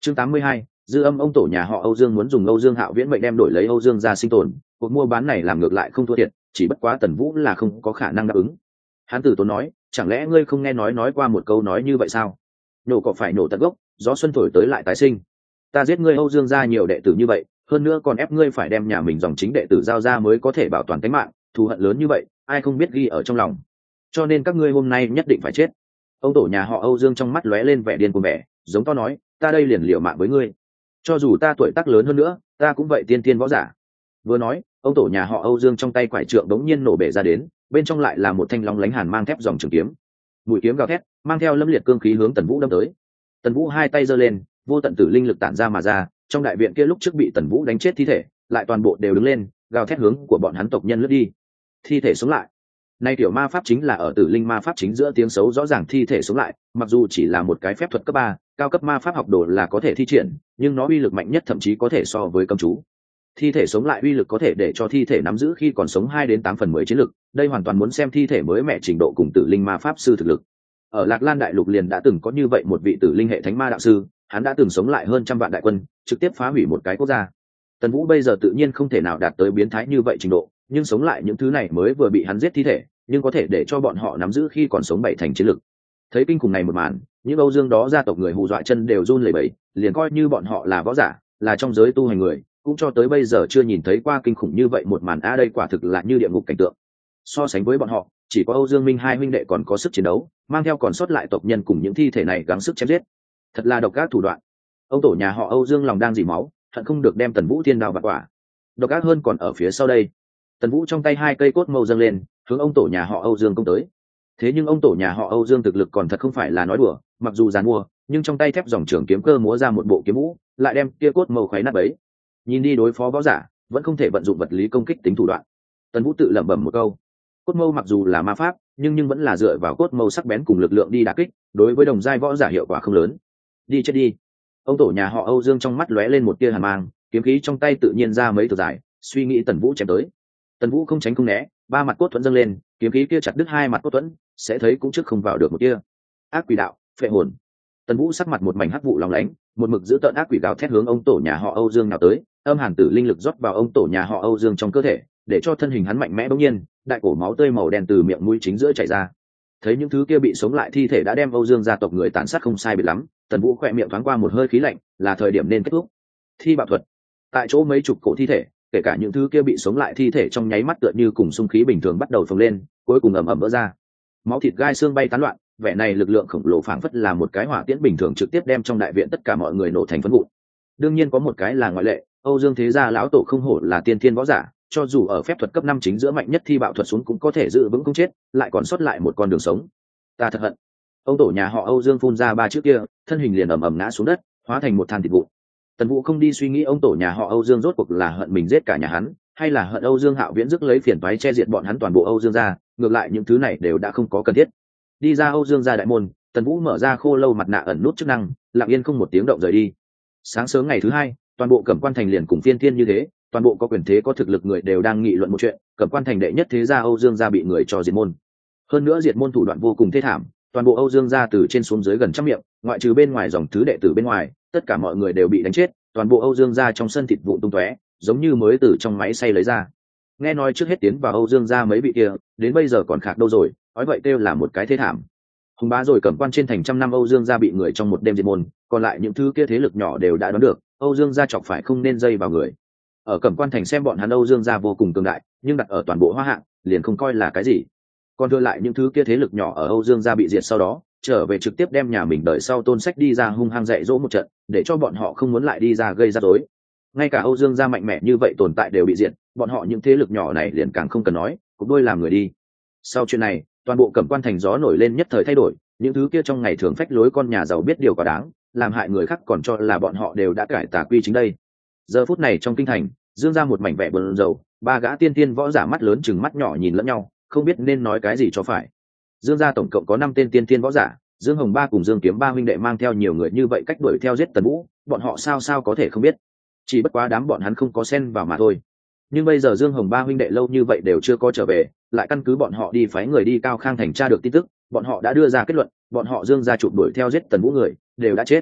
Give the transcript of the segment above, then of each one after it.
Chương 82, dư âm ông tổ nhà họ Âu Dương muốn dùng Âu Dương Hạo Viễn mệnh đem đổi lấy Âu Dương gia sinh tồn, cuộc mua bán này làm ngược lại không thua thiệt, chỉ bất quá Tần Vũ là không có khả năng đáp ứng. Hắn tử tốn nói, chẳng lẽ ngươi không nghe nói qua một câu nói như vậy sao? Nổ cỏ phải nổ tận gốc, gió xuân thổi tới lại tái sinh. Ta giết ngươi Âu Dương gia nhiều đệ tử như vậy, hơn nữa còn ép ngươi phải đem nhà mình dòng chính đệ tử giao ra mới có thể bảo toàn tính mạng, thù hận lớn như vậy, ai không biết ghi ở trong lòng. Cho nên các ngươi hôm nay nhất định phải chết. Ông tổ nhà họ Âu Dương trong mắt lóe lên vẻ điên cuồng vẻ, giống to nói, ta đây liền liều mạng với ngươi. Cho dù ta tuổi tác lớn hơn nữa, ta cũng vậy tiên tiên võ giả. Vừa nói, ông tổ nhà họ Âu Dương trong tay quải trượng đống nhiên nổ bể ra đến, bên trong lại là một thanh long lánh hàn mang thép dòng trường kiếm. Mũi kiếm gào thét, mang theo lâm liệt cương khí hướng Tần Vũ đâm tới. Tần Vũ hai tay giơ lên, vô tận tử linh lực tản ra mà ra, trong đại viện kia lúc trước bị Tần Vũ đánh chết thi thể, lại toàn bộ đều đứng lên, gào thét hướng của bọn hắn tộc nhân lướt đi. Thi thể sống lại. Nay tiểu ma pháp chính là ở tử linh ma pháp chính giữa tiếng xấu rõ ràng thi thể sống lại, mặc dù chỉ là một cái phép thuật cấp 3, cao cấp ma pháp học đồ là có thể thi triển, nhưng nó uy lực mạnh nhất thậm chí có thể so với cấm chú. Thi thể sống lại uy lực có thể để cho thi thể nắm giữ khi còn sống 2 đến 8/10 chiến lực, đây hoàn toàn muốn xem thi thể mới mẹ trình độ cùng tử linh ma pháp sư thực lực. Ở Lạc Lan đại lục liền đã từng có như vậy một vị tử linh hệ thánh ma đạo sư, hắn đã từng sống lại hơn trăm vạn đại quân, trực tiếp phá hủy một cái quốc gia. Tần Vũ bây giờ tự nhiên không thể nào đạt tới biến thái như vậy trình độ, nhưng sống lại những thứ này mới vừa bị hắn giết thi thể, nhưng có thể để cho bọn họ nắm giữ khi còn sống 7 thành chiến lực. Thấy kinh khủng này một màn, những Âu Dương đó gia tộc người hù dọa chân đều run lẩy bẩy, liền coi như bọn họ là võ giả, là trong giới tu hành người, cũng cho tới bây giờ chưa nhìn thấy qua kinh khủng như vậy một màn a, đây quả thực là như địa ngục cảnh tượng. So sánh với bọn họ, chỉ có Âu Dương Minh hai huynh đệ còn có sức chiến đấu, mang theo còn sót lại tộc nhân cùng những thi thể này gắng sức chém giết. Thật là độc ác thủ đoạn. Ông tổ nhà họ Âu Dương lòng đang dỉ máu, hận không được đem Tần Vũ thiên đao bạt quả. Độc ác hơn còn ở phía sau đây. Tần Vũ trong tay hai cây cốt mâu dâng lên, hướng ông tổ nhà họ Âu Dương công tới. Thế nhưng ông tổ nhà họ Âu Dương thực lực còn thật không phải là nói đùa, mặc dù giàn mua, nhưng trong tay thép dòng trường kiếm cơ múa ra một bộ kiếm vũ, lại đem kia cốt mâu khuấy nát bấy. Nhìn đi đối phó võ giả, vẫn không thể vận dụng vật lý công kích tính thủ đoạn. Tần Vũ tự lẩm bẩm một câu. Cốt mâu mặc dù là ma pháp, nhưng vẫn là dựa vào cốt mâu sắc bén cùng lực lượng đi đả kích, đối với đồng giai võ giả hiệu quả không lớn. Đi chết đi. Ông tổ nhà họ Âu Dương trong mắt lóe lên một tia hàn mang, kiếm khí trong tay tự nhiên ra mấy thước dài, suy nghĩ Tần Vũ chém tới. Tần Vũ không tránh không né, ba mặt cốt thuẫn dâng lên, kiếm khí kia chặt đứt hai mặt cốt thuẫn, sẽ thấy cũng trước không vào được một tia. Ác quỷ đạo, phệ hồn. Tần Vũ sắc mặt một mảnh hắc vụ lóng lánh, một mực giữ tợn ác quỷ gào thét hướng ông tổ nhà họ Âu Dương nào tới, âm hàn tử linh lực rót vào ông tổ nhà họ Âu Dương trong cơ thể, để cho thân hình hắn mạnh mẽ bỗng nhiên, đại cổ máu tươi màu đen từ miệng mũi chính giữa chảy ra. Thấy những thứ kia bị sống lại thi thể đã đem Âu Dương gia tộc người tàn sát không sai biệt lắm, Tần Vũ khẽ miệng thoáng qua một hơi khí lạnh, là thời điểm nên kết thúc. Thi bạo thuật. Tại chỗ mấy chục cổ thi thể, kể cả những thứ kia bị sống lại thi thể trong nháy mắt tựa như cùng xung khí bình thường bắt đầu phồng lên, cuối cùng ầm ầm vỡ ra. Máu thịt gai xương bay tán loạn, vẻ này lực lượng khổng lồ phảng phất là một cái hỏa tiễn bình thường trực tiếp đem trong đại viện tất cả mọi người nổ thành phấn vụn. Đương nhiên có một cái là ngoại lệ, Âu Dương thế gia lão tổ không hổ là tiên thiên võ giả, cho dù ở phép thuật cấp 5 chính giữa mạnh nhất thi bạo thuật xuống cũng có thể giữ vững không chết, lại còn sót lại một con đường sống. Ta thật hận. Ông tổ nhà họ Âu Dương phun ra ba chữ kia, thân hình liền ầm ầm ngã xuống đất, hóa thành một than thịt vụn. Tần Vũ không đi suy nghĩ ông tổ nhà họ Âu Dương rốt cuộc là hận mình giết cả nhà hắn, hay là hận Âu Dương Hạo Viễn rước lấy phiền toái che diệt bọn hắn toàn bộ Âu Dương gia, ngược lại những thứ này đều đã không có cần thiết. Đi ra Âu Dương gia đại môn, Tần Vũ mở ra khô lâu mặt nạ ẩn nút chức năng, lặng yên không một tiếng động rời đi. Sáng sớm ngày thứ hai, toàn bộ Cẩm Quan thành liền cùng Phiên Thiên như thế, toàn bộ có quyền thế có thực lực người đều đang nghị luận một chuyện, Cẩm Quan thành đệ nhất thế gia Âu Dương gia bị người cho diệt môn. Hơn nữa diệt môn thủ đoạn vô cùng thê thảm, toàn bộ Âu Dương gia từ trên xuống dưới gần trăm miệng, ngoại trừ bên ngoài dòng thứ đệ tử bên ngoài, tất cả mọi người đều bị đánh chết, toàn bộ Âu Dương gia trong sân thịt vụn tung tóe, giống như mới từ trong máy xay lấy ra. Nghe nói trước hết tiến vào Âu Dương gia mấy vị kia, đến bây giờ còn khạc đâu rồi, nói vậy kêu là một cái thế thảm. Hùng bá rồi Cẩm Quan trên thành trăm năm Âu Dương gia bị người trong một đêm diệt môn, còn lại những thứ kia thế lực nhỏ đều đã đoán được, Âu Dương gia chọc phải không nên dây vào người. Ở Cẩm Quan thành xem bọn hắn Âu Dương gia vô cùng cường đại, nhưng đặt ở toàn bộ Hoa Hạ, liền không coi là cái gì. Còn đưa lại những thứ kia thế lực nhỏ ở Âu Dương gia bị diệt sau đó, trở về trực tiếp đem nhà mình đợi sau tôn sách đi ra hung hăng dạy dỗ một trận, để cho bọn họ không muốn lại đi ra gây rắc rối. Ngay cả Âu Dương gia mạnh mẽ như vậy tồn tại đều bị diệt, bọn họ những thế lực nhỏ này liền càng không cần nói, cũng đôi làm người đi. Sau chuyện này, toàn bộ Cẩm Quan thành gió nổi lên nhất thời thay đổi, những thứ kia trong ngày thường phách lối con nhà giàu biết điều quá đáng, làm hại người khác còn cho là bọn họ đều đã cải tà quy chính đây. Giờ phút này trong kinh thành, Dương ra một mảnh vẻ buồn rầu, ba gã tiên tiên võ giả mắt lớn chừng mắt nhỏ nhìn lẫn nhau, không biết nên nói cái gì cho phải. Dương gia tổng cộng có 5 tên tiên tiên võ giả, Dương Hồng Ba cùng Dương Kiếm Ba huynh đệ mang theo nhiều người như vậy cách đuổi theo giết Tần Vũ, bọn họ sao có thể không biết. Chỉ bất quá đám bọn hắn không có xen vào mà thôi. Nhưng bây giờ Dương Hồng Ba huynh đệ lâu như vậy đều chưa có trở về, lại căn cứ bọn họ đi phái người đi Cao Khang thành tra được tin tức, bọn họ đã đưa ra kết luận, bọn họ Dương gia chụp đuổi theo giết Tần Vũ người đều đã chết.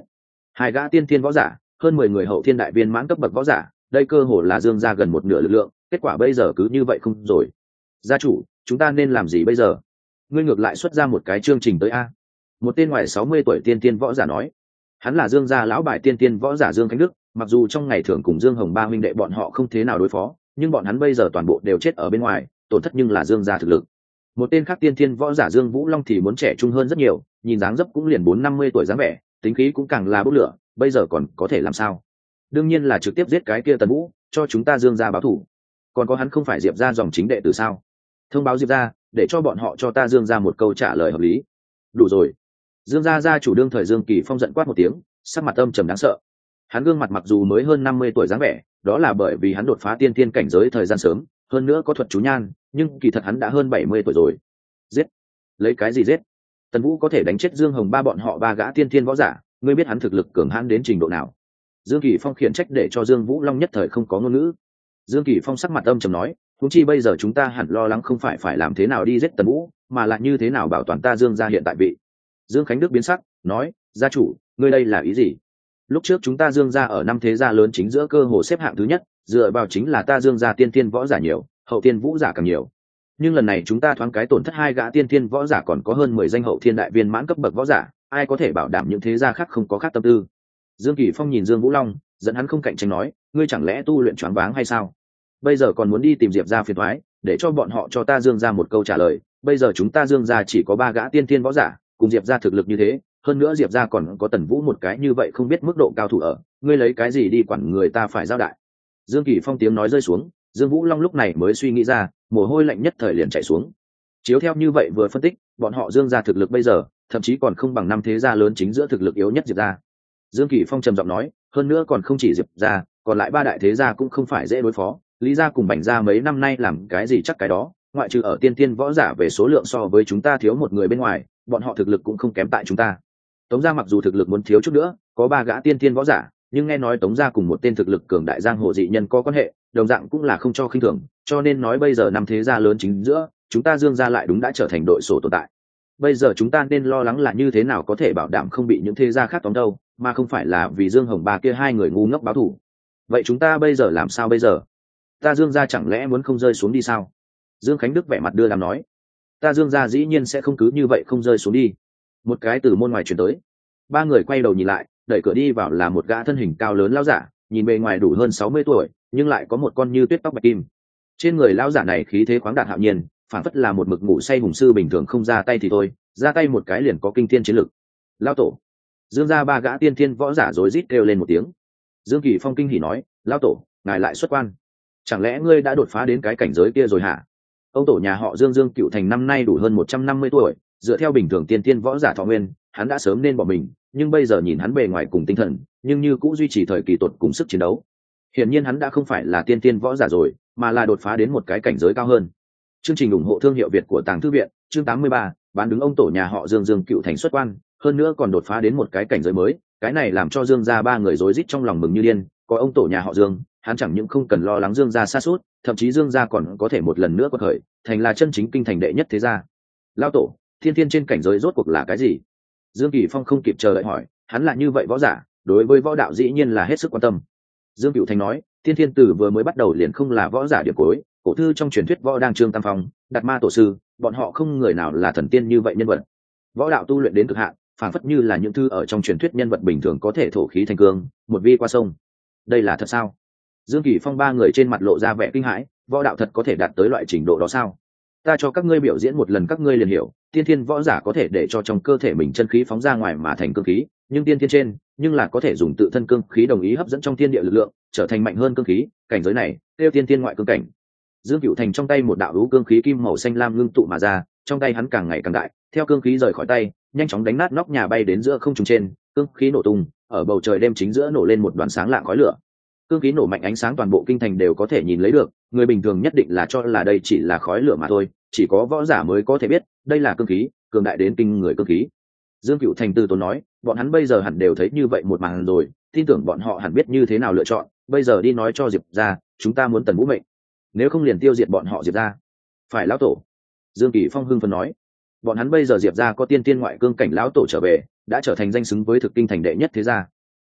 2 gã tiên thiên võ giả, hơn 10 người hậu thiên đại viên mãn cấp bậc võ giả, đây cơ hồ là Dương gia gần một nửa lực lượng, kết quả bây giờ cứ như vậy không rồi. Gia chủ, chúng ta nên làm gì bây giờ? Ngươi ngược lại xuất ra một cái chương trình tới a. Một tên ngoài 60 tuổi tiên thiên võ giả nói. Hắn là Dương gia lão bài tiên thiên võ giả Dương Khánh Đức, mặc dù trong ngày thường cùng Dương Hồng ba huynh đệ bọn họ không thế nào đối phó, nhưng bọn hắn bây giờ toàn bộ đều chết ở bên ngoài, tổn thất nhưng là Dương gia thực lực. Một tên khác tiên thiên võ giả Dương Vũ Long thì muốn trẻ trung hơn rất nhiều, nhìn dáng dấp cũng liền 4-50 tuổi dáng vẻ, tính khí cũng càng là bốc lửa, bây giờ còn có thể làm sao? Đương nhiên là trực tiếp giết cái kia Tần Vũ, cho chúng ta Dương gia báo thù. Còn có hắn không phải Diệp gia dòng chính đệ tử sao? Thông báo Diệp gia, để cho bọn họ cho ta Dương gia một câu trả lời hợp lý. Đủ rồi. Dương gia gia chủ đương thời Dương Kỳ Phong giận quát một tiếng, sắc mặt âm trầm đáng sợ. Hắn gương mặt mặc dù mới hơn 50 tuổi dáng vẻ, đó là bởi vì hắn đột phá tiên thiên cảnh giới thời gian sớm, hơn nữa có thuật chú nhan, nhưng kỳ thật hắn đã hơn 70 tuổi rồi. Giết? Lấy cái gì giết? Tần Vũ có thể đánh chết Dương Hồng ba bọn họ 3 gã tiên thiên võ giả, ngươi biết hắn thực lực cường hãn đến trình độ nào? Dương Kỳ Phong khiển trách để cho Dương Vũ Long nhất thời không có ngôn ngữ. Dương Kỳ Phong sắc mặt âm trầm nói, huống chi bây giờ chúng ta hẳn lo lắng không phải làm thế nào đi giết Tần Vũ, mà là như thế nào bảo toàn ta Dương gia hiện tại vị. Dương Khánh Đức biến sắc, nói, gia chủ, ngươi đây là ý gì? Lúc trước chúng ta Dương gia ở 5 thế gia lớn chính giữa cơ hồ xếp hạng thứ nhất, dựa vào chính là ta Dương gia tiên thiên võ giả nhiều, hậu thiên vũ giả càng nhiều. Nhưng lần này chúng ta thoáng cái tổn thất 2 gã tiên thiên võ giả, còn có hơn 10 danh hậu thiên đại viên mãn cấp bậc võ giả, ai có thể bảo đảm những thế gia khác không có khác tâm tư? Dương Kỳ Phong nhìn Dương Vũ Long, dẫn hắn không cạnh tranh nói, ngươi chẳng lẽ tu luyện choáng váng hay sao? Bây giờ còn muốn đi tìm Diệp gia phiền toái, để cho bọn họ cho ta Dương gia một câu trả lời. Bây giờ chúng ta Dương gia chỉ có 3 gã tiên thiên võ giả, cùng Diệp gia thực lực như thế, hơn nữa Diệp gia còn có Tần Vũ một cái như vậy không biết mức độ cao thủ ở, ngươi lấy cái gì đi quản người ta phải giao đại? Dương Kỳ Phong tiếng nói rơi xuống, Dương Vũ Long lúc này mới suy nghĩ ra, mồ hôi lạnh nhất thời liền chảy xuống. Chiếu theo như vậy vừa phân tích, bọn họ Dương gia thực lực bây giờ, thậm chí còn không bằng 5 thế gia lớn chính giữa thực lực yếu nhất Diệp gia. Dương Kỳ Phong trầm giọng nói, hơn nữa còn không chỉ Diệp gia, còn lại 3 đại thế gia cũng không phải dễ đối phó, Lý gia cùng Bành gia mấy năm nay làm cái gì chắc cái đó, ngoại trừ ở tiên tiên võ giả về số lượng so với chúng ta thiếu một người bên ngoài, bọn họ thực lực cũng không kém tại chúng ta. Tống gia mặc dù thực lực muốn thiếu chút nữa, có 3 gã tiên tiên võ giả, nhưng nghe nói Tống gia cùng một tên thực lực cường đại giang hồ dị nhân có quan hệ, đồng dạng cũng là không cho khinh thường, cho nên nói bây giờ 5 thế gia lớn chính giữa, chúng ta Dương gia lại đúng đã trở thành đội sổ tồn tại. Bây giờ chúng ta nên lo lắng là như thế nào có thể bảo đảm không bị những thế gia khác tóm đâu, mà không phải là vì Dương Hồng ba kia 2 người ngu ngốc báo thù. Vậy chúng ta bây giờ làm sao bây giờ? Ta Dương gia chẳng lẽ muốn không rơi xuống đi sao? Dương Khánh Đức vẻ mặt đưa đàm nói, ta Dương gia dĩ nhiên sẽ không cứ như vậy không rơi xuống đi. Một cái từ môn ngoài chuyển tới, 3 người quay đầu nhìn lại, đẩy cửa đi vào là một gã thân hình cao lớn lão giả, nhìn bề ngoài đủ hơn 60 tuổi, nhưng lại có một con như tuyết tóc bạch kim. Trên người lão giả này khí thế khoáng đạt hạo nhiên, phản phất là một mực ngủ say hùng sư bình thường, không ra tay thì thôi, ra tay một cái liền có kinh thiên chiến lực. Lão tổ! Dương gia 3 gã tiên thiên võ giả rối rít kêu lên một tiếng. Dương Kỳ Phong kinh hỉ nói, lão tổ, ngài lại xuất quan, chẳng lẽ ngươi đã đột phá đến cái cảnh giới kia rồi hả? Ông tổ nhà họ Dương, Dương Cựu Thành năm nay đủ hơn 150 tuổi, dựa theo bình thường tiên thiên võ giả thọ nguyên, hắn đã sớm nên bỏ mình, nhưng bây giờ nhìn hắn bề ngoài cùng tinh thần, nhưng như cũng duy trì thời kỳ tột cùng sức chiến đấu. Hiển nhiên hắn đã không phải là tiên thiên võ giả rồi, mà là đột phá đến một cái cảnh giới cao hơn. Chương trình ủng hộ thương hiệu Việt của Tàng Thư viện, chương 83, bán đứng ông tổ nhà họ Dương, Dương Cựu Thành xuất quan, hơn nữa còn đột phá đến một cái cảnh giới mới, cái này làm cho Dương gia 3 người rối rít trong lòng mừng như điên, có ông tổ nhà họ Dương, hắn chẳng những không cần lo lắng Dương gia sa sút, thậm chí Dương gia còn có thể một lần nữa quật khởi, thành là chân chính kinh thành đệ nhất thế gia. Lão tổ, thiên thiên trên cảnh giới rốt cuộc là cái gì? Dương Kỳ Phong không kịp chờ đợi hỏi, hắn là như vậy võ giả, đối với võ đạo dĩ nhiên là hết sức quan tâm. Dương Cựu Thành nói, thiên thiên tử vừa mới bắt đầu liền không là võ giả điểm cuối, cổ thư trong truyền thuyết võ đang trương tam phong, đạt ma tổ sư, bọn họ không người nào là thần tiên như vậy nhân vật. Võ đạo tu luyện đến cực hạn, phản phất như là những thư ở trong truyền thuyết nhân vật bình thường có thể thổ khí thành cương, một vi qua sông. Đây là thật sao? Dương Kỳ Phong 3 người trên mặt lộ ra vẻ kinh hãi, võ đạo thật có thể đạt tới loại trình độ đó sao? Ta cho các ngươi biểu diễn một lần các ngươi liền hiểu, tiên thiên võ giả có thể để cho trong cơ thể mình chân khí phóng ra ngoài mà thành cương khí, nhưng tiên thiên trên, nhưng là có thể dùng tự thân cương khí đồng ý hấp dẫn trong thiên địa lực lượng, trở thành mạnh hơn cương khí, cảnh giới này, tiêu tiên thiên ngoại cương cảnh. Dương Cựu Thành trong tay một đạo hữu cương khí kim màu xanh lam ngưng tụ mà ra, trong tay hắn càng ngày càng đại, theo cương khí rời khỏi tay, nhanh chóng đánh nát nóc nhà bay đến giữa không trung trên, cương khí nổ tung, ở bầu trời đêm chính giữa nổ lên một đoàn sáng lạng khói lửa. Cương khí nổ mạnh ánh sáng toàn bộ kinh thành đều có thể nhìn lấy được, người bình thường nhất định là cho là đây chỉ là khói lửa mà thôi, chỉ có võ giả mới có thể biết đây là cương khí, cường đại đến kinh người cương khí. Dương Cựu Thành từ tốn nói, bọn hắn bây giờ hẳn đều thấy như vậy một màn rồi, tin tưởng bọn họ hẳn biết như thế nào lựa chọn, bây giờ đi nói cho Diệp gia, chúng ta muốn Tần Vũ mệnh, nếu không liền tiêu diệt bọn họ Diệp gia. Phải lão tổ. Dương Kỳ Phong hưng phấn nói, bọn hắn bây giờ Diệp gia có tiên tiên ngoại cương cảnh lão tổ trở về, đã trở thành danh xứng với thực kinh thành đệ nhất thế gia.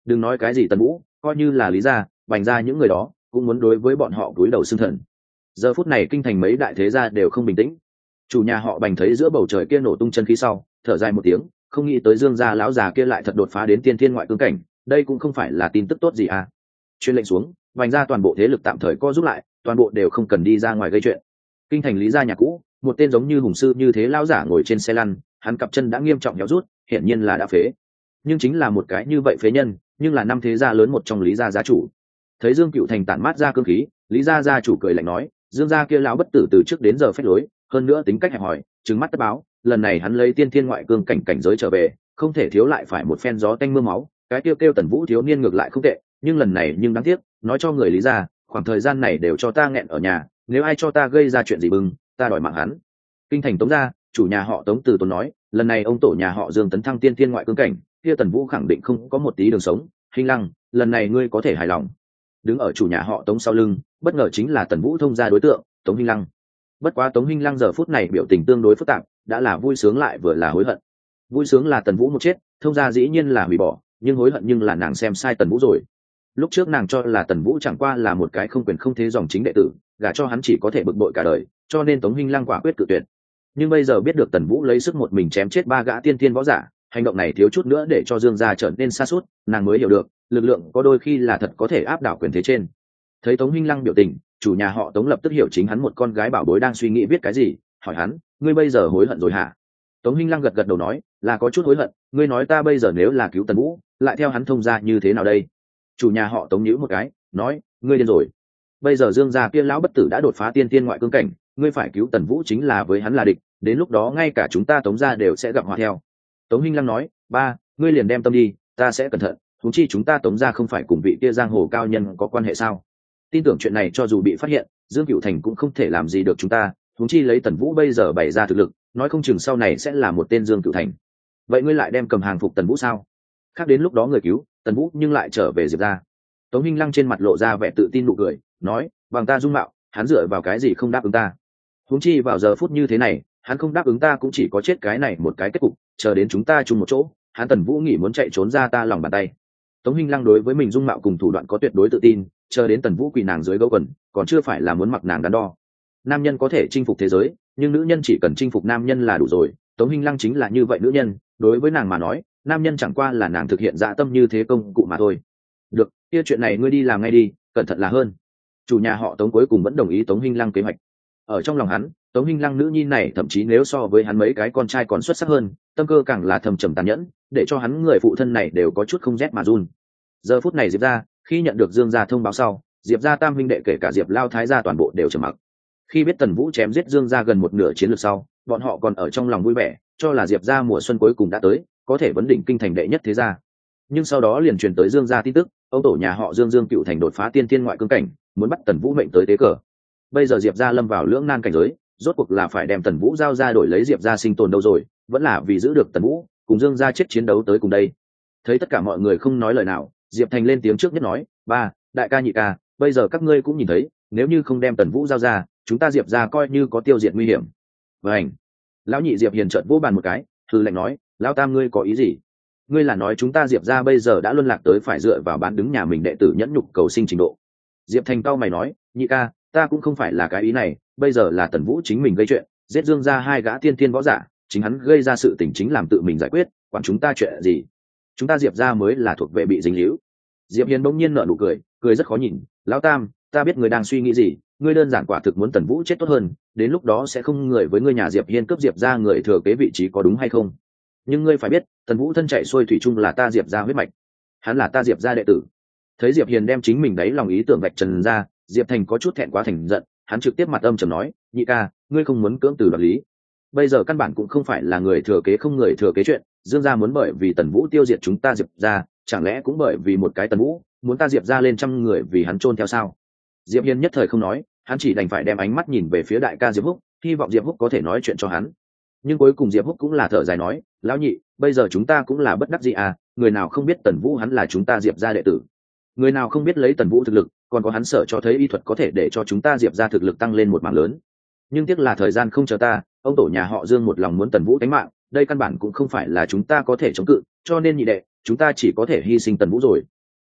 Đừng nói cái gì Tần Vũ, coi như là Lý gia, Bành gia những người đó cũng muốn đối với bọn họ cúi đầu xưng thần. Giờ phút này kinh thành mấy đại thế gia đều không bình tĩnh. Chủ nhà họ Bành thấy giữa bầu trời kia nổ tung chân khí sau, thở dài một tiếng, không nghĩ tới Dương gia lão già kia lại thật đột phá đến tiên thiên ngoại cương cảnh, đây cũng không phải là tin tức tốt gì à. Truyền lệnh xuống, Bành gia toàn bộ thế lực tạm thời co rút lại, toàn bộ đều không cần đi ra ngoài gây chuyện. Kinh thành Lý gia nhà cũ, một tên giống như hùng sư như thế lão giả ngồi trên xe lăn, hắn cặp chân đã nghiêm trọng héo rút, hiển nhiên là đã phế. Nhưng chính là một cái như vậy phế nhân, nhưng là năm thế gia lớn một trong Lý gia gia chủ. Thấy Dương Cựu Thành tản mát ra cương khí, Lý gia gia chủ cười lạnh nói, Dương gia kia lão bất tử từ trước đến giờ phách lối, hơn nữa tính cách hẹp hòi, trừng mắt tất báo, lần này hắn lấy tiên thiên ngoại cương cảnh cảnh giới trở về, không thể thiếu lại phải một phen gió tanh mưa máu. Cái kêu Tần Vũ thiếu niên ngược lại không tệ, nhưng lần này nhưng đáng tiếc, nói cho người Lý gia, khoảng thời gian này đều cho ta nghẹn ở nhà, nếu ai cho ta gây ra chuyện gì bừng, ta đòi mạng hắn. Kinh thành Tống gia, chủ nhà họ Tống Từ Tốn nói, lần này ông tổ nhà họ Dương tấn thăng tiên thiên ngoại cương cảnh, kia Tần Vũ khẳng định không có một tí đường sống. Hình Lăng, lần này ngươi có thể hài lòng. Đứng ở chủ nhà họ Tống sau lưng, bất ngờ chính là Tần Vũ thông gia đối tượng Tống Hinh Lăng. Bất quá Tống Hinh Lăng giờ phút này biểu tình tương đối phức tạp, đã là vui sướng lại vừa là hối hận. Vui sướng là Tần Vũ một chết, thông gia dĩ nhiên là hủy bỏ, nhưng hối hận nhưng là nàng xem sai Tần Vũ rồi. Lúc trước nàng cho là Tần Vũ chẳng qua là một cái không quyền không thế dòng chính đệ tử, gả cho hắn chỉ có thể bực bội cả đời, cho nên Tống Hinh Lăng quả quyết cự tuyệt. Nhưng bây giờ biết được Tần Vũ lấy sức một mình chém chết 3 gã tiên thiên võ giả, hành động này thiếu chút nữa để cho Dương gia trở nên sa sút, nàng mới hiểu được, lực lượng có đôi khi là thật có thể áp đảo quyền thế trên. Thấy Tống Hinh Lăng biểu tình, chủ nhà họ Tống lập tức hiểu chính hắn một con gái bảo bối đang suy nghĩ viết cái gì, hỏi hắn, ngươi bây giờ hối hận rồi hả? Tống Hinh Lăng gật gật đầu nói, là có chút hối hận, ngươi nói ta bây giờ nếu là cứu Tần Vũ, lại theo hắn thông gia như thế nào đây? Chủ nhà họ Tống nhíu một cái, nói, ngươi điên rồi. Bây giờ Dương gia kia lão bất tử đã đột phá tiên thiên ngoại cương cảnh, ngươi phải cứu Tần Vũ chính là với hắn là địch, đến lúc đó ngay cả chúng ta Tống gia đều sẽ gặp họa theo. Tống Hinh Lăng nói, ba, ngươi liền đem tâm đi, ta sẽ cẩn thận, huống chi chúng ta Tống gia không phải cùng vị kia giang hồ cao nhân có quan hệ sao? Tin tưởng chuyện này cho dù bị phát hiện, Dương Cựu Thành cũng không thể làm gì được chúng ta, huống chi lấy Tần Vũ bây giờ bày ra thực lực, nói không chừng sau này sẽ là một tên Dương Cựu Thành. Vậy ngươi lại đem cầm hàng phục Tần Vũ sao? Khác đến lúc đó người cứu Tần Vũ nhưng lại trở về Diệp gia. Tống Hinh Lăng trên mặt lộ ra vẻ tự tin nụ cười, nói, bằng ta dung mạo, hắn dựa vào cái gì không đáp ứng ta? Huống chi vào giờ phút như thế này, hắn không đáp ứng ta cũng chỉ có chết cái này một cái kết cục, chờ đến chúng ta chung một chỗ, hắn Tần Vũ nghĩ muốn chạy trốn ra ta lòng bàn tay. Tống Hinh Lăng đối với mình dung mạo cùng thủ đoạn có tuyệt đối tự tin, chờ đến Tần Vũ quỳ nàng dưới gấu quần, còn chưa phải là muốn mặc nàng đắn đo. Nam nhân có thể chinh phục thế giới, nhưng nữ nhân chỉ cần chinh phục nam nhân là đủ rồi. Tống Hinh Lăng chính là như vậy nữ nhân, đối với nàng mà nói, nam nhân chẳng qua là nàng thực hiện dạ tâm như thế công cụ mà thôi. Được, kia chuyện này ngươi đi làm ngay đi, cẩn thận là hơn. Chủ nhà họ Tống cuối cùng vẫn đồng ý Tống Hinh Lăng kế hoạch. Ở trong lòng hắn, Tống Hinh Lăng nữ nhi này thậm chí nếu so với hắn mấy cái con trai còn xuất sắc hơn, tâm cơ càng là thầm trầm tàn nhẫn, để cho hắn người phụ thân này đều có chút không rét mà run. Giờ phút này Diệp gia, khi nhận được Dương gia thông báo sau, Diệp gia tam huynh đệ kể cả Diệp Lao Thái gia toàn bộ đều trầm mặc. Khi biết Tần Vũ chém giết Dương gia gần một nửa chiến lược sau, bọn họ còn ở trong lòng vui vẻ, cho là Diệp gia mùa xuân cuối cùng đã tới, có thể vấn đỉnh kinh thành đệ nhất thế gia. Nhưng sau đó liền truyền tới Dương gia tin tức, ông tổ nhà họ Dương Dương Cựu Thành đột phá tiên thiên ngoại cương cảnh, muốn bắt Tần Vũ mệnh tới tế cờ. Bây giờ Diệp gia lâm vào lưỡng nan cảnh giới, rốt cuộc là phải đem Tần Vũ giao ra đổi lấy Diệp gia sinh tồn đâu rồi, vẫn là vì giữ được Tần Vũ, cùng Dương gia chết chiến đấu tới cùng đây. Thấy tất cả mọi người không nói lời nào, Diệp Thành lên tiếng trước nhất nói, ba, đại ca nhị ca, bây giờ các ngươi cũng nhìn thấy, nếu như không đem Tần Vũ giao ra, chúng ta Diệp gia coi như có tiêu diệt nguy hiểm. Vâng. Lão nhị Diệp Hiền trợn vỗ bàn một cái, thư lệnh nói, lão tam ngươi có ý gì? Ngươi là nói chúng ta Diệp gia bây giờ đã luân lạc tới phải dựa vào bán đứng nhà mình đệ tử nhẫn nhục cầu sinh trình độ. Diệp Thành cao mày nói, nhị ca, ta cũng không phải là cái ý này, bây giờ là Tần Vũ chính mình gây chuyện, giết Dương gia 2 gã tiên thiên võ giả, chính hắn gây ra sự tình chính làm tự mình giải quyết, quản chúng ta chuyện gì? Chúng ta Diệp gia mới là thuộc vệ bị dính líu. Diệp Hiền bỗng nhiên nở nụ cười, cười rất khó nhìn, lão tam, ta biết ngươi đang suy nghĩ gì, ngươi đơn giản quả thực muốn Tần Vũ chết tốt hơn, đến lúc đó sẽ không người với ngươi nhà Diệp Hiên cướp Diệp gia người thừa kế vị trí có đúng hay không? Nhưng ngươi phải biết, Tần Vũ thân chạy xuôi thủy chung là ta Diệp gia huyết mạch, hắn là ta Diệp gia đệ tử. Thấy Diệp Hiền đem chính mình đấy lòng ý tưởng vạch trần ra, Diệp Thành có chút thẹn quá thành giận, hắn trực tiếp mặt âm trầm nói, nhị ca, ngươi không muốn cưỡng từ đoạt lý. Bây giờ căn bản cũng không phải là người thừa kế không người thừa kế chuyện, Dương gia muốn bởi vì Tần Vũ tiêu diệt chúng ta Diệp gia, chẳng lẽ cũng bởi vì một cái Tần Vũ, muốn ta Diệp gia lên trăm người vì hắn chôn theo sao? Diệp Hiên nhất thời không nói, hắn chỉ đành phải đem ánh mắt nhìn về phía đại ca Diệp Húc, hy vọng Diệp Húc có thể nói chuyện cho hắn. Nhưng cuối cùng Diệp Húc cũng là thở dài nói, lão nhị, bây giờ chúng ta cũng là bất đắc dĩ à, người nào không biết Tần Vũ hắn là chúng ta Diệp gia đệ tử, người nào không biết lấy Tần Vũ thực lực, còn có hắn sở cho thấy y thuật có thể để cho chúng ta Diệp gia thực lực tăng lên một mảng lớn. Nhưng tiếc là thời gian không chờ ta, ông tổ nhà họ Dương một lòng muốn Tần Vũ đánh mạng, đây căn bản cũng không phải là chúng ta có thể chống cự, cho nên nhị đệ, chúng ta chỉ có thể hy sinh Tần Vũ rồi,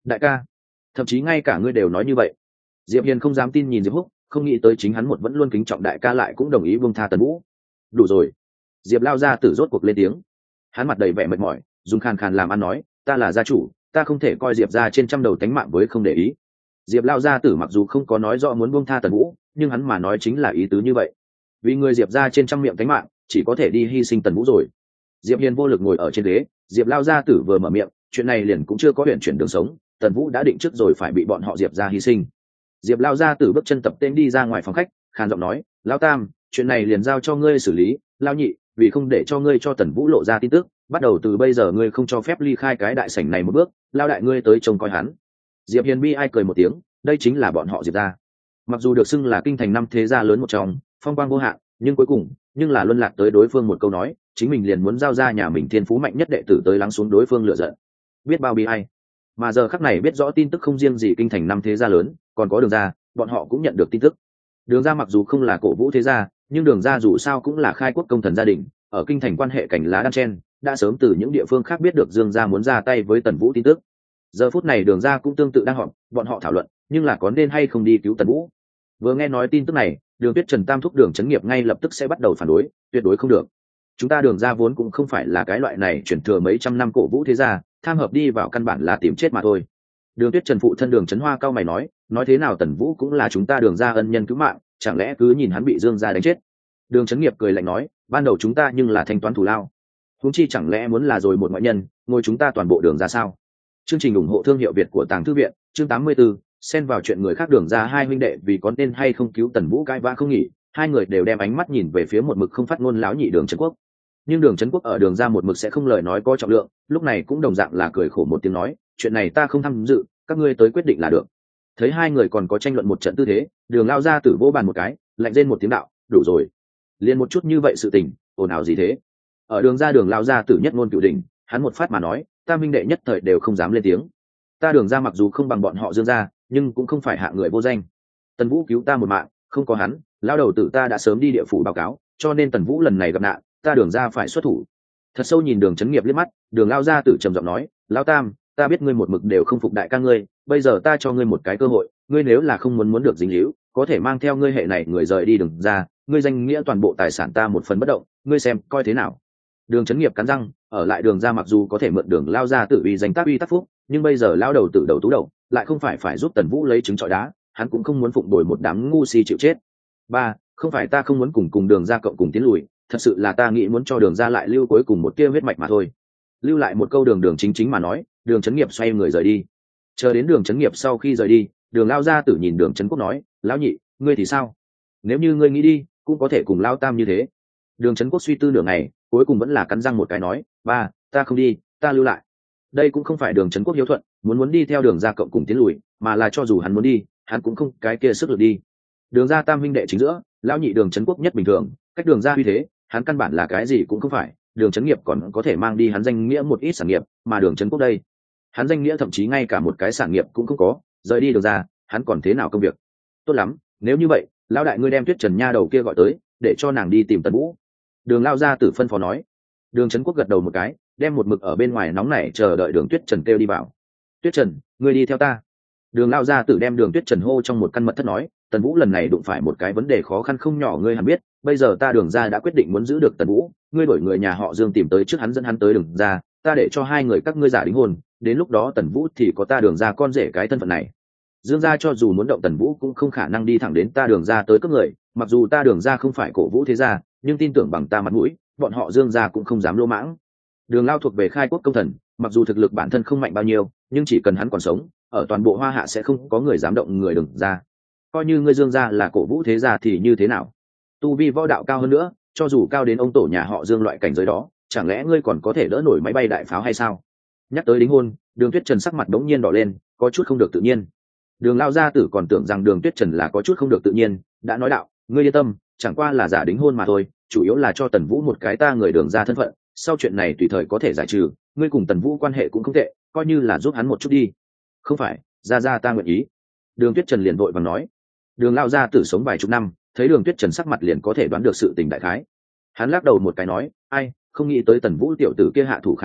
đại ca, thậm chí ngay cả ngươi đều nói như vậy. Diệp Hiền không dám tin nhìn Diệp Húc, không nghĩ tới chính hắn một vẫn luôn kính trọng đại ca lại cũng đồng ý buông tha Tần Vũ. Đủ rồi. Diệp lao ra tử rốt cuộc lên tiếng. Hắn mặt đầy vẻ mệt mỏi, dùng khàn khàn làm ăn nói, ta là gia chủ, ta không thể coi Diệp gia trên trăm đầu tánh mạng với không để ý. Diệp lao gia tử mặc dù không có nói rõ muốn buông tha Tần Vũ, nhưng hắn mà nói chính là ý tứ như vậy. Vì người Diệp gia trên trăm miệng tánh mạng, chỉ có thể đi hy sinh Tần Vũ rồi. Diệp Hiền vô lực ngồi ở trên ghế, Diệp lao gia tử vừa mở miệng, chuyện này liền cũng chưa có huyền chuyển đường sống, Tần Vũ đã định trước rồi phải bị bọn họ Diệp gia hy sinh. Diệp lao gia tử bước chân tập tên đi ra ngoài phòng khách, khàn giọng nói, lão tam, chuyện này liền giao cho ngươi xử lý, lao nhị, vì không để cho ngươi cho Tần Vũ lộ ra tin tức, bắt đầu từ bây giờ ngươi không cho phép ly khai cái đại sảnh này một bước, lao đại ngươi tới trông coi hắn. Diệp Hiền bi ai cười một tiếng, đây chính là bọn họ Diệp gia. Mặc dù được xưng là kinh thành năm thế gia lớn một trong, phong quang vô hạn, nhưng cuối cùng, nhưng là luân lạc tới đối phương một câu nói, chính mình liền muốn giao ra nhà mình thiên phú mạnh nhất đệ tử tới lắng xuống đối phương lựa giận. Biết bao bi ai. Mà giờ khắc này biết rõ tin tức không riêng gì kinh thành năm thế gia lớn, còn có Đường gia, bọn họ cũng nhận được tin tức. Đường gia mặc dù không là cổ vũ thế gia, nhưng Đường gia dù sao cũng là khai quốc công thần gia đình, ở kinh thành quan hệ cảnh lá đan chen, đã sớm từ những địa phương khác biết được Dương gia muốn ra tay với Tần Vũ tin tức. Giờ phút này Đường gia cũng tương tự đang họp, bọn họ thảo luận, nhưng là có nên hay không đi cứu Tần Vũ. Vừa nghe nói tin tức này, Đường Tuyết Trần tam thúc Đường Chấn Nghiệp ngay lập tức sẽ bắt đầu phản đối, tuyệt đối không được. Chúng ta Đường gia vốn cũng không phải là cái loại này chuyển thừa mấy trăm năm cổ vũ thế gia, tham hợp đi vào căn bản là tìm chết mà thôi. Đường Tuyết Trần phụ thân Đường Chấn Hoa cao mày nói thế nào Tần Vũ cũng là chúng ta Đường gia ân nhân cứu mạng, chẳng lẽ cứ nhìn hắn bị Dương gia đánh chết. Đường Chấn Nghiệp cười lạnh nói, ban đầu chúng ta nhưng là thanh toán thù lao, huống chi chẳng lẽ muốn là rồi một ngoại nhân ngồi chúng ta toàn bộ Đường gia sao? Chương trình ủng hộ thương hiệu Việt của Tàng Thư viện, chương 84, xen vào chuyện người khác. Đường gia hai huynh đệ vì có nên hay không cứu Tần Vũ cãi vã không nghỉ, hai người đều đem ánh mắt nhìn về phía một mực không phát ngôn lão nhị Đường Trấn Quốc. Nhưng Đường Trấn Quốc ở Đường gia một mực sẽ không lời nói có trọng lượng, lúc này cũng đồng dạng là cười khổ một tiếng nói, chuyện này ta không tham dự, các ngươi tới quyết định là được. Thấy hai người còn có tranh luận một trận tư thế, Đường lao ra tử vỗ bàn một cái, lạnh rên một tiếng đạo, đủ rồi, liền một chút như vậy sự tình, ồn ào gì thế? Ở Đường gia Đường lao ra tử nhất ngôn cửu đỉnh, hắn một phát mà nói, ta minh đệ nhất thời đều không dám lên tiếng. Ta Đường gia mặc dù không bằng bọn họ Dương gia, nhưng cũng không phải hạ người vô danh. Tần Vũ cứu ta một mạng, không có hắn, lao đầu tử ta đã sớm đi địa phủ báo cáo, cho nên Tần Vũ lần này gặp nạn, ta Đường gia phải xuất thủ. Thật sâu nhìn Đường Chấn Nghiệp liếc mắt, Đường lao ra tử trầm giọng nói, lao tam, ta biết ngươi một mực đều không phục đại ca ngươi, bây giờ ta cho ngươi một cái cơ hội, ngươi nếu là không muốn được dính líu, có thể mang theo ngươi hệ này người rời đi Đường gia, ngươi danh nghĩa toàn bộ tài sản ta một phần bất động, ngươi xem coi thế nào. Đường Chấn Nghiệp cắn răng, ở lại Đường gia mặc dù có thể mượn Đường lao ra tử uy danh tác uy tác phúc, nhưng bây giờ lao đầu tử đầu tú đầu, lại không phải giúp Tần Vũ lấy trứng trọi đá, hắn cũng không muốn phụng đổi một đám ngu si chịu chết. Ba, không phải ta không muốn cùng Đường gia cộng cùng tiến lùi, thật sự là ta nghĩ muốn cho Đường gia lại lưu cuối cùng một tia huyết mạch mà thôi. Lưu lại một câu Đường chính mà nói, Đường Chấn Nghiệp xoay người rời đi. Chờ đến Đường Chấn Nghiệp sau khi rời đi, Đường lao gia tử nhìn Đường Chấn Quốc nói, lão nhị, ngươi thì sao? Nếu như ngươi nghĩ đi, cũng có thể cùng lao tam như thế. Đường Chấn Quốc suy tư nửa ngày, cuối cùng vẫn là cắn răng một cái nói, ba, ta không đi, ta lưu lại. Đây cũng không phải Đường Chấn Quốc hiếu thuận, muốn đi theo Đường gia cộng cùng tiến lùi, mà là cho dù hắn muốn đi, hắn cũng không cái kia sức lực đi. Đường gia tam huynh đệ chính giữa, lão nhị Đường Chấn Quốc nhất bình thường, cách Đường gia uy thế, hắn căn bản là cái gì cũng không phải. Đường Chấn Nghiệp còn có thể mang đi hắn danh nghĩa một ít sản nghiệp, mà Đường Chấn Quốc đây, hắn danh nghĩa thậm chí ngay cả một cái sản nghiệp cũng không có, rời đi Đường gia, hắn còn thế nào công việc? Tốt lắm, nếu như vậy, lão đại ngươi đem Tuyết Trần nha đầu kia gọi tới, để cho nàng đi tìm Tần Vũ. Đường lao gia tử phân phó nói. Đường Chấn Quốc gật đầu một cái, đem một mực ở bên ngoài nóng nảy chờ đợi Đường Tuyết Trần kêu đi vào. Tuyết Trần, ngươi đi theo ta. Đường lao gia tử đem Đường Tuyết Trần hô trong một căn mật thất nói, Tần Vũ lần này đụng phải một cái vấn đề khó khăn không nhỏ, ngươi hẳn biết, bây giờ ta Đường gia đã quyết định muốn giữ được Tần Vũ, ngươi đổi người nhà họ Dương tìm tới trước hắn dẫn hắn tới Đường gia, ta để cho hai người các ngươi giả đính hôn, đến lúc đó Tần Vũ thì có ta Đường gia con rể cái thân phận này. Dương gia cho dù muốn động Tần Vũ cũng không khả năng đi thẳng đến ta Đường gia tới cướp người, mặc dù ta Đường gia không phải cổ vũ thế gia, nhưng tin tưởng bằng ta mặt mũi, bọn họ Dương gia cũng không dám lỗ mãng. Đường Lao thuộc về khai quốc công thần, mặc dù thực lực bản thân không mạnh bao nhiêu, nhưng chỉ cần hắn còn sống, ở toàn bộ Hoa Hạ sẽ không có người dám động người Đường gia. Coi như ngươi Dương gia là cổ vũ thế gia thì như thế nào? Tu vi võ đạo cao hơn nữa, cho dù cao đến ông tổ nhà họ Dương loại cảnh giới đó, chẳng lẽ ngươi còn có thể đỡ nổi máy bay đại pháo hay sao? Nhắc tới đính hôn, Đường Tuyết Trần sắc mặt đống nhiên đỏ lên, có chút không được tự nhiên. Đường lao gia tử còn tưởng rằng Đường Tuyết Trần là có chút không được tự nhiên, đã nói đạo, ngươi yên tâm, chẳng qua là giả đính hôn mà thôi, chủ yếu là cho Tần Vũ một cái ta người Đường gia thân phận, sau chuyện này tùy thời có thể giải trừ, ngươi cùng Tần Vũ quan hệ cũng không tệ, coi như là giúp hắn một chút đi. Không phải, gia ta nguyện ý. Đường Tuyết Trần liền vội vàng nói. Đường lao gia tử sống vài chục năm, thấy Đường Tuyết Trần sắc mặt liền có thể đoán được sự tình đại khái. Hắn lắc đầu một cái nói, ai, không nghĩ tới Tần Vũ tiểu tử kia hạ thủ khá nhanh,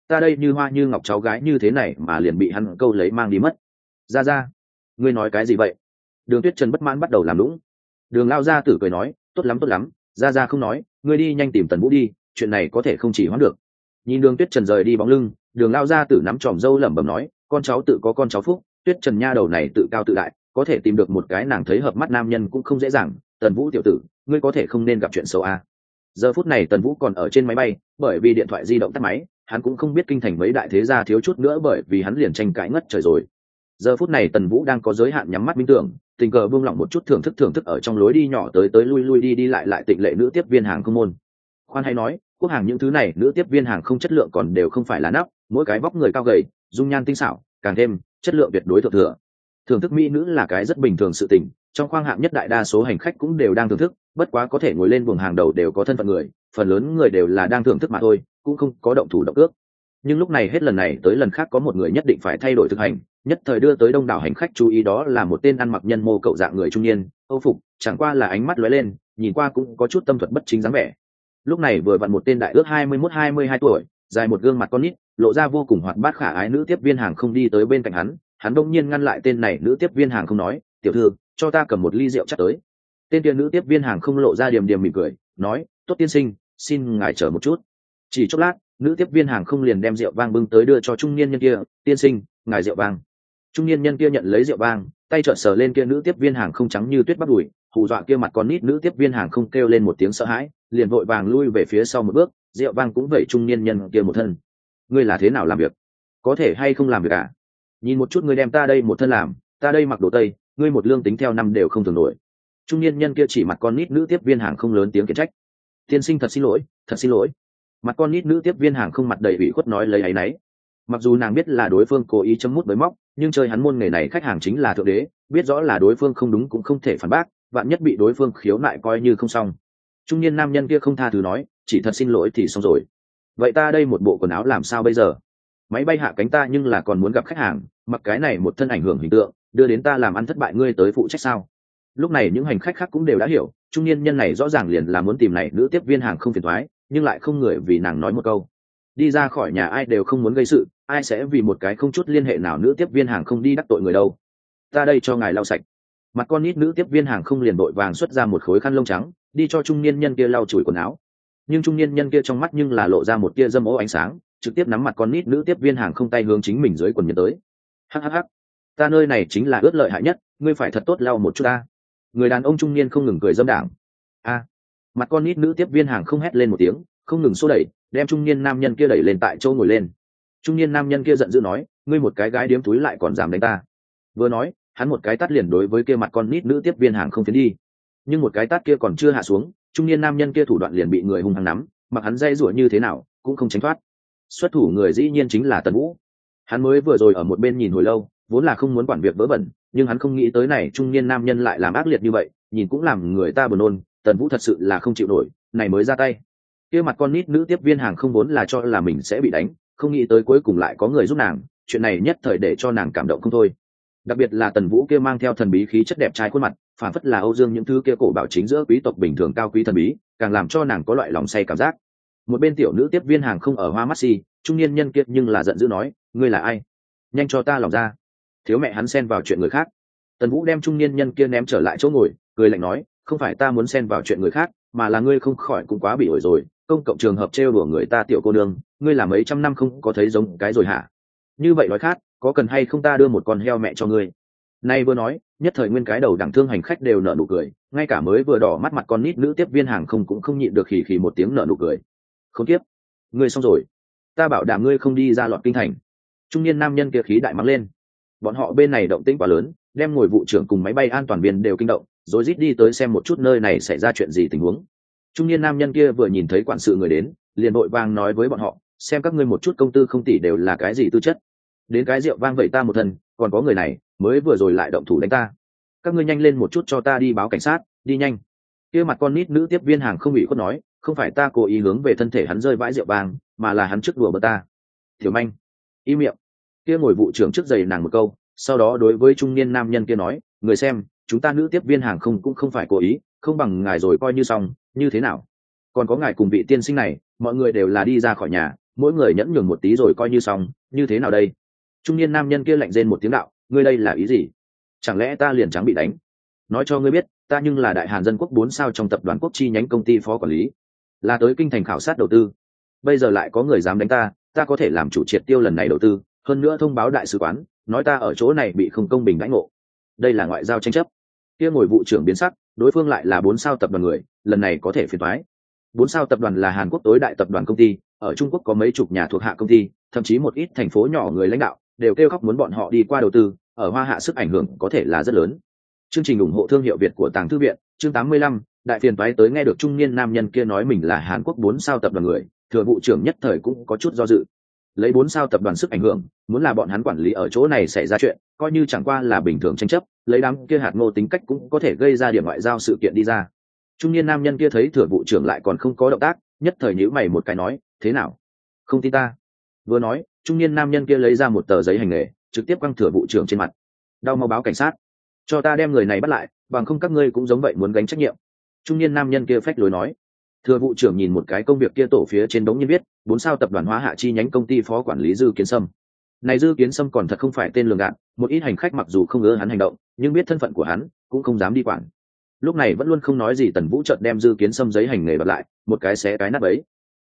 ta đây như hoa như ngọc cháu gái như thế này mà liền bị hắn câu lấy mang đi mất. Ra ngươi nói cái gì vậy? Đường Tuyết Trần bất mãn bắt đầu làm lũng. Đường Lao gia tử cười nói, tốt lắm, ra không nói, ngươi đi nhanh tìm Tần Vũ đi, chuyện này có thể không chỉ hoãn được. Nhìn Đường Tuyết Trần rời đi bóng lưng, Đường Lao gia tử nắm tròm râu lẩm bẩm nói, con cháu tự có con cháu phúc, Tuyết Trần nha đầu này tự cao tự đại, có thể tìm được một cái nàng thấy hợp mắt nam nhân cũng không dễ dàng. Tần Vũ tiểu tử, ngươi có thể không nên gặp chuyện xấu à? Giờ phút này Tần Vũ còn ở trên máy bay, bởi vì điện thoại di động tắt máy, hắn cũng không biết kinh thành mấy đại thế gia thiếu chút nữa bởi vì hắn liền tranh cãi ngất trời rồi. Giờ phút này Tần Vũ đang có giới hạn nhắm mắt minh tưởng, tình cờ buông lỏng một chút thưởng thức ở trong lối đi nhỏ tới lui đi lại tịnh lệ nữ tiếp viên hàng không môn. Khoan hay nói, quốc hàng những thứ này nữ tiếp viên hàng không chất lượng còn đều không phải là nắp, mỗi cái vóc người cao gầy, dung nhan tinh xảo, càng thêm chất lượng tuyệt đối thượng thừa. Thưởng thức mỹ nữ là cái rất bình thường sự tình, trong khoang hạng nhất đại đa số hành khách cũng đều đang thưởng thức, bất quá có thể ngồi lên buồng hàng đầu đều có thân phận người, phần lớn người đều là đang thưởng thức mà thôi, cũng không có động thủ động ước. Nhưng lúc này hết lần này tới lần khác có một người nhất định phải thay đổi thực hành, nhất thời đưa tới đông đảo hành khách chú ý, đó là một tên ăn mặc nhân mô cậu dạng người trung niên, âu phục, chẳng qua là ánh mắt lóe lên, nhìn qua cũng có chút tâm thuật bất chính dáng vẻ. Lúc này vừa vặn một tên đại ước 21-22 tuổi, dài một gương mặt con nít, lộ ra vô cùng hoạt bát khả ái nữ tiếp viên hàng không đi tới bên cạnh hắn đông nhiên ngăn lại tên này nữ tiếp viên hàng không nói, tiểu thư, cho ta cầm một ly rượu chắc tới. Tên kia nữ tiếp viên hàng không lộ ra điềm mỉm cười, nói, tốt tiên sinh, xin ngài chờ một chút. Chỉ chốc lát, nữ tiếp viên hàng không liền đem rượu vang bưng tới đưa cho trung niên nhân kia, tiên sinh, ngài rượu vang. Trung niên nhân kia nhận lấy rượu vang, tay trợn sờ lên kia nữ tiếp viên hàng không trắng như tuyết bắp đùi, hù dọa kia mặt con nít nữ tiếp viên hàng không kêu lên một tiếng sợ hãi, liền vội vàng lui về phía sau một bước, rượu vang cũng vậy trung niên nhân kia một thân. Ngươi là thế nào làm việc? Có thể hay không làm việc à? Nhìn một chút ngươi đem ta đây một thân làm, ta đây mặc đồ tây, ngươi một lương tính theo năm đều không thường nổi. Trung niên nhân kia chỉ mặt con nít nữ tiếp viên hàng không lớn tiếng khiển trách. Tiên sinh thật xin lỗi. Mặt con nít nữ tiếp viên hàng không mặt đầy ủy khuất nói lấy áy náy. Mặc dù nàng biết là đối phương cố ý châm mút bới móc, nhưng chơi hắn môn nghề này khách hàng chính là thượng đế, biết rõ là đối phương không đúng cũng không thể phản bác, vạn nhất bị đối phương khiếu nại coi như không xong. Trung niên nam nhân kia không tha thứ nói, chỉ thật xin lỗi thì xong rồi. Vậy ta đây một bộ quần áo làm sao bây giờ? Máy bay hạ cánh ta nhưng là còn muốn gặp khách hàng, mặc cái này một thân ảnh hưởng hình tượng, đưa đến ta làm ăn thất bại ngươi tới phụ trách sao? Lúc này những hành khách khác cũng đều đã hiểu, trung niên nhân này rõ ràng liền là muốn tìm này nữ tiếp viên hàng không phiền toái, nhưng lại không người vì nàng nói một câu. Đi ra khỏi nhà ai đều không muốn gây sự, ai sẽ vì một cái không chút liên hệ nào nữ tiếp viên hàng không đi đắc tội người đâu. Ta đây cho ngài lau sạch. Mặt con nít nữ tiếp viên hàng không liền đội vàng xuất ra một khối khăn lông trắng, đi cho trung niên nhân kia lau chùi quần áo. Nhưng trung niên nhân kia trong mắt nhưng là lộ ra một tia dâm ố ánh sáng, trực tiếp nắm mặt con nít nữ tiếp viên hàng không tay hướng chính mình dưới quần nhân tới. Hắc, ta nơi này chính là ướt lợi hại nhất, ngươi phải thật tốt lau một chút ta. Người đàn ông trung niên không ngừng cười dâm đảng. Mặt con nít nữ tiếp viên hàng không hét lên một tiếng, không ngừng xô đẩy, đem trung niên nam nhân kia đẩy lên tại chỗ ngồi lên. Trung niên nam nhân kia giận dữ nói, ngươi một cái gái điếm túi lại còn dám đánh ta. Vừa nói, hắn một cái tát liền đối với kia mặt con nít nữ tiếp viên hàng không phiến đi. Nhưng một cái tát kia còn chưa hạ xuống, trung niên nam nhân kia thủ đoạn liền bị người hung hăng nắm, mặc hắn dây rủa như thế nào cũng không tránh thoát. Xuất thủ người dĩ nhiên chính là Tần Vũ. Hắn mới vừa rồi ở một bên nhìn hồi lâu, vốn là không muốn quản việc vớ vẩn, nhưng hắn không nghĩ tới này trung niên nam nhân lại làm ác liệt như vậy, nhìn cũng làm người ta buồn nôn. Tần Vũ thật sự là không chịu nổi, này mới ra tay. Kia mặt con nít nữ tiếp viên hàng không vốn là cho là mình sẽ bị đánh, không nghĩ tới cuối cùng lại có người giúp nàng, chuyện này nhất thời để cho nàng cảm động không thôi. Đặc biệt là Tần Vũ kia mang theo thần bí khí chất đẹp trai khuôn mặt, phản phất là Âu Dương những thứ kia cổ bảo chính giữa quý tộc bình thường cao quý thần bí, càng làm cho nàng có loại lòng say cảm giác. Một bên tiểu nữ tiếp viên hàng không ở hoa mắt xi, trung niên nhân kia nhưng là giận dữ nói, ngươi là ai? Nhanh cho ta lòng ra. Thiếu mẹ hắn xen vào chuyện người khác. Tần Vũ đem trung niên nhân kia ném trở lại chỗ ngồi, cười lạnh nói, không phải ta muốn xen vào chuyện người khác, mà là ngươi không khỏi cũng quá bị ổi rồi, công cộng trường hợp trêu đùa người ta tiểu cô nương, ngươi là mấy trăm năm không có thấy giống cái rồi hả? Như vậy nói khác, có cần hay không ta đưa một con heo mẹ cho ngươi? Nay vừa nói, nhất thời nguyên cái đầu đẳng thương hành khách đều nở nụ cười, ngay cả mới vừa đỏ mắt mặt con nít nữ tiếp viên hàng không cũng không nhịn được khì khì một tiếng nở nụ cười. Khốn kiếp, ngươi xong rồi, ta bảo đảm ngươi không đi ra lọt kinh thành. Trung niên nam nhân kia khí đại mắng lên. Bọn họ bên này động tĩnh quá lớn, đem ngồi vụ trưởng cùng máy bay an toàn viên đều kinh động, rồi rít đi tới xem một chút nơi này xảy ra chuyện gì tình huống. Trung niên nam nhân kia vừa nhìn thấy quản sự người đến, liền vội vàng nói với bọn họ, xem các ngươi một chút công tư không tỷ đều là cái gì tư chất, đến cái rượu vang vậy ta một thân, còn có người này mới vừa rồi lại động thủ đánh ta, các ngươi nhanh lên một chút cho ta đi báo cảnh sát, đi nhanh. Kia mặt con nít nữ tiếp viên hàng không bị khuất nói, không phải ta cố ý hướng về thân thể hắn rơi vãi rượu vang, mà là hắn trước đùa bỡn ta. Tiểu manh, im miệng. Kia ngồi vụ trưởng trước giày nàng một câu, sau đó đối với trung niên nam nhân kia nói, người xem, chúng ta nữ tiếp viên hàng không cũng không phải cố ý, không bằng ngài rồi coi như xong, như thế nào? Còn có ngài cùng vị tiên sinh này, mọi người đều là đi ra khỏi nhà, mỗi người nhẫn nhường một tí rồi coi như xong, như thế nào đây? Trung niên nam nhân kia lạnh rên một tiếng đạo, ngươi đây là ý gì? Chẳng lẽ ta liền trắng bị đánh? Nói cho ngươi biết, ta nhưng là đại Hàn Dân Quốc 4 sao trong tập đoàn Quốc chi nhánh công ty phó quản lý, là tới kinh thành khảo sát đầu tư. Bây giờ lại có người dám đánh ta có thể làm chủ triệt tiêu lần này đầu tư, hơn nữa thông báo đại sứ quán, nói ta ở chỗ này bị không công bình đãi ngộ. Đây là ngoại giao tranh chấp. Kia ngồi vụ trưởng biến sắc, đối phương lại là 4 sao tập đoàn người, lần này có thể phiền toái. 4 sao tập đoàn là Hàn Quốc tối đại tập đoàn công ty, ở Trung Quốc có mấy chục nhà thuộc hạ công ty, thậm chí một ít thành phố nhỏ người lãnh đạo đều kêu khóc muốn bọn họ đi qua đầu tư, ở Hoa Hạ sức ảnh hưởng có thể là rất lớn. Chương trình ủng hộ thương hiệu Việt của Tàng Thư viện, chương 85, đại phiền toái tới nghe được trung niên nam nhân kia nói mình là Hàn Quốc 4 sao tập đoàn người, thừa vụ trưởng nhất thời cũng có chút do dự. Lấy 4 sao tập đoàn sức ảnh hưởng, muốn là bọn hắn quản lý ở chỗ này xảy ra chuyện, coi như chẳng qua là bình thường tranh chấp, lấy đám kia hạt ngô tính cách cũng có thể gây ra điểm ngoại giao sự kiện đi ra. Trung niên nam nhân kia thấy thừa vụ trưởng lại còn không có động tác, nhất thời nhíu mày một cái nói, thế nào? Không tin ta? Vừa nói, trung niên nam nhân kia lấy ra một tờ giấy hành nghề, trực tiếp quăng thừa vụ trưởng trên mặt. Đau mau báo cảnh sát, cho ta đem người này bắt lại, bằng không các ngươi cũng giống vậy muốn gánh trách nhiệm. Trung niên nam nhân kia phách lối nói. Thừa vụ trưởng nhìn một cái công việc kia tổ phía trên đống nhiên viết 4 sao tập đoàn Hoa Hạ chi nhánh công ty phó quản lý Dư Kiến Sâm. Này Dư Kiến Sâm còn thật không phải tên lường gạt, một ít hành khách mặc dù không ngờ hắn hành động, nhưng biết thân phận của hắn, cũng không dám đi quản. Lúc này vẫn luôn không nói gì Tần Vũ chợt đem Dư Kiến Sâm giấy hành nghề bật lại, một cái xé cái nát bấy.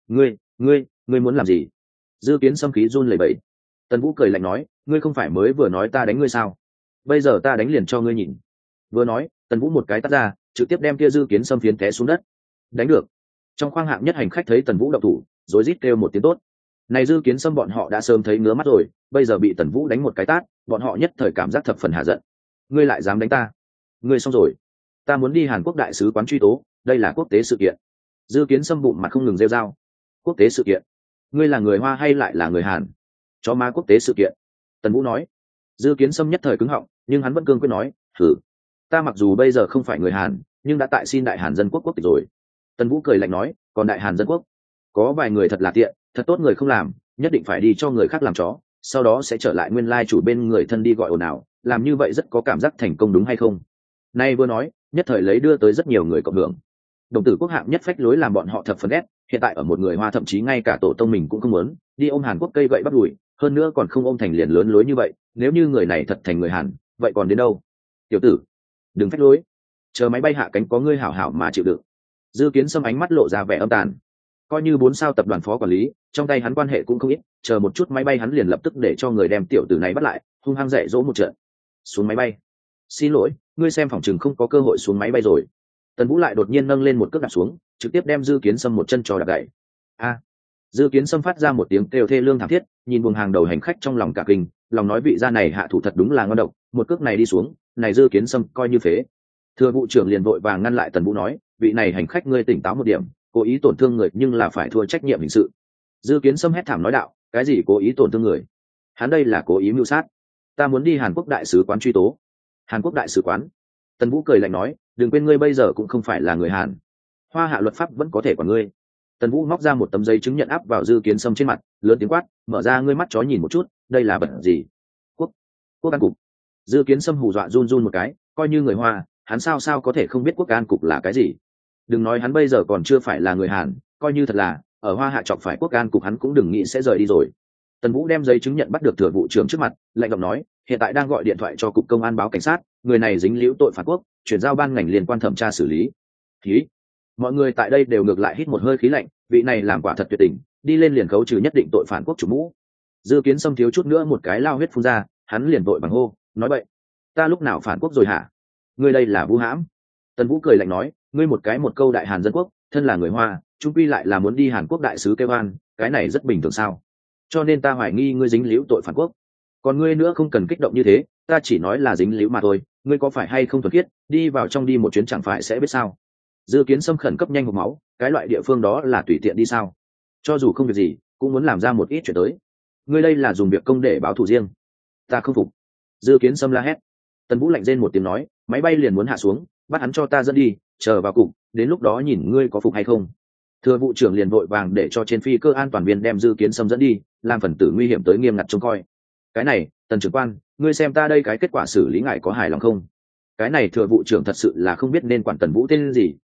Ngươi muốn làm gì? Dư Kiến Sâm khí run lẩy bẩy. Tần Vũ cười lạnh nói, ngươi không phải mới vừa nói ta đánh ngươi sao? Bây giờ ta đánh liền cho ngươi nhìn. Vừa nói, Tần Vũ một cái tát ra, trực tiếp đem kia Dư Kiến Sâm phiến té xuống đất. Đánh được. Trong khoang hạng nhất hành khách thấy Tần Vũ động thủ, rối rít kêu một tiếng tốt. Này Dư Kiến Sâm bọn họ đã sớm thấy ngứa mắt rồi, bây giờ bị Tần Vũ đánh một cái tát, bọn họ nhất thời cảm giác thập phần hạ giận. Ngươi lại dám đánh ta? Ngươi xong rồi. Ta muốn đi Hàn Quốc đại sứ quán truy tố, đây là quốc tế sự kiện. Dư Kiến Sâm bụng mặt không ngừng rêu rao. Quốc tế sự kiện? Ngươi là người Hoa hay lại là người Hàn? Chó má quốc tế sự kiện. Tần Vũ nói. Dư Kiến Sâm nhất thời cứng họng, nhưng hắn vẫn cương quyết nói, thử. Ta mặc dù bây giờ không phải người Hàn, nhưng đã tại xin đại Hàn Dân Quốc quốc tịch rồi. Tần Vũ cười lạnh nói, còn đại Hàn Dân Quốc, có vài người thật là tiện, thật tốt người không làm, nhất định phải đi cho người khác làm chó, sau đó sẽ trở lại nguyên lai chủ bên người thân đi gọi ồn ào, làm như vậy rất có cảm giác thành công đúng hay không? Nay vừa nói, nhất thời lấy đưa tới rất nhiều người cộng hưởng. Đồng tử quốc hạng nhất phách lối làm bọn họ thập phần ghét, hiện tại ở một người Hoa thậm chí ngay cả tổ tông mình cũng không muốn, đi ôm Hàn Quốc cây gậy bắt đùi, hơn nữa còn không ôm thành liền lớn lối như vậy, nếu như người này thật thành người Hàn, vậy còn đến đâu? Tiểu tử, đừng phách lối, chờ máy bay hạ cánh có ngươi hảo hảo mà chịu đựng. Dư Kiến Sâm ánh mắt lộ ra vẻ âm tàn, coi như 4 sao tập đoàn phó quản lý, trong tay hắn quan hệ cũng không ít, chờ một chút máy bay hắn liền lập tức để cho người đem tiểu tử này bắt lại, hung hăng dạy dỗ một trận. Xuống máy bay. Xin lỗi, ngươi xem phòng chừng không có cơ hội xuống máy bay rồi. Tần Vũ lại đột nhiên nâng lên một cước đạp xuống, trực tiếp đem Dư Kiến Sâm một chân cho đạp gãy. A! Dư Kiến Sâm phát ra một tiếng kêu thê lương thảm thiết, nhìn buồng hàng đầu hành khách trong lòng cả kinh, lòng nói vị gia này hạ thủ thật đúng là ngon độc, một cước này đi xuống, này Dư Kiến Sâm coi như phế. Thừa vụ trưởng liền vội vàng ngăn lại Tần Vũ nói, vị này hành khách ngươi tỉnh táo một điểm, cố ý tổn thương người nhưng là phải thua trách nhiệm hình sự. Dư Kiến Sâm hét thảm nói đạo, cái gì cố ý tổn thương người? Hắn đây là cố ý mưu sát. Ta muốn đi Hàn Quốc đại sứ quán truy tố. Hàn Quốc đại sứ quán? Tần Vũ cười lạnh nói, đừng quên ngươi bây giờ cũng không phải là người Hàn, Hoa Hạ luật pháp vẫn có thể quản ngươi. Tần Vũ móc ra một tấm giấy chứng nhận áp vào Dư Kiến Sâm trên mặt, lớn tiếng quát, mở ra ngươi mắt chó nhìn một chút, đây là vật gì? Quốc an cục. Dư Kiến Sâm hù dọa run run một cái, coi như người Hoa, hắn sao có thể không biết quốc an cục là cái gì? Đừng nói hắn bây giờ còn chưa phải là người Hàn, coi như thật là ở Hoa Hạ chọc phải quốc an cục hắn cũng đừng nghĩ sẽ rời đi rồi. Tần Vũ đem giấy chứng nhận bắt được thừa vụ trưởng trước mặt, lạnh giọng nói, hiện tại đang gọi điện thoại cho cục công an báo cảnh sát, người này dính líu tội phản quốc, chuyển giao ban ngành liên quan thẩm tra xử lý. Khí. Mọi người tại đây đều ngược lại hít một hơi khí lạnh, vị này làm quả thật tuyệt tình, đi lên liền khấu trừ nhất định tội phản quốc chủ mũ. Dư Kiến Sâm thiếu chút nữa một cái lao huyết phun ra, hắn liền vội bằng hô, nói bậy, ta lúc nào phản quốc rồi hả? Ngươi đây là vu hãm. Tần Vũ cười lạnh nói, ngươi một cái một câu đại Hàn Dân Quốc, thân là người Hoa, trung quy lại là muốn đi Hàn Quốc đại sứ kêu oan, cái này rất bình thường sao? Cho nên ta hoài nghi ngươi dính líu tội phản quốc. Còn ngươi nữa không cần kích động như thế, ta chỉ nói là dính líu mà thôi, ngươi có phải hay không thuần khiết, đi vào trong đi một chuyến chẳng phải sẽ biết sao? Dư Kiến Sâm khẩn cấp nhanh hộc máu, cái loại địa phương đó là tùy tiện đi sao? Cho dù không việc gì, cũng muốn làm ra một ít chuyện tới. Ngươi đây là dùng việc công để báo thù riêng. Ta không phục. Dư Kiến Sâm la hét. Tần Vũ lạnh rên một tiếng nói, máy bay liền muốn hạ xuống, bắt hắn cho ta dẫn đi, chờ vào cục, đến lúc đó nhìn ngươi có phục hay không. Thừa vụ trưởng liền vội vàng để cho trên phi cơ an toàn viên đem Dư Kiến Sâm dẫn đi, làm phần tử nguy hiểm tới nghiêm ngặt trông coi. Cái này, Tần trưởng quan, ngươi xem ta đây cái kết quả xử lý ngài có hài lòng không? Cái này thừa vụ trưởng thật sự là không biết nên quản Tần Vũ tên gì,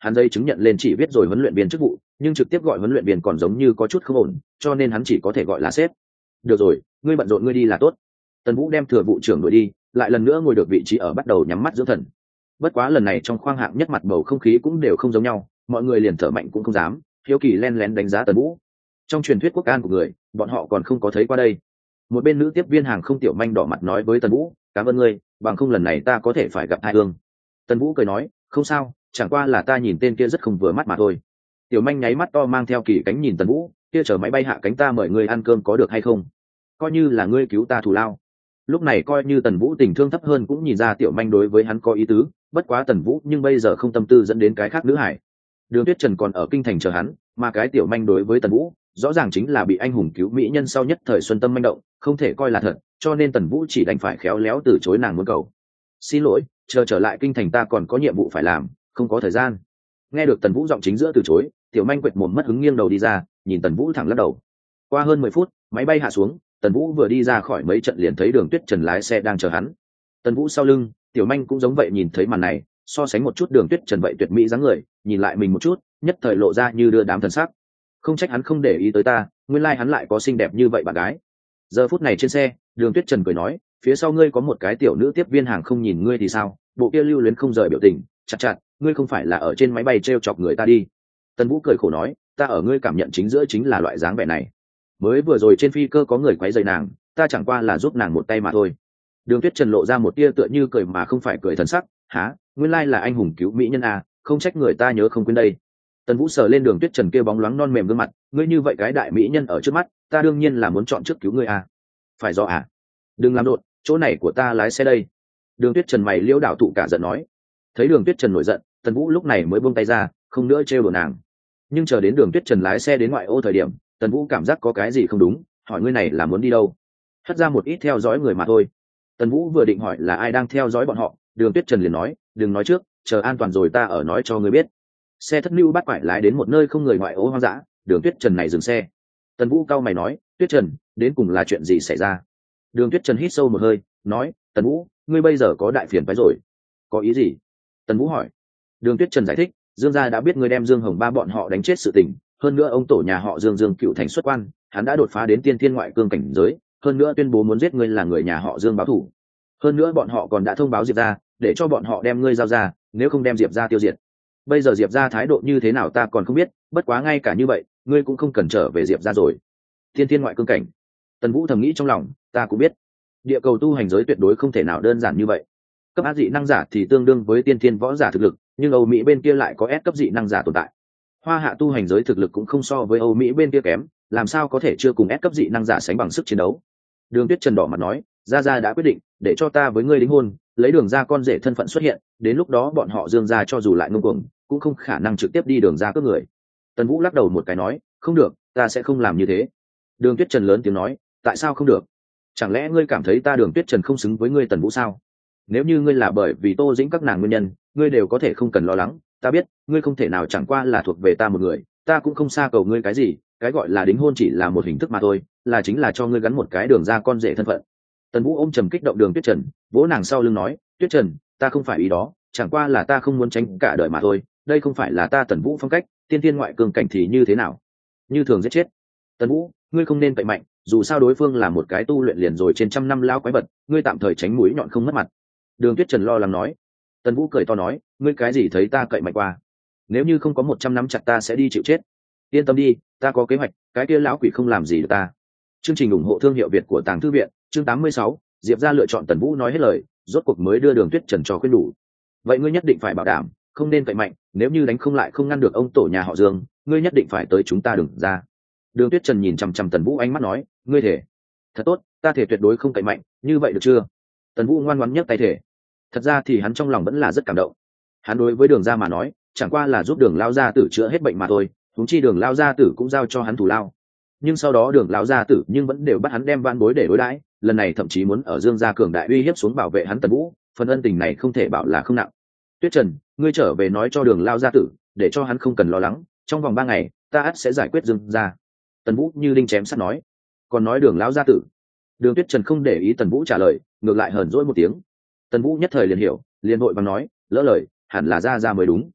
hắn giấy chứng nhận lên chỉ viết rồi huấn luyện viên chức vụ, nhưng trực tiếp gọi huấn luyện viên còn giống như có chút không ổn, cho nên hắn chỉ có thể gọi là sếp. Được rồi, ngươi bận rộn ngươi đi là tốt. Tần Vũ đem thừa vụ trưởng đuổi đi, lại lần nữa ngồi được vị trí ở, bắt đầu nhắm mắt dưỡng thần. Bất quá lần này trong khoang hạng nhất mặt bầu không khí cũng đều không giống nhau, mọi người liền thở mạnh cũng không dám, hiếu kỳ len lén đánh giá Tần Vũ. Trong truyền thuyết quốc an của người, bọn họ còn không có thấy qua đây. Một bên nữ tiếp viên hàng không Tiểu Manh đỏ mặt nói với Tần Vũ, cảm ơn ngươi, bằng không lần này ta có thể phải gặp hai ương. Tần Vũ cười nói, không sao, chẳng qua là ta nhìn tên kia rất không vừa mắt mà thôi. Tiểu Manh nháy mắt to mang theo kỳ cánh nhìn Tần Vũ, kia chờ máy bay hạ cánh ta mời ngươi ăn cơm có được hay không? Coi như là ngươi cứu ta thù lao. Lúc này coi như Tần Vũ tình thương thấp hơn cũng nhìn ra Tiểu Manh đối với hắn có ý tứ, bất quá Tần Vũ nhưng bây giờ không tâm tư dẫn đến cái khác nữ hải. Đường Tuyết Trần còn ở kinh thành chờ hắn, mà cái Tiểu Manh đối với Tần Vũ rõ ràng chính là bị anh hùng cứu mỹ nhân sau nhất thời xuân tâm manh động, không thể coi là thật, cho nên Tần Vũ chỉ đành phải khéo léo từ chối nàng muốn cầu. Xin lỗi, chờ trở lại kinh thành ta còn có nhiệm vụ phải làm, không có thời gian. Nghe được Tần Vũ giọng chính giữa từ chối, Tiểu Manh quệt mồm mất hứng nghiêng đầu đi ra, nhìn Tần Vũ thẳng lắc đầu. Qua hơn 10 phút, máy bay hạ xuống, Tần Vũ vừa đi ra khỏi mấy trận liền thấy Đường Tuyết Trần lái xe đang chờ hắn. Tần Vũ sau lưng, Tiểu Manh cũng giống vậy nhìn thấy màn này, so sánh một chút Đường Tuyết Trần vậy tuyệt mỹ dáng người, nhìn lại mình một chút, nhất thời lộ ra như đưa đám thần sắc. Không trách hắn không để ý tới ta, nguyên lai hắn lại có xinh đẹp như vậy bạn gái. Giờ phút này trên xe, Đường Tuyết Trần cười nói, phía sau ngươi có một cái tiểu nữ tiếp viên hàng không nhìn ngươi thì sao? Bộ kia lưu luyến không rời biểu tình, chặt chặt, ngươi không phải là ở trên máy bay trêu chọc người ta đi. Tần Vũ cười khổ nói, ta ở ngươi cảm nhận chính giữa chính là loại dáng vẻ này. Mới vừa rồi trên phi cơ có người quấy rầy nàng, ta chẳng qua là giúp nàng một tay mà thôi. Đường Tuyết Trần lộ ra một tia tựa như cười mà không phải cười thần sắc, há, nguyên lai là anh hùng cứu mỹ nhân à, không trách người ta nhớ không quên đây. Tần Vũ sờ lên Đường Tuyết Trần kia bóng loáng non mềm gương mặt, ngươi như vậy cái đại mỹ nhân ở trước mắt, ta đương nhiên là muốn chọn trước cứu ngươi à. Phải do à? Đừng làm đột, chỗ này của ta lái xe đây. Đường Tuyết Trần mày liễu đảo tụ cả giận nói. Thấy Đường Tuyết Trần nổi giận, Tần Vũ lúc này mới buông tay ra, không nữa trêu đùa nàng. Nhưng chờ đến Đường Tuyết Trần lái xe đến ngoại ô thời điểm, Tần Vũ cảm giác có cái gì không đúng, hỏi ngươi này là muốn đi đâu? Hất ra một ít theo dõi người mà thôi. Tần Vũ vừa định hỏi là ai đang theo dõi bọn họ, Đường Tuyết Trần liền nói, đừng nói trước, chờ an toàn rồi ta ở nói cho ngươi biết. Xe thất lưu bắt quải lái đến một nơi không người ngoại ô hoang dã, Đường Tuyết Trần này dừng xe. Tần Vũ cau mày nói, Tuyết Trần, đến cùng là chuyện gì xảy ra? Đường Tuyết Trần hít sâu một hơi, nói, Tần Vũ, ngươi bây giờ có đại phiền phái rồi. Có ý gì? Tần Vũ hỏi. Đường Tuyết Trần giải thích, Dương gia đã biết ngươi đem Dương Hồng Ba bọn họ đánh chết sự tình, hơn nữa ông tổ nhà họ Dương Dương Cựu thành xuất quan, hắn đã đột phá đến tiên thiên ngoại cương cảnh giới, hơn nữa tuyên bố muốn giết ngươi là người nhà họ Dương báo thù. Hơn nữa bọn họ còn đã thông báo Diệp gia, để cho bọn họ đem ngươi giao ra, nếu không đem Diệp gia tiêu diệt. Bây giờ Diệp gia thái độ như thế nào ta còn không biết, bất quá ngay cả như vậy, ngươi cũng không cần trở về Diệp gia rồi. Tiên thiên ngoại cương cảnh. Tần Vũ thầm nghĩ trong lòng, ta cũng biết, địa cầu tu hành giới tuyệt đối không thể nào đơn giản như vậy. Cấp A dị năng giả thì tương đương với tiên thiên võ giả thực lực, nhưng Âu Mỹ bên kia lại có S cấp dị năng giả tồn tại. Hoa hạ tu hành giới thực lực cũng không so với Âu Mỹ bên kia kém, làm sao có thể chưa cùng S cấp dị năng giả sánh bằng sức chiến đấu. Đường Tuyết Trần đỏ mặt nói, gia gia đã quyết định, để cho ta với ngươi đính hôn, lấy Đường gia con rể thân phận xuất hiện, đến lúc đó bọn họ Dương gia cho dù lại ngông cuồng, cũng không khả năng trực tiếp đi Đường gia cướp người. Tần Vũ lắc đầu một cái nói, không được, ta sẽ không làm như thế. Đường Tuyết Trần lớn tiếng nói, tại sao không được? Chẳng lẽ ngươi cảm thấy ta Đường Tuyết Trần không xứng với ngươi Tần Vũ sao? Nếu như ngươi là bởi vì Tô Dĩnh các nàng nguyên nhân, ngươi đều có thể không cần lo lắng, ta biết, ngươi không thể nào chẳng qua là thuộc về ta một người, ta cũng không xa cầu ngươi cái gì, cái gọi là đính hôn chỉ là một hình thức mà thôi, là chính là cho ngươi gắn một cái Đường ra con rể thân phận. Tần Vũ ôm trầm kích động Đường Tuyết Trần, vỗ nàng sau lưng nói, Tuyết Trần, ta không phải ý đó, chẳng qua là ta không muốn tránh cả đời mà thôi, đây không phải là ta Tần Vũ phong cách, tiên tiên ngoại cường cảnh thì như thế nào? Như thường giết chết. Tần Vũ, ngươi không nên cậy mạnh, dù sao đối phương là một cái tu luyện liền rồi trên trăm năm lao quái vật, ngươi tạm thời tránh mũi nhọn không mất mặt. Đường Tuyết Trần lo lắng nói. Tần Vũ cười to nói, ngươi cái gì thấy ta cậy mạnh qua? Nếu như không có 100 năm chặt ta sẽ đi chịu chết. Yên tâm đi, ta có kế hoạch, cái kia lão quỷ không làm gì được ta. Chương trình ủng hộ thương hiệu Việt của Tàng Thư viện, chương 86, Diệp gia lựa chọn. Tần Vũ nói hết lời, rốt cuộc mới đưa Đường Tuyết Trần cho khuyên đủ. Vậy ngươi nhất định phải bảo đảm, không nên cậy mạnh, nếu như đánh không lại không ngăn được ông tổ nhà họ Dương, ngươi nhất định phải tới chúng ta Đường ra. Đường Tuyết Trần nhìn chằm chằm Tần Vũ ánh mắt nói, ngươi thể. Thật tốt, ta thể tuyệt đối không cậy mạnh, như vậy được chưa? Tần Vũ ngoan ngoãn nhấc tay thể. Thật ra thì hắn trong lòng vẫn là rất cảm động. Hắn đối với Đường gia mà nói, chẳng qua là giúp Đường lão gia tử chữa hết bệnh mà thôi, huống chi Đường lão gia tử cũng giao cho hắn thù lao. Nhưng sau đó Đường lão gia tử nhưng vẫn đều bắt hắn đem van bối để đối đãi, lần này thậm chí muốn ở Dương gia cường đại uy hiếp xuống bảo vệ hắn Tần Vũ, phần ân tình này không thể bảo là không nặng. Tuyết Trần, ngươi trở về nói cho Đường lão gia tử, để cho hắn không cần lo lắng, trong vòng 3 ngày, ta ắt sẽ giải quyết Dương gia. Tần Vũ như đinh chém sắt nói. Còn nói Đường lão gia tử. Đường Tuyết Trần không để ý Tần Vũ trả lời, ngược lại hờn dỗi một tiếng. Tần Vũ nhất thời liền hiểu, liền vội vàng nói, lỡ lời, hẳn là gia gia mới đúng.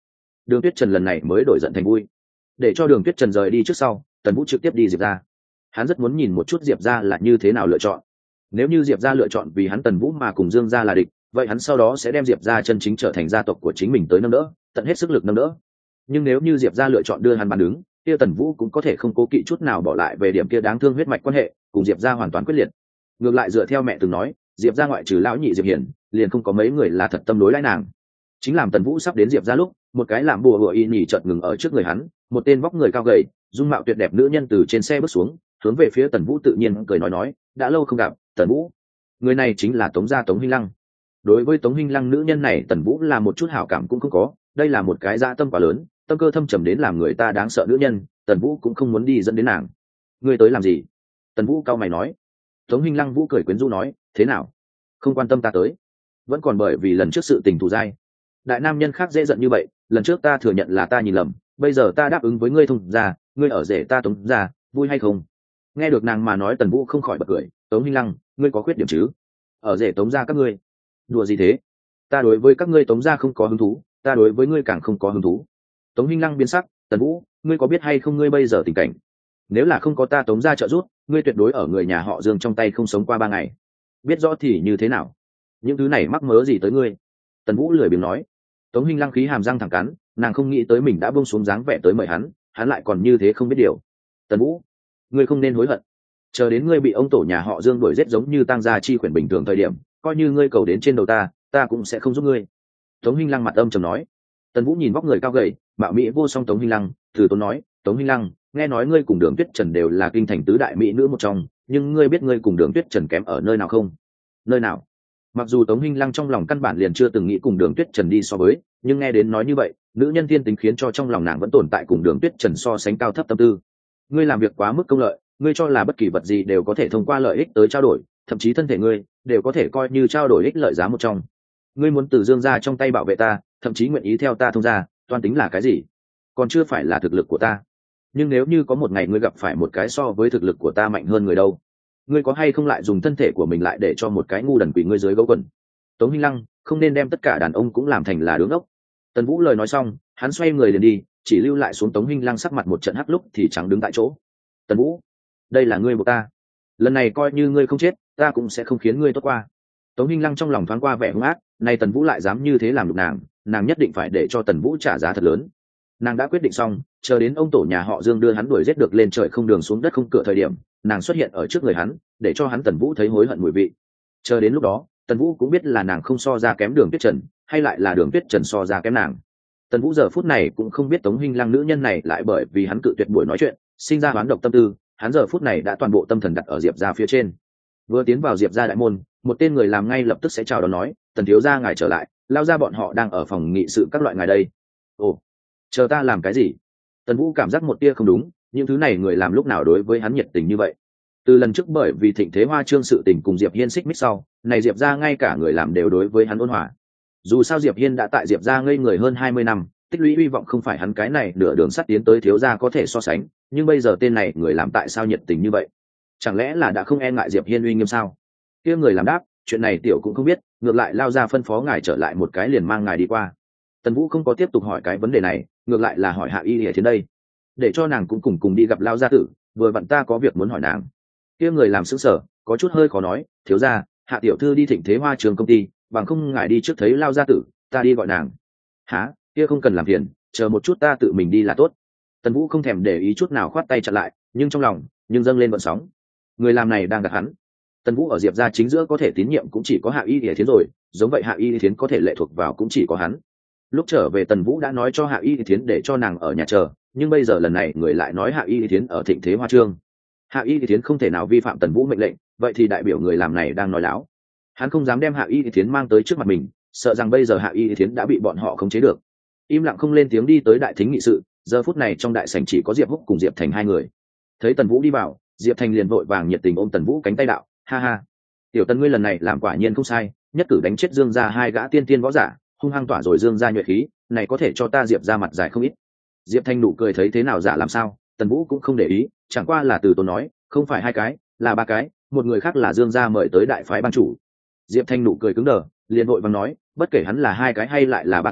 Đường Tuyết Trần lần này mới đổi giận thành vui. Để cho Đường Tuyết Trần rời đi trước sau, Tần Vũ trực tiếp đi Diệp ra. Hắn rất muốn nhìn một chút Diệp ra là như thế nào lựa chọn. Nếu như Diệp ra lựa chọn vì hắn Tần Vũ mà cùng Dương ra là địch, vậy hắn sau đó sẽ đem Diệp ra chân chính trở thành gia tộc của chính mình tới nâng đỡ, tận hết sức lực nâng đỡ. Nhưng nếu như Diệp ra lựa chọn đưa hắn bàn đứng, kia Tần Vũ cũng có thể không cố kỵ chút nào bỏ lại về điểm kia đáng thương huyết mạch quan hệ, cùng Diệp ra hoàn toàn quyết liệt. Ngược lại dựa theo mẹ từng nói, Diệp ra ngoại trừ lão nhị Diệp Hiển, liền không có mấy người là thật tâm đối đãi nàng. Chính làm Tần Vũ sắp đến Diệp ra lúc, một cái làm bùa hựa y nhỉ chợt ngừng ở trước người hắn, một tên vóc người cao gầy, dung mạo tuyệt đẹp nữ nhân từ trên xe bước xuống, hướng về phía Tần Vũ tự nhiên cười nói, đã lâu không gặp, Tần Vũ. Người này chính là Tống gia Tống Hinh Lăng. Đối với Tống Hinh Lăng nữ nhân này, Tần Vũ là một chút hảo cảm cũng không có, đây là một cái dạ tâm quá lớn, tâm cơ thâm trầm đến làm người ta đáng sợ nữ nhân, Tần Vũ cũng không muốn đi dẫn đến nàng. Ngươi tới làm gì? Tần Vũ cau mày nói. Tống Hinh Lăng Vũ cười quyến rũ nói, thế nào? Không quan tâm ta tới? Vẫn còn bởi vì lần trước sự tình thù dai. Đại nam nhân khác dễ giận như vậy, lần trước ta thừa nhận là ta nhìn lầm, bây giờ ta đáp ứng với ngươi thông gia, ngươi ở rể ta Tống gia, vui hay không? Nghe được nàng mà nói, Tần Vũ không khỏi bật cười. Tống Hinh Lăng, ngươi có khuyết điểm chứ? Ở rể Tống gia các ngươi? Đùa gì thế? Ta đối với các ngươi Tống gia không có hứng thú, ta đối với ngươi càng không có hứng thú. Tống Hinh Lăng biến sắc. Tần Vũ, ngươi có biết hay không ngươi bây giờ tình cảnh? Nếu là không có ta Tống gia trợ giúp, ngươi tuyệt đối ở người nhà họ Dương trong tay không sống qua 3 ngày. Biết rõ thì như thế nào? Những thứ này mắc mớ gì tới ngươi? Tần Vũ lười biếng nói. Tống Hinh Lăng khí hàm răng thẳng cắn, nàng không nghĩ tới mình đã buông xuống dáng vẻ tới mời hắn lại còn như thế không biết điều. Tần Vũ, ngươi không nên hối hận. Chờ đến ngươi bị ông tổ nhà họ Dương đuổi giết giống như tang gia chi quyển bình thường thời điểm, coi như ngươi cầu đến trên đầu ta cũng sẽ không giúp ngươi. Tống Hinh Lăng mặt âm trầm nói. Tần Vũ nhìn vóc người cao gầy, mạo mỹ vô song Tống Hinh Lăng, thử tốn nói, Tống Hinh Lăng, nghe nói ngươi cùng Đường Tuyết Trần đều là kinh thành tứ đại mỹ nữ một trong, nhưng ngươi biết ngươi cùng Đường Tuyết Trần kém ở nơi nào không? Nơi nào? Mặc dù Tống Hinh Lăng trong lòng căn bản liền chưa từng nghĩ cùng Đường Tuyết Trần đi so với, nhưng nghe đến nói như vậy, nữ nhân thiên tính khiến cho trong lòng nàng vẫn tồn tại cùng Đường Tuyết Trần so sánh cao thấp tâm tư. Ngươi làm việc quá mức công lợi, ngươi cho là bất kỳ vật gì đều có thể thông qua lợi ích tới trao đổi, thậm chí thân thể ngươi đều có thể coi như trao đổi ích lợi giá một trong. Ngươi muốn từ Dương gia trong tay bảo vệ ta, thậm chí nguyện ý theo ta thông gia, toan tính là cái gì? Còn chưa phải là thực lực của ta. Nhưng nếu như có một ngày ngươi gặp phải một cái so với thực lực của ta mạnh hơn người đâu, ngươi có hay không lại dùng thân thể của mình lại để cho một cái ngu đần quỷ ngươi dưới gấu quần? Tống Hinh Lăng, không nên đem tất cả đàn ông cũng làm thành là đứng ốc. Tần Vũ lời nói xong, hắn xoay người liền đi, chỉ lưu lại xuống Tống Hinh Lăng sắc mặt một trận hắc lúc thì chẳng đứng tại chỗ. Tần Vũ, đây là ngươi buộc ta, lần này coi như ngươi không chết, ta cũng sẽ không khiến ngươi tốt qua. Tống Hinh Lăng trong lòng thoáng qua vẻ hung ác, nay Tần Vũ lại dám như thế làm nhục nàng nhất định phải để cho Tần Vũ trả giá thật lớn. Nàng đã quyết định xong, chờ đến ông tổ nhà họ Dương đưa hắn đuổi giết được lên trời không đường xuống đất không cửa thời điểm, nàng xuất hiện ở trước người hắn, để cho hắn Tần Vũ thấy hối hận mùi vị. Chờ đến lúc đó, Tần Vũ cũng biết là nàng không so ra kém Đường Tuyết Trần, hay lại là Đường Tuyết Trần so ra kém nàng. Tần Vũ giờ phút này cũng không biết Tống Hinh Lăng nữ nhân này lại bởi vì hắn cự tuyệt buổi nói chuyện, sinh ra oán độc tâm tư, hắn giờ phút này đã toàn bộ tâm thần đặt ở Diệp gia phía trên. Vừa tiến vào Diệp gia đại môn, một tên người làm ngay lập tức sẽ chào đón nói, Tần thiếu gia ngài trở lại, lao ra bọn họ đang ở phòng nghị sự các loại ngài đây. Ồ, chờ ta làm cái gì? Tần Vũ cảm giác một tia không đúng, những thứ này người làm lúc nào đối với hắn nhiệt tình như vậy? Từ lần trước bởi vì Thịnh Thế Hoa Trương sự tình cùng Diệp Hiên xích mích sau, này Diệp gia ngay cả người làm đều đối với hắn ôn hòa. Dù sao Diệp Hiên đã tại Diệp gia ngây người hơn 20 năm, tích lũy hy vọng không phải hắn cái này nửa đường sắt tiến tới thiếu gia có thể so sánh, nhưng bây giờ tên này người làm tại sao nhiệt tình như vậy? Chẳng lẽ là đã không e ngại Diệp Hiên uy nghiêm sao? Kia người làm đáp, chuyện này tiểu cũng không biết, ngược lại lao ra phân phó ngài trở lại một cái liền mang ngài đi qua. Tần Vũ không có tiếp tục hỏi cái vấn đề này, ngược lại là hỏi Hạ Y Lìa Thiến đây, để cho nàng cũng cùng đi gặp lao gia tử, vừa vặn ta có việc muốn hỏi nàng. Kia người làm sững sờ, có chút hơi khó nói, thiếu gia, Hạ tiểu thư đi Thịnh Thế Hoa Trường công ty, bằng không ngài đi trước thấy lao gia tử, ta đi gọi nàng. Hả? Kia không cần làm phiền, chờ một chút ta tự mình đi là tốt. Tần Vũ không thèm để ý chút nào khoát tay chặn lại, nhưng trong lòng dâng lên vận sóng. Người làm này đang gạt hắn. Tần Vũ ở Diệp gia chính giữa có thể tín nhiệm cũng chỉ có Hạ Y Lìa Thiến rồi, giống vậy Hạ Y Lìa Thiến có thể lệ thuộc vào cũng chỉ có hắn. Lúc trở về Tần Vũ đã nói cho Hạ Y Lìa Thiến để cho nàng ở nhà chờ, nhưng bây giờ lần này người lại nói Hạ Y Lìa Thiến ở Thịnh Thế Hoa Trương. Hạ Y Lìa Thiến không thể nào vi phạm Tần Vũ mệnh lệnh, vậy thì đại biểu người làm này đang nói láo. Hắn không dám đem Hạ Y Lìa Thiến mang tới trước mặt mình, sợ rằng bây giờ Hạ Y Lìa Thiến đã bị bọn họ khống chế được. Im lặng không lên tiếng đi tới đại thính nghị sự, giờ phút này trong đại sảnh chỉ có Diệp Húc cùng Diệp Thành hai người. Thấy Tần Vũ đi vào, Diệp Thành liền vội vàng nhiệt tình ôm Tần Vũ cánh tay đạo, ha ha, tiểu Tần ngươi lần này làm quả nhiên không sai, nhất cử đánh chết Dương gia hai gã tiên tiên võ giả, hung hăng tỏa rồi Dương gia nhuệ khí, này có thể cho ta Diệp gia mặt dài không ít. Diệp Thành nụ cười thấy thế nào giả làm sao, Tần Vũ cũng không để ý, chẳng qua là từ tốn nói, không phải hai cái, là ba cái, một người khác là Dương gia mời tới đại phái ban chủ. Diệp Thành nụ cười cứng đờ, liền vội vàng nói, bất kể hắn là hai cái hay lại là ba cái,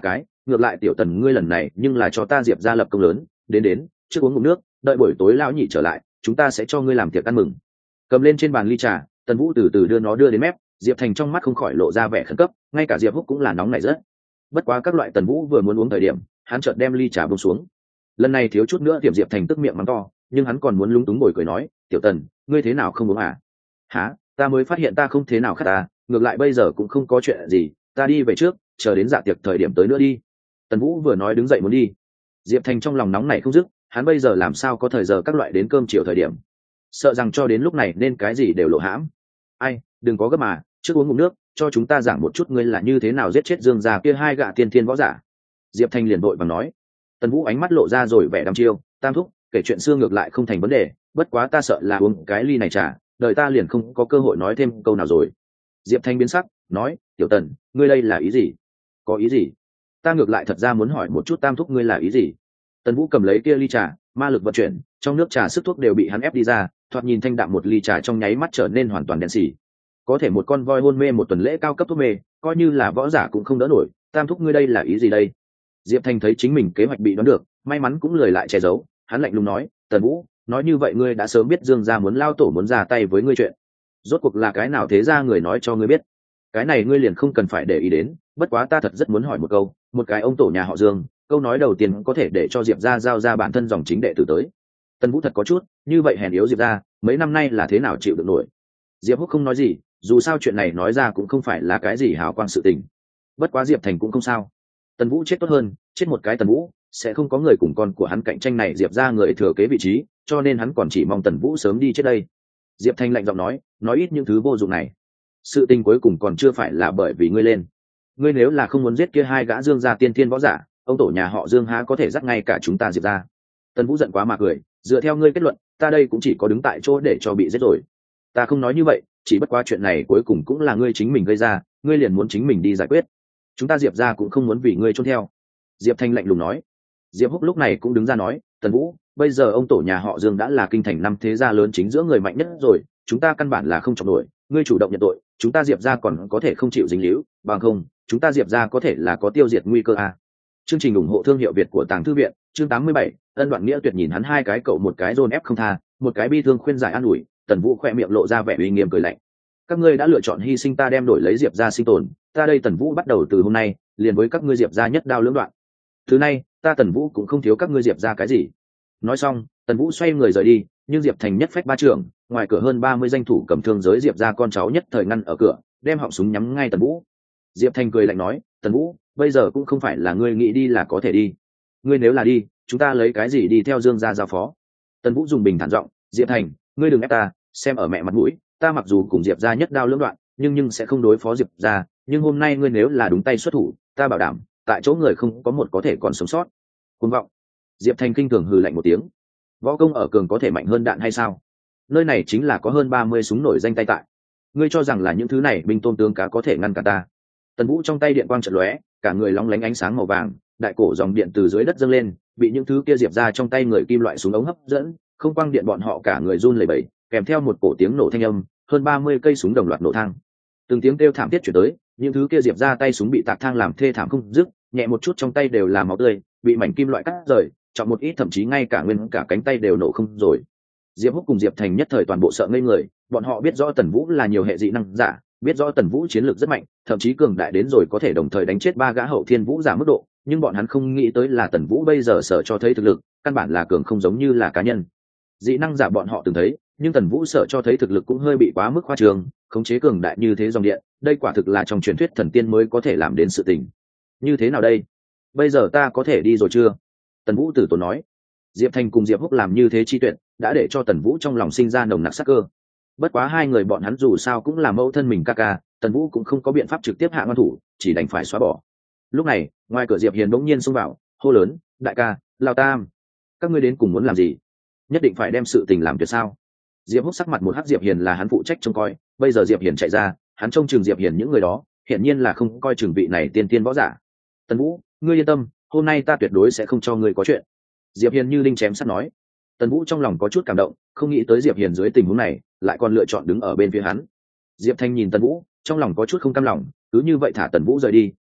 ngược lại tiểu tần ngươi lần này nhưng là cho ta diệp ra lập công lớn, đến trước uống ngụm nước, đợi buổi tối lão nhị trở lại chúng ta sẽ cho ngươi làm tiệc ăn mừng. Cầm lên trên bàn ly trà, Tần Vũ từ từ đưa đến mép. Diệp Thành trong mắt không khỏi lộ ra vẻ khẩn cấp, ngay cả Diệp Húc cũng là nóng nảy rất. Bất quá các loại Tần Vũ vừa muốn uống thời điểm, hắn chợt đem ly trà buông xuống. Lần này thiếu chút nữa tiệm Diệp Thành tức miệng mắng to, nhưng hắn còn muốn lúng túng bồi cười nói, "Tiểu Tần, ngươi thế nào không uống à?" "Hả? Ta mới phát hiện ta không thế nào khát ta, ngược lại bây giờ cũng không có chuyện gì, ta đi về trước, chờ đến dạ tiệc thời điểm tới nữa đi." Tần Vũ vừa nói đứng dậy muốn đi. Diệp Thành trong lòng nóng nảy không dứt, hắn bây giờ làm sao có thời giờ các loại đến cơm chiều thời điểm, sợ rằng cho đến lúc này nên cái gì đều lộ hãm. "Ai, đừng có gấp mà, trước uống ngụm nước, cho chúng ta giảng một chút ngươi là như thế nào giết chết Dương gia kia hai gã tiên thiên võ giả." Diệp Thanh liền vội vàng nói. Tần Vũ ánh mắt lộ ra rồi vẻ đăm chiêu, "Tam thúc, kể chuyện xưa ngược lại không thành vấn đề, bất quá ta sợ là uống cái ly này trà, đời ta liền không có cơ hội nói thêm câu nào rồi." Diệp Thanh biến sắc, nói, "Tiểu Tần, ngươi đây là ý gì?" "Có ý gì? Ta ngược lại thật ra muốn hỏi một chút Tam thúc ngươi là ý gì?" Tần Vũ cầm lấy kia ly trà, ma lực vận chuyển, trong nước trà sức thuốc đều bị hắn ép đi ra, thoạt nhìn thanh đạm một ly trà trong nháy mắt trở nên hoàn toàn đen xì. Có thể một con voi hôn mê một tuần lễ cao cấp thuốc mê, coi như là võ giả cũng không đỡ nổi. Tam thúc ngươi đây là ý gì đây? Diệp Thanh thấy chính mình kế hoạch bị đoán được, may mắn cũng lười lại che giấu, hắn lạnh lùng nói, "Tần Vũ, nói như vậy ngươi đã sớm biết Dương gia muốn lao tổ muốn ra tay với ngươi chuyện. Rốt cuộc là cái nào thế ra người nói cho ngươi biết? Cái này ngươi liền không cần phải để ý đến, bất quá ta thật rất muốn hỏi một câu, một cái ông tổ nhà họ Dương, câu nói đầu tiên có thể để cho Diệp gia giao ra bản thân dòng chính đệ tử tới." Tần Vũ thật có chút, như vậy hèn yếu Diệp gia, mấy năm nay là thế nào chịu được nổi? Diệp Húc không nói gì, dù sao chuyện này nói ra cũng không phải là cái gì hào quang sự tình. Bất quá Diệp Thành cũng không sao. Tần Vũ chết tốt hơn, chết một cái Tần Vũ, sẽ không có người cùng con của hắn cạnh tranh này Diệp ra người thừa kế vị trí, cho nên hắn còn chỉ mong Tần Vũ sớm đi chết đây. Diệp Thành lạnh giọng nói ít những thứ vô dụng này. Sự tình cuối cùng còn chưa phải là bởi vì ngươi lên. Ngươi nếu là không muốn giết kia hai gã Dương gia tiên thiên võ giả, ông tổ nhà họ Dương há có thể dắt ngay cả chúng ta Diệp ra. Tần Vũ giận quá mà cười, dựa theo ngươi kết luận, ta đây cũng chỉ có đứng tại chỗ để cho bị giết rồi. Ta không nói như vậy, chỉ bất quá chuyện này cuối cùng cũng là ngươi chính mình gây ra, ngươi liền muốn chính mình đi giải quyết. Chúng ta Diệp ra cũng không muốn vì ngươi trốn theo. Diệp Thanh lạnh lùng nói. Diệp Húc lúc này cũng đứng ra nói, Tần Vũ, bây giờ ông tổ nhà họ Dương đã là kinh thành năm thế gia lớn chính giữa người mạnh nhất rồi, chúng ta căn bản là không chọc nổi, ngươi chủ động nhận tội, chúng ta Diệp ra còn có thể không chịu dính líu, bằng không, chúng ta Diệp ra có thể là có tiêu diệt nguy cơ à. Chương trình ủng hộ thương hiệu Việt của Tàng Thư viện, chương 87, Ân Đoạn Nghĩa Tuyệt nhìn hắn hai cái cậu một cái dồn ép không tha, một cái bi thương khuyên giải an ủi, Tần Vũ khỏe miệng lộ ra vẻ uy nghiêm cười lạnh. Các ngươi đã lựa chọn hy sinh ta đem đổi lấy Diệp gia sinh tồn, ta đây Tần Vũ bắt đầu từ hôm nay, liền với các ngươi Diệp gia nhất đao lưỡng đoạn. Thứ này, ta Tần Vũ cũng không thiếu các ngươi Diệp gia cái gì. Nói xong, Tần Vũ xoay người rời đi, nhưng Diệp Thành nhất phách ba trưởng, ngoài cửa hơn 30 danh thủ cầm thương giới Diệp gia con cháu nhất thời ngăn ở cửa, đem họng súng nhắm ngay Tần Vũ. Diệp Thành cười lạnh nói, Tần Vũ, bây giờ cũng không phải là ngươi nghĩ đi là có thể đi. Ngươi nếu là đi, chúng ta lấy cái gì đi theo Dương gia giao phó? Tần Vũ dùng bình thản giọng, Diệp Thành, ngươi đừng ép ta, xem ở mẹ mặt mũi, ta mặc dù cùng Diệp gia nhất đao lưỡng đoạn, nhưng sẽ không đối phó Diệp gia, nhưng hôm nay ngươi nếu là đúng tay xuất thủ, ta bảo đảm, tại chỗ người không có một có thể còn sống sót. Cuồng vọng. Diệp Thành kinh thường hừ lạnh một tiếng. Võ công ở cường có thể mạnh hơn đạn hay sao? Nơi này chính là có hơn 30 súng nổi danh tay tại. Ngươi cho rằng là những thứ này binh tôn tướng cá có thể ngăn cả ta? Tần Vũ trong tay điện quang chợt lóe, cả người lóng lánh ánh sáng màu vàng, đại cổ dòng điện từ dưới đất dâng lên, bị những thứ kia Diệp ra trong tay người kim loại súng ống hấp dẫn, không quang điện bọn họ cả người run lẩy bẩy, kèm theo một cổ tiếng nổ thanh âm, hơn 30 cây súng đồng loạt nổ thang. Từng tiếng kêu thảm thiết truyền tới, những thứ kia Diệp ra tay súng bị tạc thang làm thê thảm không dứt, nhẹ một chút trong tay đều là máu tươi, bị mảnh kim loại cắt rời, trọng một ít thậm chí ngay cả nguyên cả cánh tay đều nổ không rồi. Diệp Húc cùng Diệp Thành nhất thời toàn bộ sợ ngây người, bọn họ biết rõ Tần Vũ là nhiều hệ dị năng giả, biết rõ Tần Vũ chiến lược rất mạnh, thậm chí cường đại đến rồi có thể đồng thời đánh chết 3 gã hậu thiên vũ giả mức độ, nhưng bọn hắn không nghĩ tới là Tần Vũ bây giờ sở cho thấy thực lực, căn bản là cường không giống như là cá nhân. Dị năng giả bọn họ từng thấy, nhưng Tần Vũ sở cho thấy thực lực cũng hơi bị quá mức khoa trương, khống chế cường đại như thế dòng điện, đây quả thực là trong truyền thuyết thần tiên mới có thể làm đến sự tình. Như thế nào đây? Bây giờ ta có thể đi rồi chưa? Tần Vũ từ tốn nói. Diệp Thành cùng Diệp Húc làm như thế chi tuyệt, đã để cho Tần Vũ trong lòng sinh ra nồng nặc sát cơ. Bất quá hai người bọn hắn dù sao cũng là mẫu thân mình ca ca, Tần Vũ cũng không có biện pháp trực tiếp hạ ngăn thủ, chỉ đành phải xóa bỏ. Lúc này, ngoài cửa Diệp Hiền bỗng nhiên xông vào, hô lớn, đại ca, Lão Tam, các ngươi đến cùng muốn làm gì? Nhất định phải đem sự tình làm tuyệt sao? Diệp Húc sắc mặt một hắc, Diệp Hiền là hắn phụ trách trông coi, bây giờ Diệp Hiền chạy ra, hắn trông chừng Diệp Hiền những người đó, hiển nhiên là không coi chừng vị này tiên tiên võ giả. Tần Vũ, ngươi yên tâm, hôm nay ta tuyệt đối sẽ không cho ngươi có chuyện. Diệp Hiền như đinh chém sắt nói. Tần Vũ trong lòng có chút cảm động, không nghĩ tới Diệp Hiền dưới tình huống này lại còn lựa chọn đứng ở bên phía hắn. Diệp Thanh nhìn Tần Vũ, trong lòng có chút không cam lòng, cứ như vậy thả Tần Vũ rời đi,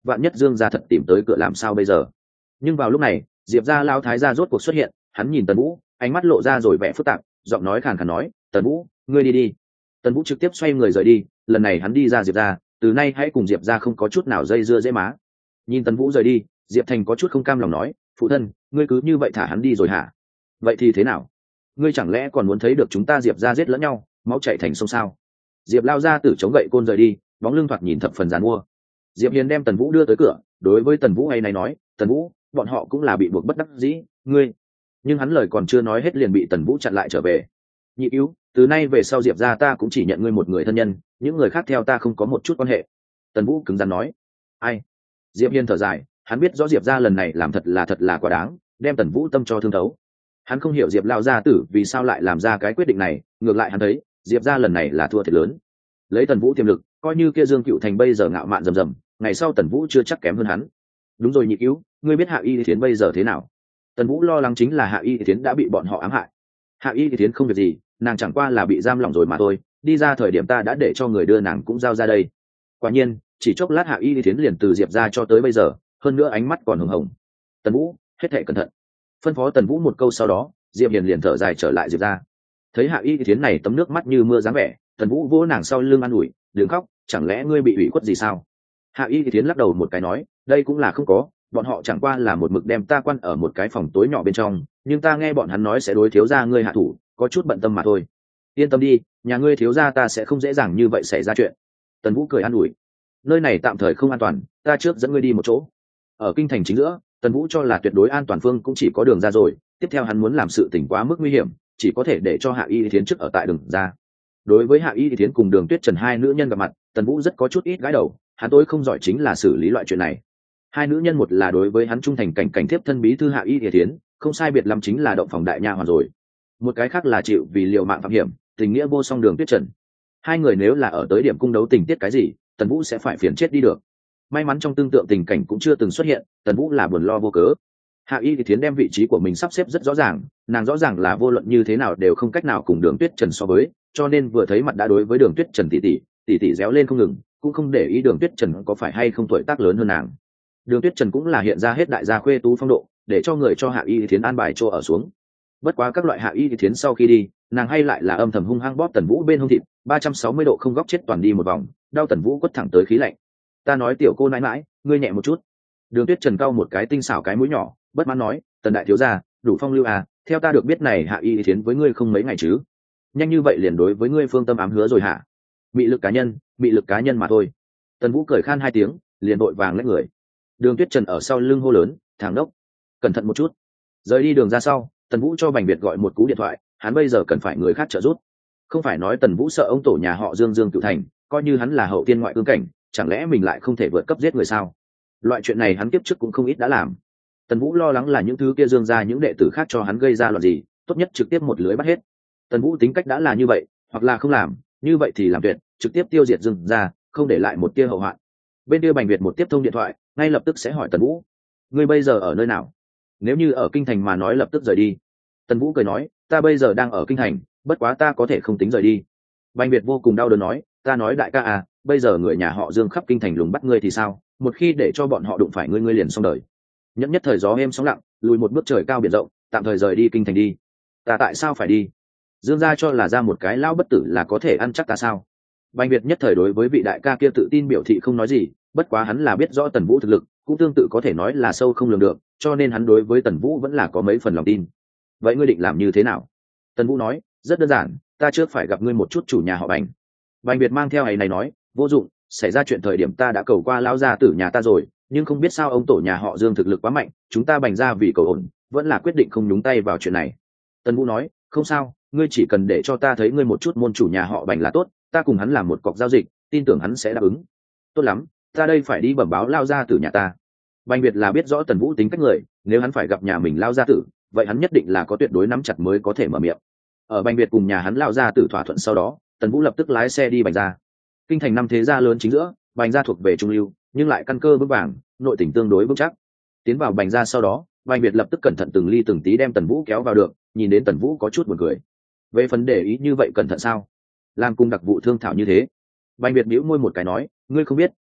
vạn nhất Dương gia thật tìm tới cửa làm sao bây giờ. Nhưng vào lúc này Diệp gia lao thái gia rốt cuộc xuất hiện, hắn nhìn Tần Vũ, ánh mắt lộ ra rồi vẻ phức tạp, giọng nói khàn khàn nói, Tần Vũ, ngươi đi đi. Tần Vũ trực tiếp xoay người rời đi, lần này hắn đi ra Diệp gia, từ nay hãy cùng Diệp gia không có chút nào dây dưa dễ má. Nhìn Tần Vũ rời đi, Diệp Thành có chút không cam lòng nói, phụ thân, ngươi cứ như vậy thả hắn đi rồi hả? Vậy thì thế nào? Ngươi chẳng lẽ còn muốn thấy được chúng ta Diệp gia giết lẫn nhau, máu chảy thành sông sao? Diệp lao ra từ chống gậy côn rời đi, bóng lưng thoạt nhìn thập phần giàn mua. Diệp Hiền đem Tần Vũ đưa tới cửa, đối với Tần Vũ hay này nói, Tần Vũ, bọn họ cũng là bị buộc bất đắc dĩ, ngươi. Nhưng hắn lời còn chưa nói hết liền bị Tần Vũ chặn lại trở về. Nhị cứu, từ nay về sau Diệp gia ta cũng chỉ nhận ngươi một người thân nhân, những người khác theo ta không có một chút quan hệ. Tần Vũ cứng rắn nói. Ai? Diệp Hiền thở dài, hắn biết rõ Diệp gia lần này làm thật là quá đáng, đem Tần Vũ tâm cho thương thấu. Hắn không hiểu Diệp lao gia tử vì sao lại làm ra cái quyết định này, ngược lại hắn thấy Diệp gia lần này là thua thiệt lớn. Lấy Tần Vũ tiềm lực, coi như kia Dương Cựu Thành bây giờ ngạo mạn rầm rầm, ngày sau Tần Vũ chưa chắc kém hơn hắn. Đúng rồi nhị cứu, ngươi biết Hạ Y Thiến bây giờ thế nào? Tần Vũ lo lắng chính là Hạ Y Thiến đã bị bọn họ ám hại. Hạ Y Thiến không việc gì, nàng chẳng qua là bị giam lỏng rồi mà thôi, đi ra thời điểm ta đã để cho người đưa nàng cũng giao ra đây. Quả nhiên, chỉ chốc lát Hạ Y Thiến liền từ Diệp ra cho tới bây giờ, hơn nữa ánh mắt còn hồng hồng. Tần Vũ, hết thảy cẩn thận. Phân phó Tần Vũ một câu sau đó, Diệp Hiền liền thở dài trở lại Diệp ra. Thấy Hạ Y Thiến này tấm nước mắt như mưa dáng vẻ, Tần Vũ vỗ nàng sau lưng an ủi, đừng khóc, chẳng lẽ ngươi bị ủy khuất gì sao? Hạ Y Thiến lắc đầu một cái nói, đây cũng là không có, bọn họ chẳng qua là một mực đem ta quan ở một cái phòng tối nhỏ bên trong, nhưng ta nghe bọn hắn nói sẽ đối thiếu gia ngươi hạ thủ, có chút bận tâm mà thôi. Yên tâm đi, nhà ngươi thiếu gia ta sẽ không dễ dàng như vậy xảy ra chuyện. Tần Vũ cười an ủi, nơi này tạm thời không an toàn, ta trước dẫn ngươi đi một chỗ. Ở kinh thành chính giữa, Tần Vũ cho là tuyệt đối an toàn phương cũng chỉ có đường ra rồi, tiếp theo hắn muốn làm sự tình quá mức nguy hiểm, chỉ có thể để cho Hạ Y Thiến trước ở tại đường ra. Đối với Hạ Y Thiến cùng Đường Tuyết Trần hai nữ nhân gặp mặt, Tần Vũ rất có chút ít gãi đầu, hắn tối không giỏi chính là xử lý loại chuyện này. Hai nữ nhân một là đối với hắn trung thành cảnh tiếp thân bí thư Hạ Y Thiến, không sai biệt lắm chính là động phòng đại nha hoàn rồi. Một cái khác là chịu vì liều mạng phạm hiểm, tình nghĩa vô song Đường Tuyết Trần. Hai người nếu là ở tới điểm cung đấu tình tiết cái gì, Tần Vũ sẽ phải phiền chết đi được. May mắn trong tương tượng tình cảnh cũng chưa từng xuất hiện, Tần Vũ là buồn lo vô cớ. Hạ Y Thiến đem vị trí của mình sắp xếp rất rõ ràng, nàng rõ ràng là vô luận như thế nào đều không cách nào cùng Đường Tuyết Trần so với, cho nên vừa thấy mặt đã đối với Đường Tuyết Trần tỷ réo lên không ngừng, cũng không để ý Đường Tuyết Trần có phải hay không tuổi tác lớn hơn nàng. Đường Tuyết Trần cũng là hiện ra hết đại gia khuê tú phong độ, để cho người cho Hạ Y Thiến an bài chỗ ở xuống. Bất quá các loại Hạ Y Thiến sau khi đi, nàng hay lại là âm thầm hung hăng bóp Tần Vũ bên hông thịt, 360 độ không góc chết toàn đi một vòng, đau Tần Vũ quất thẳng tới khí lạnh. Ta nói tiểu cô nãi nãi, ngươi nhẹ một chút. Đường Tuyết Trần cau một cái tinh xảo cái mũi nhỏ, bất mãn nói, Tần đại thiếu gia, đủ phong lưu à, theo ta được biết này Hạ Y Thiến với ngươi không mấy ngày chứ? Nhanh như vậy liền đối với ngươi phương tâm ám hứa rồi hả? Mị lực cá nhân mà thôi. Tần Vũ cười khan hai tiếng, liền đội vàng lấy người. Đường Tuyết Trần ở sau lưng hô lớn, thằng đốc, cẩn thận một chút. Rời đi đường ra sau, Tần Vũ cho Bành Việt gọi một cú điện thoại, hắn bây giờ cần phải người khác trợ giúp. Không phải nói Tần Vũ sợ ông tổ nhà họ Dương Cựu Thành, coi như hắn là hậu tiên ngoại cương cảnh, chẳng lẽ mình lại không thể vượt cấp giết người sao? Loại chuyện này hắn kiếp trước cũng không ít đã làm. Tần Vũ lo lắng là những thứ kia Dương ra những đệ tử khác cho hắn gây ra loạn gì, tốt nhất trực tiếp một lưới bắt hết. Tần Vũ tính cách đã là như vậy, hoặc là không làm, như vậy thì làm tuyệt, trực tiếp tiêu diệt Dương ra, không để lại một tia hậu hoạn. Bên kia Bành Việt một tiếp thông điện thoại, ngay lập tức sẽ hỏi Tần Vũ, ngươi bây giờ ở nơi nào? Nếu như ở kinh thành mà nói lập tức rời đi. Tần Vũ cười nói, ta bây giờ đang ở kinh thành, bất quá ta có thể không tính rời đi. Bành Việt vô cùng đau đớn nói, ta nói đại ca à, bây giờ người nhà họ Dương khắp kinh thành lùng bắt ngươi thì sao? Một khi để cho bọn họ đụng phải ngươi, ngươi liền xong đời. Nhất nhất thời gió êm sóng lặng, lùi một bước trời cao biển rộng, tạm thời rời đi kinh thành đi. Ta tại sao phải đi? Dương gia cho là ra một cái lão bất tử là có thể ăn chắc ta sao? Bành Việt nhất thời đối với vị đại ca kia tự tin biểu thị không nói gì, bất quá hắn là biết rõ Tần Vũ thực lực, cũng tương tự có thể nói là sâu không lường được, cho nên hắn đối với Tần Vũ vẫn là có mấy phần lòng tin. Vậy ngươi định làm như thế nào? Tần Vũ nói, rất đơn giản, ta trước phải gặp ngươi một chút chủ nhà họ Bành. Bành Việt mang theo ấy này nói, vô dụng, xảy ra chuyện thời điểm ta đã cầu qua lão gia tử nhà ta rồi, nhưng không biết sao ông tổ nhà họ Dương thực lực quá mạnh, chúng ta Bành ra vì cầu ổn, vẫn là quyết định không nhúng tay vào chuyện này. Tần Vũ nói, không sao, ngươi chỉ cần để cho ta thấy ngươi một chút môn chủ nhà họ Bành là tốt, ta cùng hắn làm một cọc giao dịch, tin tưởng hắn sẽ đáp ứng. Tốt lắm, ta đây phải đi bẩm báo lao gia tử nhà ta. Bành Việt là biết rõ Tần Vũ tính cách người, nếu hắn phải gặp nhà mình lao gia tử, vậy hắn nhất định là có tuyệt đối nắm chặt mới có thể mở miệng. Ở Bành Việt cùng nhà hắn lao gia tử thỏa thuận sau đó, Tần Vũ lập tức lái xe đi Bành gia. Kinh thành năm thế gia lớn chính giữa, Bành gia thuộc về trung lưu, nhưng lại căn cơ vững vàng, nội tình tương đối vững chắc. Tiến vào Bành gia sau đó, Bành Việt lập tức cẩn thận từng ly từng tí đem Tần Vũ kéo vào được, nhìn đến Tần Vũ có chút buồn cười. Về phần để ý như vậy cẩn thận sao? Làm cùng đặc vụ thương thảo như thế. Bành Việt bĩu môi một cái nói, ngươi không biết,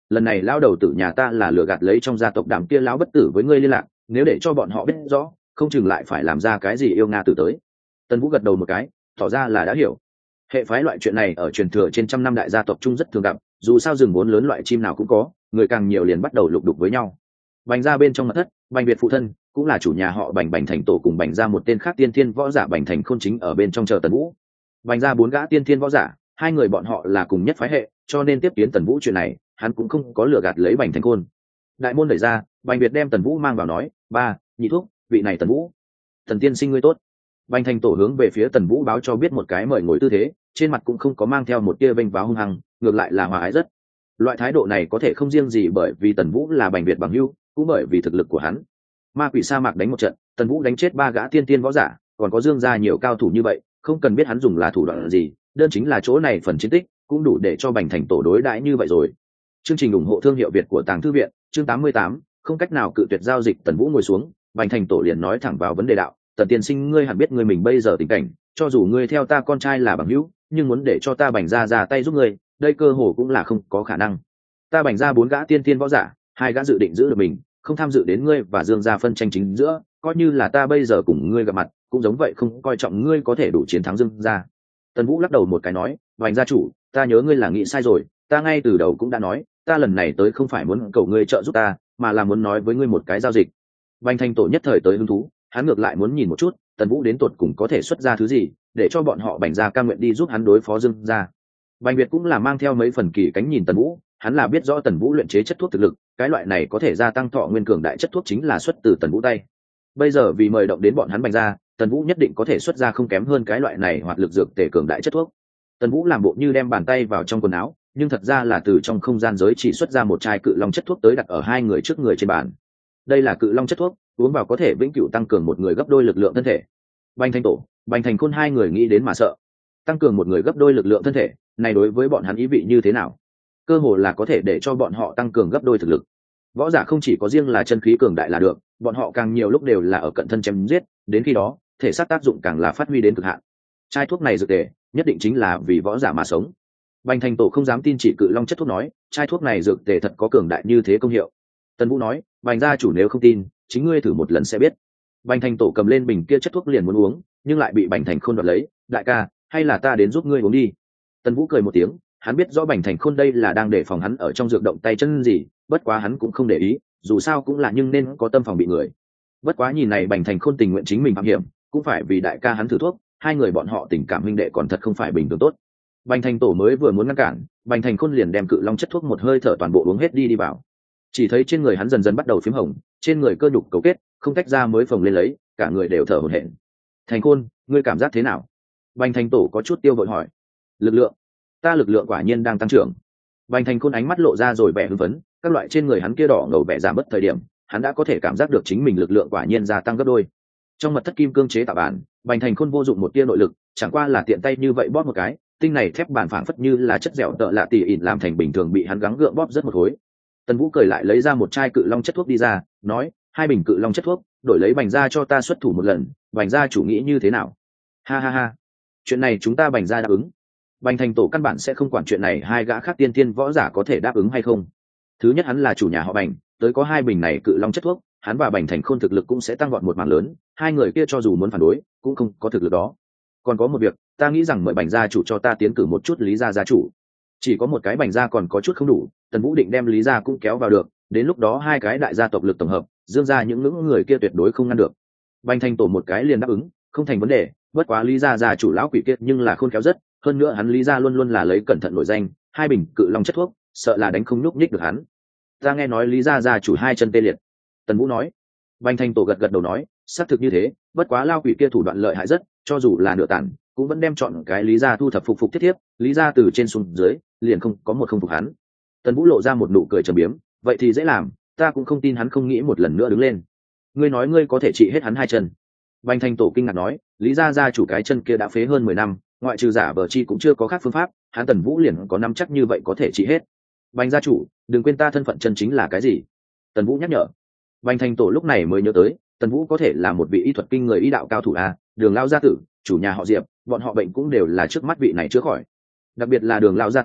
lần này lao đầu tử nhà ta là lừa gạt lấy trong gia tộc đám kia lão bất tử với ngươi liên lạc, nếu để cho bọn họ biết rõ, không chừng lại phải làm ra cái gì yêu nga tử tới. Tần Vũ gật đầu một cái, tỏ ra là đã hiểu. Hệ phái loại chuyện này ở truyền thừa trên trăm năm đại gia tộc chung rất thường gặp, dù sao rừng vốn lớn loại chim nào cũng có, người càng nhiều liền bắt đầu lục đục với nhau. Bành ra bên trong mật thất, Bành Việt phụ thân cũng là chủ nhà họ Bành Thành Tổ cùng Bành ra một tên khác tiên thiên võ giả Bành Thành Khôn chính ở bên trong chờ Tần Vũ. Bành ra 4 gã tiên thiên võ giả, hai người bọn họ là cùng nhất phái hệ, cho nên tiếp kiến Tần Vũ chuyện này, hắn cũng không có lừa gạt lấy Bành Thành Khôn. Đại môn đẩy ra, Bành Việt đem Tần Vũ mang vào nói, ba, nhị thúc, vị này Tần Vũ. Thần tiên sinh ngươi tốt. Bành Thành Tổ hướng về phía Tần Vũ báo cho biết một cái mời ngồi tư thế, trên mặt cũng không có mang theo một tia vênh váo hung hăng, ngược lại là hòa ái rất. Loại thái độ này có thể không riêng gì bởi vì Tần Vũ là Bành Việt bằng hữu, cũng bởi vì thực lực của hắn. Ma quỷ sa mạc đánh một trận, Tần Vũ đánh chết 3 gã tiên tiên võ giả, còn có Dương gia nhiều cao thủ như vậy, không cần biết hắn dùng là thủ đoạn gì, đơn chính là chỗ này phần chiến tích cũng đủ để cho Bành Thành Tổ đối đãi như vậy rồi. Chương trình ủng hộ thương hiệu Việt của Tàng Thư viện, chương 88, không cách nào cự tuyệt giao dịch. Tần Vũ ngồi xuống, Bành Thành Tổ liền nói thẳng vào vấn đề đạo, Tần tiên sinh ngươi hẳn biết ngươi mình bây giờ tình cảnh, cho dù ngươi theo ta con trai là bằng hữu, nhưng muốn để cho ta Bành ra ra tay giúp ngươi, đây cơ hồ cũng là không có khả năng. Ta Bành ra 4 gã tiên tiên võ giả, 2 gã dự định giữ được mình, không tham dự đến ngươi và Dương gia phân tranh chính giữa, coi như là ta bây giờ cùng ngươi gặp mặt, cũng giống vậy không coi trọng ngươi có thể đủ chiến thắng Dương gia. Tần Vũ lắc đầu một cái nói, Bành gia chủ, ta nhớ ngươi là nghĩ sai rồi, ta ngay từ đầu cũng đã nói, ta lần này tới không phải muốn cầu ngươi trợ giúp ta, mà là muốn nói với ngươi một cái giao dịch. Bành Thành Tổ nhất thời tới hứng thú, hắn ngược lại muốn nhìn một chút, Tần Vũ đến tột cùng có thể xuất ra thứ gì, để cho bọn họ Bành gia cam nguyện đi giúp hắn đối phó Dương gia. Bành Việt cũng là mang theo mấy phần kỳ cánh nhìn Tần Vũ, hắn là biết rõ Tần Vũ luyện chế chất thuốc thực lực, cái loại này có thể gia tăng thọ nguyên cường đại chất thuốc chính là xuất từ Tần Vũ tay. Bây giờ vì mời động đến bọn hắn Bành gia, Tần Vũ nhất định có thể xuất ra không kém hơn cái loại này hoạt lực dược tề cường đại chất thuốc. Tần Vũ làm bộ như đem bàn tay vào trong quần áo, nhưng thật ra là từ trong không gian giới chỉ xuất ra một chai cự long chất thuốc tới đặt ở hai người trước người trên bàn. Đây là cự long chất thuốc, uống vào có thể vĩnh cửu tăng cường một người gấp đôi lực lượng thân thể. Bành Thành Tổ, Bành Thành Khôn hai người nghĩ đến mà sợ. Tăng cường một người gấp đôi lực lượng thân thể, này đối với bọn hắn ý vị như thế nào? Cơ hồ là có thể để cho bọn họ tăng cường gấp đôi thực lực. Võ giả không chỉ có riêng là chân khí cường đại là được, bọn họ càng nhiều lúc đều là ở cận thân chém giết, đến khi đó, thể xác tác dụng càng là phát huy đến cực hạn. Chai thuốc này dược tề, nhất định chính là vì võ giả mà sống. Bành Thành Tổ không dám tin chỉ cự long chất thuốc nói, chai thuốc này dược tề thật có cường đại như thế công hiệu. Tần Vũ nói, Bành gia chủ nếu không tin, chính ngươi thử một lần sẽ biết. Bành Thành Tổ cầm lên bình kia chất thuốc liền muốn uống, nhưng lại bị Bành Thành Khôn đoạt lấy, đại ca, hay là ta đến giúp ngươi uống đi. Tần Vũ cười một tiếng, hắn biết rõ Bành Thành Khôn đây là đang để phòng hắn ở trong dược động tay chân gì, bất quá hắn cũng không để ý, dù sao cũng là nhưng nên có tâm phòng bị người. Bất quá nhìn này Bành Thành Khôn tình nguyện chính mình mạo hiểm, cũng phải vì đại ca hắn thử thuốc, hai người bọn họ tình cảm huynh đệ còn thật không phải bình thường tốt. Bành Thành Tổ mới vừa muốn ngăn cản, Bành Thành Khôn liền đem cự long chất thuốc một hơi thở toàn bộ uống hết đi vào. Chỉ thấy trên người hắn dần dần bắt đầu phím hồng, trên người cơ nhục cấu kết, không tách ra mới phồng lên lấy, cả người đều thở hổn hển. Thành Khôn, ngươi cảm giác thế nào? Bành Thành Tổ có chút tiêu vội hỏi. Lực lượng, ta lực lượng quả nhiên đang tăng trưởng. Bành Thành Khôn ánh mắt lộ ra rồi vẻ hưng phấn, các loại trên người hắn kia đỏ ngầu vẻ giảm mất thời điểm, hắn đã có thể cảm giác được chính mình lực lượng quả nhiên gia tăng gấp đôi. Trong mật thất kim cương chế tạo bản, Bành Thành Khôn vô dụng một tia nội lực, chẳng qua là tiện tay như vậy bóp một cái, tinh này thép bản phảng phất như là chất dẻo tợ lạ tỉ ỉn làm thành bình thường bị hắn gắng gượng bóp rất một khối. Tần Vũ cười lại lấy ra một chai cự long chất thuốc đi ra, nói, 2 bình cự long chất thuốc, đổi lấy Bành gia cho ta xuất thủ một lần, Bành gia chủ nghĩ như thế nào? Ha ha ha, chuyện này chúng ta Bành gia đáp ứng. Bành Thành Tổ căn bản sẽ không quản chuyện này hai gã khác tiên tiên võ giả có thể đáp ứng hay không. Thứ nhất hắn là chủ nhà họ Bành, tới có 2 bình này cự long chất thuốc, hắn và Bành Thành Khôn thực lực cũng sẽ tăng vọt một mảng lớn, hai người kia cho dù muốn phản đối, cũng không có thực lực đó. Còn có một việc, ta nghĩ rằng mời Bành gia chủ cho ta tiến cử một chút Lý gia gia chủ. Chỉ có một cái Bành gia còn có chút không đủ, Tần Vũ định đem Lý gia cũng kéo vào được, đến lúc đó hai cái đại gia tộc lực tổng hợp, Dương gia những người kia tuyệt đối không ngăn được. Bành Thành Tổ một cái liền đáp ứng, không thành vấn đề, bất quá Lý gia gia chủ lão quỷ kia nhưng là khôn khéo rất, hơn nữa hắn Lý gia luôn luôn là lấy cẩn thận nổi danh, 2 bình cự long chất thuốc, sợ là đánh không nhúc nhích được hắn. Ta nghe nói Lý gia gia chủ 2 chân tê liệt. Tần Vũ nói. Bành Thành Tổ gật gật đầu nói, xác thực như thế, bất quá lao quỷ kia thủ đoạn lợi hại rất, cho dù là nửa tàn, cũng vẫn đem chọn cái Lý gia thu thập phục thiết thiếp, Lý gia từ trên xuống dưới, liền không có một không phục hắn. Tần Vũ lộ ra một nụ cười trầm biếm, vậy thì dễ làm, ta cũng không tin hắn không nghĩ một lần nữa đứng lên. Ngươi nói ngươi có thể trị hết hắn 2 chân? Bành Thành Tổ kinh ngạc nói, Lý gia gia chủ cái chân kia đã phế hơn 10 năm, ngoại trừ giả vờ chi cũng chưa có khác phương pháp, hắn Tần Vũ liền có năm chắc như vậy có thể trị hết. Bành gia chủ, đừng quên ta thân phận chân chính là cái gì? Tần Vũ nhắc nhở. Bành Thành Tổ lúc này mới nhớ tới, Tần Vũ có thể là một vị y thuật kinh người y đạo cao thủ a, Đường lão gia tử, chủ nhà họ Diệp, bọn họ bệnh cũng đều là trước mắt vị này chữa khỏi. Đặc biệt là Đường lão gia tử,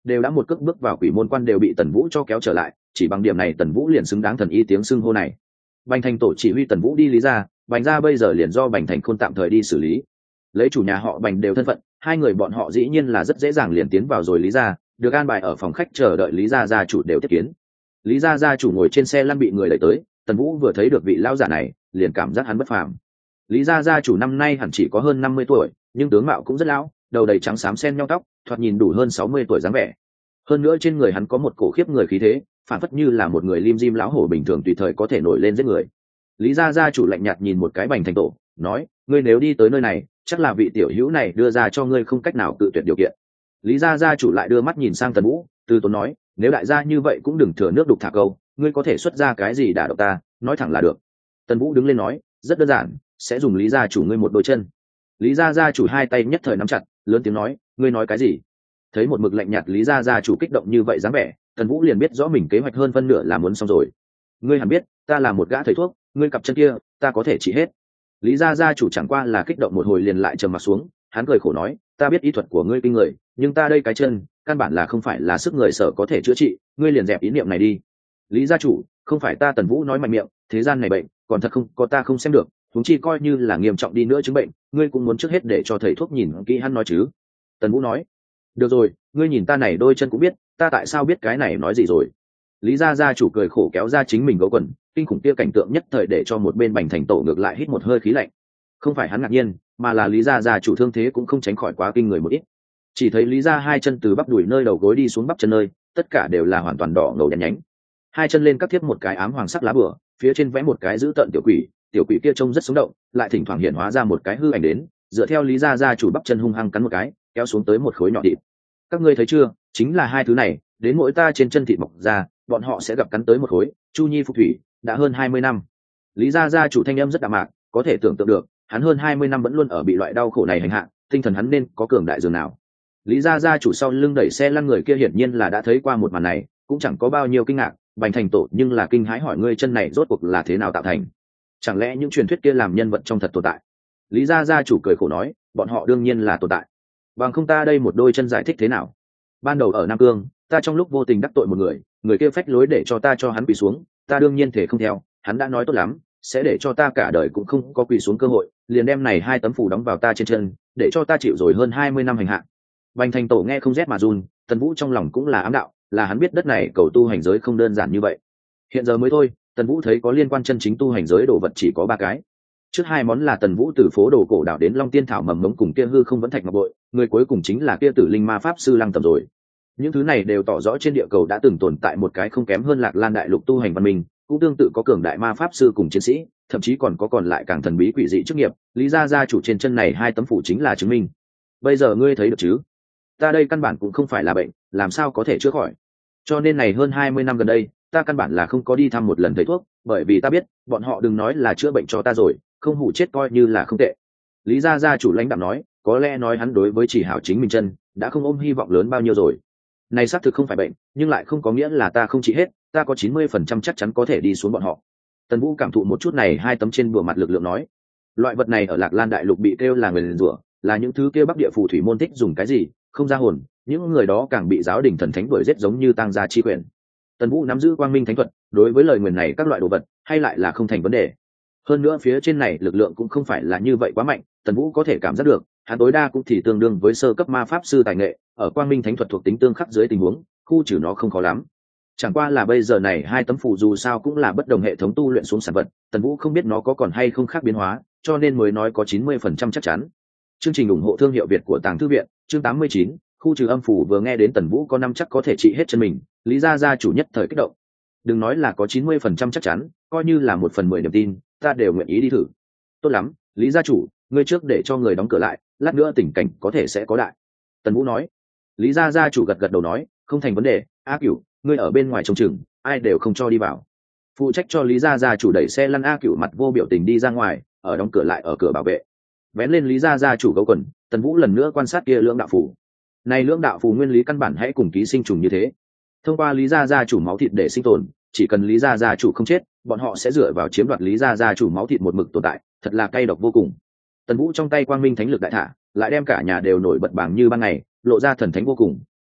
đều đã một cước bước vào quỷ môn quan đều bị Tần Vũ cho kéo trở lại, chỉ bằng điểm này Tần Vũ liền xứng đáng thần y tiếng xưng hô này. Bành Thành tổ chỉ huy Tần Vũ đi Lý gia, Bành gia bây giờ liền do Bành Thành Khôn tạm thời đi xử lý. Lấy chủ nhà họ Bành đều thân phận, hai người bọn họ dĩ nhiên là rất dễ dàng liền tiến vào rồi Lý gia, được an bài ở phòng khách chờ đợi Lý gia gia chủ đều tiếp kiến. Lý gia gia chủ ngồi trên xe lăn bị người đẩy tới, Tần Vũ vừa thấy được vị lão giả này, liền cảm giác hắn bất phàm. Lý gia gia chủ năm nay hẳn chỉ có hơn 50 tuổi, nhưng tướng mạo cũng rất lão, đầu đầy trắng xám xen nhau tóc, thoạt nhìn đủ hơn 60 tuổi dáng vẻ. Hơn nữa trên người hắn có một cổ khiếp người khí thế, phản phất như là một người lim dim lão hổ bình thường tùy thời có thể nổi lên giết người. Lý gia gia chủ lạnh nhạt nhìn một cái Bành Thành tổ, nói: "Ngươi nếu đi tới nơi này, chắc là vị tiểu hữu này đưa ra cho ngươi không cách nào cự tuyệt điều kiện." Lý gia gia chủ lại đưa mắt nhìn sang Tần Vũ, từ tốn nói: "Nếu đại gia như vậy cũng đừng thừa nước đục thả câu, ngươi có thể xuất ra cái gì đả động ta, nói thẳng là được." Tần Vũ đứng lên nói: "Rất đơn giản, sẽ dùng Lý gia chủ ngươi một đôi chân." Lý gia gia chủ hai tay nhất thời nắm chặt, lớn tiếng nói: "Ngươi nói cái gì?" Thấy một mực lạnh nhạt Lý gia gia chủ kích động như vậy dáng vẻ, Tần Vũ liền biết rõ mình kế hoạch hơn phân nửa là muốn xong rồi. "Ngươi hẳn biết, ta là một gã thầy thuốc, ngươi cặp chân kia, ta có thể trị hết." Lý gia gia chủ chẳng qua là kích động một hồi liền lại trầm mặt xuống, hắn cười khổ nói: "Ta biết y thuật của ngươi kinh người, nhưng ta đây cái chân, căn bản là không phải là sức người sở có thể chữa trị, ngươi liền dẹp ý niệm này đi." "Lý gia chủ, không phải ta." Tần Vũ nói mạnh miệng, "thế gian này bệnh, còn thật không có ta không xem được, huống chi coi như là nghiêm trọng đi nữa chứng bệnh, ngươi cũng muốn trước hết để cho thầy thuốc nhìn kỹ hắn nói chứ." Tần Vũ nói: "Được rồi, ngươi nhìn ta này đôi chân cũng biết, ta tại sao biết cái này nói gì rồi." Lý gia gia chủ cười khổ kéo ra chính mình gấu quần, kinh khủng kia cảnh tượng nhất thời để cho một bên Bành Thành tổ ngược lại hít một hơi khí lạnh. Không phải hắn ngạc nhiên, mà là Lý gia gia chủ thương thế cũng không tránh khỏi quá kinh người một ít. Chỉ thấy Lý gia hai chân từ bắp đùi nơi đầu gối đi xuống bắp chân nơi, tất cả đều là hoàn toàn đỏ ngầu đen nhánh. Hai chân lên các thiếp một cái ám hoàng sắc lá bùa, phía trên vẽ một cái dữ tợn tiểu quỷ kia trông rất sống động, lại thỉnh thoảng hiện hóa ra một cái hư ảnh đến, dựa theo Lý gia gia chủ bắp chân hung hăng cắn một cái, kéo xuống tới một khối nhỏ thịt. Các ngươi thấy chưa, chính là hai thứ này, đến mỗi ta trên chân thịt mọc ra, bọn họ sẽ gặp cắn tới một khối. Chu Nhi phục thủy, đã hơn 20 năm. Lý gia gia chủ thanh âm rất đạm mạc, có thể tưởng tượng được, hắn hơn 20 năm vẫn luôn ở bị loại đau khổ này hành hạ, tinh thần hắn nên có cường đại dường nào. Lý gia gia chủ sau lưng đẩy xe lăn người kia hiển nhiên là đã thấy qua một màn này, cũng chẳng có bao nhiêu kinh ngạc. Bành Thành tổ nhưng là kinh hãi hỏi: "Ngươi chân này rốt cuộc là thế nào tạo thành? Chẳng lẽ những truyền thuyết kia làm nhân vật trong thật tồn tại?" Lý gia gia chủ cười khổ nói: "Bọn họ đương nhiên là tồn tại. Bằng không ta đây một đôi chân giải thích thế nào? Ban đầu ở Nam Cương, ta trong lúc vô tình đắc tội một người kia phách lối để cho ta cho hắn quỳ xuống, ta đương nhiên thể không theo, hắn đã nói tốt lắm, sẽ để cho ta cả đời cũng không có quỳ xuống cơ hội, liền đem này hai tấm phù đóng vào ta trên chân, để cho ta chịu rồi hơn 20 năm hành hạ." Bành Thành tổ nghe không rét mà run, Tần Vũ trong lòng cũng là ám đạo, là hắn biết đất này cầu tu hành giới không đơn giản như vậy. Hiện giờ mới thôi, Tần Vũ thấy có liên quan chân chính tu hành giới đồ vật chỉ có 3 cái. Trước 2 món là Tần Vũ từ phố đồ cổ đảo đến Long Tiên thảo mầm mống cùng kia hư không vẫn thạch ngọc bội, người cuối cùng chính là kia Tử Linh Ma pháp sư Lăng Tầm rồi. Những thứ này đều tỏ rõ trên địa cầu đã từng tồn tại một cái không kém hơn Lạc Lan đại lục tu hành văn minh, cũng tương tự có cường đại ma pháp sư cùng chiến sĩ, thậm chí còn có còn lại càng thần bí quỷ dị chức nghiệp. Lý gia gia chủ trên chân này 2 tấm phủ chính là chứng minh. Bây giờ ngươi thấy được chứ? Ta đây căn bản cũng không phải là bệnh, làm sao có thể chữa khỏi? Cho nên này hơn 20 năm gần đây, ta căn bản là không có đi thăm một lần thầy thuốc, bởi vì ta biết, bọn họ đừng nói là chữa bệnh cho ta rồi, không hủ chết coi như là không tệ. Lý gia gia chủ lãnh đạm nói, có lẽ nói hắn đối với chỉ hảo chính mình chân, đã không ôm hy vọng lớn bao nhiêu rồi. Này xác thực không phải bệnh, nhưng lại không có nghĩa là ta không trị hết, ta có 90% chắc chắn có thể đi xuống bọn họ. Tần Vũ cảm thụ một chút này 2 tấm trên bùa mặt lực lượng nói, loại vật này ở Lạc Lan đại lục bị kêu là người nguyền rủa, là những thứ kia Bắc địa phù thủy môn thích dùng cái gì, không ra hồn, những người đó càng bị giáo đình thần thánh đuổi giết giống như tang gia chi quyền. Tần Vũ nắm giữ quang minh thánh thuật, đối với lời nguyền này các loại đồ vật, hay lại là không thành vấn đề. Hơn nữa phía trên này lực lượng cũng không phải là như vậy quá mạnh, Tần Vũ có thể cảm giác được, hắn tối đa cũng thì tương đương với sơ cấp ma pháp sư tài nghệ, ở quang minh thánh thuật thuộc tính tương khắc dưới tình huống, khu trừ nó không khó lắm. Chẳng qua là bây giờ này 2 tấm phù dù sao cũng là bất đồng hệ thống tu luyện xuống sản vật, Tần Vũ không biết nó có còn hay không khác biến hóa, cho nên mới nói có 90% chắc chắn. Chương trình ủng hộ thương hiệu Việt của Tàng Thư viện, chương 89, khu trừ âm phủ. Vừa nghe đến Tần Vũ có 5 chắc có thể trị hết chân mình, Lý gia gia chủ nhất thời kích động. Đừng nói là có 90% chắc chắn, coi như là 1/10 niềm tin, ta đều nguyện ý đi thử. Tốt lắm, Lý gia chủ, ngươi trước để cho người đóng cửa lại, lát nữa tình cảnh có thể sẽ có đại. Tần Vũ nói. Lý gia gia chủ gật gật đầu nói, không thành vấn đề, A Cửu, ngươi ở bên ngoài trông chừng, ai đều không cho đi vào. Phụ trách cho Lý gia gia chủ đẩy xe lăn A Cửu mặt vô biểu tình đi ra ngoài, ở đóng cửa lại ở cửa bảo vệ. Vén lên Lý gia gia chủ gấu quần, Tần Vũ lần nữa quan sát kia lưỡng đạo phù. Này lưỡng đạo phù nguyên lý căn bản hãy cùng ký sinh trùng như thế. Thông qua Lý gia gia chủ máu thịt để sinh tồn, chỉ cần Lý gia gia chủ không chết, bọn họ sẽ dựa vào chiếm đoạt Lý gia gia chủ máu thịt một mực tồn tại, thật là cay độc vô cùng. Tần Vũ trong tay quang minh thánh lực đại thả, lại đem cả nhà đều nổi bật bảng như ban ngày, lộ ra thần thánh vô cùng,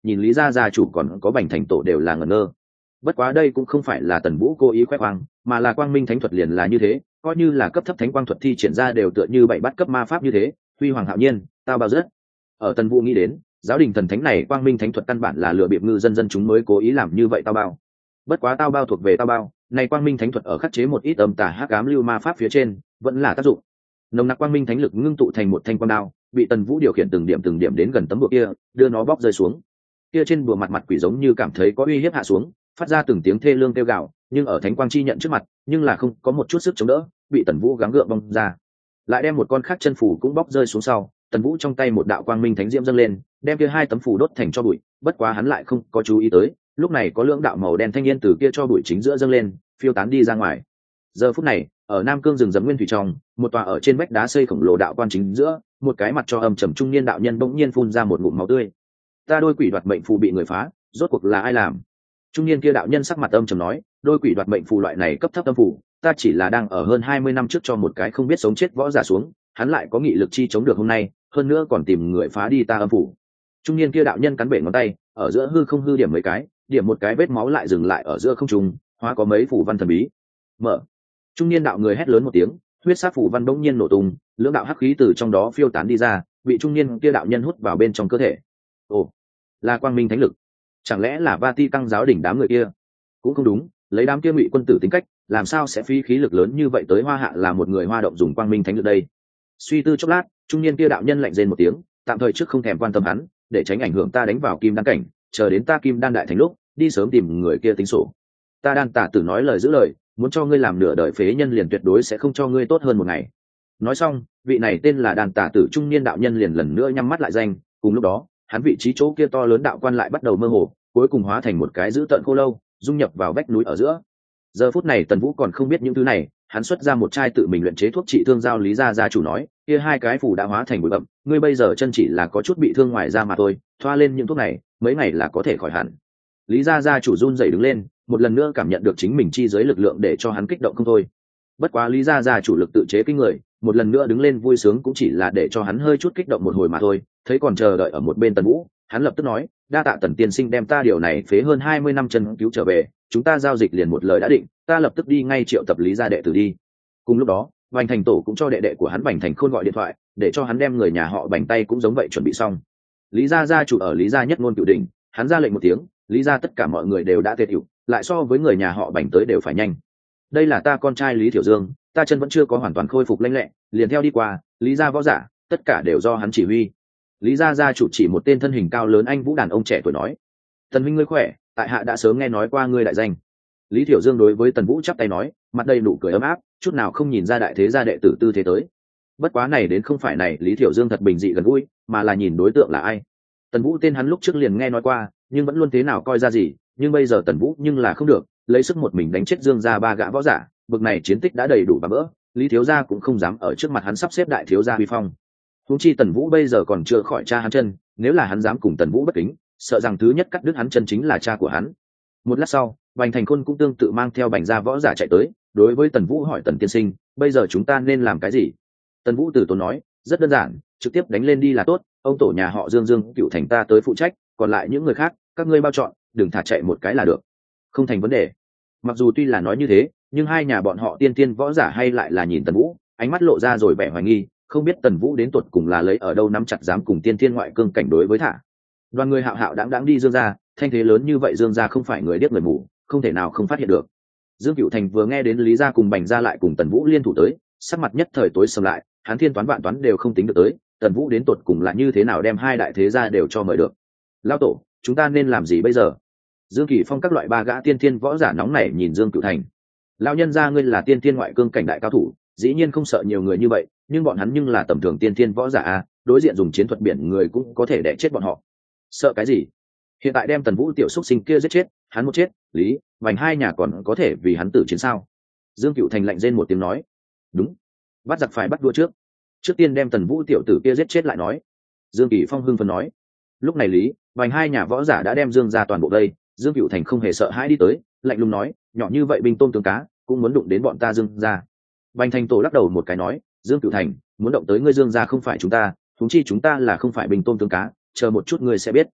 nhìn lý gia gia chủ còn có Bành Thành tổ đều là ngẩn ngơ. Bất quá đây cũng không phải là Tần Vũ cố ý khoe khoang, mà là quang minh thánh thuật liền là như thế, coi như là cấp thấp thánh quang thuật thi triển ra đều tựa như bảy bát cấp ma pháp như thế, huy hoàng hạo nhiên, tao bao rất. Ở Tần Vũ nghĩ đến, giáo đình thần thánh này quang minh thánh thuật căn bản là lừa bịp ngư dân dân chúng mới cố ý làm như vậy tao bao. Bất quá tao bao thuộc về tao bao, này quang minh thánh thuật ở khắc chế một ít âm tà hắc ám lưu ma pháp phía trên, vẫn là tác dụng. Nồng nặc quang minh thánh lực ngưng tụ thành một thanh quang đao, bị Tần Vũ điều khiển từng điểm đến gần tấm bùa kia, đưa nó bóc rơi xuống. Kia trên bùa mặt quỷ giống như cảm thấy có uy hiếp hạ xuống, phát ra từng tiếng thê lương kêu gào, nhưng ở thánh quang chi nhận trước mặt, nhưng là không có một chút sức chống đỡ, bị Tần Vũ gắng gượng bong ra. Lại đem một con khác chân phù cũng bóc rơi xuống sau, Tần Vũ trong tay một đạo quang minh thánh diễm dâng lên, đem kia hai tấm phù đốt thành cho bụi, bất quá hắn lại không có chú ý tới, lúc này có lưỡng đạo màu đen thanh niên từ kia cho bụi chính giữa dâng lên, phiêu tán đi ra ngoài. Giờ phút này, ở Nam Cương rừng rậm nguyên thủy trong, một tòa ở trên vách đá xây khổng lồ đạo quan chính giữa, một cái mặt cho âm trầm trung niên đạo nhân bỗng nhiên phun ra một ngụm máu tươi. Ta đôi quỷ đoạt mệnh phù bị người phá, rốt cuộc là ai làm? Trung niên kia đạo nhân sắc mặt âm trầm nói, đôi quỷ đoạt mệnh phù loại này cấp thấp âm phù, ta chỉ là đang ở hơn 20 năm trước cho một cái không biết sống chết võ giả xuống, hắn lại có nghị lực chi chống được hôm nay, hơn nữa còn tìm người phá đi ta âm phù. Trung niên kia đạo nhân cắn bể ngón tay, ở giữa hư không hư điểm mấy cái, điểm một cái vết máu lại dừng lại ở giữa không trung, hóa có mấy phù văn thần bí. Mở. Trung niên đạo người hét lớn một tiếng, huyết sát phù văn bỗng nhiên nổ tung, lưỡng đạo hắc khí từ trong đó phiêu tán đi ra, bị trung niên kia đạo nhân hút vào bên trong cơ thể. Ồ, là quang minh thánh lực. Chẳng lẽ là Vati Căng giáo đỉnh đám người kia? Cũng không đúng, lấy đám kia ngụy quân tử tính cách, làm sao sẽ phí khí lực lớn như vậy tới Hoa Hạ là một người Hoa động dùng quang minh thánh lực đây? Suy tư chốc lát, trung niên kia đạo nhân lạnh rên một tiếng, tạm thời trước không thèm quan tâm hắn, để tránh ảnh hưởng ta đánh vào kim đan cảnh, chờ đến ta kim đan đại thành lúc, đi sớm tìm người kia tính sổ. Ta đan tả tử nói lời giữ lời, muốn cho ngươi làm nửa đời phế nhân liền tuyệt đối sẽ không cho ngươi tốt hơn một ngày. Nói xong, vị này tên là đàn tả tử trung niên đạo nhân liền lần nữa nhắm mắt lại danh, cùng lúc đó, hắn vị trí chỗ kia to lớn đạo quan lại bắt đầu mơ hồ, cuối cùng hóa thành một cái dữ tợn khô lâu, dung nhập vào vách núi ở giữa. Giờ phút này Tần Vũ còn không biết những thứ này, hắn xuất ra một chai tự mình luyện chế thuốc trị thương giao lý gia gia chủ nói, kia hai cái phù đã hóa thành bụi bặm, ngươi bây giờ chân chỉ là có chút bị thương ngoài da mà thôi, thoa lên những thuốc này, mấy ngày là có thể khỏi hẳn. Lý gia gia chủ run rẩy đứng lên, một lần nữa cảm nhận được chính mình chi giới lực lượng để cho hắn kích động không thôi. Bất quá Lý gia gia chủ lực tự chế kinh người, một lần nữa đứng lên vui sướng cũng chỉ là để cho hắn hơi chút kích động một hồi mà thôi. Thấy còn chờ đợi ở một bên Tần Vũ, hắn lập tức nói, đa tạ Tần tiên sinh đem ta điều này phế hơn 20 năm chân cứu trở về, chúng ta giao dịch liền một lời đã định, ta lập tức đi ngay triệu tập Lý gia đệ tử đi. Cùng lúc đó, Bành Thành tổ cũng cho đệ đệ của hắn Bành Thành Khôn gọi điện thoại, để cho hắn đem người nhà họ Bành tay cũng giống vậy chuẩn bị xong. Lý gia gia chủ ở Lý gia nhất ngôn cửu đỉnh, hắn ra lệnh một tiếng, Lý gia tất cả mọi người đều đã tề tiểu, lại so với người nhà họ Bành tới đều phải nhanh. Đây là ta con trai Lý Thiểu Dương, ta chân vẫn chưa có hoàn toàn khôi phục lanh lẹ, liền theo đi qua, Lý gia võ giả, tất cả đều do hắn chỉ huy. Lý gia gia chủ chỉ một tên thân hình cao lớn anh vũ đàn ông trẻ tuổi nói, Tần huynh ngươi khỏe, tại hạ đã sớm nghe nói qua ngươi đại danh. Lý Thiểu Dương đối với Tần Vũ chắp tay nói, mặt đầy nụ cười ấm áp, chút nào không nhìn ra đại thế gia đệ tử tư thế tới. Bất quá này đến không phải này Lý Thiểu Dương thật bình dị gần gũi, mà là nhìn đối tượng là ai. Tần Vũ tên hắn lúc trước liền nghe nói qua, nhưng vẫn luôn thế nào coi ra gì, nhưng bây giờ Tần Vũ nhưng là không được, lấy sức một mình đánh chết Dương gia ba gã võ giả, bực này chiến tích đã đầy đủ bà bỡ, Lý thiếu gia cũng không dám ở trước mặt hắn sắp xếp đại thiếu gia uy phong. Huống chi Tần Vũ bây giờ còn chưa khỏi cha hắn chân, nếu là hắn dám cùng Tần Vũ bất kính, sợ rằng thứ nhất cắt đứt hắn chân chính là cha của hắn. Một lát sau, Bành Thành Khôn cũng tương tự mang theo Bành gia võ giả chạy tới, đối với Tần Vũ hỏi, Tần tiên sinh, bây giờ chúng ta nên làm cái gì? Tần Vũ từ tốn nói, rất đơn giản, trực tiếp đánh lên đi là tốt, ông tổ nhà họ Dương Dương Cựu Thành ta tới phụ trách, còn lại những người khác các ngươi bao chọn, đừng thả chạy một cái là được. Không thành vấn đề. Mặc dù tuy là nói như thế, nhưng hai nhà bọn họ tiên tiên võ giả hay lại là nhìn Tần Vũ, ánh mắt lộ ra rồi vẻ hoài nghi, không biết Tần Vũ đến tuột cùng là lấy ở đâu nắm chặt dám cùng tiên tiên ngoại cương cảnh đối với thả. Đoàn người hạo hạo đáng đi Dương gia, thanh thế lớn như vậy Dương gia không phải người điếc người mù, không thể nào không phát hiện được. Dương Cựu Thành vừa nghe đến Lý gia cùng Bành gia lại cùng Tần Vũ liên thủ tới, sắc mặt nhất thời tối sầm lại, hắn thiên toán vạn toán đều không tính được tới, Tần Vũ đến tuột cùng là như thế nào đem hai đại thế gia đều cho mời được. Lão tổ, chúng ta nên làm gì bây giờ? Dương Kỳ Phong các loại ba gã tiên thiên võ giả nóng nảy nhìn Dương Cựu Thành. Lão nhân gia ngươi là tiên thiên ngoại cương cảnh đại cao thủ, dĩ nhiên không sợ nhiều người như vậy, nhưng bọn hắn nhưng là tầm thường tiên thiên võ giả a, đối diện dùng chiến thuật biển người cũng có thể đè chết bọn họ. Sợ cái gì? Hiện tại đem Tần Vũ tiểu xúc sinh kia giết chết, hắn một chết, Lý, Bành hai nhà còn có thể vì hắn tử chiến sao? Dương Cựu Thành lạnh rên một tiếng nói, đúng, bắt giặc phải bắt đua trước tiên đem Tần Vũ tiểu tử kia giết chết lại nói. Dương Kỳ Phong hưng phấn nói. Lúc này Lý, Bành hai nhà võ giả đã đem Dương ra toàn bộ đây, Dương Cựu Thành không hề sợ hãi đi tới, lạnh lùng nói, nhỏ như vậy binh tôm tướng cá cũng muốn đụng đến bọn ta Dương ra. Bành Thành tổ lắc đầu một cái nói, Dương Cựu Thành, muốn động tới ngươi Dương ra không phải chúng ta, huống chi chúng ta là không phải binh tôm tướng cá, chờ một chút ngươi sẽ biết.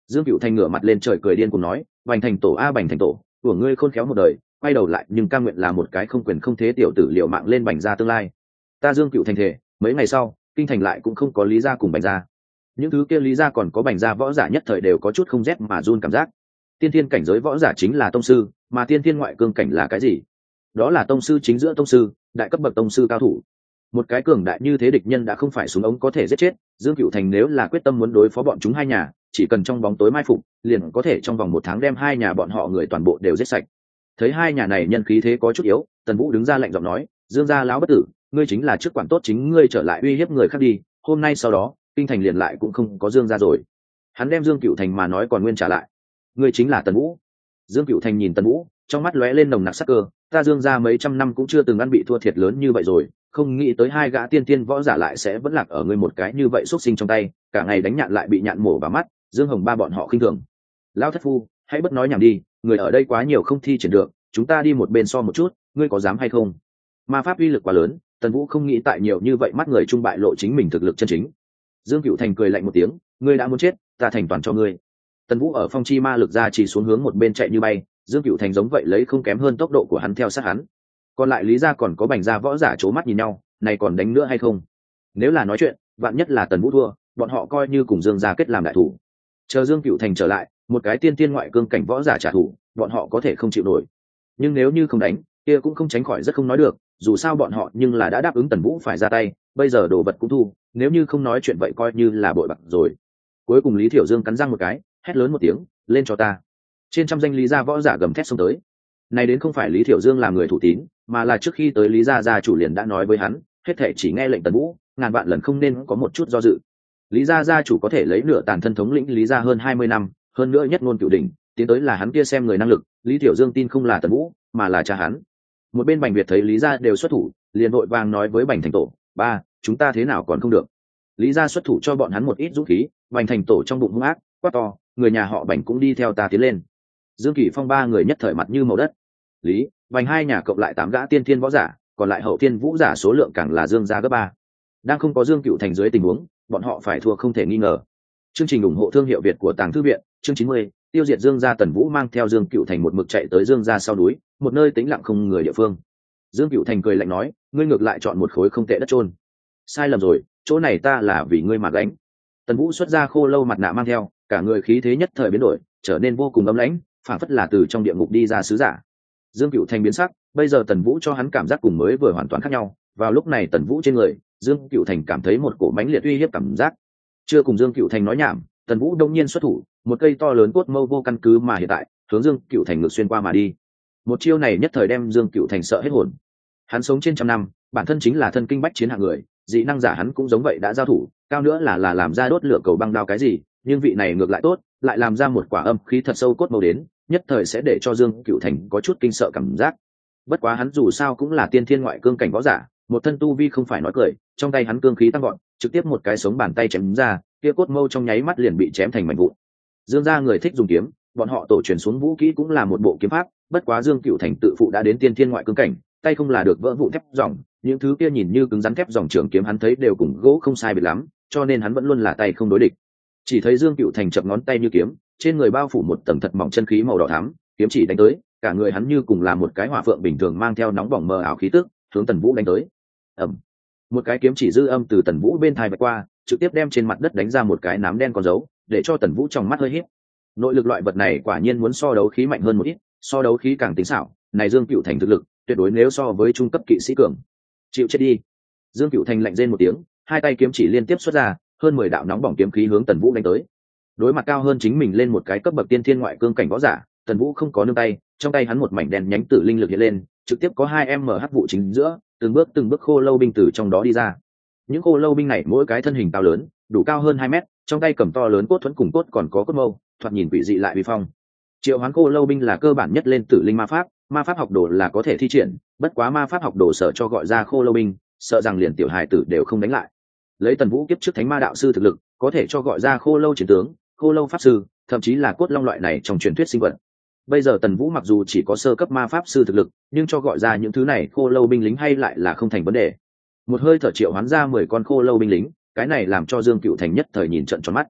Dương Cựu Thành ngửa mặt lên trời cười điên cùng nói, Bành Thành Tổ a Bành Thành Tổ, của ngươi khôn khéo một đời, quay đầu lại nhưng cam nguyện là một cái không quyền không thế tiểu tử liệu mạng lên Bành gia tương lai. Ta Dương Cựu Thành thể, mấy ngày sau kinh thành lại cũng không có Lý gia cùng Bành gia. Những thứ kia Lý gia còn có Bành gia võ giả nhất thời đều có chút không rét mà run cảm giác. Tiên thiên cảnh giới võ giả chính là tông sư, mà tiên thiên ngoại cương cảnh là cái gì? Đó là tông sư chính giữa tông sư, đại cấp bậc tông sư cao thủ. Một cái cường đại như thế địch nhân đã không phải súng ống có thể giết chết. Dương Cựu Thành nếu là quyết tâm muốn đối phó bọn chúng hai nhà, chỉ cần trong bóng tối mai phục, liền có thể trong vòng 1 tháng đem hai nhà bọn họ người toàn bộ đều giết sạch. Thấy hai nhà này nhân khí thế có chút yếu, Tần Vũ đứng ra lạnh giọng nói, Dương gia lão bất tử, ngươi chính là chức quản tốt chính ngươi trở lại uy hiếp người khác đi, hôm nay sau đó kinh thành liền lại cũng không có Dương gia rồi. Hắn đem Dương Cựu Thành mà nói còn nguyên trả lại, ngươi chính là Tần Vũ. Dương Cựu Thành nhìn Tần Vũ, trong mắt lóe lên nồng nặc sắc cơ, ta Dương gia mấy trăm năm cũng chưa từng ăn bị thua thiệt lớn như vậy rồi, không nghĩ tới hai gã tiên tiên võ giả lại sẽ vẫn lạc ở ngươi một cái như vậy xuất sinh trong tay, cả ngày đánh nhạn lại bị nhạn mổ vào mắt. Dương Hồng Ba bọn họ khinh thường. Lão thất phu, hãy bất nói nhảm đi, người ở đây quá nhiều không thi triển được, chúng ta đi một bên so một chút, ngươi có dám hay không? Ma pháp uy lực quá lớn, Tần Vũ không nghĩ tại nhiều như vậy mắt người trung bại lộ chính mình thực lực chân chính. Dương Cựu Thành cười lạnh một tiếng, ngươi đã muốn chết, ta thành toàn cho ngươi. Tần Vũ ở phong chi ma lực ra chỉ xuống hướng một bên chạy như bay, Dương Cựu Thành giống vậy lấy không kém hơn tốc độ của hắn theo sát hắn. Còn lại Lý gia còn có Bành gia võ giả chố mắt nhìn nhau, này còn đánh nữa hay không? Nếu là nói chuyện, vạn nhất là Tần Vũ thua, bọn họ coi như cùng Dương gia kết làm đại thủ. Chờ Dương Cựu Thành trở lại, một cái tiên tiên ngoại cương cảnh võ giả trả thù, bọn họ có thể không chịu nổi. Nhưng nếu như không đánh, kia cũng không tránh khỏi rất không nói được, dù sao bọn họ nhưng là đã đáp ứng Tần Vũ phải ra tay, bây giờ đồ vật cũng thu, nếu như không nói chuyện vậy coi như là bội bạc rồi. Cuối cùng Lý Thiểu Dương cắn răng một cái, hét lớn một tiếng, lên cho ta. Trên trăm danh Lý gia võ giả gầm thét xông tới. Này đến không phải Lý Thiểu Dương làm người thủ tín, mà là trước khi tới Lý gia gia chủ liền đã nói với hắn, hết thảy chỉ nghe lệnh Tần Vũ, ngàn vạn lần không nên có một chút do dự. Lý gia gia chủ có thể lấy nửa tàn thân thống lĩnh Lý gia hơn 20 năm, hơn nữa nhất ngôn cửu đỉnh, tiến tới là hắn kia xem người năng lực, Lý Thiểu Dương tin không là Tần Vũ, mà là cha hắn. Một bên Bành Việt thấy Lý gia đều xuất thủ, liền vội vàng nói với Bành Thành Tổ, ba, chúng ta thế nào còn không được. Lý gia xuất thủ cho bọn hắn một ít dũng khí, Bành Thành Tổ trong bụng hung ác, quát to, người nhà họ Bành cũng đi theo ta tiến lên. Dương Kỷ Phong ba người nhất thời mặt như màu đất. Lý, Bành hai nhà cộng lại 8 gã tiên thiên võ giả, còn lại hậu thiên vũ giả số lượng càng là Dương gia gấp 3. Đang không có Dương Cựu Thành dưới tình huống, bọn họ phải thua không thể nghi ngờ. Chương trình ủng hộ thương hiệu Việt của Tàng Thư viện, chương 90, tiêu diệt Dương gia. Tần Vũ mang theo Dương Cựu Thành một mực chạy tới Dương gia sau núi, một nơi tĩnh lặng không người địa phương. Dương Cựu Thành cười lạnh nói, ngươi ngược lại chọn một khối không tệ đất trôn. Sai lầm rồi, chỗ này ta là vì ngươi mà gánh. Tần Vũ xuất ra khô lâu mặt nạ mang theo, cả người khí thế nhất thời biến đổi, trở nên vô cùng ấm lãnh, phảng phất là từ trong địa ngục đi ra sứ giả. Dương Cựu Thành biến sắc, bây giờ Tần Vũ cho hắn cảm giác cùng mới vừa hoàn toàn khác nhau. Vào lúc này Tần Vũ trên người, Dương Cựu Thành cảm thấy một cổ mãnh liệt uy hiếp cảm giác. Chưa cùng Dương Cựu Thành nói nhảm, Tần Vũ đông nhiên xuất thủ, một cây to lớn cốt mâu vô căn cứ mà hiện tại hướng Dương Cựu Thành ngược xuyên qua mà đi. Một chiêu này nhất thời đem Dương Cựu Thành sợ hết hồn. Hắn sống trên trăm năm, bản thân chính là thân kinh bách chiến hạng người, dị năng giả hắn cũng giống vậy đã giao thủ, cao nữa là làm ra đốt lửa cầu băng đao cái gì, nhưng vị này ngược lại tốt, lại làm ra một quả âm khí thật sâu cốt mâu đến, nhất thời sẽ để cho Dương Cựu Thành có chút kinh sợ cảm giác. Bất quá hắn dù sao cũng là tiên thiên ngoại cương cảnh võ giả, một thân tu vi không phải nói cười, trong tay hắn cương khí tăng gọn, trực tiếp một cái sống bàn tay chém ra, kia cốt mâu trong nháy mắt liền bị chém thành mảnh vụn. Dương gia người thích dùng kiếm, bọn họ tổ truyền xuống vũ kỹ cũng là một bộ kiếm pháp, bất quá Dương Cựu Thành tự phụ đã đến tiên thiên ngoại cương cảnh, tay không là được vỡ vụn thép dòng, những thứ kia nhìn như cứng rắn thép dòng trường kiếm hắn thấy đều cùng gỗ không sai biệt lắm, cho nên hắn vẫn luôn là tay không đối địch. Chỉ thấy Dương Cựu Thành chập ngón tay như kiếm, trên người bao phủ một tầng thật mỏng chân khí màu đỏ thắm, kiếm chỉ đánh tới, cả người hắn như cùng là một cái hỏa phượng bình thường mang theo nóng bỏng mờ ảo khí tức, hướng Tần Vũ đánh tới. Ầm. Một cái kiếm chỉ dư âm từ Tần Vũ bên thai vạch qua, trực tiếp đem trên mặt đất đánh ra một cái nám đen con dấu, để cho Tần Vũ trong mắt hơi híp. Nội lực loại vật này quả nhiên muốn so đấu khí mạnh hơn một ít, so đấu khí càng tính xảo, này Dương Cựu Thành thực lực, tuyệt đối nếu so với trung cấp kỵ sĩ cường. Chịu chết đi. Dương Cựu Thành lạnh rên một tiếng, hai tay kiếm chỉ liên tiếp xuất ra, hơn 10 đạo nóng bỏng kiếm khí hướng Tần Vũ đánh tới. Đối mặt cao hơn chính mình lên một cái cấp bậc tiên thiên ngoại cương cảnh võ giả, Tần Vũ không có nương tay, trong tay hắn một mảnh đen nhánh tử linh lực hiện lên, trực tiếp có 2 vụ chính giữa, từng bước khô lâu binh từ trong đó đi ra. Những khô lâu binh này mỗi cái thân hình cao lớn, đủ cao hơn 2 mét, trong tay cầm to lớn cốt thuẫn cùng cốt còn có cốt mâu, thoạt nhìn quỷ dị lại uy phong. Triệu hoán khô lâu binh là cơ bản nhất lên tử linh ma pháp học đồ là có thể thi triển, bất quá ma pháp học đồ sợ cho gọi ra khô lâu binh, sợ rằng liền tiểu hài tử đều không đánh lại. Lấy Tần Vũ kiếp trước thánh ma đạo sư thực lực, có thể cho gọi ra khô lâu chiến tướng, khô lâu pháp sư, thậm chí là cốt long loại này trong truyền thuyết sinh vật. Bây giờ Tần Vũ mặc dù chỉ có sơ cấp ma pháp sư thực lực, nhưng cho gọi ra những thứ này khô lâu binh lính hay lại là không thành vấn đề. Một hơi thở triệu hoán ra 10 con khô lâu binh lính, cái này làm cho Dương Cựu Thành nhất thời nhìn trợn tròn mắt.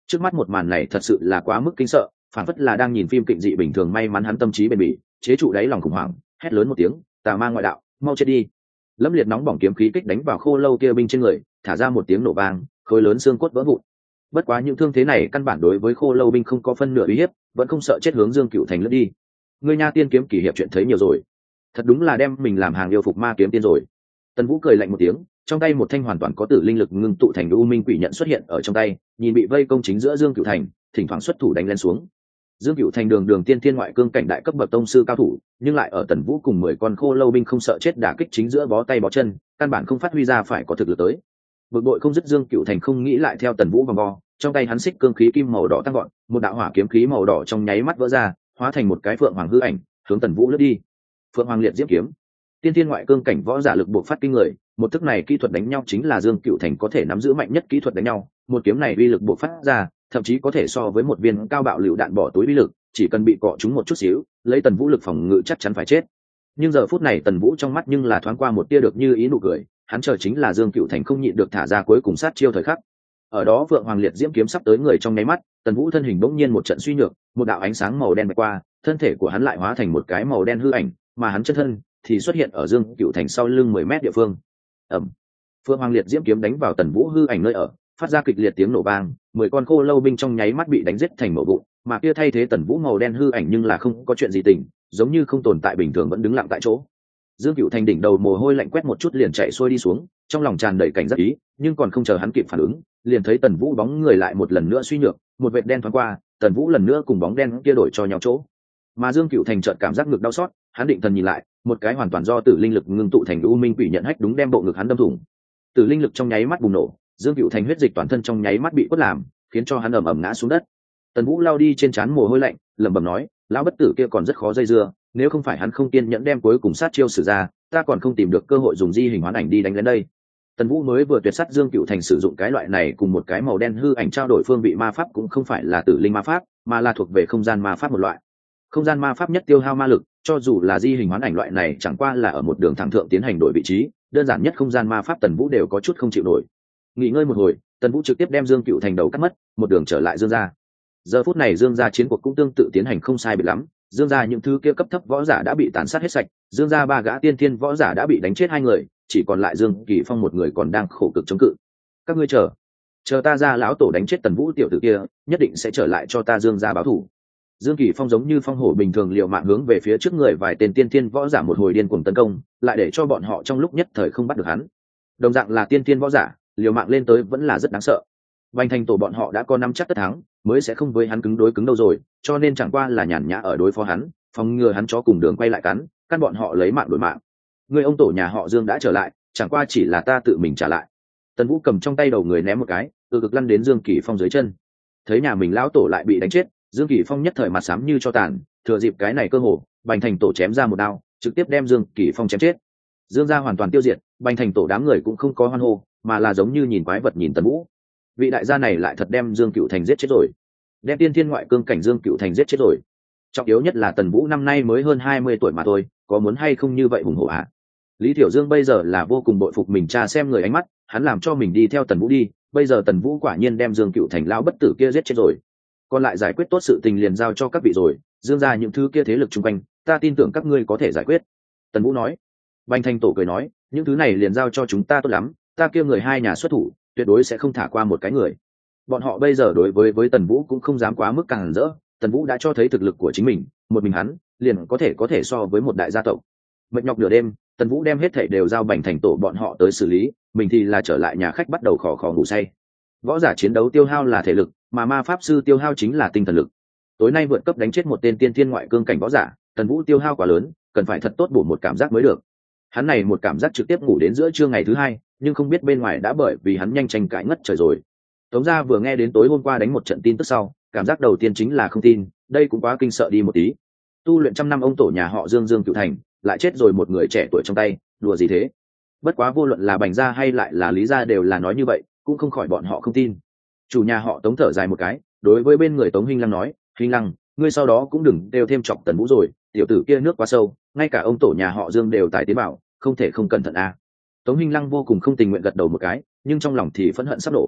Trước mắt một màn này thật sự là quá mức kinh sợ, phản phất là đang nhìn phim kịch dị bình thường. May mắn hắn tâm trí bền bỉ, chế trụ đáy lòng khủng hoảng, hét lớn một tiếng, tà ma ngoại đạo, mau chết đi. Lâm liệt nóng bỏng kiếm khí kích đánh vào khô lâu kia binh trên người, thả ra một tiếng nổ vang, khối lớn xương cốt vỡ vụn. Bất quá những thương thế này căn bản đối với khô lâu binh không có phân nửa uy hiếp, vẫn không sợ chết hướng Dương Cựu Thành lướt đi. Ngươi nha tiên kiếm kỳ hiệp chuyện thấy nhiều rồi, thật đúng là đem mình làm hàng yêu phục ma kiếm tiên rồi. Tần Vũ cười lạnh một tiếng, trong tay một thanh hoàn toàn có tử linh lực ngưng tụ thành u minh quỷ nhận xuất hiện ở trong tay, nhìn bị vây công chính giữa Dương Cựu Thành, thỉnh thoảng xuất thủ đánh lên xuống. Dương Cựu Thành đường tiên thiên ngoại cương cảnh đại cấp bậc tông sư cao thủ, nhưng lại ở Tần Vũ cùng 10 con khô lâu binh không sợ chết đả kích chính giữa bó tay bó chân, căn bản không phát huy ra phải có thực lực tới. Bực bội không dứt, Dương Cựu Thành không nghĩ lại theo Tần Vũ vòng vo, trong tay hắn xích cương khí kim màu đỏ tăng gọn, một đạo hỏa kiếm khí màu đỏ trong nháy mắt vỡ ra, hóa thành một cái phượng hoàng hư ảnh, hướng Tần Vũ lướt đi. Phượng hoàng liệt diễm kiếm, tiên thiên ngoại cương cảnh võ giả lực buộc phát kinh người, một thức này kỹ thuật đánh nhau chính là Dương Cựu Thành có thể nắm giữ mạnh nhất kỹ thuật đánh nhau, một kiếm này uy lực buộc phát ra, thậm chí có thể so với một viên cao bạo lựu đạn bỏ túi uy lực, chỉ cần bị cọ trúng một chút xíu, lấy Tần Vũ lực phòng ngự chắc chắn phải chết. Nhưng giờ phút này Tần Vũ trong mắt nhưng là thoáng qua một tia được như ý nụ cười, hắn chờ chính là Dương Cựu Thành không nhịn được thả ra cuối cùng sát chiêu thời khắc. Ở đó Phượng Hoàng liệt diễm kiếm sắp tới người trong nháy mắt, Tần Vũ thân hình bỗng nhiên một trận suy nhược, một đạo ánh sáng màu đen bay qua, thân thể của hắn lại hóa thành một cái màu đen hư ảnh, mà hắn chân thân thì xuất hiện ở Dương Cựu Thành sau lưng 10 mét địa phương. Ầm. Phượng Hoàng liệt diễm kiếm đánh vào Tần Vũ hư ảnh nơi ở, phát ra kịch liệt tiếng nổ vang, 10 con khô lâu binh trong nháy mắt bị đánh giết thành mẩu vụn, mà kia thay thế Tần Vũ màu đen hư ảnh nhưng là không có chuyện gì tình, giống như không tồn tại bình thường vẫn đứng lặng tại chỗ. Dương Cựu Thành đỉnh đầu mồ hôi lạnh quét một chút liền chạy xuôi đi xuống, trong lòng tràn đầy cảnh giác ý, nhưng còn không chờ hắn kịp phản ứng, liền thấy Tần Vũ bóng người lại một lần nữa suy nhược, một vệt đen thoáng qua, Tần Vũ lần nữa cùng bóng đen kia đổi cho nhau chỗ. Mà Dương Cựu Thành chợt cảm giác ngực đau xót, hắn định thần nhìn lại, một cái hoàn toàn do tử linh lực ngưng tụ thành u minh quỷ nhận hách đúng đem bộ ngực hắn đâm thủng. Tử linh lực trong nháy mắt bùng nổ, Dương Cựu Thành huyết dịch toàn thân trong nháy mắt bị quất làm, khiến cho hắn ầm ầm ngã xuống đất. Tần Vũ lao đi trên trán mồ hôi lạnh, lẩm bẩm nói, lão bất tử kia còn rất khó dây dưa, nếu không phải hắn không kiên nhẫn đem cuối cùng sát chiêu sử ra, ta còn không tìm được cơ hội dùng di hình hoán ảnh đi đánh lên đây. Tần Vũ mới vừa tuyệt sát Dương Cựu Thành sử dụng cái loại này cùng một cái màu đen hư ảnh trao đổi phương vị ma pháp cũng không phải là tử linh ma pháp, mà là thuộc về không gian ma pháp một loại. Không gian ma pháp nhất tiêu hao ma lực, cho dù là di hình hoán ảnh loại này chẳng qua là ở một đường thẳng thượng tiến hành đổi vị trí, đơn giản nhất không gian ma pháp Tần Vũ đều có chút không chịu nổi. Nghỉ ngơi một hồi, Tần Vũ trực tiếp đem Dương Cựu Thành đầu cắt mất, một đường trở lại Dương gia. Giờ phút này Dương gia chiến cuộc cũng tương tự tiến hành không sai biệt lắm, Dương gia những thứ kia cấp thấp võ giả đã bị tàn sát hết sạch, Dương gia 3 gã tiên thiên võ giả đã bị đánh chết 2 người, chỉ còn lại Dương Kỳ Phong một người còn đang khổ cực chống cự. Các ngươi chờ ta ra lão tổ đánh chết Tần Vũ tiểu tử kia, nhất định sẽ trở lại cho ta Dương gia báo thù. Dương Kỳ Phong giống như phong hổ bình thường liều mạng hướng về phía trước người vài tên tiên thiên võ giả một hồi điên cuồng tấn công, lại để cho bọn họ trong lúc nhất thời không bắt được hắn. Đồng dạng là tiên thiên võ giả, liều mạng lên tới vẫn là rất đáng sợ. Bành Thành tổ bọn họ đã có nắm chắc tất thắng, mới sẽ không với hắn cứng đối cứng đâu rồi, cho nên chẳng qua là nhàn nhã ở đối phó hắn, phòng ngừa hắn chó cùng đường quay lại cắn, căn bọn họ lấy mạng đổi mạng. Người ông tổ nhà họ Dương đã trở lại, chẳng qua chỉ là ta tự mình trả lại. Tần Vũ cầm trong tay đầu người ném một cái, từ cực lăn đến Dương Kỳ Phong dưới chân. Thấy nhà mình lão tổ lại bị đánh chết, Dương Kỳ Phong nhất thời mặt xám như cho tàn, thừa dịp cái này cơ hội, Bành Thành tổ chém ra một đao, trực tiếp đem Dương Kỳ Phong chém chết. Dương gia hoàn toàn tiêu diệt, Bành Thành tổ đám người cũng không có hoan hô, mà là giống như nhìn quái vật nhìn Tần Vũ. Vị đại gia này lại thật đem Dương Cựu Thành giết chết rồi, đem tiên thiên ngoại cương cảnh Dương Cựu Thành giết chết rồi. Trọng yếu nhất là Tần Vũ năm nay mới hơn 20 tuổi mà thôi, có muốn hay không như vậy hùng hổ ạ? Lý Thiểu Dương bây giờ là vô cùng bội phục mình cha xem người ánh mắt, hắn làm cho mình đi theo Tần Vũ đi, bây giờ Tần Vũ quả nhiên đem Dương Cựu Thành lão bất tử kia giết chết rồi. Còn lại giải quyết tốt sự tình liền giao cho các vị rồi, Dương gia những thứ kia thế lực chung quanh, ta tin tưởng các ngươi có thể giải quyết. Tần Vũ nói. Bành Thành tổ cười nói, những thứ này liền giao cho chúng ta tốt lắm, ta kia người 2 nhà xuất thủ, tuyệt đối sẽ không thả qua một cái người. Bọn họ bây giờ đối với Tần Vũ cũng không dám quá mức càng rỡ, Tần Vũ đã cho thấy thực lực của chính mình, một mình hắn liền có thể so với một đại gia tộc. Mệt nhọc nửa đêm, Tần Vũ đem hết thảy đều giao Bành Thành tổ bọn họ tới xử lý, mình thì là trở lại nhà khách bắt đầu khò khò ngủ say. Võ giả chiến đấu tiêu hao là thể lực, mà ma pháp sư tiêu hao chính là tinh thần lực. Tối nay vượt cấp đánh chết một tên tiên thiên ngoại cương cảnh võ giả, Tần Vũ tiêu hao quá lớn, cần phải thật tốt bổ một cảm giác mới được. Hắn này một cảm giác trực tiếp ngủ đến giữa trưa ngày thứ 2, nhưng không biết bên ngoài đã bởi vì hắn nhanh tranh cãi ngất trời rồi. Tống gia vừa nghe đến tối hôm qua đánh một trận tin tức sau, cảm giác đầu tiên chính là không tin, đây cũng quá kinh sợ đi một tí. Tu luyện trăm năm ông tổ nhà họ Dương Dương Cựu Thành, lại chết rồi một người trẻ tuổi trong tay, đùa gì thế? Bất quá vô luận là Bành gia hay lại là Lý gia đều là nói như vậy, cũng không khỏi bọn họ không tin. Chủ nhà họ Tống thở dài một cái, đối với bên người Tống Hinh Lăng nói, Hinh Lăng, ngươi sau đó cũng đừng đều thêm chọc Tần Vũ rồi, tiểu tử kia nước quá sâu, ngay cả ông tổ nhà họ Dương đều tài tế bảo, không thể không cẩn thận a. Tống Hinh Lăng vô cùng không tình nguyện gật đầu một cái, nhưng trong lòng thì phẫn hận sắp nổ.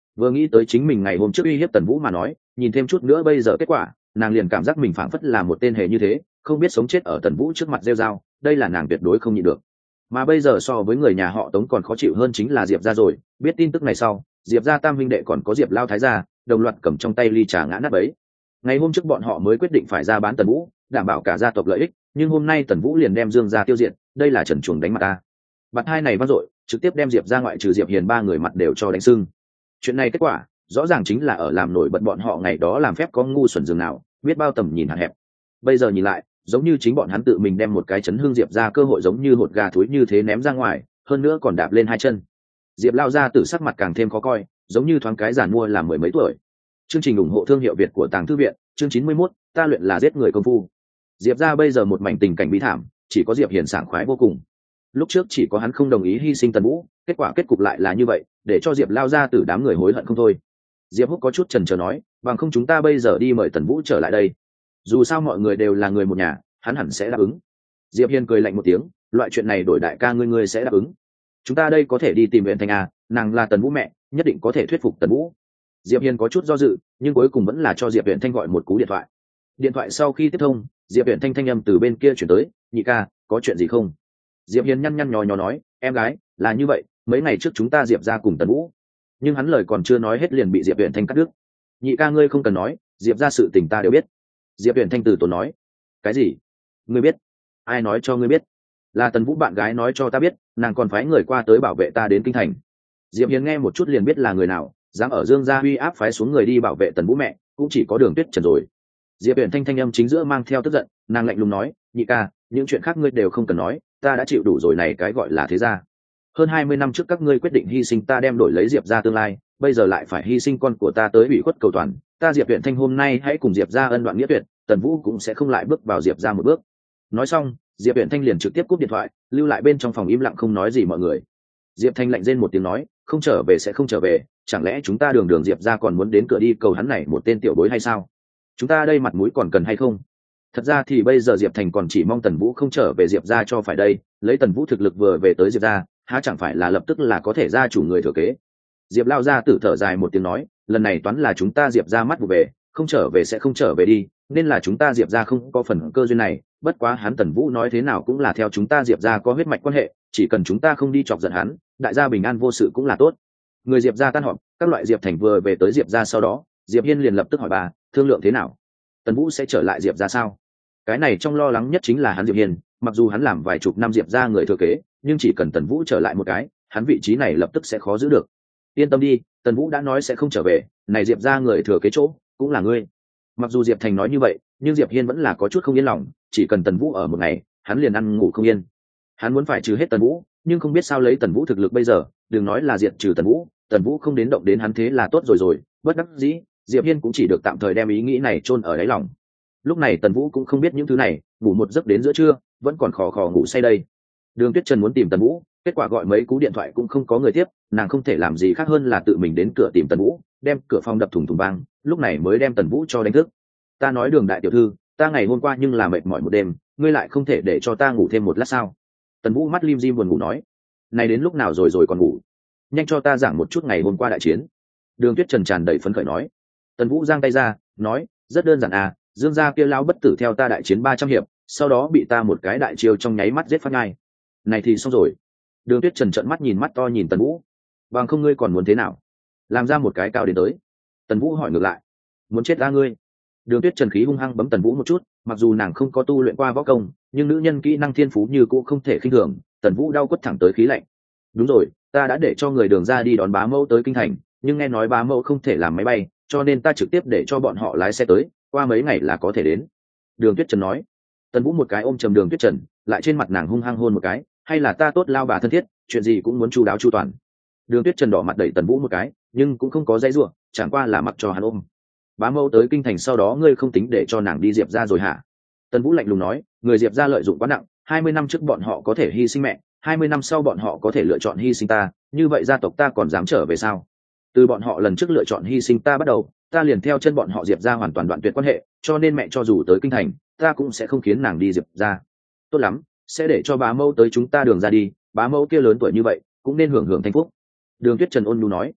Vừa nghĩ tới chính mình ngày hôm trước uy hiếp Tần Vũ mà nói, nhìn thêm chút nữa bây giờ kết quả, nàng liền cảm giác mình phảng phất là một tên hề như thế, không biết sống chết ở Tần Vũ trước mặt rêu rao, đây là nàng tuyệt đối không nhịn được. Mà bây giờ so với người nhà họ Tống còn khó chịu hơn chính là Diệp gia rồi, biết tin tức này sau, Diệp gia tam huynh đệ còn có Diệp Lao thái gia, đồng loạt cầm trong tay ly trà ngã nát bấy. Ngày hôm trước bọn họ mới quyết định phải ra bán Tần Vũ, đảm bảo cả gia tộc lợi ích, nhưng hôm nay Tần Vũ liền đem Dương gia tiêu diệt, đây là trần truồng đánh mặt ta. Bạt hai này vang dội, trực tiếp đem Diệp gia ngoại trừ Diệp Hiền ba người mặt đều cho đánh sưng. Chuyện này kết quả, rõ ràng chính là ở làm nổi bật bọn họ ngày đó làm phép có ngu xuẩn dường nào, biết bao tầm nhìn hạn hẹp. Bây giờ nhìn lại, giống như chính bọn hắn tự mình đem một cái chấn hương Diệp ra cơ hội giống như hột gà thúi như thế ném ra ngoài, hơn nữa còn đạp lên hai chân. Diệp lao ra từ sắc mặt càng thêm khó coi, giống như thoáng cái giàn mua làm mười mấy tuổi. Chương trình ủng hộ thương hiệu Việt của Tàng Thư viện, chương 91, ta luyện là giết người công phu. Diệp ra bây giờ một mảnh tình cảnh bí thảm, chỉ có Diệp Hiền sảng khoái vô cùng. Lúc trước chỉ có hắn không đồng ý hy sinh Tần Vũ, kết quả kết cục lại là như vậy, để cho Diệp lao ra từ đám người hối hận không thôi. Diệp Húc có chút chần chờ nói, bằng không chúng ta bây giờ đi mời Tần Vũ trở lại đây. Dù sao mọi người đều là người một nhà, hắn hẳn sẽ đáp ứng. Diệp Hiên cười lạnh một tiếng, loại chuyện này đổi đại ca ngươi sẽ đáp ứng. Chúng ta đây có thể đi tìm Huyền Thanh à, nàng là Tần Vũ mẹ, nhất định có thể thuyết phục Tần Vũ. Diệp Hiên có chút do dự, nhưng cuối cùng vẫn là cho Diệp Huyền Thanh gọi một cú điện thoại. Điện thoại sau khi tiếp thông, Diệp Huyền Thanh thanh âm từ bên kia chuyển tới, nhị ca, có chuyện gì không? Diệp Hiên nhăn nhăn nhó nhó nói, em gái, là như vậy, mấy ngày trước chúng ta Diệp ra cùng Tần Vũ. Nhưng hắn lời còn chưa nói hết liền bị Diệp Huyền Thanh cắt đứt. Nhị ca ngươi không cần nói, Diệp ra sự tình ta đều biết. Diệp Huyền Thanh từ tốn nói, cái gì? Ngươi biết? Ai nói cho ngươi biết? Là Tần Vũ bạn gái nói cho ta biết, nàng còn phái người qua tới bảo vệ ta đến kinh thành. Diệp Hiền nghe một chút liền biết là người nào, dám ở Dương gia uy áp phái xuống người đi bảo vệ Tần Vũ mẹ, cũng chỉ có Đường Tuyết Trần rồi. Diệp Huyền Thanh thanh âm chính giữa mang theo tức giận, nàng lạnh lùng nói, nhị ca, những chuyện khác ngươi đều không cần nói, ta đã chịu đủ rồi này cái gọi là thế gia. Hơn 20 năm trước các ngươi quyết định hy sinh ta đem đổi lấy Diệp gia tương lai, bây giờ lại phải hy sinh con của ta tới ủy khuất cầu toàn, ta Diệp Huyền Thanh hôm nay hãy cùng Diệp gia ân đoạn nghĩa tuyệt, Tần Vũ cũng sẽ không lại bước vào Diệp gia một bước. Nói xong, Diệp Huyền Thanh liền trực tiếp cúp điện thoại, lưu lại bên trong phòng im lặng không nói gì mọi người. Diệp Thanh lạnh rên một tiếng nói, không trở về sẽ không trở về, chẳng lẽ chúng ta đường Diệp gia còn muốn đến cửa đi cầu hắn này một tên tiểu bối hay sao? Chúng ta đây mặt mũi còn cần hay không? Thật ra thì bây giờ Diệp Thành còn chỉ mong Tần Vũ không trở về Diệp gia cho phải đây, lấy Tần Vũ thực lực vừa về tới Diệp gia, há chẳng phải là lập tức là có thể gia chủ người thừa kế. Diệp lao ra tử thở dài một tiếng nói, lần này toán là chúng ta Diệp gia mắt vụ về, không trở về sẽ không trở về đi, nên là chúng ta Diệp gia không có phần cơ duyên này, bất quá hắn Tần Vũ nói thế nào cũng là theo chúng ta Diệp gia có huyết mạch quan hệ, chỉ cần chúng ta không đi chọc giận hắn, đại gia bình an vô sự cũng là tốt. Người Diệp gia tan họp, các loại Diệp Thành vừa về tới Diệp gia sau đó, Diệp Hiên liền lập tức hỏi bà, thương lượng thế nào? Tần Vũ sẽ trở lại Diệp gia sao? Cái này trong lo lắng nhất chính là hắn Diệp Hiên, mặc dù hắn làm vài chục năm Diệp gia người thừa kế, nhưng chỉ cần Tần Vũ trở lại một cái, hắn vị trí này lập tức sẽ khó giữ được. Yên tâm đi, Tần Vũ đã nói sẽ không trở về, này Diệp gia người thừa kế chỗ cũng là ngươi. Mặc dù Diệp Thành nói như vậy, nhưng Diệp Hiên vẫn là có chút không yên lòng, chỉ cần Tần Vũ ở một ngày, hắn liền ăn ngủ không yên. Hắn muốn phải trừ hết Tần Vũ, nhưng không biết sao lấy Tần Vũ thực lực bây giờ, đừng nói là diệt trừ Tần Vũ không đến động đến hắn thế là tốt rồi, bất đắc dĩ, Diệp Hiên cũng chỉ được tạm thời đem ý nghĩ này chôn ở đáy lòng. Lúc này Tần Vũ cũng không biết những thứ này, ngủ một giấc đến giữa trưa, vẫn còn khò khò ngủ say đây. Đường Tuyết Trần muốn tìm Tần Vũ, kết quả gọi mấy cú điện thoại cũng không có người tiếp, nàng không thể làm gì khác hơn là tự mình đến cửa tìm Tần Vũ, đem cửa phòng đập thùng thùng vang, lúc này mới đem Tần Vũ cho đánh thức. Ta nói Đường đại tiểu thư, ta ngày hôm qua nhưng là mệt mỏi một đêm, ngươi lại không thể để cho ta ngủ thêm một lát sao? Tần Vũ mắt lim dim buồn ngủ nói, này đến lúc nào rồi còn ngủ? Nhanh cho ta giảng một chút ngày hôm qua đại chiến. Đường Tuyết Trần tràn đầy phấn khởi nói. Tần Vũ giang tay ra, nói, rất đơn giản à, Dương gia kia lão bất tử theo ta đại chiến 300 hiệp, sau đó bị ta một cái đại chiêu trong nháy mắt giết phát ngay. Này thì xong rồi. Đường Tuyết Trần trợn mắt nhìn mắt to nhìn Tần Vũ. Bằng không ngươi còn muốn thế nào? Làm ra một cái cao đến tới. Tần Vũ hỏi ngược lại. Muốn chết ra ngươi? Đường Tuyết Trần khí hung hăng bấm Tần Vũ một chút, mặc dù nàng không có tu luyện qua võ công, nhưng nữ nhân kỹ năng thiên phú như cũ không thể khinh thường. Tần Vũ đau quất thẳng tới khí lạnh. Đúng rồi, ta đã để cho người Đường ra đi đón bá mẫu tới kinh thành, nhưng nghe nói bá mẫu không thể làm máy bay, cho nên ta trực tiếp để cho bọn họ lái xe tới, qua mấy ngày là có thể đến. Đường Tuyết Trần nói. Tần Vũ một cái ôm chầm Đường Tuyết Trần, lại trên mặt nàng hung hăng hôn một cái, hay là ta tốt lao bà thân thiết, chuyện gì cũng muốn chu đáo chu toàn. Đường Tuyết Trần đỏ mặt đẩy Tần Vũ một cái, nhưng cũng không có dãy rủa, chẳng qua là mặc cho hắn ôm. Bá mẫu tới kinh thành sau đó ngươi không tính để cho nàng đi Diệp ra rồi hả? Tần Vũ lạnh lùng nói, người Diệp ra lợi dụng quá nặng, 20 năm trước bọn họ có thể hy sinh mẹ, 20 năm sau bọn họ có thể lựa chọn hy sinh ta, như vậy gia tộc ta còn dám trở về sao? Từ bọn họ lần trước lựa chọn hy sinh ta bắt đầu, ta liền theo chân bọn họ Diệp ra hoàn toàn đoạn tuyệt quan hệ, cho nên mẹ cho dù tới kinh thành, ta cũng sẽ không khiến nàng đi Diệp ra. Tốt lắm, sẽ để cho bá mẫu tới chúng ta Đường ra đi, bá mẫu kia lớn tuổi như vậy, cũng nên hưởng hưởng thanh phúc. Đường Tuyết Trần ôn nhu nói.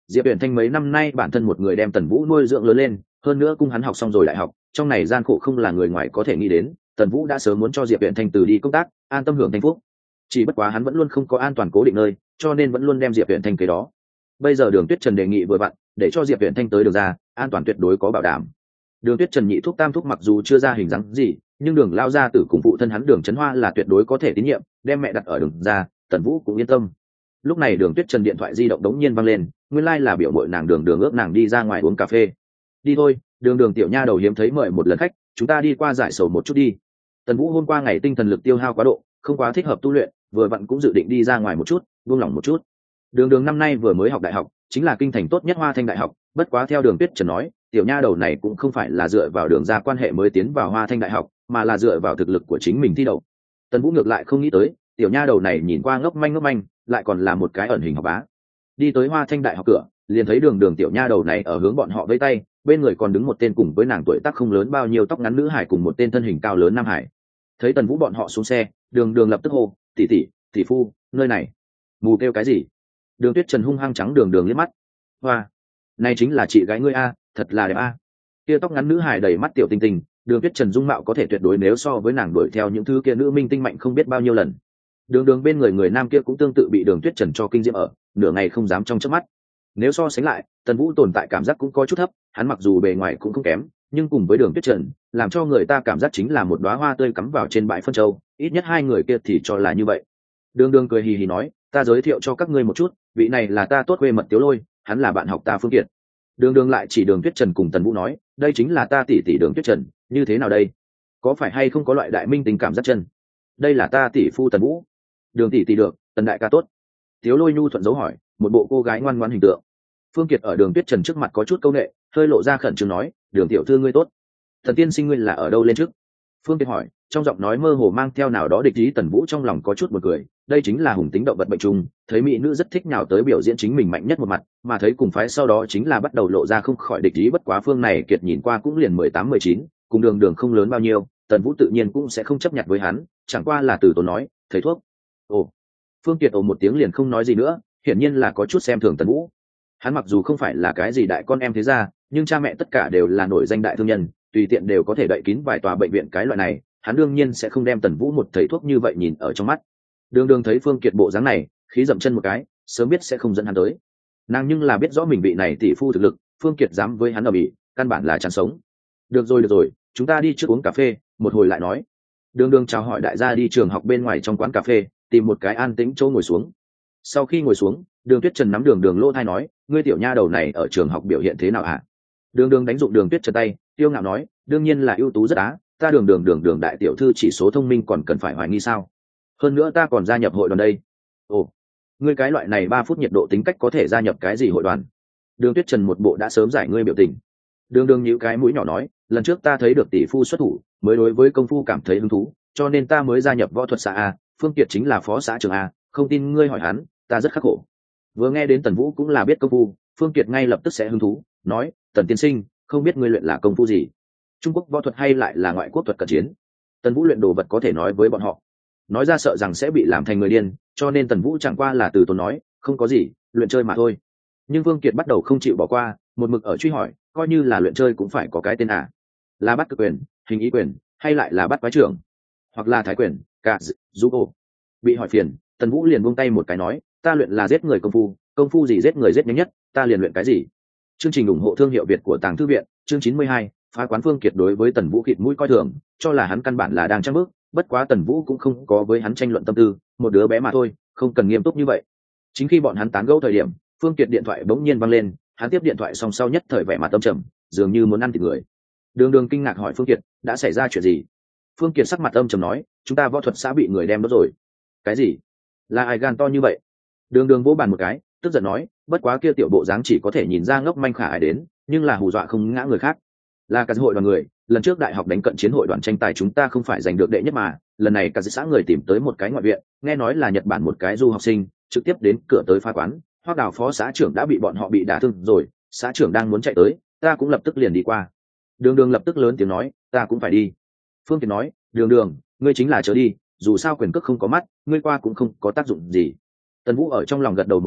Diệp Uyển Thanh mấy năm nay bản thân một người đem Tần Vũ nuôi dưỡng lớn lên, hơn nữa cung hắn học xong rồi đại học, trong này gian khổ không là người ngoài có thể nghĩ đến. Tần Vũ đã sớm muốn cho Diệp Uyển Thanh từ đi công tác, an tâm hưởng thanh phúc. Chỉ bất quá hắn vẫn luôn không có an toàn cố định nơi, cho nên vẫn luôn đem Diệp Uyển Thanh cái đó. Bây giờ Đường Tuyết Trần đề nghị vừa vặn, để cho Diệp Uyển Thanh tới Đường ra, an toàn tuyệt đối có bảo đảm. Đường Tuyết Trần nhị thúc tam thúc mặc dù chưa ra hình dáng gì, nhưng Đường lao gia tử cùng phụ thân hắn Đường Chấn Hoa là tuyệt đối có thể tín nhiệm, đem mẹ đặt ở Đường ra, Tần Vũ cũng yên tâm. Lúc này Đường Tuyết Trần điện thoại di động đống nhiên vang lên, nguyên lai là biểu muội nàng Đường Đường ước nàng đi ra ngoài uống cà phê. Đi thôi, Đường Đường tiểu nha đầu hiếm thấy mời một lần khách, chúng ta đi qua giải sầu một chút đi. Tần Vũ hôm qua ngày tinh thần lực tiêu hao quá độ, không quá thích hợp tu luyện, vừa vặn cũng dự định đi ra ngoài một chút, buông lỏng một chút. Đường Đường năm nay vừa mới học đại học, chính là kinh thành tốt nhất Hoa Thanh đại học, bất quá theo Đường Tuyết Trần nói, tiểu nha đầu này cũng không phải là dựa vào Đường ra quan hệ mới tiến vào Hoa Thanh đại học, mà là dựa vào thực lực của chính mình thi đậu. Tần Vũ ngược lại không nghĩ tới, tiểu nha đầu này nhìn qua ngốc manh, lại còn là một cái ẩn hình học bá. Đi tới Hoa Thanh đại học cửa, liền thấy Đường Đường tiểu nha đầu này ở hướng bọn họ vẫy tay, bên người còn đứng một tên cùng với nàng tuổi tác không lớn bao nhiêu tóc ngắn nữ hải cùng một tên thân hình cao lớn nam hải. Thấy Tần Vũ bọn họ xuống xe, Đường Đường lập tức hô, tỷ tỷ, tỷ phu, nơi này. Mù kêu cái gì? Đường Tuyết Trần hung hăng trắng Đường Đường liếc mắt. Hoa, này chính là chị gái ngươi a, thật là đẹp a. Kia tóc ngắn nữ hải đầy mắt tiểu tinh tinh, Đường Tuyết Trần dung mạo có thể tuyệt đối nếu so với nàng đuổi theo những thứ kia nữ minh tinh mạnh không biết bao nhiêu lần. Đường Đường bên người nam kia cũng tương tự bị Đường Tuyết Trần cho kinh diễm ở, nửa ngày không dám trong chớp mắt. Nếu so sánh lại, Tần Vũ tồn tại cảm giác cũng có chút thấp, hắn mặc dù bề ngoài cũng không kém, nhưng cùng với Đường Tuyết Trần, làm cho người ta cảm giác chính là một đóa hoa tươi cắm vào trên bãi phân châu, ít nhất hai người kia thì cho là như vậy. Đường Đường cười hì hì nói, ta giới thiệu cho các ngươi một chút, vị này là ta tốt quê mật Tiếu Lôi, hắn là bạn học ta Phương Kiệt. Đường Đường lại chỉ Đường Tuyết Trần cùng Tần Vũ nói, đây chính là ta tỷ tỷ Đường Tuyết Trần, như thế nào đây? Có phải hay không có loại đại minh tình cảm rất chân? Đây là ta tỷ phu Tần Vũ. Đường tỷ tỷ được, Tần đại ca tốt. Tiếu Lôi nhu thuận dấu hỏi, một bộ cô gái ngoan ngoãn hình tượng. Phương Kiệt ở Đường Tuyết Trần trước mặt có chút câu nệ, hơi lộ ra khẩn trương nói, Đường tiểu thư ngươi tốt. Thần tiên sinh ngươi là ở đâu lên trước? Phương Kiệt hỏi, trong giọng nói mơ hồ mang theo nào đó địch ý. Tần Vũ trong lòng có chút buồn cười, đây chính là hùng tính động vật bệnh trùng, thấy mỹ nữ rất thích nhào tới biểu diễn chính mình mạnh nhất một mặt, mà thấy cùng phái sau đó chính là bắt đầu lộ ra không khỏi địch ý. Bất quá Phương này Kiệt nhìn qua cũng liền 18-19, cùng Đường Đường không lớn bao nhiêu, Tần Vũ tự nhiên cũng sẽ không chấp nhận với hắn, chẳng qua là từ tốn nói, thầy thuốc. Ồ. Phương Kiệt ồ một tiếng liền không nói gì nữa, hiển nhiên là có chút xem thường Tần Vũ. Hắn mặc dù không phải là cái gì đại con em thế gia, nhưng cha mẹ tất cả đều là nổi danh đại thương nhân, tùy tiện đều có thể đậy kín vài tòa bệnh viện cái loại này, hắn đương nhiên sẽ không đem Tần Vũ một thầy thuốc như vậy nhìn ở trong mắt. Đường Đường thấy Phương Kiệt bộ dáng này, khí dậm chân một cái, sớm biết sẽ không dẫn hắn tới. Nàng nhưng là biết rõ mình vị này tỷ phu thực lực, Phương Kiệt dám với hắn ở bỉ, căn bản là chán sống. Được rồi, chúng ta đi trước uống cà phê, một hồi lại nói. Đường Đường chào hỏi đại gia đi trường học bên ngoài trong quán cà phê, tìm một cái an tĩnh chỗ ngồi xuống. Sau khi ngồi xuống, Đường Tuyết Trần nắm Đường Đường lỗ thai nói, ngươi tiểu nha đầu này ở trường học biểu hiện thế nào hả? Đường Đường đánh dụng Đường Tuyết Trần tay, tiêu ngạo nói, đương nhiên là ưu tú rất á, ta Đường đại tiểu thư chỉ số thông minh còn cần phải hoài nghi sao? Hơn nữa ta còn gia nhập hội đoàn đây. Ồ, ngươi cái loại này 3 phút nhiệt độ tính cách có thể gia nhập cái gì hội đoàn? Đường Tuyết Trần một bộ đã sớm giải ngươi biểu tình. Đường Đường nhíu cái mũi nhỏ nói, lần trước ta thấy được tỷ phu xuất thủ, mới đối với công phu cảm thấy hứng thú, cho nên ta mới gia nhập võ thuật xã a, Phương Kiệt chính là phó xã trưởng a, không tin ngươi hỏi hắn, ta rất khắc khổ. Vừa nghe đến Tần Vũ cũng là biết công phu, Phương Kiệt ngay lập tức sẽ hứng thú, nói, Tần tiên sinh, không biết ngươi luyện là công phu gì? Trung Quốc võ thuật hay lại là ngoại quốc thuật cận chiến? Tần Vũ luyện đồ vật có thể nói với bọn họ, nói ra sợ rằng sẽ bị làm thành người điên, cho nên Tần Vũ chẳng qua là từ tốn nói, không có gì, luyện chơi mà thôi. Nhưng Phương Kiệt bắt đầu không chịu bỏ qua, một mực ở truy hỏi, coi như là luyện chơi cũng phải có cái tên à? Là bắt cực quyền, hình ý quyền, hay lại là bắt quái trưởng, hoặc là thái quyền, cả judo? Bị hỏi phiền, Tần Vũ liền buông tay một cái nói, ta luyện là giết người công phu gì giết người giết nhanh nhất, ta liền luyện cái gì. Chương trình ủng hộ thương hiệu Việt của Tàng Thư viện, chương 92, phá quán. Phương Kiệt đối với Tần Vũ khịt mũi coi thường, cho là hắn căn bản là đang trang bức, bất quá Tần Vũ cũng không có với hắn tranh luận tâm tư, một đứa bé mà thôi, không cần nghiêm túc như vậy. Chính khi bọn hắn tán gẫu thời điểm, Phương Kiệt điện thoại bỗng nhiên vang lên, hắn tiếp điện thoại xong sau nhất thời vẻ mặt tâm trầm, dường như muốn ăn thịt người. Đường Đường kinh ngạc hỏi Phương Kiệt, đã xảy ra chuyện gì? Phương Kiệt sắc mặt âm trầm nói, chúng ta võ thuật xã bị người đem đốt rồi. Cái gì? Là ai gan to như vậy? Đường Đường vỗ bàn một cái, tức giận nói, bất quá kia tiểu bộ dáng chỉ có thể nhìn ra ngốc manh khả ái đến, nhưng là hù dọa không ngã người khác. Là cả hội đoàn người, lần trước đại học đánh cận chiến hội đoàn tranh tài chúng ta không phải giành được đệ nhất mà, lần này cả xã người tìm tới một cái ngoại viện, nghe nói là Nhật Bản một cái du học sinh, trực tiếp đến cửa tới phá quán, Hoắc Đào phó xã trưởng đã bị bọn họ bị đả thương rồi, xã trưởng đang muốn chạy tới, ta cũng lập tức liền đi qua. Đường Đường lập tức lớn tiếng nói, ta cũng phải đi. Phương Kiệt nói, Đường Đường, ngươi chính là chớ đi, dù sao quyền cước không có mắt, ngươi qua cũng không có tác dụng gì. Tần Vũ ở trong lòng gật đầu một cái,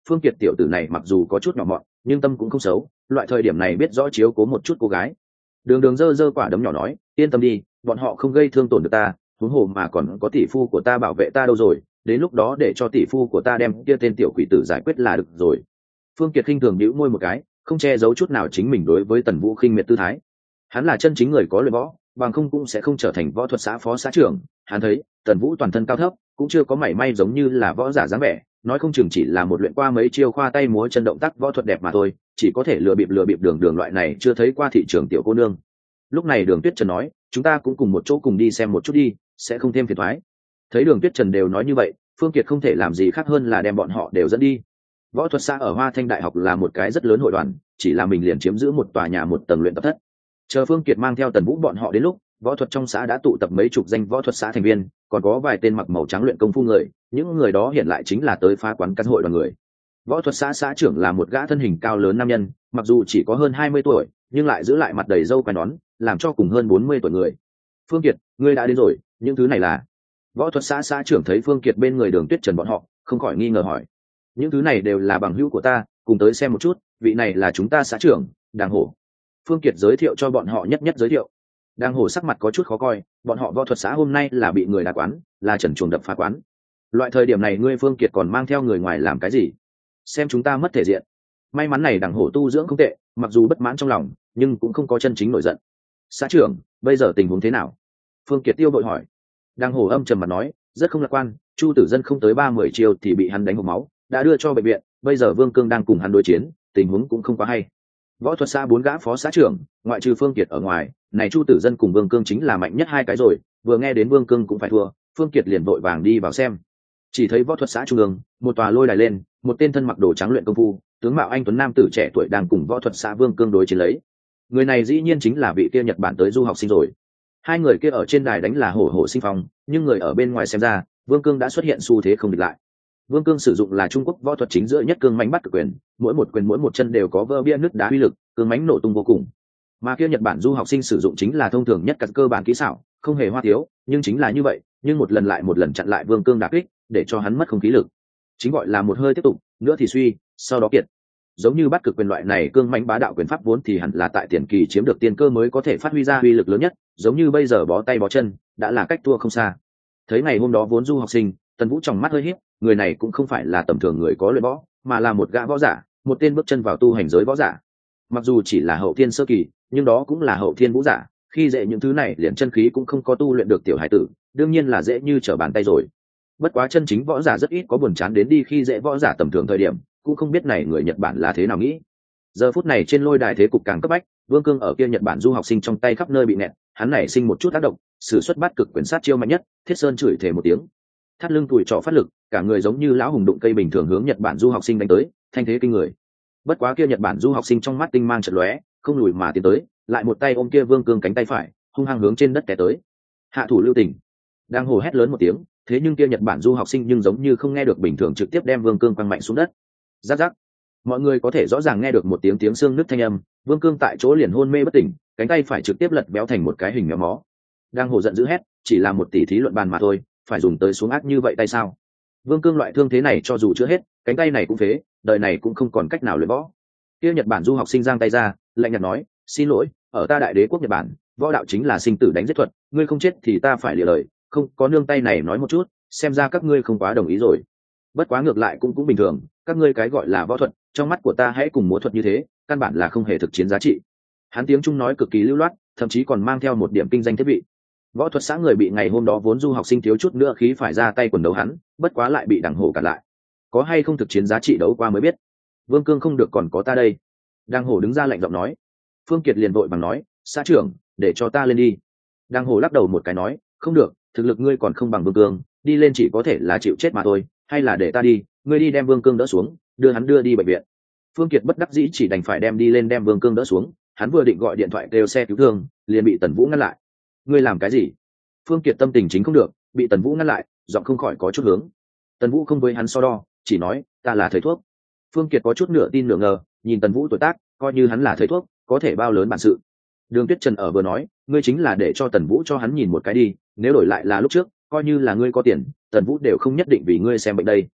Phương Kiệt tiểu tử này mặc dù có chút nhỏ mọn nhưng tâm cũng không xấu, loại thời điểm này biết rõ chiếu cố một chút cô gái. Đường Đường giơ giơ quả đấm nhỏ nói, yên tâm đi, bọn họ không gây thương tổn được ta, huống hồ mà còn có tỷ phu của ta bảo vệ ta đâu rồi, đến lúc đó để cho tỷ phu của ta đem kia tên tiểu quỷ tử giải quyết là được rồi. Phương Kiệt khinh thường nhíu môi một cái, không che giấu chút nào chính mình đối với Tần Vũ khinh miệt tư thái. Hắn là chân chính người có luyện võ, bằng không cũng sẽ không trở thành võ thuật xã phó xã trưởng. Hắn thấy Tần Vũ toàn thân cao thấp, cũng chưa có mảy may giống như là võ giả dáng vẻ, nói không chừng chỉ là một luyện qua mấy chiêu khoa tay múa chân động tác võ thuật đẹp mà thôi, chỉ có thể lừa bịp Đường Đường loại này chưa thấy qua thị trường tiểu cô nương. Lúc này Đường Tuyết Trần nói, chúng ta cũng cùng một chỗ cùng đi xem một chút đi, sẽ không thêm phiền toái. Thấy Đường Tuyết Trần đều nói như vậy, Phương Kiệt không thể làm gì khác hơn là đem bọn họ đều dẫn đi. Võ thuật xã ở Hoa Thanh Đại học là một cái rất lớn hội đoàn, chỉ là mình liền chiếm giữ một tòa nhà một tầng luyện tập thất. Chờ Phương Kiệt mang theo Tần Vũ bọn họ đến lúc, võ thuật trong xã đã tụ tập mấy chục danh võ thuật xã thành viên, còn có vài tên mặc màu trắng luyện công phu người, những người đó hiện lại chính là tới phá quán căn hội đoàn người. Võ thuật xã xã trưởng là một gã thân hình cao lớn nam nhân, mặc dù chỉ có hơn 20 tuổi, nhưng lại giữ lại mặt đầy râu quai nón, làm cho cùng hơn 40 tuổi người. Phương Kiệt, ngươi đã đến rồi, những thứ này là? Võ thuật xã xã trưởng thấy Phương Kiệt bên người Đường Tuyết Trần bọn họ, không khỏi nghi ngờ hỏi. Những thứ này đều là bằng hữu của ta, cùng tới xem một chút, vị này là chúng ta xã trưởng, Đàng Hổ. Phương Kiệt giới thiệu cho bọn họ nhất nhất giới thiệu. Đàng Hổ sắc mặt có chút khó coi, bọn họ võ thuật xã hôm nay là bị người đá quán, là trần chuồng đập phá quán. Loại thời điểm này ngươi Phương Kiệt còn mang theo người ngoài làm cái gì? Xem chúng ta mất thể diện. May mắn này Đàng Hổ tu dưỡng không tệ, mặc dù bất mãn trong lòng, nhưng cũng không có chân chính nổi giận. Xã trưởng, bây giờ tình huống thế nào? Phương Kiệt tiêu vội hỏi. Đàng Hổ âm trầm mặt nói, rất không lạc quan, Chu Tử Dân không tới 30 chiều thì bị hắn đánh hộc máu, đã đưa cho bệnh viện, bây giờ Vương Cương đang cùng hắn đối chiến, tình huống cũng không quá hay. Võ thuật xã 4 gã phó xã trưởng, ngoại trừ Phương Kiệt ở ngoài, này Chu Tử Dân cùng Vương Cương chính là mạnh nhất hai cái rồi, vừa nghe đến Vương Cương cũng phải thua, Phương Kiệt liền vội vàng đi vào xem. Chỉ thấy võ thuật xã trung ương, một tòa lôi đài lên, một tên thân mặc đồ trắng luyện công phu, tướng mạo anh tuấn nam tử trẻ tuổi đang cùng võ thuật xã Vương Cương đối chiến lấy. Người này dĩ nhiên chính là vị kia Nhật Bản tới du học sinh rồi. Hai người kia ở trên đài đánh là hổ hổ sinh phong, nhưng người ở bên ngoài xem ra, Vương Cương đã xuất hiện xu thế không địch lại. Vương Cương sử dụng là Trung Quốc võ thuật chính giữa nhất cương mãnh bắt cực quyền, mỗi một quyền mỗi một chân đều có vỡ bia nứt đá uy lực, cương mãnh nổ tung vô cùng. Mà kia Nhật Bản du học sinh sử dụng chính là thông thường nhất các cơ bản kỹ xảo, không hề hoa thiếu, nhưng chính là như vậy, nhưng một lần lại một lần chặn lại Vương Cương đả kích, để cho hắn mất không khí lực. Chính gọi là một hơi tiếp tục, nữa thì suy, sau đó kiệt. Giống như bắt cực quyền loại này cương mãnh bá đạo quyền pháp vốn thì hẳn là tại tiền kỳ chiếm được tiên cơ mới có thể phát huy ra uy lực lớn nhất, giống như bây giờ bó tay bó chân, đã là cách thua không xa. Thấy ngày hôm đó vốn du học sinh, Tần Vũ trong mắt hơi híp, người này cũng không phải là tầm thường người có luyện võ, mà là một gã võ giả, một tên bước chân vào tu hành giới võ giả. Mặc dù chỉ là hậu thiên sơ kỳ, nhưng đó cũng là hậu thiên vũ giả, khi dễ những thứ này liền chân khí cũng không có tu luyện được tiểu hải tử, đương nhiên là dễ như trở bàn tay rồi. Bất quá chân chính võ giả rất ít có buồn chán đến đi khi dễ võ giả tầm thường thời điểm, cũng không biết này người Nhật Bản là thế nào nghĩ. Giờ phút này trên lôi đài thế cục càng cấp bách, Vương Cương ở kia Nhật Bản du học sinh trong tay khắp nơi bị nẹt, hắn này sinh một chút tác động, sử xuất bát cực quyền sát chiêu mạnh nhất, Thiết Sơn chửi thề một tiếng, thắt lưng tủi trọ phát lực, cả người giống như lão hùng đụng cây bình thường hướng Nhật Bản du học sinh đánh tới, thanh thế kinh người. Bất quá kia Nhật Bản du học sinh trong mắt tinh mang chợt lóe, không lùi mà tiến tới, lại một tay ôm kia Vương Cương cánh tay phải, hung hăng hướng trên đất té tới. Hạ thủ lưu tình. Đang hô hét lớn một tiếng, thế nhưng kia Nhật Bản du học sinh nhưng giống như không nghe được bình thường trực tiếp đem Vương Cương quăng mạnh xuống đất. Rắc rắc. Mọi người có thể rõ ràng nghe được một tiếng xương nứt thanh âm, Vương Cương tại chỗ liền hôn mê bất tỉnh, cánh tay phải trực tiếp lật béo thành một cái hình méo mó. Đang hồ giận dữ hét, chỉ là một tỷ thí luận bàn mà thôi, phải dùng tới xuống ác như vậy tay sao? Vương Cương loại thương thế này cho dù chưa hết, cánh tay này cũng phế, đời này cũng không còn cách nào luyện võ. Kia Nhật Bản du học sinh giang tay ra, lạnh nhạt nói, xin lỗi, ở ta Đại Đế quốc Nhật Bản, võ đạo chính là sinh tử đánh giết thuật, ngươi không chết thì ta phải lìa lời, không có nương tay này nói một chút, xem ra các ngươi không quá đồng ý rồi. Bất quá ngược lại cũng bình thường, các ngươi cái gọi là võ thuật, trong mắt của ta hãy cùng múa thuật như thế, căn bản là không hề thực chiến giá trị. Hắn tiếng Trung nói cực kỳ lưu loát, thậm chí còn mang theo một điểm kinh danh thiết bị. Võ thuật xã người bị ngày hôm đó vốn du học sinh thiếu chút nữa khí phải ra tay quần đấu hắn, bất quá lại bị Đàng Hổ cản lại. Có hay không thực chiến giá trị đấu qua mới biết. Vương Cương không được còn có ta đây. Đàng Hổ đứng ra lạnh giọng nói. Phương Kiệt liền vội bằng nói, xã trưởng, để cho ta lên đi. Đàng Hổ lắc đầu một cái nói, không được, thực lực ngươi còn không bằng Vương Cương, đi lên chỉ có thể là chịu chết mà thôi, hay là để ta đi, ngươi đi đem Vương Cương đỡ xuống, đưa hắn đưa đi bệnh viện. Phương Kiệt bất đắc dĩ chỉ đành phải đem đi lên đem Vương Cương đỡ xuống, hắn vừa định gọi điện thoại kêu xe cứu thương, liền bị Tần Vũ ngăn lại. Ngươi làm cái gì? Phương Kiệt tâm tình chính không được, bị Tần Vũ ngăn lại, giọng không khỏi có chút hướng. Tần Vũ không với hắn so đo, chỉ nói, ta là thầy thuốc. Phương Kiệt có chút nửa tin nửa ngờ, nhìn Tần Vũ tuổi tác, coi như hắn là thầy thuốc, có thể bao lớn bản sự. Đường Tuyết Trần ở vừa nói, ngươi chính là để cho Tần Vũ cho hắn nhìn một cái đi, nếu đổi lại là lúc trước, coi như là ngươi có tiền, Tần Vũ đều không nhất định vì ngươi xem bệnh đây.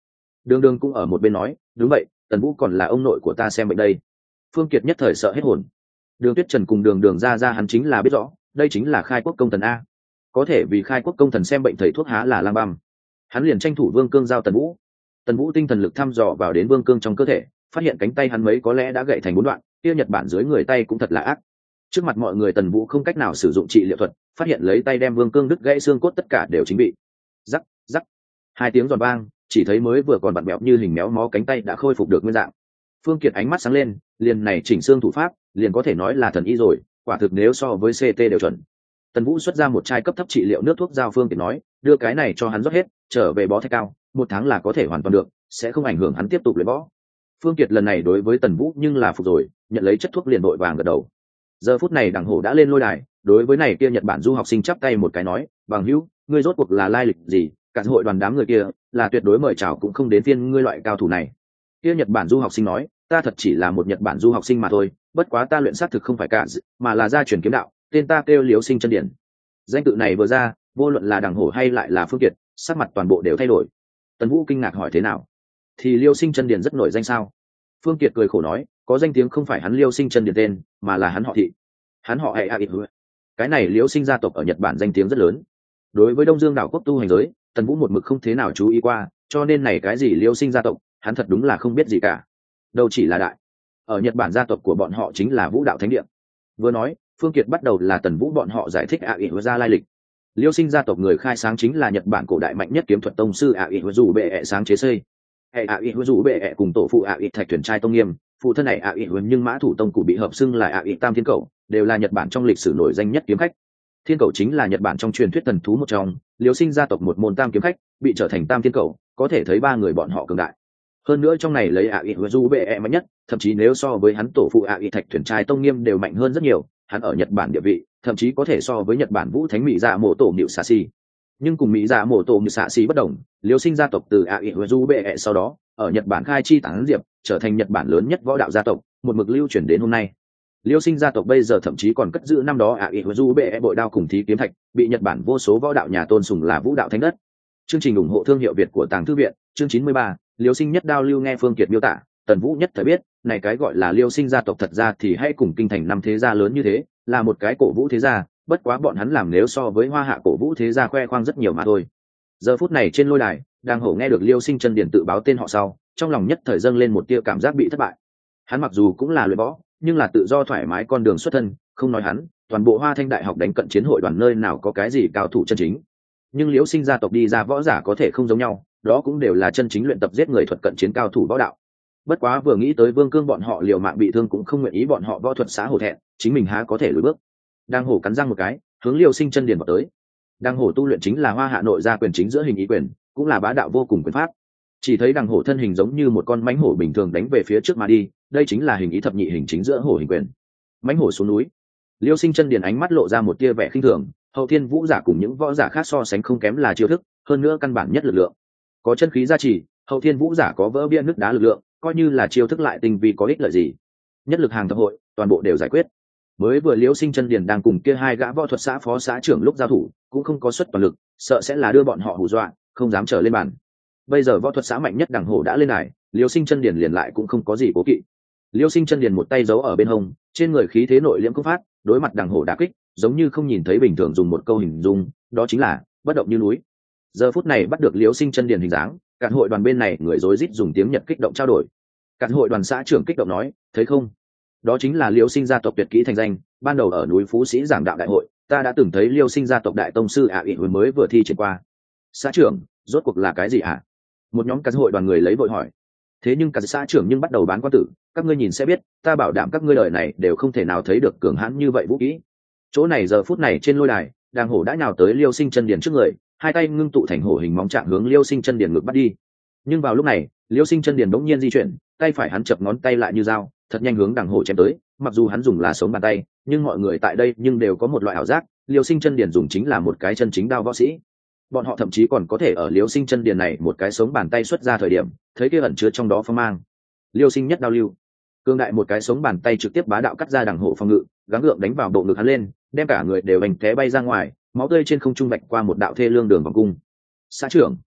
Đường Đường cũng ở một bên nói, đúng vậy, Tần Vũ còn là ông nội của ta xem bệnh đây. Phương Kiệt nhất thời sợ hết hồn. Đường Tuyết Trần cùng Đường Đường ra hắn chính là biết rõ, đây chính là khai quốc công thần a. Có thể vì khai quốc công thần xem bệnh thầy thuốc há là lang băm. Hắn liền tranh thủ Vương Cương giao Tần Vũ. Tần Vũ tinh thần lực thăm dò vào đến Vương Cương trong cơ thể, phát hiện cánh tay hắn mấy có lẽ đã gãy thành 4 đoạn, kia Nhật Bản dưới người tay cũng thật là ác. Trước mặt mọi người Tần Vũ không cách nào sử dụng trị liệu thuật, phát hiện lấy tay đem Vương Cương đứt gãy xương cốt tất cả đều chính bị. Rắc, rắc. 2 tiếng giòn vang, chỉ thấy mới vừa còn vặn bẹo như hình méo mó cánh tay đã khôi phục được nguyên dạng. Phương Kiệt ánh mắt sáng lên, liền này chỉnh xương thủ pháp, liền có thể nói là thần y rồi, quả thực nếu so với CT đều chuẩn. Tần Vũ xuất ra một chai cấp thấp trị liệu nước thuốc giao Phương Kiệt nói, đưa cái này cho hắn rót hết, trở về bó thạch cao, 1 tháng là có thể hoàn toàn được, sẽ không ảnh hưởng hắn tiếp tục luyện võ. Phương Kiệt lần này đối với Tần Vũ nhưng là phục rồi, nhận lấy chất thuốc liền vội vàng gật đầu. Giờ phút này Đằng Hổ đã lên lôi đài, đối với này kia Nhật Bản du học sinh chắp tay một cái nói, bằng hữu, ngươi rốt cuộc là lai lịch gì? Cả hội đoàn đám người kia là tuyệt đối mời chào cũng không đến phiên ngươi loại cao thủ này. Kia Nhật Bản du học sinh nói, ta thật chỉ là một Nhật Bản du học sinh mà thôi, bất quá ta luyện sát thực không phải cả, mà là gia truyền kiếm đạo, tên ta kêu Liễu Sinh Chân Điển. Danh tự này vừa ra, vô luận là Đằng Hổ hay lại là Phương Kiệt, sắc mặt toàn bộ đều thay đổi. Tần Vũ kinh ngạc hỏi thế nào? Thì Liễu Sinh Chân Điển rất nổi danh sao? Phương Kiệt cười khổ nói, có danh tiếng không phải hắn Liễu Sinh Chân Điển tên, mà là hắn họ Thị. Hắn họ hệ Hứa. Cái này Liễu Sinh gia tộc ở Nhật Bản danh tiếng rất lớn. Đối với Đông Dương đảo quốc tu hành giới, Tần Vũ một mực không thế nào chú ý qua, cho nên này cái gì Liễu Sinh gia tộc, hắn thật đúng là không biết gì cả. Đâu chỉ là đại. Ở Nhật Bản gia tộc của bọn họ chính là Vũ đạo thánh địa. Vừa nói, Phương Kiệt bắt đầu là Tần Vũ bọn họ giải thích Hứa gia lai lịch. Liễu Sinh gia tộc người khai sáng chính là Nhật Bản cổ đại mạnh nhất kiếm thuật tông sư Hứa dù bệ ẹ sáng chế xây. Hứa dù bệ ẹ cùng tổ phụ Thạch Thuyền trai tông nghiêm, phụ thân này Hứa nhưng mã thủ tông cụ bị hợp xưng là Tam Thiên Cẩu, đều là Nhật Bản trong lịch sử nổi danh nhất kiếm khách. Thiên Cẩu chính là Nhật Bản trong truyền thuyết thần thú một trong, Liễu Sinh gia tộc một môn tam kiếm khách, bị trở thành Tam Thiên Cẩu, có thể thấy 3 người bọn họ cường đại. Hơn nữa trong này lấy Hứa dù bệ ẹ mạnh nhất, thậm chí nếu so với hắn tổ phụ Thạch Thuyền trai tông nghiêm đều mạnh hơn rất nhiều, hắn ở Nhật Bản địa vị, thậm chí có thể so với Nhật Bản Vũ Thánh Mỹ Dạ Mộ Tổ Niệu Xạ Xỉ. Nhưng cùng Mỹ Dạ Mộ Tổ Niệu Xạ Xỉ bất đồng, Liễu Sinh gia tộc từ Hứa dù bệ ẹ sau đó, ở Nhật Bản khai chi tán diệp, trở thành Nhật Bản lớn nhất võ đạo gia tộc, một mực lưu truyền đến hôm nay. Liễu Sinh gia tộc bây giờ thậm chí còn cất giữ năm đó Hứa dù bệ ẹ bội đao cùng thí kiếm thạch, bị Nhật Bản vô số võ đạo nhà tôn sùng là vũ đạo thánh đất. Chương trình ủng hộ thương hiệu Việt của Tàng Thư viện, chương 93, Liễu Sinh nhất đao lưu nghe Phương Kiệt miêu tả, Tần Vũ nhất thời biết, này cái gọi là Liễu Sinh gia tộc thật ra thì hay cùng kinh thành năm thế gia lớn như thế, là một cái cổ vũ thế gia, bất quá bọn hắn làm nếu so với Hoa Hạ cổ vũ thế gia khoe khoang rất nhiều mà thôi. Giờ phút này trên lôi đài, Đang Hổ nghe được Liễu Sinh Chân Điển tự báo tên họ sau, trong lòng nhất thời dâng lên một tia cảm giác bị thất bại. Hắn mặc dù cũng là luyện võ, nhưng là tự do thoải mái con đường xuất thân, không nói hắn, toàn bộ Hoa Thanh đại học đánh cận chiến hội đoàn nơi nào có cái gì cao thủ chân chính. Nhưng Liễu Sinh gia tộc đi ra võ giả có thể không giống nhau, đó cũng đều là chân chính luyện tập giết người thuật cận chiến cao thủ võ đạo. Bất quá vừa nghĩ tới Vương Cương bọn họ liều mạng bị thương cũng không nguyện ý bọn họ võ thuật xã hổ thẹn, chính mình há có thể lùi bước. Đang Hổ cắn răng một cái, hướng Liễu Sinh Chân Điển vào tới. Đang Hổ tu luyện chính là Hoa Hạ nội gia quyền chính giữa hình ý quyền, cũng là bá đạo vô cùng quyền pháp. Chỉ thấy Đằng Hổ thân hình giống như một con mãnh hổ bình thường đánh về phía trước mà đi, đây chính là hình ý thập nhị hình chính giữa hổ hình quyền. Mãnh hổ xuống núi. Liễu Sinh Chân Điển ánh mắt lộ ra một tia vẻ khinh thường, Hậu Thiên Vũ giả cùng những võ giả khác so sánh không kém là chiêu thức, hơn nữa căn bản nhất lực lượng. Có chân khí gia trì, Hậu Thiên Vũ giả có vỡ bia nứt đá lực lượng, coi như là chiêu thức lại tinh vi có ích lợi gì. Nhất lực hàng thập hội, toàn bộ đều giải quyết. Mới vừa Liễu Sinh Chân Điển đang cùng kia 2 gã võ thuật xã phó xã trưởng lúc giao thủ, cũng không có xuất toàn lực, sợ sẽ là đưa bọn họ hù dọa, không dám trở lên bàn. Bây giờ võ thuật xã mạnh nhất Đằng Hổ đã lên đài, Liễu Sinh Chân Điển liền lại cũng không có gì cố kỵ. Liễu Sinh Chân Điển một tay giấu ở bên hông, trên người khí thế nội liễm công phát, đối mặt Đằng Hổ đả kích, giống như không nhìn thấy bình thường, dùng một câu hình dung, đó chính là bất động như núi. Giờ phút này bắt được Liễu Sinh Chân Điển hình dáng, cản hội đoàn bên này người rối rít dùng tiếng Nhật kích động trao đổi. Cản hội đoàn xã trưởng kích động nói, thấy không? Đó chính là Liễu Sinh gia tộc tuyệt kỹ thành danh, ban đầu ở núi Phú Sĩ giảng đạo đại hội, ta đã từng thấy Liễu Sinh gia tộc đại tông sư Hứa mới vừa thi triển qua. Xã trưởng, rốt cuộc là cái gì hả? Một nhóm cán hội đoàn người lấy vội hỏi. Thế nhưng cả xã trưởng nhưng bắt đầu bán quan tử, các ngươi nhìn sẽ biết, ta bảo đảm các ngươi đời này đều không thể nào thấy được cường hãn như vậy vũ kỹ. Chỗ này giờ phút này trên lôi đài, Đang Hổ đã nhào tới Liễu Sinh Chân Điển trước người, 2 tay ngưng tụ thành hổ hình móng chạm hướng Liễu Sinh Chân Điển ngực bắt đi. Nhưng vào lúc này, Liễu Sinh Chân Điển bỗng nhiên di chuyển, tay phải hắn chập ngón tay lại như dao, thật nhanh hướng Đằng Hổ chém tới. Mặc dù hắn dùng là sống bàn tay, nhưng mọi người tại đây nhưng đều có một loại ảo giác, Liễu Sinh Chân Điển dùng chính là một cái chân chính đao võ sĩ. Bọn họ thậm chí còn có thể ở Liễu Sinh Chân Điển này một cái sống bàn tay xuất ra thời điểm, thấy kia ẩn chứa trong đó phong mang. Liễu Sinh nhất đao lưu, cương đại một cái sống bàn tay trực tiếp bá đạo cắt ra Đằng Hổ phòng ngự, gắng gượng đánh vào bộ ngực hắn lên, đem cả người đều hành té bay ra ngoài, máu tươi trên không trung bạch qua một đạo thê lương đường vòng cung. Xã trưởng,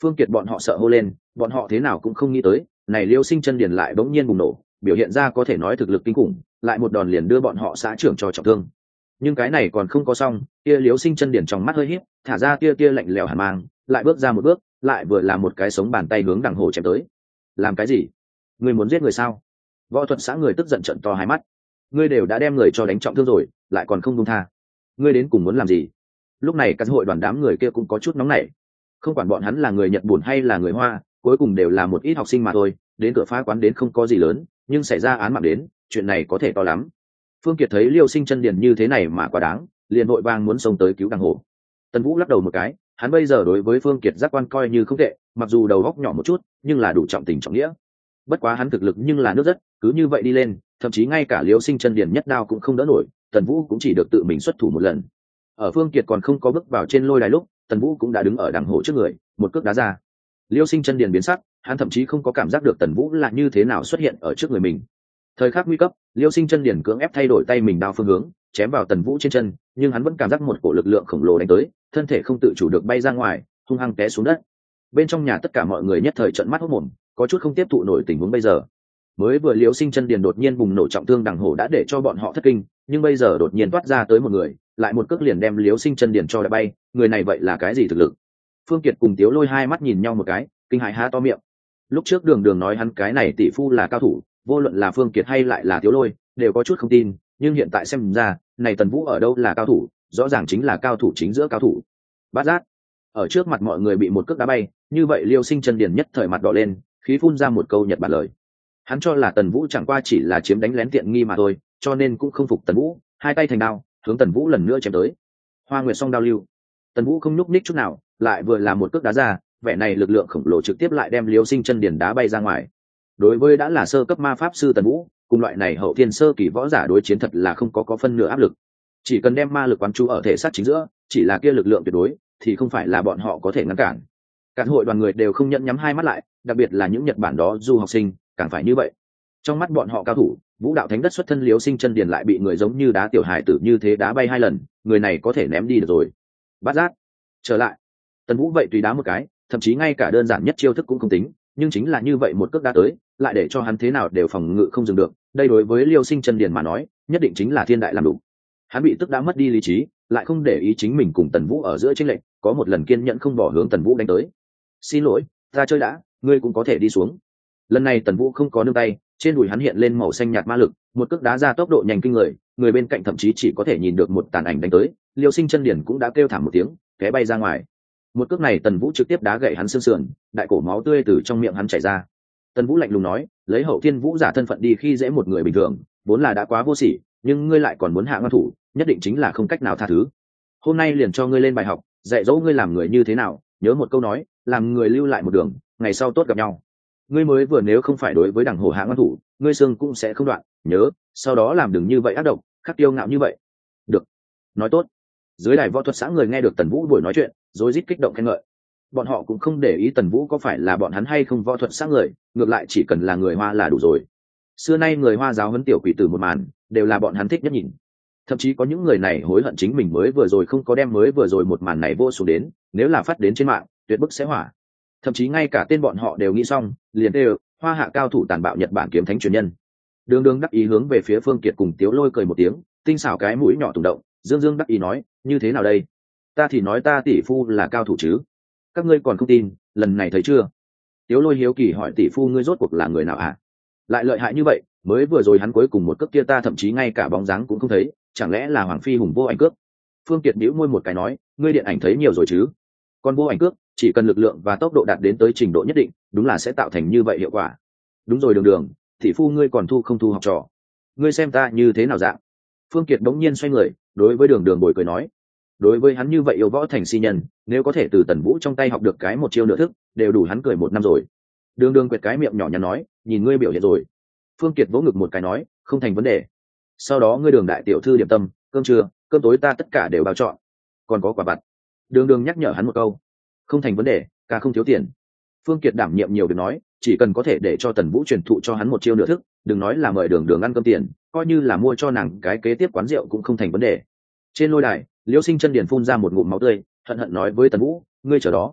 Phương Kiệt bọn họ sợ hô lên, bọn họ thế nào cũng không nghĩ tới này Liêu Sinh Chân Điền lại bỗng nhiên bùng nổ, biểu hiện ra có thể nói thực lực kinh khủng, lại một đòn liền đưa bọn họ xã trưởng cho trọng thương. Nhưng cái này còn không có xong, kia Liêu Sinh Chân Điền trong mắt hơi híp, thả ra tia lạnh lẽo hàn mang, lại bước ra một bước, lại vừa làm một cái sống bàn tay hướng đằng hồ chém tới. Làm cái gì? Ngươi muốn giết người sao? Võ thuật xã người tức giận trợn to hai mắt. Ngươi đều đã đem người cho đánh trọng thương rồi, lại còn không buông tha. Ngươi đến cùng muốn làm gì? Lúc này các hội đoàn đám người kia cũng có chút nóng nảy. Không quản bọn hắn là người Nhật Bản hay là người Hoa, cuối cùng đều là một ít học sinh mà thôi, đến cửa phá quán đến không có gì lớn, nhưng xảy ra án mạng đến, chuyện này có thể to lắm. Phương Kiệt thấy Liêu Sinh Chân Điền như thế này mà quá đáng, liền vội vàng muốn xông tới cứu đằng hồ. Tần Vũ lắc đầu một cái, hắn bây giờ đối với Phương Kiệt giác quan coi như không tệ, mặc dù đầu óc nhỏ một chút, nhưng là đủ trọng tình trọng nghĩa. Bất quá hắn thực lực nhưng là nước rất, cứ như vậy đi lên, thậm chí ngay cả Liêu Sinh Chân Điền nhất đao cũng không đỡ nổi, Tần Vũ cũng chỉ được tự mình xuất thủ một lần. Ở Phương Kiệt còn không có bước vào trên lôi đài lúc, Tần Vũ cũng đã đứng ở đằng hồ trước người, một cước đá ra. Liêu Sinh Chân Điền biến sắc, hắn thậm chí không có cảm giác được Tần Vũ là như thế nào xuất hiện ở trước người mình. Thời khắc nguy cấp, Liêu Sinh Chân Điền cưỡng ép thay đổi tay mình đao phương hướng, chém vào Tần Vũ trên chân, nhưng hắn vẫn cảm giác một cổ lực lượng khổng lồ đánh tới, thân thể không tự chủ được bay ra ngoài, hung hăng té xuống đất. Bên trong nhà tất cả mọi người nhất thời trợn mắt hốt mồm, có chút không tiếp thụ nổi tình huống bây giờ. Mới vừa Liêu Sinh Chân Điền đột nhiên bùng nổ trọng thương đằng hổ đã để cho bọn họ thất kinh, nhưng bây giờ đột nhiên toát ra tới một người, lại một cước liền đem Liêu Sinh Chân Điền cho đã bay, người này vậy là cái gì thực lực? Phương Kiệt cùng Tiếu Lôi hai mắt nhìn nhau một cái, kinh hãi há to miệng. Lúc trước Đường nói hắn cái này tỷ phu là cao thủ, vô luận là Phương Kiệt hay lại là Tiếu Lôi, đều có chút không tin, nhưng hiện tại xem ra, này Tần Vũ ở đâu là cao thủ, rõ ràng chính là cao thủ chính giữa cao thủ. Bát giác, ở trước mặt mọi người bị một cước đá bay, như vậy Liêu Sinh Chân Điền nhất thời mặt đỏ lên, khí phun ra một câu Nhật Bản lời. Hắn cho là Tần Vũ chẳng qua chỉ là chiếm đánh lén tiện nghi mà thôi, cho nên cũng không phục Tần Vũ, hai tay thành đao, hướng Tần Vũ lần nữa chém tới. Hoa Nguyệt song đao lưu. Tần Vũ không nhúc nhích chút nào, lại vừa làm một cước đá ra, vẻ này lực lượng khổng lồ trực tiếp lại đem Liêu Sinh Chân Điền đá bay ra ngoài. Đối với đã là sơ cấp ma pháp sư Tần Vũ, cùng loại này hậu thiên sơ kỳ võ giả đối chiến thật là không có phân nửa áp lực. Chỉ cần đem ma lực quán chú ở thể xác chính giữa, chỉ là kia lực lượng tuyệt đối, thì không phải là bọn họ có thể ngăn cản. Cả hội đoàn người đều không nhẫn nhắm hai mắt lại, đặc biệt là những Nhật Bản đó du học sinh, càng phải như vậy. Trong mắt bọn họ cao thủ, vũ đạo thánh đất xuất thân Liêu Sinh Chân Điền lại bị người giống như đá tiểu hài tử như thế đá bay hai lần, người này có thể ném đi được rồi. Bát giác, trở lại. Tần Vũ vậy tùy đá một cái, thậm chí ngay cả đơn giản nhất chiêu thức cũng không tính, nhưng chính là như vậy một cước đá tới, lại để cho hắn thế nào đều phòng ngự không dừng được. Đây đối với Liêu Sinh Chân Điền mà nói, nhất định chính là thiên đại làm đủ. Hắn bị tức đã mất đi lý trí, lại không để ý chính mình cùng Tần Vũ ở giữa chênh lệch, có một lần kiên nhẫn không bỏ hướng Tần Vũ đánh tới. Xin lỗi, ta chơi đã, ngươi cũng có thể đi xuống. Lần này Tần Vũ không có nương tay, trên đùi hắn hiện lên màu xanh nhạt ma lực, một cước đá ra tốc độ nhanh kinh người, người bên cạnh thậm chí chỉ có thể nhìn được một tàn ảnh đánh tới. Liêu Sinh Chân Điền cũng đã kêu thảm một tiếng, té bay ra ngoài. Một cước này Tần Vũ trực tiếp đá gãy hắn xương sườn, đại cổ máu tươi từ trong miệng hắn chảy ra. Tần Vũ lạnh lùng nói, lấy hậu thiên vũ giả thân phận đi khi dễ một người bình thường, vốn là đã quá vô sỉ, nhưng ngươi lại còn muốn hạ ngăn thủ, nhất định chính là không cách nào tha thứ. Hôm nay liền cho ngươi lên bài học, dạy dỗ ngươi làm người như thế nào, nhớ một câu nói, làm người lưu lại một đường, ngày sau tốt gặp nhau. Ngươi mới vừa nếu không phải đối với đẳng hồ hạ ngăn thủ, ngươi xương cũng sẽ không đoạn, nhớ, sau đó làm đừng như vậy ác độc, khắc tiêu ngạo như vậy. Được, nói tốt. Dưới đài võ thuật xã người nghe được Tần Vũ buổi nói chuyện, rối rít kích động khen ngợi. Bọn họ cũng không để ý Tần Vũ có phải là bọn hắn hay không võ thuật xã người, ngược lại chỉ cần là người Hoa là đủ rồi. Xưa nay người Hoa giáo huấn tiểu quỷ tử một màn, đều là bọn hắn thích nhất nhìn. Thậm chí có những người này hối hận chính mình mới vừa rồi không có đem mới vừa rồi một màn này vô xuống đến, nếu là phát đến trên mạng, tuyệt bức sẽ hỏa. Thậm chí ngay cả tên bọn họ đều nghĩ xong, liền đều Hoa hạ cao thủ tàn bạo Nhật Bản kiếm thánh truyền nhân. Đường đắc ý hướng về phía Phương Kiệt cùng Tiếu Lôi cười một tiếng, tinh xảo cái mũi nhỏ tùng động, dương đắc ý nói, như thế nào đây? Ta thì nói ta tỷ phu là cao thủ chứ? Các ngươi còn không tin, lần này thấy chưa? Tiếu Lôi hiếu kỳ hỏi tỷ phu ngươi rốt cuộc là người nào hả? Lại lợi hại như vậy, mới vừa rồi hắn cuối cùng một cước kia ta thậm chí ngay cả bóng dáng cũng không thấy, chẳng lẽ là Hoàng Phi Hùng vô ảnh cước? Phương Kiệt bĩu môi một cái nói, ngươi điện ảnh thấy nhiều rồi chứ? Còn vô ảnh cước, chỉ cần lực lượng và tốc độ đạt đến tới trình độ nhất định, đúng là sẽ tạo thành như vậy hiệu quả. Đúng rồi Đường, tỷ phu ngươi còn thu không thu học trò? Ngươi xem ta như thế nào dạng? Phương Kiệt bỗng nhiên xoay người, đối với Đường bồi cười nói, đối với hắn như vậy yêu võ thành si nhân, nếu có thể từ Tần Vũ trong tay học được cái một chiêu nửa thức, đều đủ hắn cười một năm rồi. Đường quệt cái miệng nhỏ nhắn nói, nhìn ngươi biểu hiện rồi. Phương Kiệt vỗ ngực một cái nói, không thành vấn đề. Sau đó ngươi Đường đại tiểu thư điểm tâm, cơm trưa, cơm tối ta tất cả đều bao chọn, còn có quả vặt. Đường nhắc nhở hắn một câu, không thành vấn đề, ca không thiếu tiền. Phương Kiệt đảm nhiệm nhiều việc nói, chỉ cần có thể để cho Tần Vũ truyền thụ cho hắn một chiêu nửa thức, đừng nói là mời Đường ăn cơm tiền, coi như là mua cho nàng cái kế tiếp quán rượu cũng không thành vấn đề. Trên lôi đài, Liêu Sinh Chân Điền phun ra một ngụm máu tươi, hận nói với Tần Vũ, ngươi chờ đó.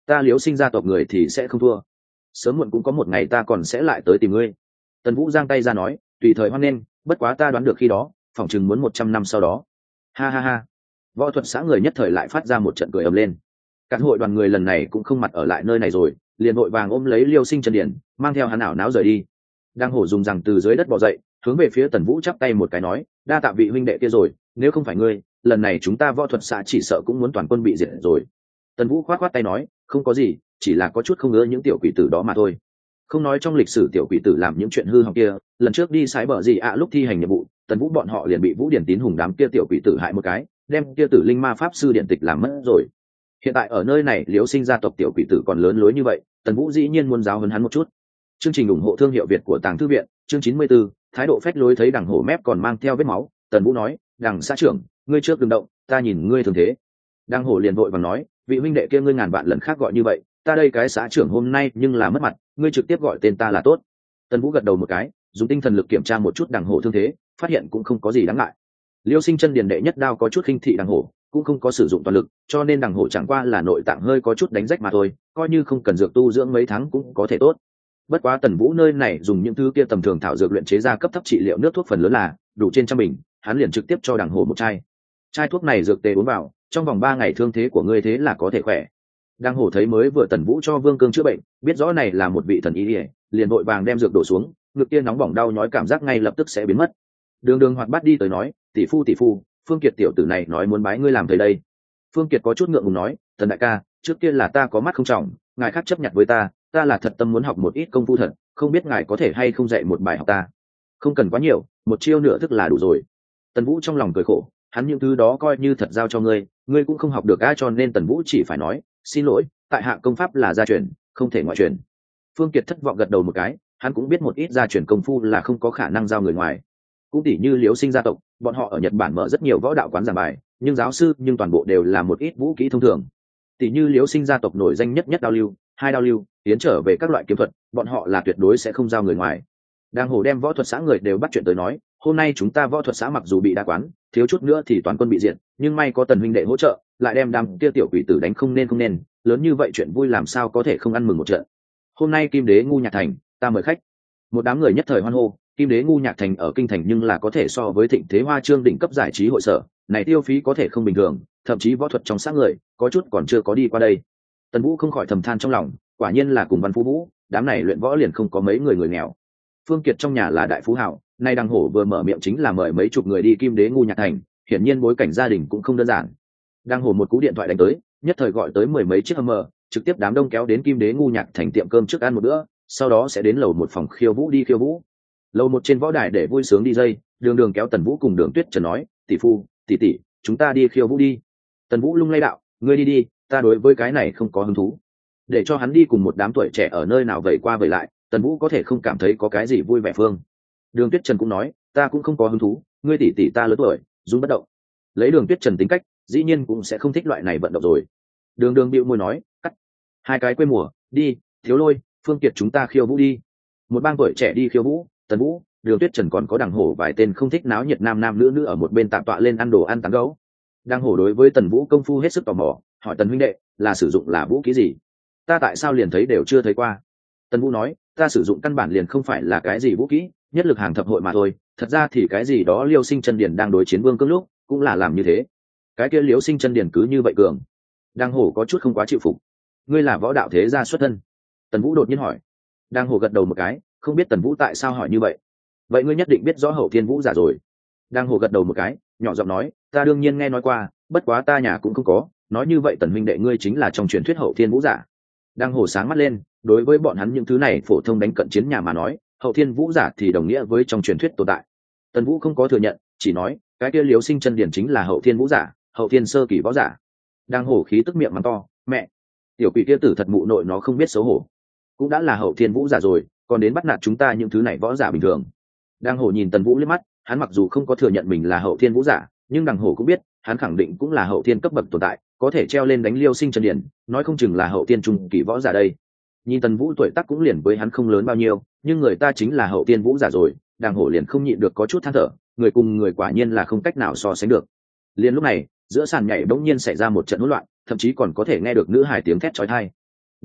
ta Liễu Sinh gia tộc người thì sẽ không thua, sớm muộn cũng có một ngày ta còn sẽ lại tới tìm ngươi. Tần Vũ giang tay ra nói, tùy thời hoan nghênh, bất quá ta đoán được khi đó phỏng chừng muốn 100 năm sau đó. Ha ha ha. Võ thuật xã người nhất thời lại phát ra một trận cười ầm lên. Các hội đoàn người lần này cũng không mặt ở lại nơi này rồi, liền vội vàng ôm lấy Liêu Sinh chân điển, mang theo hắn ảo náo rời đi. Đang hổ dùng rằng từ dưới đất bò dậy, hướng về phía Tần Vũ chắp tay một cái nói, đa tạ vị huynh đệ kia rồi, nếu không phải ngươi, lần này chúng ta võ thuật xã chỉ sợ cũng muốn toàn quân bị diệt rồi. Tần Vũ khoát khoát tay nói, không có gì, chỉ là có chút không ngờ những tiểu quỷ tử đó mà thôi. Không nói trong lịch sử tiểu quỷ tử làm những chuyện hư hỏng kia, lần trước đi sái bờ gì lúc thi hành nhiệm vụ, Tần Vũ bọn họ liền bị Vũ Điển Tín hùng đám kia tiểu quỷ tử hại một cái, đem kia tử linh ma pháp sư điện tịch làm mất rồi. Hiện tại ở nơi này Liễu Sinh gia tộc tiểu quỷ tử còn lớn lối như vậy, Tần Vũ dĩ nhiên muốn giáo huấn hắn một chút. Chương trình ủng hộ thương hiệu Việt của Tàng Thư viện, chương 94, thái độ phách lối thấy đằng hổ mép còn mang theo vết máu, Tần Vũ nói, "Đằng xã trưởng, ngươi trước đừng động, ta nhìn ngươi thường thế." Đằng hổ liền vội vàng nói, "Vị huynh đệ kia ngươi ngàn vạn lần khác gọi như vậy, ta đây cái xã trưởng hôm nay nhưng là mất mặt, ngươi trực tiếp gọi tên ta là tốt." Tần Vũ gật đầu một cái, dùng tinh thần lực kiểm tra một chút đằng hổ thương thế, phát hiện cũng không có gì đáng ngại. Liêu Sinh chân điền đệ nhất đao có chút khinh thị đằng hổ, cũng không có sử dụng toàn lực, cho nên đằng hổ chẳng qua là nội tạng hơi có chút đánh rách mà thôi, coi như không cần dược tu dưỡng mấy tháng cũng có thể tốt. Bất quá Tần Vũ nơi này dùng những thứ kia tầm thường thảo dược luyện chế ra cấp thấp trị liệu nước thuốc phần lớn là đủ trên trăm bình, hắn liền trực tiếp cho đằng hổ một chai. Chai thuốc này dược tề uống vào, trong vòng 3 ngày thương thế của ngươi thế là có thể khỏe. Đằng hổ thấy mới vừa Tần Vũ cho Vương Cương chữa bệnh, biết rõ này là một vị thần y, liền vội vàng đem dược đổ xuống, ngực kia nóng bỏng đau nhói cảm giác ngay lập tức sẽ biến mất. Đường Đường hoạt bát đi tới nói, tỷ phu, Phương Kiệt tiểu tử này nói muốn bái ngươi làm thầy đây. Phương Kiệt có chút ngượng ngùng nói, Tần đại ca, trước kia là ta có mắt không trọng, ngài khác chấp nhận với ta là thật tâm muốn học một ít công phu thật, không biết ngài có thể hay không dạy một bài học ta. Không cần quá nhiều, một chiêu nửa thức là đủ rồi. Tần Vũ trong lòng cười khổ, hắn những thứ đó coi như thật giao cho ngươi, ngươi cũng không học được ai, cho nên Tần Vũ chỉ phải nói, xin lỗi, tại hạ công pháp là gia truyền, không thể ngoại truyền. Phương Kiệt thất vọng gật đầu một cái, hắn cũng biết một ít gia truyền công phu là không có khả năng giao người ngoài. Cũng tỉ như Liễu Sinh gia tộc, bọn họ ở Nhật Bản mở rất nhiều võ đạo quán giảng bài, nhưng giáo sư nhưng toàn bộ đều là một ít vũ kỹ thông thường. Tỉ như Liễu Sinh gia tộc nổi danh nhất đao lưu, hai đao lưu, tiến trở về các loại kiếm thuật, bọn họ là tuyệt đối sẽ không giao người ngoài. Đang hồ đem võ thuật xã người đều bắt chuyện tới nói, hôm nay chúng ta võ thuật xã mặc dù bị đa quán, thiếu chút nữa thì toàn quân bị diệt, nhưng may có Tần huynh đệ hỗ trợ, lại đem đám kia tiểu quỷ tử đánh không nên, lớn như vậy chuyện vui làm sao có thể không ăn mừng một trận. Hôm nay Kim Đế Ngu Nhạc Thành, ta mời khách. Một đám người nhất thời hoan hô. Kim Đế Ngu Nhạc Thành ở kinh thành nhưng là có thể so với Thịnh Thế Hoa Trương đỉnh cấp giải trí hội sở, này tiêu phí có thể không bình thường, thậm chí võ thuật trong xã người có chút còn chưa có đi qua đây. Tần Vũ không khỏi thầm than trong lòng, quả nhiên là cùng Văn Phú Vũ, đám này luyện võ liền không có mấy người nghèo. Phương Kiệt trong nhà là đại phú hào, nay đằng hổ vừa mở miệng chính là mời mấy chục người đi Kim Đế Ngu Nhạc Thành, hiển nhiên bối cảnh gia đình cũng không đơn giản. Đằng hổ một cú điện thoại đánh tới, nhất thời gọi tới 10 mấy chiếc Hummer, trực tiếp đám đông kéo đến Kim Đế Ngu Nhạc Thành tiệm cơm trước ăn một bữa, sau đó sẽ đến lầu một phòng khiêu vũ đi khiêu vũ. Lầu một trên võ đài để vui sướng đi dây, Đường Đường kéo Tần Vũ cùng Đường Tuyết Trần nói, tỷ phu, tỷ, chúng ta đi khiêu vũ đi. Tần Vũ lung lay đạo, ngươi đi, ta đối với cái này không có hứng thú. Để cho hắn đi cùng một đám tuổi trẻ ở nơi nào vậy qua vậy lại, Tần Vũ có thể không cảm thấy có cái gì vui vẻ phương. Đường Tuyết Trần cũng nói, ta cũng không có hứng thú, ngươi tỷ ta lớn tuổi, dung bất động. Lấy Đường Tuyết Trần tính cách, dĩ nhiên cũng sẽ không thích loại này vận động rồi. Đường Đường bĩu môi nói, cắt. Hai cái quê mùa, đi, Thiếu Lôi, Phương Kiệt chúng ta khiêu vũ đi. Một bang tuổi trẻ đi khiêu vũ, Tần Vũ, Đường Tuyết Trần còn có đằng hổ vài tên không thích náo nhiệt nam nữ ở một bên tạm tọa lên ăn đồ ăn tán gấu. Đằng hổ đối với Tần Vũ công phu hết sức tò mò, hỏi Tần huynh đệ, là sử dụng là vũ khí gì? Ta tại sao liền thấy đều chưa thấy qua? Tần Vũ nói, ta sử dụng căn bản liền không phải là cái gì vũ khí, nhất lực hàng thập hội mà thôi, thật ra thì cái gì đó Liêu Sinh chân điền đang đối chiến Vương Cương lúc, cũng là làm như thế. Cái kia Liêu Sinh chân điền cứ như vậy cường. Đằng hổ có chút không quá chịu phục. Ngươi là võ đạo thế gia xuất thân? Tần Vũ đột nhiên hỏi. Đằng hổ gật đầu một cái, không biết Tần Vũ tại sao hỏi như vậy. Vậy ngươi nhất định biết rõ Hậu Thiên Vũ giả rồi. Đằng hổ gật đầu một cái, nhỏ giọng nói, ta đương nhiên nghe nói qua, bất quá ta nhà cũng không có, nói như vậy Tần huynh đệ ngươi chính là trong truyền thuyết Hậu Thiên Vũ giả. Đằng hổ sáng mắt lên, đối với bọn hắn những thứ này phổ thông đánh cận chiến nhà mà nói, Hậu Thiên Vũ giả thì đồng nghĩa với trong truyền thuyết tồn tại. Tần Vũ không có thừa nhận, chỉ nói, cái kia Liêu Sinh chân điển chính là Hậu Thiên Vũ giả, Hậu Thiên sơ kỳ võ giả. Đằng hổ khí tức miệng mắng to, mẹ, tiểu quỷ kia tử thật mụ nội nó không biết xấu hổ, cũng đã là Hậu Thiên Vũ giả rồi, còn đến bắt nạt chúng ta những thứ này võ giả bình thường. Đằng hổ nhìn Tần Vũ liếc mắt, hắn mặc dù không có thừa nhận mình là Hậu Thiên Vũ giả, nhưng đằng hổ cũng biết, hắn khẳng định cũng là Hậu Thiên cấp bậc tồn tại, có thể treo lên đánh Liêu Sinh chân điển, nói không chừng là Hậu Thiên trung kỳ võ giả đây. Nhìn Tần Vũ tuổi tác cũng liền với hắn không lớn bao nhiêu, nhưng người ta chính là Hậu Thiên Vũ giả rồi, đằng hổ liền không nhịn được có chút than thở, người cùng người quả nhiên là không cách nào so sánh được. Liền lúc này, giữa sàn nhảy bỗng nhiên xảy ra một trận hỗn loạn, thậm chí còn có thể nghe được nữ hài tiếng thét chói tai.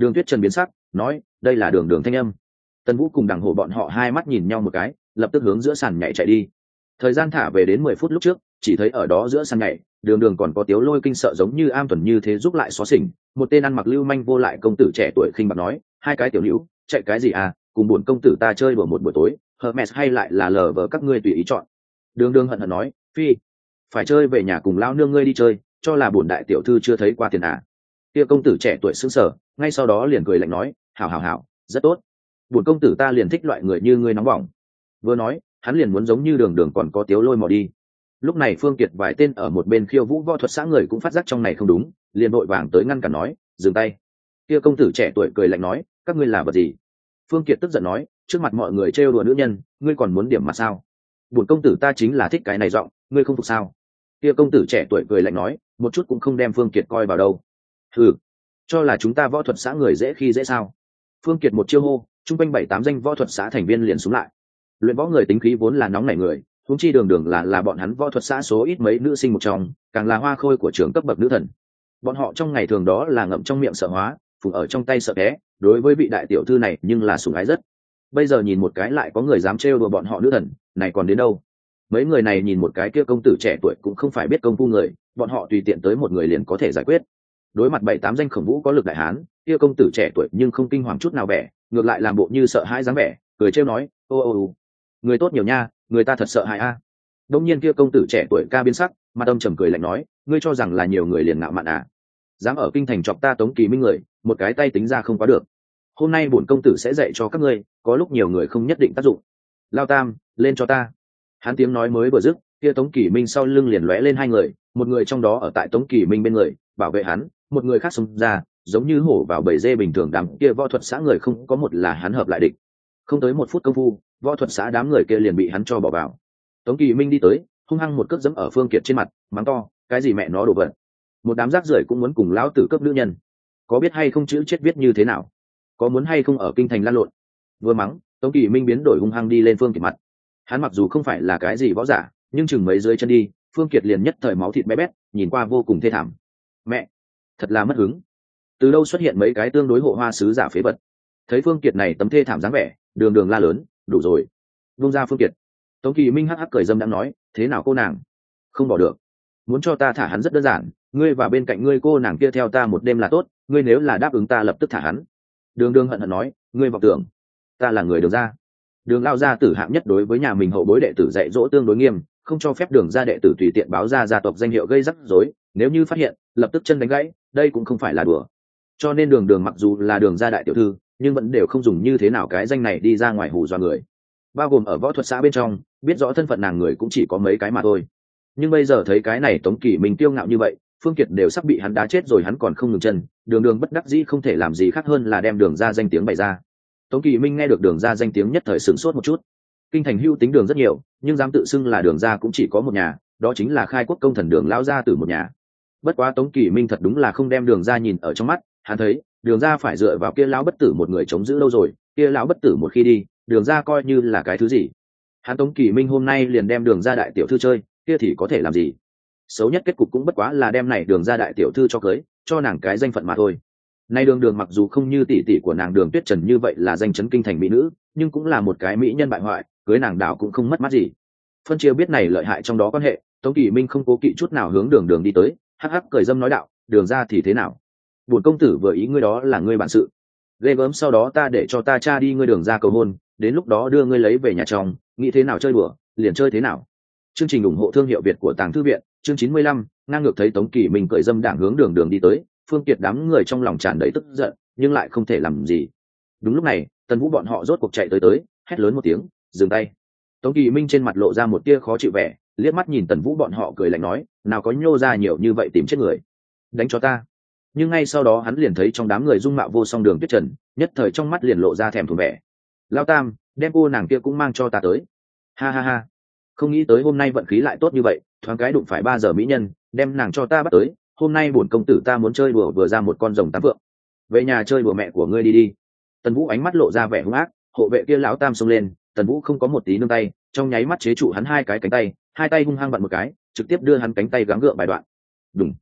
Đường Tuyết Trần biến sắc nói đây là đường đường thanh âm. Tần Vũ cùng Đằng Hổ bọn họ hai mắt nhìn nhau một cái, lập tức hướng giữa sàn nhảy chạy đi. Thời gian thả về đến 10 phút lúc trước, chỉ thấy ở đó giữa sàn nhảy, đường đường còn có Tiếu Lôi kinh sợ giống như am tuần như thế giúp lại xóa xỉnh. Một tên ăn mặc lưu manh vô lại công tử trẻ tuổi khinh bạc nói, hai cái tiểu nữ chạy cái gì à, cùng buồn công tử ta chơi đùa một buổi tối, Hermes hay lại là lờ vờ các ngươi tùy ý chọn. Đường đường hận hận nói, phi, phải chơi về nhà cùng lao nương ngươi đi chơi, cho là bổn đại tiểu thư chưa thấy qua tiền à. Kia công tử trẻ tuổi sững sờ, ngay sau đó liền cười lạnh nói, hảo hảo hảo, rất tốt, bổn công tử ta liền thích loại người như ngươi nóng bỏng. Vừa nói hắn liền muốn giống như đường đường còn có Tiếu Lôi mò đi. Lúc này Phương Kiệt vài tên ở một bên khiêu vũ võ thuật xã người cũng phát giác trong này không đúng, liền vội vàng tới ngăn cản nói, dừng tay. Kia công tử trẻ tuổi cười lạnh nói, các ngươi là vật gì? Phương Kiệt tức giận nói, trước mặt mọi người trêu đùa nữ nhân, ngươi còn muốn điểm mặt sao? Bổn công tử ta chính là thích cái này giọng, ngươi không phục sao? Kia công tử trẻ tuổi cười lạnh nói, một chút cũng không đem Phương Kiệt coi vào đâu. Hừ, cho là chúng ta võ thuật xã người dễ khi dễ sao? Phương Kiệt một chiêu hô, trung quanh 7-8 danh võ thuật xã thành viên liền xuống lại. Luyện võ người tính khí vốn là nóng nảy người, huống chi đường đường là bọn hắn võ thuật xã số ít mấy nữ sinh một trong, càng là hoa khôi của trường cấp bậc nữ thần. Bọn họ trong ngày thường đó là ngậm trong miệng sợ hóa, phùng ở trong tay sợ té, đối với vị đại tiểu thư này nhưng là sủng ái rất. Bây giờ nhìn một cái lại có người dám trêu đùa bọn họ nữ thần, này còn đến đâu? Mấy người này nhìn một cái kia công tử trẻ tuổi cũng không phải biết công phu người, bọn họ tùy tiện tới một người liền có thể giải quyết. Đối mặt 7-8 danh khổng vũ có lực đại hán, kia công tử trẻ tuổi nhưng không kinh hoàng chút nào vẻ, ngược lại làm bộ như sợ hãi dáng vẻ, cười trêu nói, ô người tốt nhiều nha, người ta thật sợ hãi a. Đông nhiên kia công tử trẻ tuổi ca biến sắc, mặt âm trầm cười lạnh nói, ngươi cho rằng là nhiều người liền ngạo mạn à? Dám ở kinh thành chọc ta Tống Kỳ Minh người, một cái tay tính ra không quá được. Hôm nay bổn công tử sẽ dạy cho các ngươi, có lúc nhiều người không nhất định tác dụng. Lao Tam, lên cho ta. Hắn tiếng nói mới vừa dứt, kia Tống Kỳ Minh sau lưng liền lóe lên hai người, một người trong đó ở tại Tống Kỳ Minh bên người, bảo vệ hắn, một người khác xông ra, giống như hổ vào bầy dê bình thường, đám kia võ thuật xã người không có một là hắn hợp lại địch. Không tới 1 phút công phu, võ thuật xã đám người kia liền bị hắn cho bỏ vào. Tống Kỳ Minh đi tới, hung hăng một cước giẫm ở Phương Kiệt trên mặt, mắng to, cái gì mẹ nó đổ vật, một đám rác rưởi cũng muốn cùng lão tử cấp nữ nhân, có biết hay không chữ chết viết như thế nào, có muốn hay không ở kinh thành lăn lộn. Vừa mắng, Tống Kỳ Minh biến đổi hung hăng đi lên Phương Kiệt mặt. Hắn mặc dù không phải là cái gì võ giả, nhưng chừng mấy dưới chân đi, Phương Kiệt liền nhất thời máu thịt bé bét, nhìn qua vô cùng thê thảm. Mẹ, thật là mất hứng. Từ đâu xuất hiện mấy cái tương đối hộ hoa sứ giả phế vật? Thấy Phương Kiệt này tấm thê thảm dáng vẻ, đường đường la lớn, đủ rồi, buông ra Phương Kiệt. Tống Kỳ Minh hắc hắc cười dâm đang nói, thế nào cô nàng, không bỏ được? Muốn cho ta thả hắn rất đơn giản, ngươi và bên cạnh ngươi cô nàng kia theo ta một đêm là tốt, ngươi nếu là đáp ứng ta lập tức thả hắn. Đường đường hận hận nói, ngươi vọng tưởng ta là người đường ra. Đường lao gia tử hạng nhất đối với nhà mình hậu bối đệ tử dạy dỗ tương đối nghiêm, không cho phép đường ra đệ tử tùy tiện báo ra gia tộc danh hiệu gây rắc rối, nếu như phát hiện lập tức chân đánh gãy, đây cũng không phải là đùa. Cho nên đường đường mặc dù là đường gia đại tiểu thư, nhưng vẫn đều không dùng như thế nào cái danh này đi ra ngoài hù dọa người. Bao gồm ở võ thuật xã bên trong, biết rõ thân phận nàng người cũng chỉ có mấy cái mà thôi. Nhưng bây giờ thấy cái này Tống Kỳ Minh kiêu ngạo như vậy, Phương Kiệt đều sắp bị hắn đá chết rồi hắn còn không ngừng chân, đường đường bất đắc dĩ không thể làm gì khác hơn là đem đường ra danh tiếng bày ra. Tống Kỳ Minh nghe được đường ra danh tiếng nhất thời sửng sốt một chút. Kinh thành hưu tính đường rất nhiều, nhưng dám tự xưng là đường ra cũng chỉ có một nhà, đó chính là khai quốc công thần đường lão gia tử một nhà. Bất quá Tống Kỳ Minh thật đúng là không đem đường ra nhìn ở trong mắt, hắn thấy đường ra phải dựa vào kia lão bất tử một người chống giữ lâu rồi, kia lão bất tử một khi đi, đường ra coi như là cái thứ gì. Hắn Tống Kỳ Minh hôm nay liền đem đường ra đại tiểu thư chơi, kia thì có thể làm gì? Xấu nhất kết cục cũng bất quá là đem này đường ra đại tiểu thư cho cưới, cho nàng cái danh phận mà thôi. Nay đường đường mặc dù không như tỷ tỷ của nàng Đường Tuyết Trần như vậy là danh chấn kinh thành mỹ nữ, nhưng cũng là một cái mỹ nhân bại hoại, cưới nàng đảo cũng không mất mát gì. Phân chia biết này lợi hại trong đó quan hệ, Tống Kỳ Minh không cố kỵ chút nào hướng đường đường đi tới, hắc hắc cười dâm nói đạo, đường ra thì thế nào? Bổn công tử vừa ý ngươi đó là ngươi bản sự. Ghê gớm sau đó ta để cho ta cha đi ngươi đường ra cầu hôn, đến lúc đó đưa ngươi lấy về nhà chồng, nghĩ thế nào chơi đùa, liền chơi thế nào. Chương trình ủng hộ thương hiệu Việt của Tàng Thư viện, chương 95, ngang ngược thấy Tống Kỳ Minh cười dâm đảng hướng đường đường đi tới, Phương Kiệt đám người trong lòng tràn đầy tức giận, nhưng lại không thể làm gì. Đúng lúc này, Tần Vũ bọn họ rốt cuộc chạy tới, hét lớn một tiếng, dừng tay. Tống Kỳ Minh trên mặt lộ ra một tia khó chịu vẻ, liếc mắt nhìn Tần Vũ bọn họ cười lạnh nói, nào có nhô ra nhiều như vậy tìm chết người, đánh cho ta. Nhưng ngay sau đó hắn liền thấy trong đám người dung mạo vô song Đường Tuyết Trần, nhất thời trong mắt liền lộ ra thèm thuồng vẻ. Lao Tam, đem cô nàng kia cũng mang cho ta tới. Ha ha ha, không nghĩ tới hôm nay vận khí lại tốt như vậy, thoáng cái đụng phải 3 giờ mỹ nhân, đem nàng cho ta bắt tới. Hôm nay bổn công tử ta muốn chơi đùa vừa ra một con rồng tám vượng, về nhà chơi đùa mẹ của ngươi đi đi. Tần Vũ ánh mắt lộ ra vẻ hung ác, hộ vệ kia lão Tam xông lên, Tần Vũ không có một tí nương tay, trong nháy mắt chế trụ hắn 2 cái cánh tay, 2 tay hung hăng vặn một cái, trực tiếp đưa hắn cánh tay gắng gượng bài đoạn. Đùng,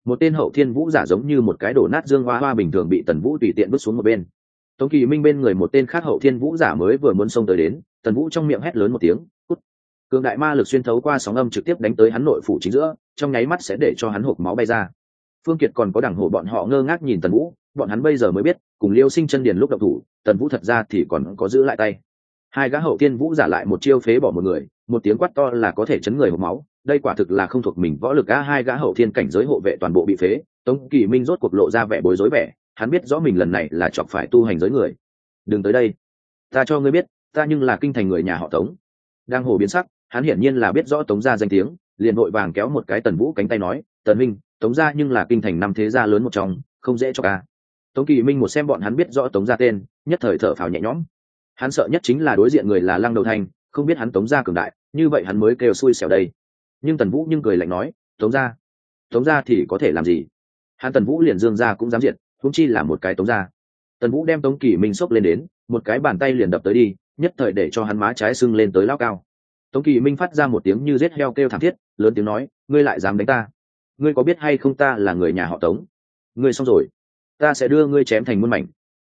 một tên hậu thiên vũ giả giống như một cái đổ nát dương hoa hoa bình thường bị tần vũ tùy tiện bước xuống một bên. Tống Kỳ Minh bên người một tên khác hậu thiên vũ giả mới vừa muốn xông tới đến, tần vũ trong miệng hét lớn một tiếng, cút. Cường đại ma lực xuyên thấu qua sóng âm trực tiếp đánh tới hắn nội phủ chính giữa, trong nháy mắt sẽ để cho hắn hộc máu bay ra. Phương Kiệt còn có đẳng hổ bọn họ ngơ ngác nhìn tần vũ, bọn hắn bây giờ mới biết cùng Liêu Sinh chân điền lúc động thủ, tần vũ thật ra thì còn có giữ lại tay. Hai gã hậu thiên vũ giả lại một chiêu phế bỏ một người, một tiếng quát to là có thể chấn người hộc máu, đây quả thực là không thuộc mình võ lực a. Hai gã hậu thiên cảnh giới hộ vệ toàn bộ bị phế. Tống Kỳ Minh rốt cuộc lộ ra vẻ bối rối vẻ, hắn biết rõ mình lần này là chọc phải tu hành giới người. Đừng tới đây, ta cho ngươi biết, ta nhưng là kinh thành người nhà họ Tống. Đang hồ biến sắc, hắn hiển nhiên là biết rõ Tống gia danh tiếng, liền vội vàng kéo một cái tần vũ cánh tay nói, tần minh, Tống gia nhưng là kinh thành năm thế gia lớn một trong, không dễ cho ca. Tống Kỳ Minh một xem bọn hắn biết rõ Tống gia tên, nhất thời thở phào nhẹ nhõm. Hắn sợ nhất chính là đối diện người là Lăng Đầu Thanh, không biết hắn Tống gia cường đại, như vậy hắn mới kêu xui xẻo đây. Nhưng tần vũ nhưng cười lạnh nói, Tống gia thì có thể làm gì? Hắn tần vũ liền Dương gia cũng dám diệt, huống chi là một cái Tống gia. Tần vũ đem Tống Kỳ Minh xốc lên đến, một cái bàn tay liền đập tới đi, nhất thời để cho hắn má trái sưng lên tới lao cao. Tống Kỳ Minh phát ra một tiếng như giết heo kêu thảm thiết, lớn tiếng nói, ngươi lại dám đánh ta? Ngươi có biết hay không ta là người nhà họ Tống? Ngươi xong rồi, ta sẽ đưa ngươi chém thành muôn mảnh.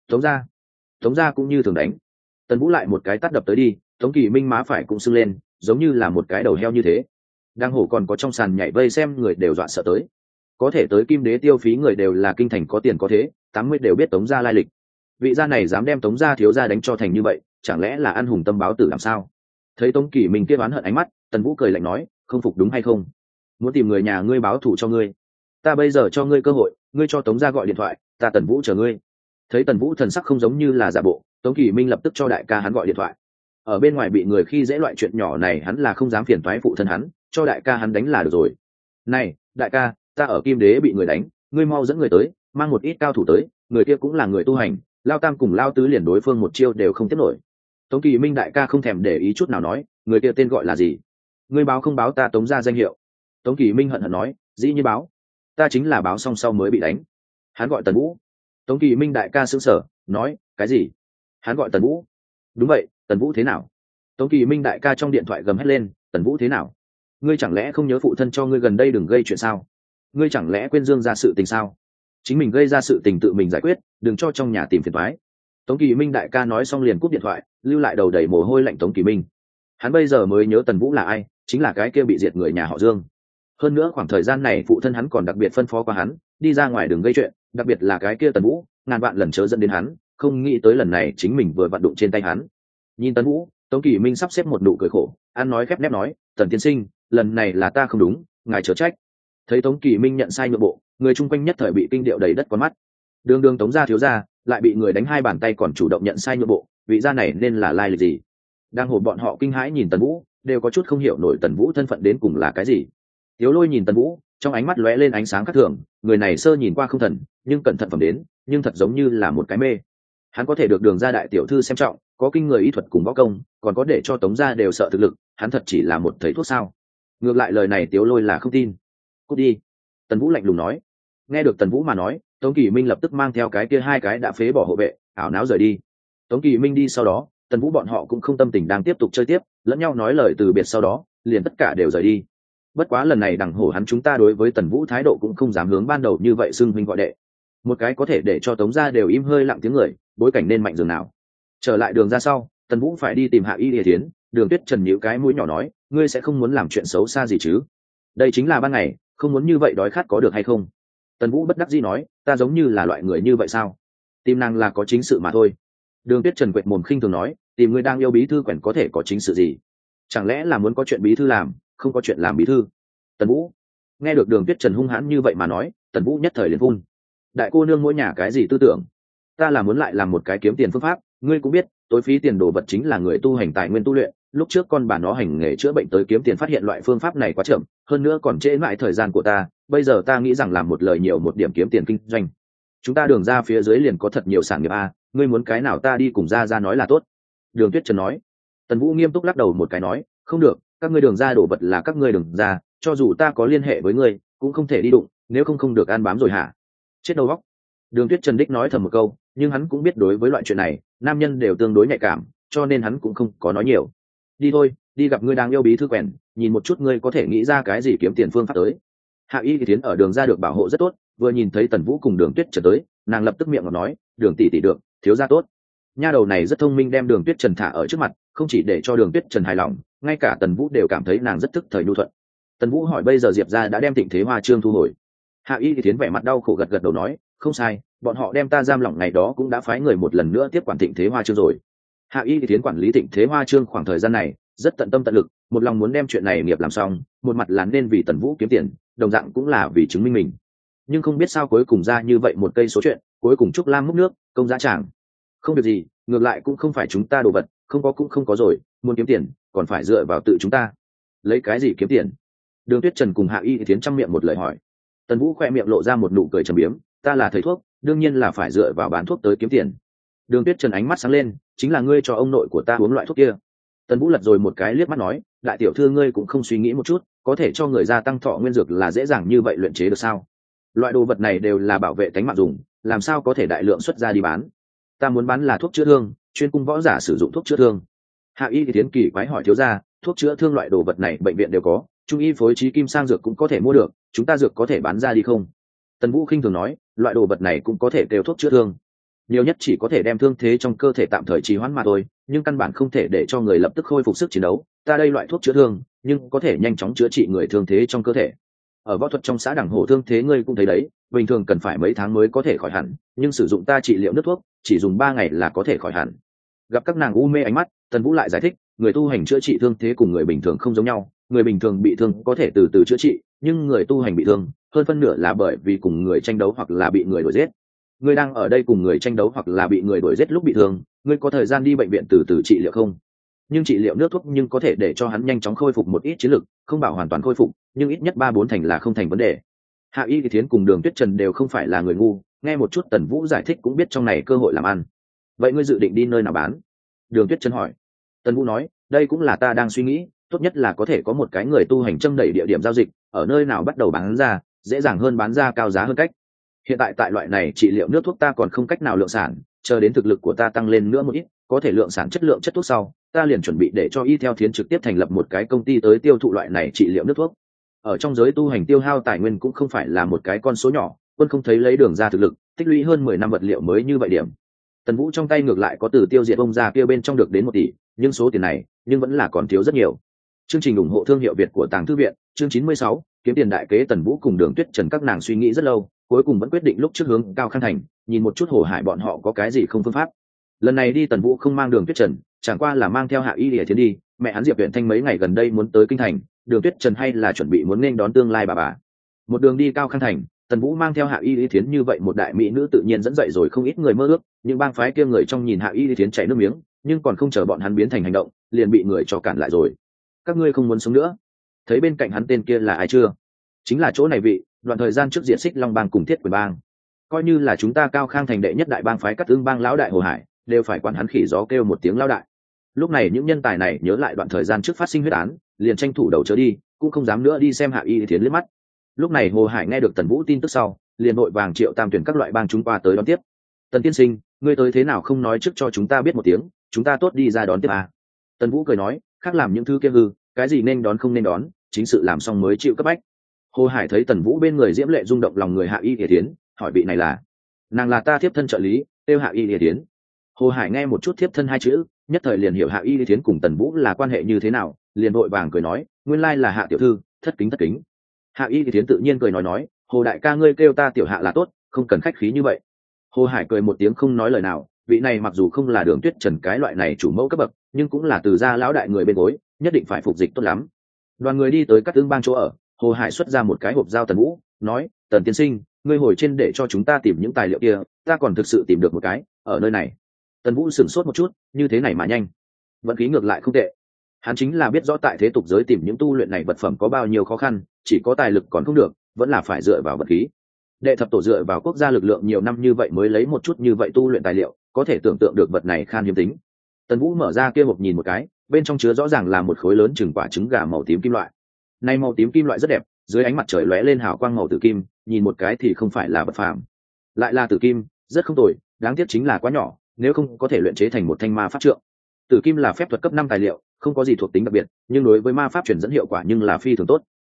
Tống gia cũng như thường đánh. Tần vũ lại một cái tát đập tới đi, Tống Kỳ Minh má phải cũng sưng lên, giống như là một cái đầu heo như thế. Đang hổ còn có trong sàn nhảy vây xem người đều dọa sợ tới. Có thể tới Kim Đế tiêu phí người đều là kinh thành có tiền có thế, 80 đều biết Tống gia lai lịch. Vị gia này dám đem Tống gia thiếu gia đánh cho thành như vậy, chẳng lẽ là ăn hùng tâm báo tử làm sao? Thấy Tống Kỳ Minh kia oán hận ánh mắt, tần vũ cười lạnh nói, không phục đúng hay không? Muốn tìm người nhà ngươi báo thù cho ngươi, ta bây giờ cho ngươi cơ hội, ngươi cho Tống gia gọi điện thoại, ta tần vũ chờ ngươi. Thấy tần vũ thần sắc không giống như là giả bộ, Tống Kỳ Minh lập tức cho đại ca hắn gọi điện thoại. Ở bên ngoài bị người khi dễ loại chuyện nhỏ này hắn là không dám phiền toái phụ thân hắn, cho đại ca hắn đánh là được rồi. Này đại ca, ta ở Kim Đế bị người đánh, ngươi mau dẫn người tới, mang một ít cao thủ tới, người kia cũng là người tu hành, lao tam cùng lao tứ liền đối phương một chiêu đều không tiếp nổi. Tống Kỳ Minh đại ca không thèm để ý chút nào nói, người kia tên gọi là gì? Ngươi báo không báo ta Tống gia danh hiệu? Tống Kỳ Minh hận hận nói, dĩ nhiên báo, ta chính là báo xong sau mới bị đánh. Hắn gọi Tần Vũ. Tống Kỳ Minh đại ca sững sờ, nói, cái gì? Hắn gọi Tần Vũ? Đúng vậy, Tần Vũ thế nào? Tống Kỳ Minh đại ca trong điện thoại gầm hét lên, Tần Vũ thế nào? Ngươi chẳng lẽ không nhớ phụ thân cho ngươi gần đây đừng gây chuyện sao? Ngươi chẳng lẽ quên Dương ra sự tình sao? Chính mình gây ra sự tình tự mình giải quyết, đừng cho trong nhà tìm phiền toái. Tống Kỳ Minh đại ca nói xong liền cúp điện thoại, lưu lại đầu đầy mồ hôi lạnh Tống Kỳ Minh. Hắn bây giờ mới nhớ Tần Vũ là ai, chính là cái kia bị diệt người nhà họ Dương. Hơn nữa khoảng thời gian này phụ thân hắn còn đặc biệt phân phó qua hắn, đi ra ngoài đừng gây chuyện, đặc biệt là cái kia Tần Vũ, ngàn vạn lần chớ dẫn đến hắn, không nghĩ tới lần này chính mình vừa vặn đụng trên tay hắn. Nhìn Tần Vũ, Tống Kỳ Minh sắp xếp một nụ cười khổ, ăn nói khép nép nói, Tần tiên sinh, lần này là ta không đúng, ngài chớ trách. Thấy Tống Kỳ Minh nhận sai nhượng bộ, người chung quanh nhất thời bị kinh điệu đầy đất con mắt. Đường đường Tống gia thiếu gia lại bị người đánh hai bàn tay còn chủ động nhận sai nhượng bộ, vị gia này nên là lai lịch gì? Đang hồn bọn họ kinh hãi nhìn Tần Vũ, đều có chút không hiểu nổi Tần Vũ thân phận đến cùng là cái gì. Tiếu Lôi nhìn Tần Vũ, trong ánh mắt lóe lên ánh sáng khác thường, người này sơ nhìn qua không thần, nhưng cẩn thận phẩm đến, nhưng thật giống như là một cái mê. Hắn có thể được Đường gia đại tiểu thư xem trọng, có kinh người y thuật cùng võ công, còn có để cho Tống gia đều sợ thực lực, hắn thật chỉ là một thầy thuốc sao? Ngược lại lời này Tiếu Lôi là không tin. Cút đi. Tần Vũ lạnh lùng nói. Nghe được Tần Vũ mà nói, Tống Kỳ Minh lập tức mang theo cái kia hai cái đã phế bỏ hộ vệ, ảo não rời đi. Tống Kỳ Minh đi sau đó, Tần Vũ bọn họ cũng không tâm tình đang tiếp tục chơi tiếp, lẫn nhau nói lời từ biệt sau đó, liền tất cả đều rời đi. Bất quá lần này đằng hổ hắn chúng ta đối với Tần Vũ thái độ cũng không dám hướng ban đầu như vậy xưng huynh gọi đệ. Một cái có thể để cho Tống gia đều im hơi lặng tiếng người, bối cảnh nên mạnh dường nào. Trở lại Đường ra sau, Tần Vũ phải đi tìm Hạ Y Lìa Thiến, Đường Tuyết Trần nhíu cái mũi nhỏ nói, ngươi sẽ không muốn làm chuyện xấu xa gì chứ? Đây chính là ban ngày, không muốn như vậy đói khát có được hay không? Tần Vũ bất đắc dĩ nói, ta giống như là loại người như vậy sao? Tìm nàng là có chính sự mà thôi. Đường Tuyết Trần quệt mồm khinh thường nói, tìm người đang yêu bí thư quèn có thể có chính sự gì? Chẳng lẽ là muốn có chuyện bí thư làm, không có chuyện làm bí thư? Tần Vũ nghe được Đường Tuyết Trần hung hãn như vậy mà nói, Tần Vũ nhất thời liền phun. Đại cô nương mỗi nhà cái gì tư tưởng? Ta là muốn lại làm một cái kiếm tiền phương pháp, ngươi cũng biết, tối phí tiền đồ vật chính là người tu hành tài nguyên tu luyện. Lúc trước con bà nó hành nghề chữa bệnh tới kiếm tiền phát hiện loại phương pháp này quá chậm, hơn nữa còn trễ mãi thời gian của ta, bây giờ ta nghĩ rằng làm một lời nhiều một điểm kiếm tiền kinh doanh. Chúng ta Đường ra phía dưới liền có thật nhiều sản nghiệp a, ngươi muốn cái nào ta đi cùng ra nói là tốt. Đường Tuyết Trần nói. Tần Vũ nghiêm túc lắc đầu một cái nói, không được, các ngươi Đường ra đổ vật là các ngươi Đường ra, cho dù ta có liên hệ với ngươi cũng không thể đi đụng, nếu không được ăn bám rồi hả? Chết đầu óc. Đường Tuyết Trần đích nói thầm một câu, nhưng hắn cũng biết đối với loại chuyện này nam nhân đều tương đối nhạy cảm, cho nên hắn cũng không có nói nhiều. Đi thôi, đi gặp ngươi đang yêu bí thư quèn, nhìn một chút ngươi có thể nghĩ ra cái gì kiếm tiền phương pháp tới. Hạ Y Thiến ở đường ra được bảo hộ rất tốt, vừa nhìn thấy Tần Vũ cùng Đường Tuyết Trần tới, nàng lập tức miệng ngọt nói, Đường tỷ tỷ được, thiếu gia tốt. Nha đầu này rất thông minh, đem Đường Tuyết Trần thả ở trước mặt, không chỉ để cho Đường Tuyết Trần hài lòng, ngay cả Tần Vũ đều cảm thấy nàng rất thức thời nhu thuận. Tần Vũ hỏi bây giờ Diệp gia đã đem Thịnh Thế Hoa Trương thu hồi. Hạ Y Thiến vẻ mặt đau khổ gật gật đầu nói, không sai, bọn họ đem ta giam lỏng ngày đó cũng đã phái người một lần nữa tiếp quản Thịnh Thế Hoa Trương rồi. Hạ Y Thiến quản lý Thịnh Thế Hoa Trương khoảng thời gian này rất tận tâm tận lực, một lòng muốn đem chuyện này nghiệp làm xong, một mặt là nên vì Tần Vũ kiếm tiền, đồng dạng cũng là vì chứng minh mình. Nhưng không biết sao cuối cùng ra như vậy một cây số chuyện, cuối cùng Trúc Lam múc nước, công giá tràng. Không việc gì, ngược lại cũng không phải chúng ta đồ vật, không có cũng không có rồi, muốn kiếm tiền, còn phải dựa vào tự chúng ta. Lấy cái gì kiếm tiền? Đường Tuyết Trần cùng Hạ Y Thiến trăm miệng một lời hỏi. Tần Vũ khoe miệng lộ ra một nụ cười trầm biếm, ta là thầy thuốc, đương nhiên là phải dựa vào bán thuốc tới kiếm tiền. Đường Tuyết Trần ánh mắt sáng lên, chính là ngươi cho ông nội của ta uống loại thuốc kia. Tần Vũ lật rồi một cái liếc mắt nói, đại tiểu thư ngươi cũng không suy nghĩ một chút, có thể cho người gia tăng thọ nguyên dược là dễ dàng như vậy luyện chế được sao? Loại đồ vật này đều là bảo vệ tính mạng dùng, làm sao có thể đại lượng xuất ra đi bán? Ta muốn bán là thuốc chữa thương, chuyên cung võ giả sử dụng thuốc chữa thương. Hạ Y Thiến kỳ quái hỏi thiếu gia, thuốc chữa thương loại đồ vật này bệnh viện đều có, trung y phối trí kim sang dược cũng có thể mua được, chúng ta dược có thể bán ra đi không? Tần Vũ khinh thường nói, loại đồ vật này cũng có thể kêu thuốc chữa thương, nhiều nhất chỉ có thể đem thương thế trong cơ thể tạm thời trì hoãn mà thôi, nhưng căn bản không thể để cho người lập tức khôi phục sức chiến đấu. Ta đây loại thuốc chữa thương, nhưng có thể nhanh chóng chữa trị người thương thế trong cơ thể. Ở võ thuật trong xã Đẳng Hổ thương thế ngươi cũng thấy đấy, bình thường cần phải mấy tháng mới có thể khỏi hẳn, nhưng sử dụng ta trị liệu nước thuốc, chỉ dùng 3 ngày là có thể khỏi hẳn. Gặp các nàng u mê ánh mắt, Tần Vũ lại giải thích, người tu hành chữa trị thương thế cùng người bình thường không giống nhau, người bình thường bị thương có thể từ từ chữa trị, nhưng người tu hành bị thương, hơn phân nửa là bởi vì cùng người tranh đấu hoặc là bị người đuổi giết. Ngươi đang ở đây cùng người tranh đấu hoặc là bị người đuổi giết lúc bị thương, ngươi có thời gian đi bệnh viện từ từ trị liệu không? Nhưng trị liệu nước thuốc nhưng có thể để cho hắn nhanh chóng khôi phục một ít chiến lực, không bảo hoàn toàn khôi phục, nhưng ít nhất 3-4 thành là không thành vấn đề. Hạ Y Thiến cùng Đường Tuyết Trần đều không phải là người ngu, nghe một chút Tần Vũ giải thích cũng biết trong này cơ hội làm ăn. Vậy ngươi dự định đi nơi nào bán? Đường Tuyết Trần hỏi. Tần Vũ nói, đây cũng là ta đang suy nghĩ, tốt nhất là có thể có một cái người tu hành châm đẩy địa điểm giao dịch, ở nơi nào bắt đầu bán ra, dễ dàng hơn bán ra cao giá hơn cách. Hiện tại tại loại này trị liệu nước thuốc ta còn không cách nào lượng sản, chờ đến thực lực của ta tăng lên nữa một ít, có thể lượng sản chất lượng chất thuốc sau, ta liền chuẩn bị để cho Y Theo Thiến trực tiếp thành lập một cái công ty tới tiêu thụ loại này trị liệu nước thuốc. Ở trong giới tu hành tiêu hao tài nguyên cũng không phải là một cái con số nhỏ, quân không thấy lấy đường ra thực lực, tích lũy hơn 10 năm vật liệu mới như vậy điểm. Tần Vũ trong tay ngược lại có từ tiêu diệt ông ra kia bên trong được đến 1 tỷ, nhưng số tiền này nhưng vẫn là còn thiếu rất nhiều. Chương trình ủng hộ thương hiệu Việt của Tàng Thư viện, chương 96, kiếm tiền đại kế. Tần Vũ cùng Đường Tuyết Trần các nàng suy nghĩ rất lâu, cuối cùng vẫn quyết định lúc trước hướng Cao Khang Thành, nhìn một chút Hồ Hải bọn họ có cái gì không phương pháp. Lần này đi Tần Vũ không mang Đường Tuyết Trần, chẳng qua là mang theo Hạ Y Lìa Thiến đi, mẹ hắn Diệp Uyển Thanh mấy ngày gần đây muốn tới kinh thành, Đường Tuyết Trần hay là chuẩn bị muốn nên đón tương lai bà. Một đường đi Cao Khang Thành, Tần Vũ mang theo Hạ Y Lìa Thiến như vậy một đại mỹ nữ tự nhiên dẫn dậy rồi không ít người mơ ước, nhưng bang phái kia người trong nhìn Hạ Y Lìa Thiến chảy nước miếng, nhưng còn không chờ bọn hắn biến thành hành động, liền bị người cho cản lại rồi. Các ngươi không muốn sống nữa? Thấy bên cạnh hắn tên kia là ai chưa? Chính là chỗ này vị, đoạn thời gian trước diện Xích Long bang cùng Thiết Quyền bang, coi như là chúng ta Cao Khang Thành đệ nhất đại bang phái Cát Ưng bang lão đại Hồ Hải, đều phải quản hắn khỉ gió kêu một tiếng lão đại. Lúc này những nhân tài này nhớ lại đoạn thời gian trước phát sinh huyết án, liền tranh thủ đầu chớ đi, cũng không dám nữa đi xem Hạ Y Thiến liếc mắt. Lúc này Hồ Hải nghe được Tần Vũ tin tức sau, liền vội vàng triệu tam tuyển các loại bang chúng qua tới đón tiếp. Tần tiên sinh, ngươi tới thế nào không nói trước cho chúng ta biết một tiếng, chúng ta tốt đi ra đón tiếp à. Tần Vũ cười nói, khác làm những thứ kia hư, cái gì nên đón không nên đón, chính sự làm xong mới chịu cấp bách. Hồ Hải thấy Tần Vũ bên người diễm lệ rung động lòng người Hạ Y Thiến, hỏi vị này là? Nàng là ta thiếp thân trợ lý, tên Hạ Y Thiến. Hồ Hải nghe một chút thiếp thân 2 chữ, nhất thời liền hiểu Hạ Y Thiến cùng Tần Vũ là quan hệ như thế nào, liền vội vàng cười nói, nguyên lai là Hạ tiểu thư, thất kính. Hạ Y Thiến tự nhiên cười nói, Hồ đại ca ngươi kêu ta tiểu Hạ là tốt, không cần khách khí như vậy. Hồ Hải cười một tiếng không nói lời nào, vị này mặc dù không là Đường Tuyết Trần cái loại này chủ mẫu cấp bậc, nhưng cũng là từ gia lão đại người bên gối, nhất định phải phục dịch tốt lắm. Đoàn người đi tới Cát Ưng bang chỗ ở, Hồ Hải xuất ra một cái hộp giao Tần Vũ, nói, Tần tiên sinh, ngươi hồi trên để cho chúng ta tìm những tài liệu kia, ta còn thực sự tìm được một cái, ở nơi này. Tần Vũ sửng sốt một chút, như thế này mà nhanh, vận khí ngược lại không tệ. Hắn chính là biết rõ tại thế tục giới tìm những tu luyện này vật phẩm có bao nhiêu khó khăn, chỉ có tài lực còn không được, vẫn là phải dựa vào vật khí. Đệ thập tổ dựa vào quốc gia lực lượng nhiều năm như vậy mới lấy một chút như vậy tu luyện tài liệu, có thể tưởng tượng được vật này khan hiếm tính. Tần Vũ mở ra kia hộp nhìn một cái, bên trong chứa rõ ràng là một khối lớn chừng quả trứng gà màu tím kim loại. Này màu tím kim loại rất đẹp, dưới ánh mặt trời lóe lên hào quang màu tử kim, nhìn một cái thì không phải là vật phàm, lại là tử kim, rất không tồi, đáng tiếc chính là quá nhỏ, nếu không có thể luyện chế thành một thanh ma pháp trượng. Tử kim là phép thuật cấp 5 tài liệu, không có gì thuộc tính đặc biệt, nhưng đối với ma pháp truyền dẫn hiệu quả nhưng là phi thường tốt.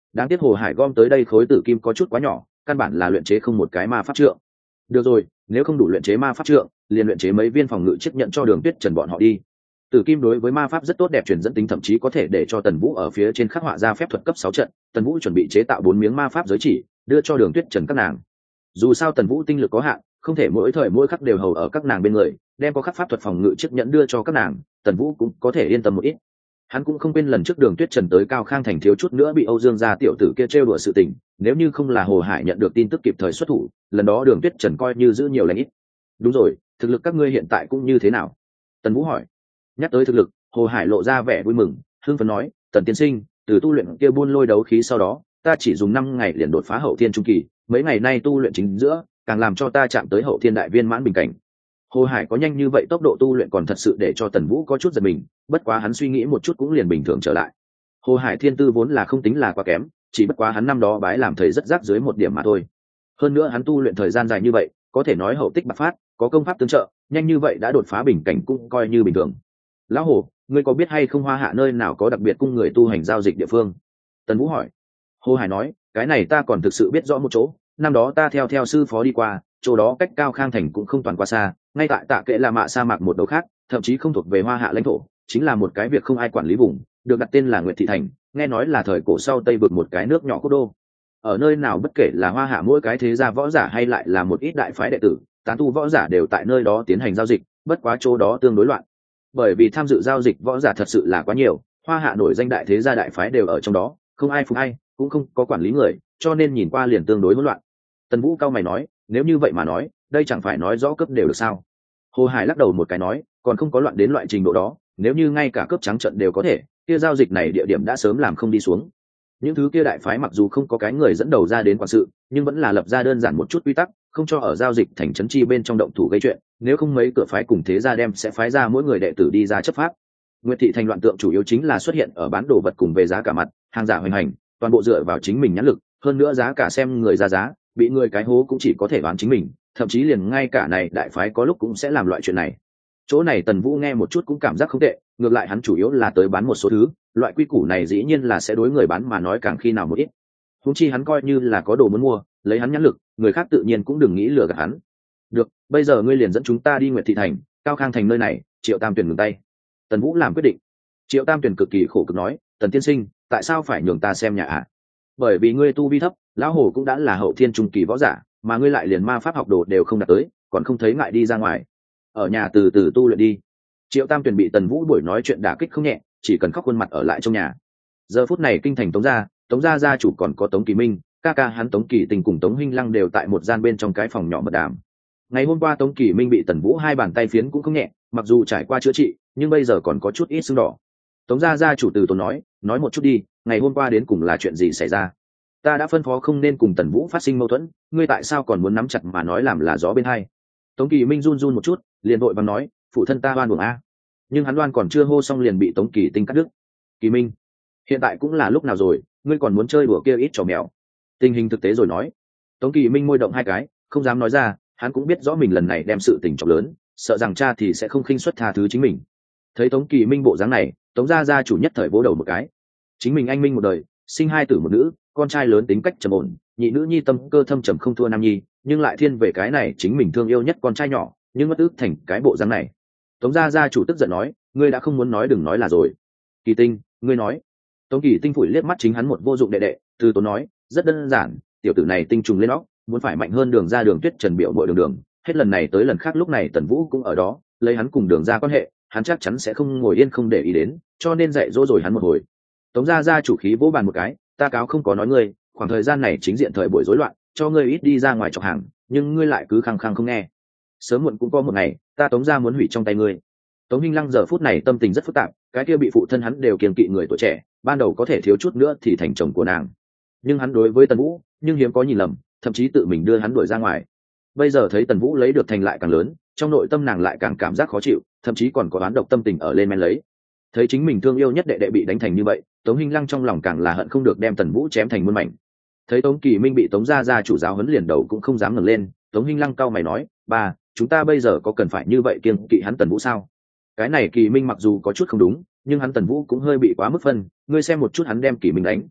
đáng tiếc Hồ Hải gom tới đây khối tử kim có chút quá nhỏ, căn bản là luyện chế không một cái ma pháp trượng. Được rồi, nếu không đủ luyện chế ma pháp trượng, liền luyện chế mấy viên phòng ngự chiếc nhận cho Đường Tuyết Trần bọn họ đi. Tử kim đối với ma pháp rất tốt đẹp, truyền dẫn tính thậm chí có thể để cho Tần Vũ ở phía trên khắc họa ra phép thuật cấp 6 trận. Tần Vũ chuẩn bị chế tạo 4 miếng ma pháp giới chỉ, đưa cho Đường Tuyết Trần các nàng. Dù sao Tần Vũ tinh lực có hạn, không thể mỗi thời mỗi khắc đều hầu ở các nàng bên người, đem có khắc pháp thuật phòng ngự chiếc nhẫn đưa cho các nàng, Tần Vũ cũng có thể yên tâm một ít. Hắn cũng không quên lần trước Đường Tuyết Trần tới Cao Khang thành thiếu chút nữa bị Âu Dương gia tiểu tử kia trêu đùa sự tình, nếu như không là Hồ Hải nhận được tin tức kịp thời xuất thủ, lần đó Đường Tuyết Trần coi như giữ nhiều lành ít. Đúng rồi, thực lực các ngươi hiện tại cũng như thế nào? Tần Vũ hỏi. Nhắc tới thực lực, Hồ Hải lộ ra vẻ vui mừng, hưng phấn nói, Tần tiên sinh, từ tu luyện kia buôn lôi đấu khí sau đó, ta chỉ dùng 5 ngày liền đột phá hậu thiên trung kỳ, mấy ngày nay tu luyện chính giữa, càng làm cho ta chạm tới hậu thiên đại viên mãn bình cảnh. Hồ Hải có nhanh như vậy tốc độ tu luyện còn thật sự để cho Tần Vũ có chút giật mình, bất quá hắn suy nghĩ một chút cũng liền bình thường trở lại. Hồ Hải thiên tư vốn là không tính là quá kém, chỉ bất quá hắn năm đó bái làm thầy rất rác dưới một điểm mà thôi. Hơn nữa hắn tu luyện thời gian dài như vậy, có thể nói hậu tích bạc phát, có công pháp tương trợ, nhanh như vậy đã đột phá bình cảnh cũng coi như bình thường. Lão Hồ, ngươi có biết hay không Hoa Hạ nơi nào có đặc biệt cung người tu hành giao dịch địa phương? Tần Vũ hỏi. Hồ Hải nói, cái này ta còn thực sự biết rõ một chỗ, năm đó ta theo sư phó đi qua, chỗ đó cách Cao Khang thành cũng không toàn quá xa, ngay tại Tạ Kệ La Mạ sa mạc một đầu khác, thậm chí không thuộc về Hoa Hạ lãnh thổ, chính là một cái việc không ai quản lý vùng, được đặt tên là Nguyệt Thị thành, nghe nói là thời cổ sau Tây vực một cái nước nhỏ quốc đô. Ở nơi nào bất kể là Hoa Hạ mỗi cái thế gia võ giả hay lại là một ít đại phái đệ tử, tán tu võ giả đều tại nơi đó tiến hành giao dịch, bất quá chỗ đó tương đối loạn. Bởi vì tham dự giao dịch võ giả thật sự là quá nhiều, Hoa Hạ nổi danh đại thế gia đại phái đều ở trong đó, không ai phục ai, cũng không có quản lý người, cho nên nhìn qua liền tương đối hỗn loạn. Tần Vũ cao mày nói, nếu như vậy mà nói, đây chẳng phải nói rõ cướp đều được sao? Hồ Hải lắc đầu một cái nói, còn không có loạn đến loại trình độ đó, nếu như ngay cả cướp trắng trận đều có thể, kia giao dịch này địa điểm đã sớm làm không đi xuống. Những thứ kia đại phái mặc dù không có cái người dẫn đầu ra đến quản sự, nhưng vẫn là lập ra đơn giản một chút quy tắc, không cho ở giao dịch thành trấn chi bên trong động thủ gây chuyện, nếu không mấy cửa phái cùng thế gia đem sẽ phái ra mỗi người đệ tử đi ra chấp pháp. Nguyệt Thị thành loạn tượng chủ yếu chính là xuất hiện ở bán đồ vật cùng về giá cả mặt, hàng giả hoành hành, toàn bộ dựa vào chính mình nhãn lực, hơn nữa giá cả xem người ra giá, bị người cái hố cũng chỉ có thể đoán chính mình, thậm chí liền ngay cả này đại phái có lúc cũng sẽ làm loại chuyện này. Chỗ này Tần Vũ nghe một chút cũng cảm giác không tệ, ngược lại hắn chủ yếu là tới bán một số thứ, loại quy củ này dĩ nhiên là sẽ đối người bán mà nói càng khi nào một ít. Huống chi hắn coi như là có đồ muốn mua, lấy hắn nhãn lực, người khác tự nhiên cũng đừng nghĩ lừa gạt hắn. Được, bây giờ ngươi liền dẫn chúng ta đi Nguyệt Thị thành, Cao Khang thành nơi này, Triệu Tam Tuyển ngừng tay. Tần Vũ làm quyết định. Triệu Tam Tuyển cực kỳ khổ cực nói, Tần tiên sinh, tại sao phải nhường ta xem nhà ạ? Bởi vì ngươi tu vi thấp, lão hồ cũng đã là hậu thiên trung kỳ võ giả, mà ngươi lại liền ma pháp học đồ đều không đạt tới, còn không thấy ngại đi ra ngoài. Ở nhà từ từ tu luyện đi. Triệu Tam Tuyển bị Tần Vũ buổi nói chuyện đả kích không nhẹ, chỉ cần khóc khuôn mặt ở lại trong nhà. Giờ phút này kinh thành Tống gia gia chủ còn có Tống Kỳ Minh, ca ca hắn Tống Kỳ Tình cùng Tống Hinh Lăng đều tại một gian bên trong cái phòng nhỏ mật đàm. Ngày hôm qua Tống Kỳ Minh bị Tần Vũ 2 bàn tay phiến cũng không nhẹ, mặc dù trải qua chữa trị, nhưng bây giờ còn có chút ít sưng đỏ. Tống gia gia chủ từ tốn nói một chút đi, ngày hôm qua đến cùng là chuyện gì xảy ra? Ta đã phân phó không nên cùng Tần Vũ phát sinh mâu thuẫn, ngươi tại sao còn muốn nắm chặt mà nói làm là gió bên hai? Tống Kỳ Minh run một chút, liền vội vàng nói, phụ thân ta oan uổng a. Nhưng hắn oan còn chưa hô xong liền bị Tống Kỳ Tinh cắt đứt. Kỳ Minh, hiện tại cũng là lúc nào rồi, ngươi còn muốn chơi đùa kia ít trò mèo? Tình hình thực tế rồi nói. Tống Kỳ Minh môi động 2 cái, không dám nói ra, hắn cũng biết rõ mình lần này đem sự tình trọng lớn, sợ rằng cha thì sẽ không khinh suất tha thứ chính mình. Thấy Tống Kỳ Minh bộ dáng này, Tống gia gia chủ nhất thời vỗ đầu một cái. Chính mình anh minh một đời, sinh 2 tử 1 nữ, con trai lớn tính cách trầm ổn, nhị nữ nhi tâm cơ thâm trầm không thua nam nhi, nhưng lại thiên về cái này chính mình thương yêu nhất con trai nhỏ, nhưng mất ước thành cái bộ dáng này. Tống gia gia chủ tức giận nói, ngươi đã không muốn nói đừng nói là rồi. Kỳ Tinh, ngươi nói. Tống Kỳ Tinh phủi liếc mắt chính hắn một vô dụng đệ đệ, từ tốn nói, rất đơn giản, tiểu tử này tinh trùng lên óc, muốn phải mạnh hơn Đường ra Đường Tuyết Trần biểu bội đường, hết lần này tới lần khác lúc này Tần Vũ cũng ở đó, lấy hắn cùng Đường ra quan hệ, hắn chắc chắn sẽ không ngồi yên không để ý đến, cho nên dạy dỗ rồi hắn một hồi. Tống gia gia chủ khí vỗ bàn một cái, ta cáo không có nói ngươi, khoảng thời gian này chính diện thời buổi rối loạn, cho ngươi ít đi ra ngoài chọc hàng, nhưng ngươi lại cứ khăng khăng không nghe. Sớm muộn cũng có một ngày, ta Tống gia muốn hủy trong tay ngươi. Tống Hinh Lăng giờ phút này tâm tình rất phức tạp, cái kia bị phụ thân hắn đều kiêng kỵ người tuổi trẻ, ban đầu có thể thiếu chút nữa thì thành chồng của nàng, nhưng hắn đối với Tần Vũ, nhưng hiếm có nhìn lầm, thậm chí tự mình đưa hắn đuổi ra ngoài. Bây giờ thấy Tần Vũ lấy được thành lại càng lớn, trong nội tâm nàng lại càng cảm giác khó chịu, thậm chí còn có oán độc tâm tình ở lên men lấy. Thấy chính mình thương yêu nhất đệ đệ bị đánh thành như vậy, Tống Hinh Lăng trong lòng càng là hận không được đem Tần Vũ chém thành muôn mảnh. Thấy Tống Kỳ Minh bị Tống gia gia chủ giáo huấn liền đầu cũng không dám ngẩng lên, Tống Hinh Lăng cau mày nói, ba, chúng ta bây giờ có cần phải như vậy kiêng kỵ hắn Tần Vũ sao? Cái này Kỳ Minh mặc dù có chút không đúng, nhưng hắn Tần Vũ cũng hơi bị quá mức phân, ngươi xem một chút hắn đem Kỳ Minh đánh.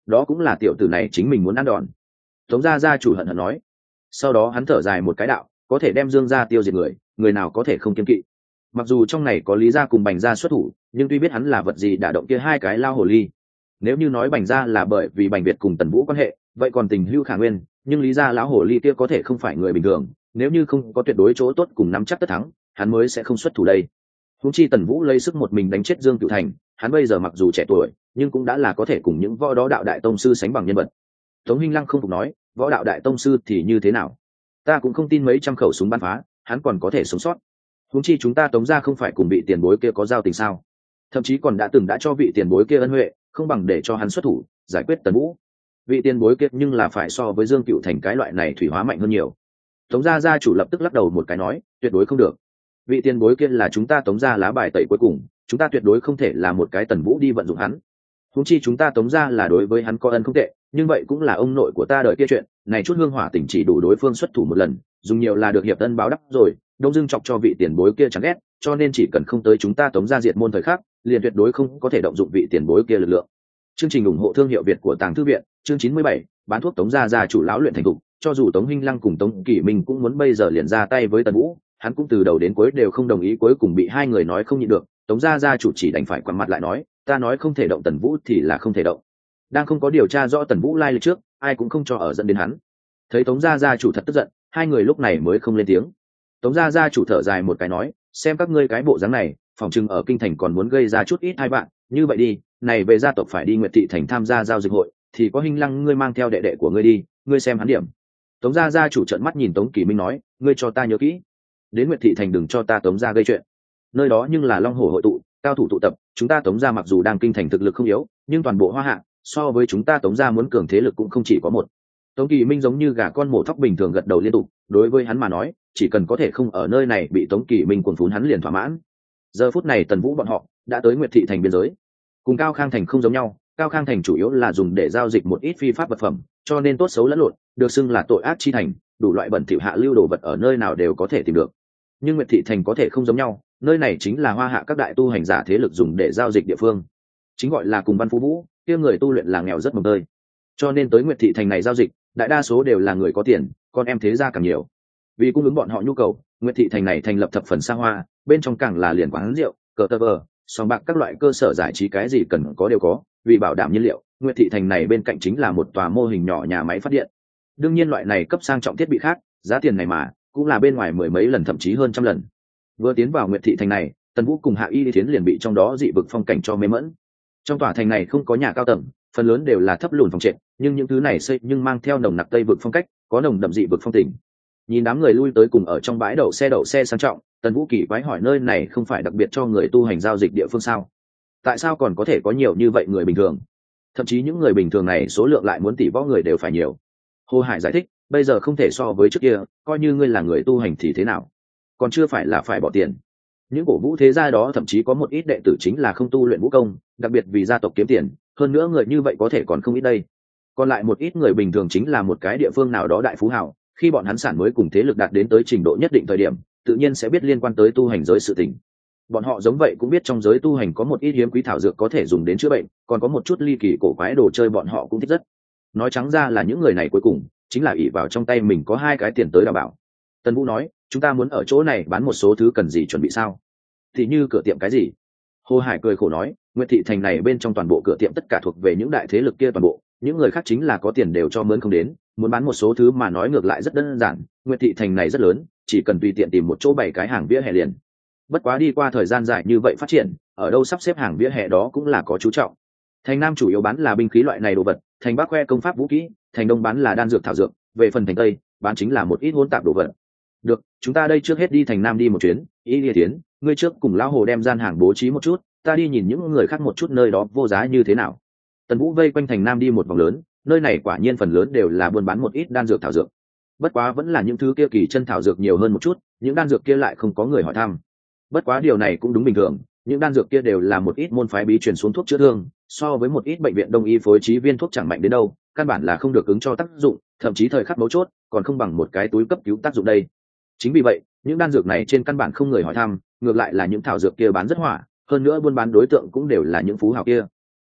đó cũng là tiểu tử này chính mình muốn ăn đòn. Tống gia gia chủ hận hận nói. Sau đó hắn thở dài một cái đạo, có thể đem Dương gia tiêu diệt người nào có thể không kiêng kỵ. Mặc dù trong này có Lý gia cùng Bành gia xuất thủ, nhưng tuy biết hắn là vật gì đả động kia hai cái lao hồ ly. Nếu như nói Bành gia là bởi vì Bành Việt cùng Tần Vũ quan hệ, vậy còn tình hữu khả nguyên, nhưng Lý gia lão hồ ly kia có thể không phải người bình thường, nếu như không có tuyệt đối chỗ tốt cùng nắm chắc tất thắng, hắn mới sẽ không xuất thủ đây. Huống chi Tần Vũ lấy sức một mình đánh chết Dương Cửu Thành, hắn bây giờ mặc dù trẻ tuổi, nhưng cũng đã là có thể cùng những võ đó đạo đại tông sư sánh bằng nhân vật. Tống Hinh Lăng không phục nói, võ đạo đại tông sư thì như thế nào? Ta cũng không tin mấy trăm khẩu súng bắn phá, hắn còn có thể sống sót. Huống chi chúng ta Tống gia không phải cùng vị tiền bối kia có giao tình sao? Thậm chí còn đã từng đã cho vị tiền bối kia ân huệ, không bằng để cho hắn xuất thủ giải quyết Tần Vũ. Vị tiền bối kia nhưng là phải so với Dương Cửu Thành cái loại này thủy hóa mạnh hơn nhiều. Tống gia gia chủ lập tức lắc đầu một cái nói, tuyệt đối không được. Vị tiền bối kia là chúng ta Tống gia lá bài tẩy cuối cùng, chúng ta tuyệt đối không thể là một cái Tần Vũ đi vận dụng hắn. Huống chi chúng ta Tống gia là đối với hắn có ân không tệ, nhưng vậy cũng là ông nội của ta đợi kia chuyện, này chút hương hỏa tỉnh chỉ đủ đối phương xuất thủ một lần, dùng nhiều là được hiệp ân báo đáp rồi. Đông Dương chọc cho vị tiền bối kia chẳng ghét, cho nên chỉ cần không tới chúng ta Tống gia diệt môn thời khắc, liền tuyệt đối không có thể động dụng vị tiền bối kia lực lượng. Chương trình ủng hộ thương hiệu Việt của Tàng Thư viện, chương 97, bán thuốc Tống gia gia chủ lão luyện thành thục, cho dù Tống Hinh Lăng cùng Tống Kỷ Minh cũng muốn bây giờ liền ra tay với Tần Vũ, hắn cũng từ đầu đến cuối đều không đồng ý, cuối cùng bị hai người nói không nhịn được, Tống gia gia chủ chỉ đành phải quằn mặt lại nói, ta nói không thể động Tần Vũ thì là không thể động. Đang không có điều tra rõ Tần Vũ lai lịch trước, ai cũng không cho ở dẫn đến hắn. Thấy Tống gia gia chủ thật tức giận, hai người lúc này mới không lên tiếng. Tống gia gia chủ thở dài một cái nói, xem các ngươi cái bộ dáng này, phòng trưng ở kinh thành còn muốn gây ra chút ít hai bạn, như vậy đi, này về gia tộc phải đi Nguyệt Thị thành tham gia giao dịch hội, thì có Hinh Lăng ngươi mang theo đệ đệ của ngươi đi, ngươi xem hắn điểm. Tống gia gia chủ trợn mắt nhìn Tống Kỷ Minh nói, ngươi cho ta nhớ kỹ, đến Nguyệt Thị thành đừng cho ta Tống gia gây chuyện. Nơi đó nhưng là Long Hổ hội tụ, cao thủ tụ tập, chúng ta Tống gia mặc dù đang kinh thành thực lực không yếu, nhưng toàn bộ Hoa Hạ, so với chúng ta Tống gia muốn cường thế lực cũng không chỉ có một. Tống Kỷ Minh giống như gà con mổ thóc bình thường gật đầu liên tục, đối với hắn mà nói, chỉ cần có thể không ở nơi này bị Tống Kỷ Minh cuồng phún hắn liền thỏa mãn. Giờ phút này Tần Vũ bọn họ đã tới Nguyệt Thị thành biên giới, cùng Cao Khang thành không giống nhau, Cao Khang thành chủ yếu là dùng để giao dịch một ít phi pháp vật phẩm, cho nên tốt xấu lẫn lộn, được xưng là tội ác chi thành, đủ loại bẩn thỉu hạ lưu đồ vật ở nơi nào đều có thể tìm được. Nhưng Nguyệt Thị thành có thể không giống nhau, nơi này chính là Hoa Hạ các đại tu hành giả thế lực dùng để giao dịch địa phương, chính gọi là cùng văn phú vũ, kia người tu luyện là nghèo rất mồng tơi, cho nên tới Nguyệt Thị thành này giao dịch, đại đa số đều là người có tiền, con em thế gia càng nhiều. Vì cung ứng bọn họ nhu cầu, Nguyệt Thị thành này thành lập thập phần xa hoa, bên trong càng là liền quán rượu, cờ tơ vờ, sòng bạc, các loại cơ sở giải trí cái gì cần có đều có. Vì bảo đảm nhiên liệu, Nguyệt Thị thành này bên cạnh chính là một tòa mô hình nhỏ nhà máy phát điện. Đương nhiên loại này cấp sang trọng thiết bị khác, giá tiền này mà cũng là bên ngoài mười mấy lần thậm chí hơn trăm lần. Vừa tiến vào Nguyệt Thị thành này, Tần Vũ cùng Hạ Y Thiến liền bị trong đó dị vực phong cảnh cho mê mẫn. Trong tòa thành này không có nhà cao tầng, phần lớn đều là thấp lùn phòng trệt, nhưng những thứ này xây nhưng mang theo nồng nặc tây vực phong cách, có nồng đậm dị vực phong tình. Nhìn đám người lui tới cùng ở trong bãi đậu xe sang trọng, Tần Vũ kỳ quái hỏi, nơi này không phải đặc biệt cho người tu hành giao dịch địa phương sao? Tại sao còn có thể có nhiều như vậy người bình thường? Thậm chí những người bình thường này số lượng lại muốn tỷ võ người đều phải nhiều. Hồ Hải giải thích, bây giờ không thể so với trước kia, coi như ngươi là người tu hành thì thế nào? Còn chưa phải là phải bỏ tiền. Những cổ vũ thế gia đó thậm chí có một ít đệ tử chính là không tu luyện vũ công, đặc biệt vì gia tộc kiếm tiền, hơn nữa người như vậy có thể còn không ít đây. Còn lại một ít người bình thường chính là một cái địa phương nào đó đại phú hào, khi bọn hắn sản mới cùng thế lực đạt đến tới trình độ nhất định thời điểm, tự nhiên sẽ biết liên quan tới tu hành giới sự tình. Bọn họ giống vậy cũng biết trong giới tu hành có một ít hiếm quý thảo dược có thể dùng đến chữa bệnh, còn có một chút ly kỳ cổ quái đồ chơi bọn họ cũng thích rất. Nói trắng ra là những người này cuối cùng chính là ỷ vào trong tay mình có hai cái tiền tới đảm bảo. Tần Vũ nói, chúng ta muốn ở chỗ này bán một số thứ cần gì chuẩn bị sao? Thì như cửa tiệm cái gì? Hồ Hải cười khổ nói, Nguyệt Thị thành này bên trong toàn bộ cửa tiệm tất cả thuộc về những đại thế lực kia toàn bộ, những người khác chính là có tiền đều cho mướn không đến, muốn bán một số thứ mà nói ngược lại rất đơn giản. Nguyệt Thị thành này rất lớn, chỉ cần tùy tiện tìm một chỗ bày cái hàng vỉa hè liền. Bất quá đi qua thời gian dài như vậy phát triển, ở đâu sắp xếp hàng vỉa hè đó cũng là có chú trọng. Thành Nam chủ yếu bán là binh khí loại này đồ vật, thành Bắc khoe công pháp vũ kỹ, thành Đông bán là đan dược thảo dược, về phần thành Tây bán chính là một ít hỗn tạp đồ vật. Được, chúng ta đây trước hết đi thành Nam đi một chuyến. Y Lìa Tiến, ngươi trước cùng lão hồ đem gian hàng bố trí một chút, ta đi nhìn những người khác một chút nơi đó vô giá như thế nào. Tần Vũ vây quanh thành Nam đi một vòng lớn, nơi này quả nhiên phần lớn đều là buôn bán một ít đan dược thảo dược. Bất quá vẫn là những thứ kia kỳ chân thảo dược nhiều hơn một chút, những đan dược kia lại không có người hỏi thăm. Bất quá điều này cũng đúng bình thường, những đan dược kia đều là một ít môn phái bí truyền xuống thuốc chữa thương, so với một ít bệnh viện đông y phối trí viên thuốc chẳng mạnh đến đâu, căn bản là không được ứng cho tác dụng, thậm chí thời khắc mấu chốt còn không bằng một cái túi cấp cứu tác dụng đây. Chính vì vậy, những đan dược này trên căn bản không người hỏi thăm, ngược lại là những thảo dược kia bán rất hỏa, hơn nữa buôn bán đối tượng cũng đều là những phú hào kia.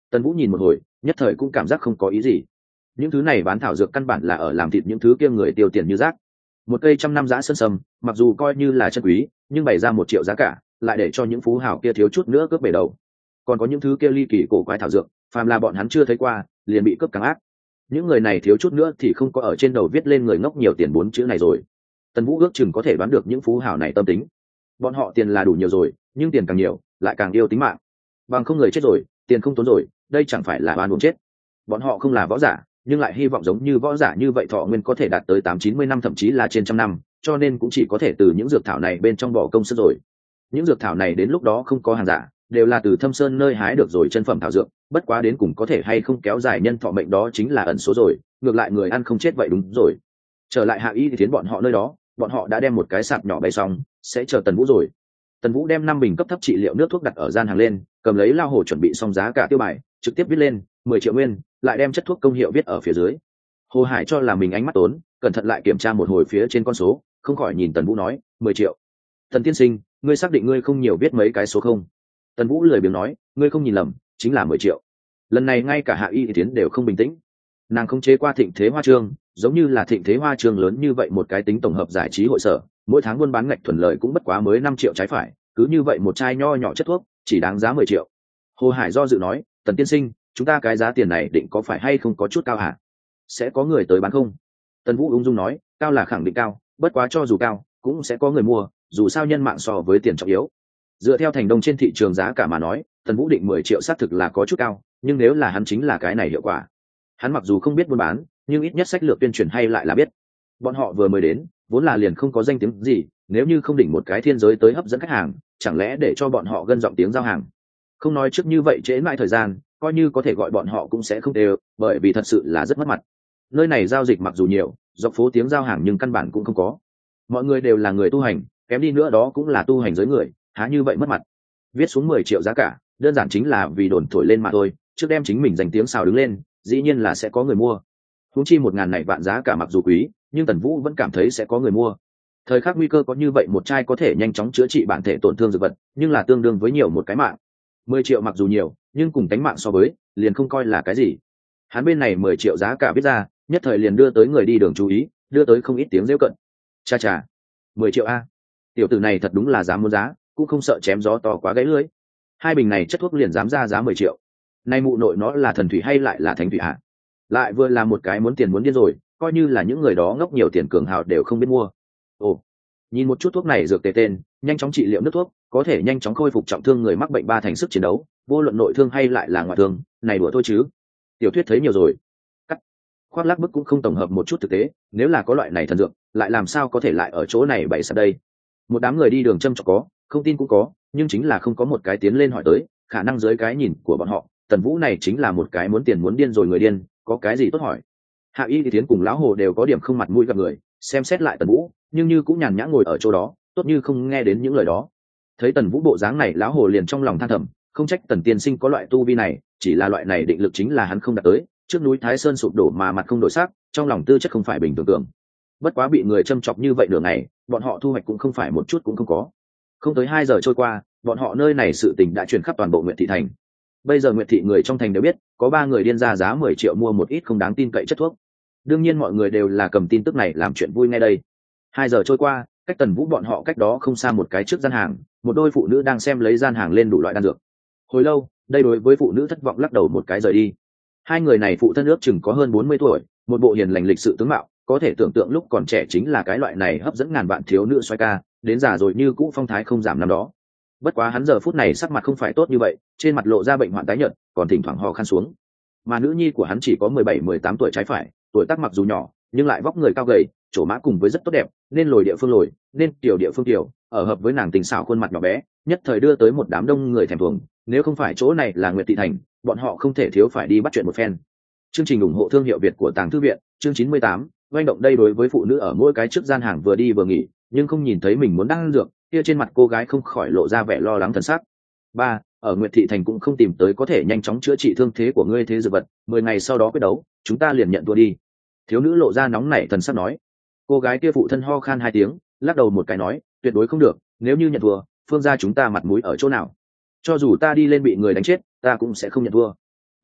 Tần Vũ nhìn một hồi, nhất thời cũng cảm giác không có ý gì. Những thứ này bán thảo dược căn bản là ở làm thịt những thứ kia người tiêu tiền như rác. Một cây trăm năm giã sơn sâm, mặc dù coi như là chân quý, nhưng bày ra 1 triệu giá cả, lại để cho những phú hào kia thiếu chút nữa cướp bể đầu. Còn có những thứ kia ly kỳ cổ quái thảo dược, phàm là bọn hắn chưa thấy qua, liền bị cướp càng ác. Những người này thiếu chút nữa thì không có ở trên đầu viết lên người ngốc nhiều tiền 4 chữ này rồi. Tần Vũ ước chừng có thể đoán được những phú hào này tâm tính. Bọn họ tiền là đủ nhiều rồi, nhưng tiền càng nhiều, lại càng yêu tính mạng. Bằng không người chết rồi, tiền không tốn rồi, đây chẳng phải là oan uổng chết. Bọn họ không là võ giả, nhưng lại hy vọng giống như võ giả như vậy thọ nguyên có thể đạt tới 890 năm, thậm chí là trên trăm năm, cho nên cũng chỉ có thể từ những dược thảo này bên trong bỏ công sức rồi. Những dược thảo này đến lúc đó không có hàng giả, đều là từ Thâm Sơn nơi hái được rồi chân phẩm thảo dược, bất quá đến cùng có thể hay không kéo dài nhân thọ mệnh đó chính là ẩn số rồi, ngược lại người ăn không chết vậy đúng rồi. Trở lại Hạ Y thì tiến bọn họ nơi đó, bọn họ đã đem một cái sạp nhỏ bay xong, sẽ chờ Tần Vũ rồi. Tần Vũ đem 5 bình cấp thấp trị liệu nước thuốc đặt ở gian hàng lên, cầm lấy lao hồ chuẩn bị xong giá cả tiêu bài, trực tiếp viết lên 10 triệu nguyên, lại đem chất thuốc công hiệu viết ở phía dưới. Hồ Hải cho là mình ánh mắt tốn, cẩn thận lại kiểm tra một hồi phía trên con số, không khỏi nhìn Tần Vũ nói 10 triệu. Tần tiên sinh, ngươi xác định ngươi không nhiều viết mấy cái số không? Tần Vũ lười biếng nói, ngươi không nhìn lầm, chính là 10 triệu. Lần này ngay cả Hạ Y thì tiến đều không bình tĩnh. Nàng không chế qua Thịnh Thế Hoa Trương, giống như là Thịnh Thế Hoa Trương lớn như vậy một cái tính tổng hợp giải trí hội sở, mỗi tháng buôn bán ngạch thuần lợi cũng bất quá mới 5 triệu trái phải, cứ như vậy một chai nho nhỏ chất thuốc chỉ đáng giá 10 triệu. Hồ Hải do dự nói, Tần tiên sinh, chúng ta cái giá tiền này định có phải hay không có chút cao hả? Sẽ có người tới bán không? Tần Vũ ung dung nói, cao là khẳng định cao, bất quá cho dù cao cũng sẽ có người mua, dù sao nhân mạng so với tiền trọng yếu. Dựa theo thành đông trên thị trường giá cả mà nói, Tần Vũ định 10 triệu xác thực là có chút cao, nhưng nếu là hắn chính là cái này hiệu quả. Hắn mặc dù không biết buôn bán, nhưng ít nhất sách lược tuyên truyền hay lại là biết. Bọn họ vừa mới đến, vốn là liền không có danh tiếng gì, nếu như không đỉnh một cái thiên giới tới hấp dẫn khách hàng, chẳng lẽ để cho bọn họ gân giọng tiếng giao hàng. Không nói trước như vậy trễ mãi thời gian, coi như có thể gọi bọn họ cũng sẽ không đều, bởi vì thật sự là rất mất mặt. Nơi này giao dịch mặc dù nhiều, dọc phố tiếng giao hàng nhưng căn bản cũng không có. Mọi người đều là người tu hành, kém đi nữa đó cũng là tu hành giới người, há như vậy mất mặt. Viết xuống 10 triệu giá cả, đơn giản chính là vì đồn thổi lên mà thôi, trước đem chính mình danh tiếng xào đứng lên, dĩ nhiên là sẽ có người mua. Huống chi 1.000 này vạn giá cả mặc dù quý, nhưng Tần Vũ vẫn cảm thấy sẽ có người mua. Thời khắc nguy cơ có như vậy một chai có thể nhanh chóng chữa trị bản thể tổn thương dược vật, nhưng là tương đương với nhiều một cái mạng. 10 triệu mặc dù nhiều, nhưng cùng tánh mạng so với, liền không coi là cái gì. Hắn bên này 10 triệu giá cả viết ra, nhất thời liền đưa tới người đi đường chú ý, đưa tới không ít tiếng rêu cận. Cha cha, 10 triệu a, tiểu tử này thật đúng là dám mua giá, cũng không sợ chém gió to quá gãy lưỡi. 2 bình này chất thuốc liền dám ra giá 10 triệu. Nay mụ nội nó là thần thủy hay lại là thánh thủy hả? Lại vừa là một cái muốn tiền muốn điên rồi, coi như là những người đó ngốc nhiều tiền cường hào đều không biết mua. Ồ, nhìn một chút thuốc này dược tề tên, nhanh chóng trị liệu nước thuốc, có thể nhanh chóng khôi phục trọng thương người mắc bệnh 3 thành sức chiến đấu, vô luận nội thương hay lại là ngoại thương, này đùa thôi chứ. Tiểu thuyết thấy nhiều rồi. Cắt. Khoác lác bức cũng không tổng hợp một chút thực tế, nếu là có loại này thần dược, lại làm sao có thể lại ở chỗ này bày sạp đây? Một đám người đi đường châm chọc có, không tin cũng có, nhưng chính là không có một cái tiến lên hỏi tới, khả năng dưới cái nhìn của bọn họ, Tần Vũ này chính là một cái muốn tiền muốn điên rồi người điên, có cái gì tốt hỏi. Hạ Y thì tiến cùng lão hồ đều có điểm không mặt mũi gặp người, xem xét lại Tần Vũ, nhưng như cũng nhàn nhã ngồi ở chỗ đó, tốt như không nghe đến những lời đó. Thấy Tần Vũ bộ dáng này, lão hồ liền trong lòng than thầm, không trách Tần tiên sinh có loại tu vi này, chỉ là loại này định lực chính là hắn không đạt tới, trước núi Thái Sơn sụp đổ mà mặt không đổi sắc, trong lòng tư chất không phải bình thường tưởng. Bất quá bị người châm chọc như vậy nửa ngày, bọn họ thu hoạch cũng không phải một chút cũng không có. Không tới 2 giờ trôi qua, bọn họ nơi này sự tình đã truyền khắp toàn bộ Nguyệt Thị thành. Bây giờ Nguyệt Thị người trong thành đều biết, có 3 người điên ra giá 10 triệu mua một ít không đáng tin cậy chất thuốc. Đương nhiên mọi người đều là cầm tin tức này làm chuyện vui ngay đây. 2 giờ trôi qua, cách Tần Vũ bọn họ cách đó không xa một cái trước gian hàng, một đôi phụ nữ đang xem lấy gian hàng lên đủ loại đan dược. Hồi lâu, đây đối với phụ nữ thất vọng lắc đầu một cái rời đi. 2 người này phụ thân ước chừng có hơn 40 tuổi, một bộ hiền lành lịch sự tướng mạo, có thể tưởng tượng lúc còn trẻ chính là cái loại này hấp dẫn ngàn vạn thiếu nữ xoay ca, đến già rồi như cũ phong thái không giảm năm đó. Bất quá hắn giờ phút này sắc mặt không phải tốt như vậy, trên mặt lộ ra bệnh hoạn tái nhợt, còn thỉnh thoảng ho khan xuống. Mà nữ nhi của hắn chỉ có 17-18 tuổi trái phải, tuổi tác mặc dù nhỏ, nhưng lại vóc người cao gầy, trổ mã cùng với rất tốt đẹp, nên lồi địa phương lồi, nên tiểu địa phương tiểu, ở hợp với nàng tình xảo khuôn mặt nhỏ bé, nhất thời đưa tới một đám đông người thèm thuồng. Nếu không phải chỗ này là Nguyệt Thị thành, bọn họ không thể thiếu phải đi bắt chuyện một phen. Chương trình ủng hộ thương hiệu Việt của Tàng Thư viện, chương 98, doanh động đây đối với phụ nữ ở mỗi cái trước gian hàng vừa đi vừa nghỉ, nhưng không nhìn thấy mình muốn đan dược, kia trên mặt cô gái không khỏi lộ ra vẻ lo lắng thần sắc. 3. Ở Nguyệt Thị thành cũng không tìm tới có thể nhanh chóng chữa trị thương thế của ngươi thế dược vật, 10 ngày sau đó quyết đấu, chúng ta liền nhận thua đi. Thiếu nữ lộ ra nóng nảy thần sắc nói. Cô gái kia phụ thân ho khan 2 tiếng, lắc đầu một cái nói, tuyệt đối không được, nếu như nhận thua, phương gia chúng ta mặt mũi ở chỗ nào? Cho dù ta đi lên bị người đánh chết, ta cũng sẽ không nhận thua.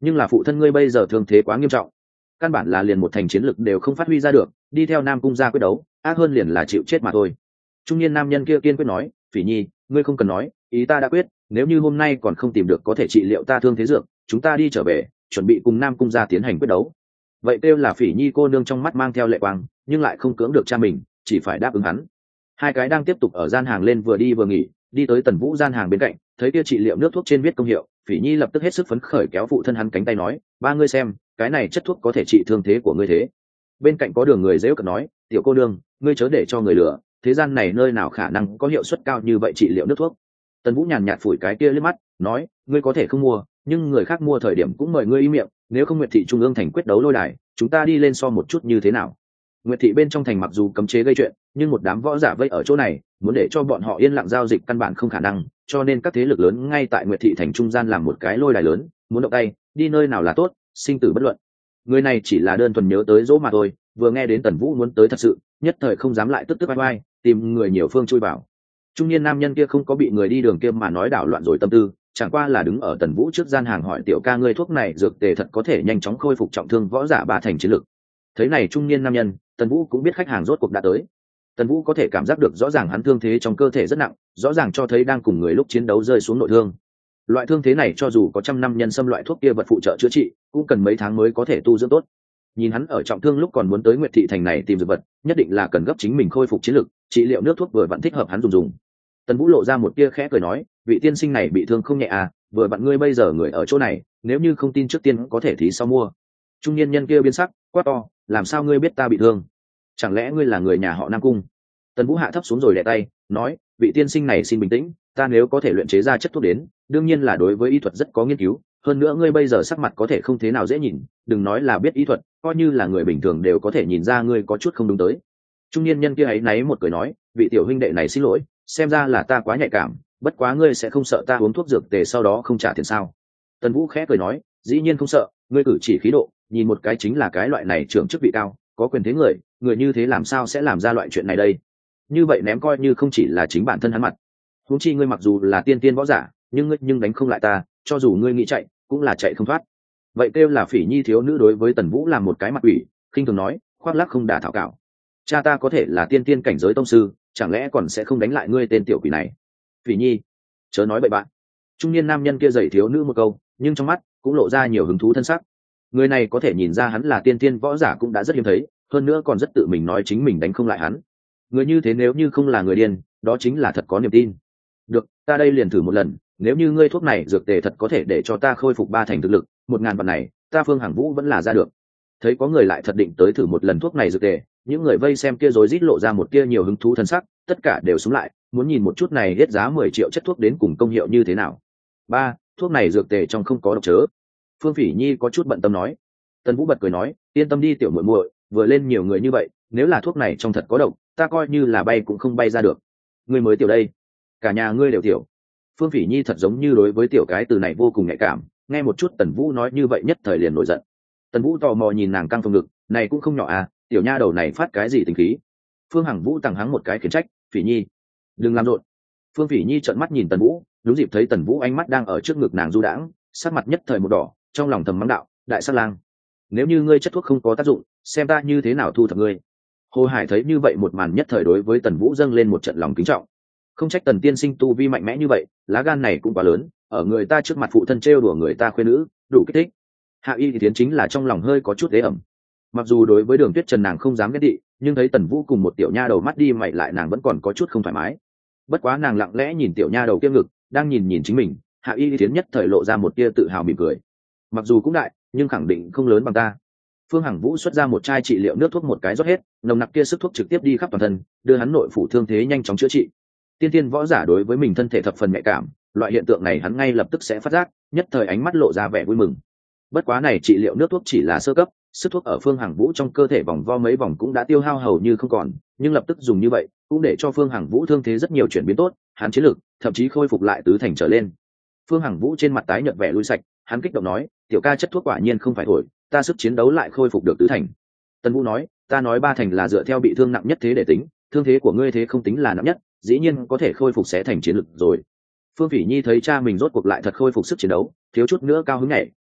nhưng là phụ thân ngươi bây giờ thương thế quá nghiêm trọng, căn bản là liền một thành chiến lực đều không phát huy ra được, đi theo Nam Cung gia quyết đấu ác hơn liền là chịu chết mà thôi. Trung niên nam nhân kia kiên quyết nói, Phỉ Nhi, ngươi không cần nói, ý ta đã quyết, nếu như hôm nay còn không tìm được có thể trị liệu ta thương thế dược, chúng ta đi trở về chuẩn bị cùng Nam Cung gia tiến hành quyết đấu. Vậy kêu là Phỉ Nhi cô nương trong mắt mang theo lệ quang, nhưng lại không cưỡng được cha mình, chỉ phải đáp ứng hắn. Hai cái đang tiếp tục ở gian hàng lên vừa đi vừa nghỉ, đi tới Tần Vũ gian hàng bên cạnh, thấy kia trị liệu nước thuốc trên viết công hiệu, Phỉ Nhi lập tức hết sức phấn khởi kéo phụ thân hắn cánh tay nói, ba ngươi xem, cái này chất thuốc có thể trị thương thế của ngươi thế. Bên cạnh có Đường người dễ cợt nói, tiểu cô nương, ngươi chớ để cho người lừa, thế gian này nơi nào khả năng có hiệu suất cao như vậy trị liệu nước thuốc. Tần Vũ nhàn nhạt phủi cái kia liếc mắt, nói, ngươi có thể không mua, nhưng người khác mua thời điểm cũng mời ngươi im miệng, nếu không Nguyệt thị trung ương thành quyết đấu lôi đài, chúng ta đi lên so một chút như thế nào. Nguyệt thị bên trong thành mặc dù cấm chế gây chuyện, nhưng một đám võ giả vây ở chỗ này, muốn để cho bọn họ yên lặng giao dịch căn bản không khả năng, cho nên các thế lực lớn ngay tại Nguyệt thị thành trung gian làm một cái lôi đài lớn, muốn động tay, đi nơi nào là tốt, sinh tử bất luận. Người này chỉ là đơn thuần nhớ tới dỗ mà thôi, vừa nghe đến Tần Vũ muốn tới thật sự, nhất thời không dám lại tức tức vai vai, tìm người nhiều phương chui vào. Trung niên nam nhân kia không có bị người đi đường kia mà nói đảo loạn rồi tâm tư, chẳng qua là đứng ở Tần Vũ trước gian hàng hỏi tiểu ca ngươi thuốc này dược tề thật có thể nhanh chóng khôi phục trọng thương võ giả ba thành chiến lực. Thấy này trung niên nam nhân, Tần Vũ cũng biết khách hàng rốt cuộc đã tới. Tần Vũ có thể cảm giác được rõ ràng hắn thương thế trong cơ thể rất nặng, rõ ràng cho thấy đang cùng người lúc chiến đấu rơi xuống nội thương. Loại thương thế này cho dù có trăm năm nhân xâm loại thuốc kia vật phụ trợ chữa trị, cũng cần mấy tháng mới có thể tu dưỡng tốt. Nhìn hắn ở trọng thương lúc còn muốn tới Nguyệt thị thành này tìm dược vật, nhất định là cần gấp chính mình khôi phục chiến lực, trị liệu nước thuốc vừa vặn thích hợp hắn dùng. Tần Vũ lộ ra một tia khẽ cười nói, vị tiên sinh này bị thương không nhẹ à, vừa vặn ngươi bây giờ người ở chỗ này, nếu như không tin trước tiên có thể thí sau mua. Trung niên nhân kia biến sắc, quát to, làm sao ngươi biết ta bị thương? Chẳng lẽ ngươi là người nhà họ Nam Cung? Tần Vũ hạ thấp xuống rồi đè tay, nói, vị tiên sinh này xin bình tĩnh, ta nếu có thể luyện chế ra chất thuốc đến, đương nhiên là đối với y thuật rất có nghiên cứu, hơn nữa ngươi bây giờ sắc mặt có thể không thế nào dễ nhìn, đừng nói là biết y thuật, coi như là người bình thường đều có thể nhìn ra ngươi có chút không đúng tới. Trung niên nhân kia ấy náy một cười nói, vị tiểu huynh đệ này xin lỗi, xem ra là ta quá nhạy cảm, bất quá ngươi sẽ không sợ ta uống thuốc dược tề sau đó không trả tiền sao? Tần Vũ khẽ cười nói, dĩ nhiên không sợ, ngươi cử chỉ khí độ, nhìn một cái chính là cái loại này trưởng chức vị cao, có quyền thế người như thế làm sao sẽ làm ra loại chuyện này đây? Như vậy ném coi như không chỉ là chính bản thân hắn mặt. Huống chi ngươi mặc dù là tiên tiên võ giả, nhưng đánh không lại ta, cho dù ngươi nghĩ chạy, cũng là chạy không thoát. Vậy kêu là Phỉ Nhi thiếu nữ đối với Tần Vũ làm một cái mặt ủy, khinh thường nói, khoác lác không đả thảo cạo. Cha ta có thể là tiên tiên cảnh giới tông sư, chẳng lẽ còn sẽ không đánh lại ngươi tên tiểu quỷ này? Phỉ Nhi, chớ nói bậy bạn. Trung niên nam nhân kia dạy thiếu nữ một câu, nhưng trong mắt cũng lộ ra nhiều hứng thú thân sắc. Người này có thể nhìn ra hắn là tiên tiên võ giả cũng đã rất hiếm thấy, hơn nữa còn rất tự mình nói chính mình đánh không lại hắn. Người như thế nếu như không là người điên, đó chính là thật có niềm tin. Được, ta đây liền thử một lần, nếu như ngươi thuốc này dược tề thật có thể để cho ta khôi phục ba thành thực lực, 1000 vạn này, ta Phương Hằng Vũ vẫn là ra được. Thấy có người lại thật định tới thử một lần thuốc này dược tề, những người vây xem kia rối rít lộ ra một kia nhiều hứng thú thân sắc, tất cả đều xuống lại, muốn nhìn một chút này hết giá 10 triệu chất thuốc đến cùng công hiệu như thế nào. Ba, thuốc này dược tề trong không có độc chớ. Phương Phỉ Nhi có chút bận tâm nói. Tần Vũ bật cười nói, yên tâm đi tiểu muội muội, vừa lên nhiều người như vậy, nếu là thuốc này trong thật có độc, ta coi như là bay cũng không bay ra được. Ngươi mới tiểu đây, cả nhà ngươi đều tiểu. Phương Phỉ Nhi thật giống như đối với tiểu cái từ này vô cùng nhạy cảm, nghe một chút Tần Vũ nói như vậy nhất thời liền nổi giận. Tần Vũ tò mò nhìn nàng căng phồng ngực, này cũng không nhỏ à, tiểu nha đầu này phát cái gì tính khí? Phương Hằng Vũ tằng hắng một cái khiển trách, Phỉ Nhi, đừng làm rộn. Phương Phỉ Nhi trợn mắt nhìn Tần Vũ, đúng dịp thấy Tần Vũ ánh mắt đang ở trước ngực nàng du đãng, sắc mặt nhất thời một đỏ, trong lòng thầm mắng đạo, đại sát lang, nếu như ngươi chất thuốc không có tác dụng, xem ta như thế nào thu thập ngươi. Hồ Hải thấy như vậy một màn nhất thời đối với Tần Vũ dâng lên một trận lòng kính trọng. Không trách Tần tiên sinh tu vi mạnh mẽ như vậy, lá gan này cũng quá lớn, ở người ta trước mặt phụ thân trêu đùa người ta khuê nữ, đủ kích thích. Hạ Y thì tiến chính là trong lòng hơi có chút ế ẩm. Mặc dù đối với Đường Tuyết Trần nàng không dám ghét thị, nhưng thấy Tần Vũ cùng một tiểu nha đầu mắt đi mày lại nàng vẫn còn có chút không thoải mái. Bất quá nàng lặng lẽ nhìn tiểu nha đầu kia ngực, đang nhìn chính mình, Hạ Y thì tiến nhất thời lộ ra một tia tự hào mỉm cười. Mặc dù cũng đại, nhưng khẳng định không lớn bằng ta. Phương Hằng Vũ xuất ra một chai trị liệu nước thuốc một cái rót hết, nồng nặc kia sức thuốc trực tiếp đi khắp toàn thân, đưa hắn nội phủ thương thế nhanh chóng chữa trị. Tiên tiên võ giả đối với mình thân thể thập phần nhạy cảm, loại hiện tượng này hắn ngay lập tức sẽ phát giác, nhất thời ánh mắt lộ ra vẻ vui mừng. Bất quá này trị liệu nước thuốc chỉ là sơ cấp, sức thuốc ở Phương Hằng Vũ trong cơ thể vòng vo mấy vòng cũng đã tiêu hao hầu như không còn, nhưng lập tức dùng như vậy cũng để cho Phương Hằng Vũ thương thế rất nhiều chuyển biến tốt, hắn chiến lực thậm chí khôi phục lại tứ thành trở lên. Phương Hằng Vũ trên mặt tái nhợt vẻ lui sạch, hắn kích động nói, tiểu ca chất thuốc quả nhiên không phải thổi, ta sức chiến đấu lại khôi phục được tứ thành. Tần Vũ nói, ta nói ba thành là dựa theo bị thương nặng nhất thế để tính, thương thế của ngươi thế không tính là nặng nhất, dĩ nhiên có thể khôi phục sẽ thành chiến lực rồi. Phương Phỉ Nhi thấy cha mình rốt cuộc lại thật khôi phục sức chiến đấu, thiếu chút nữa cao hứng nhảy,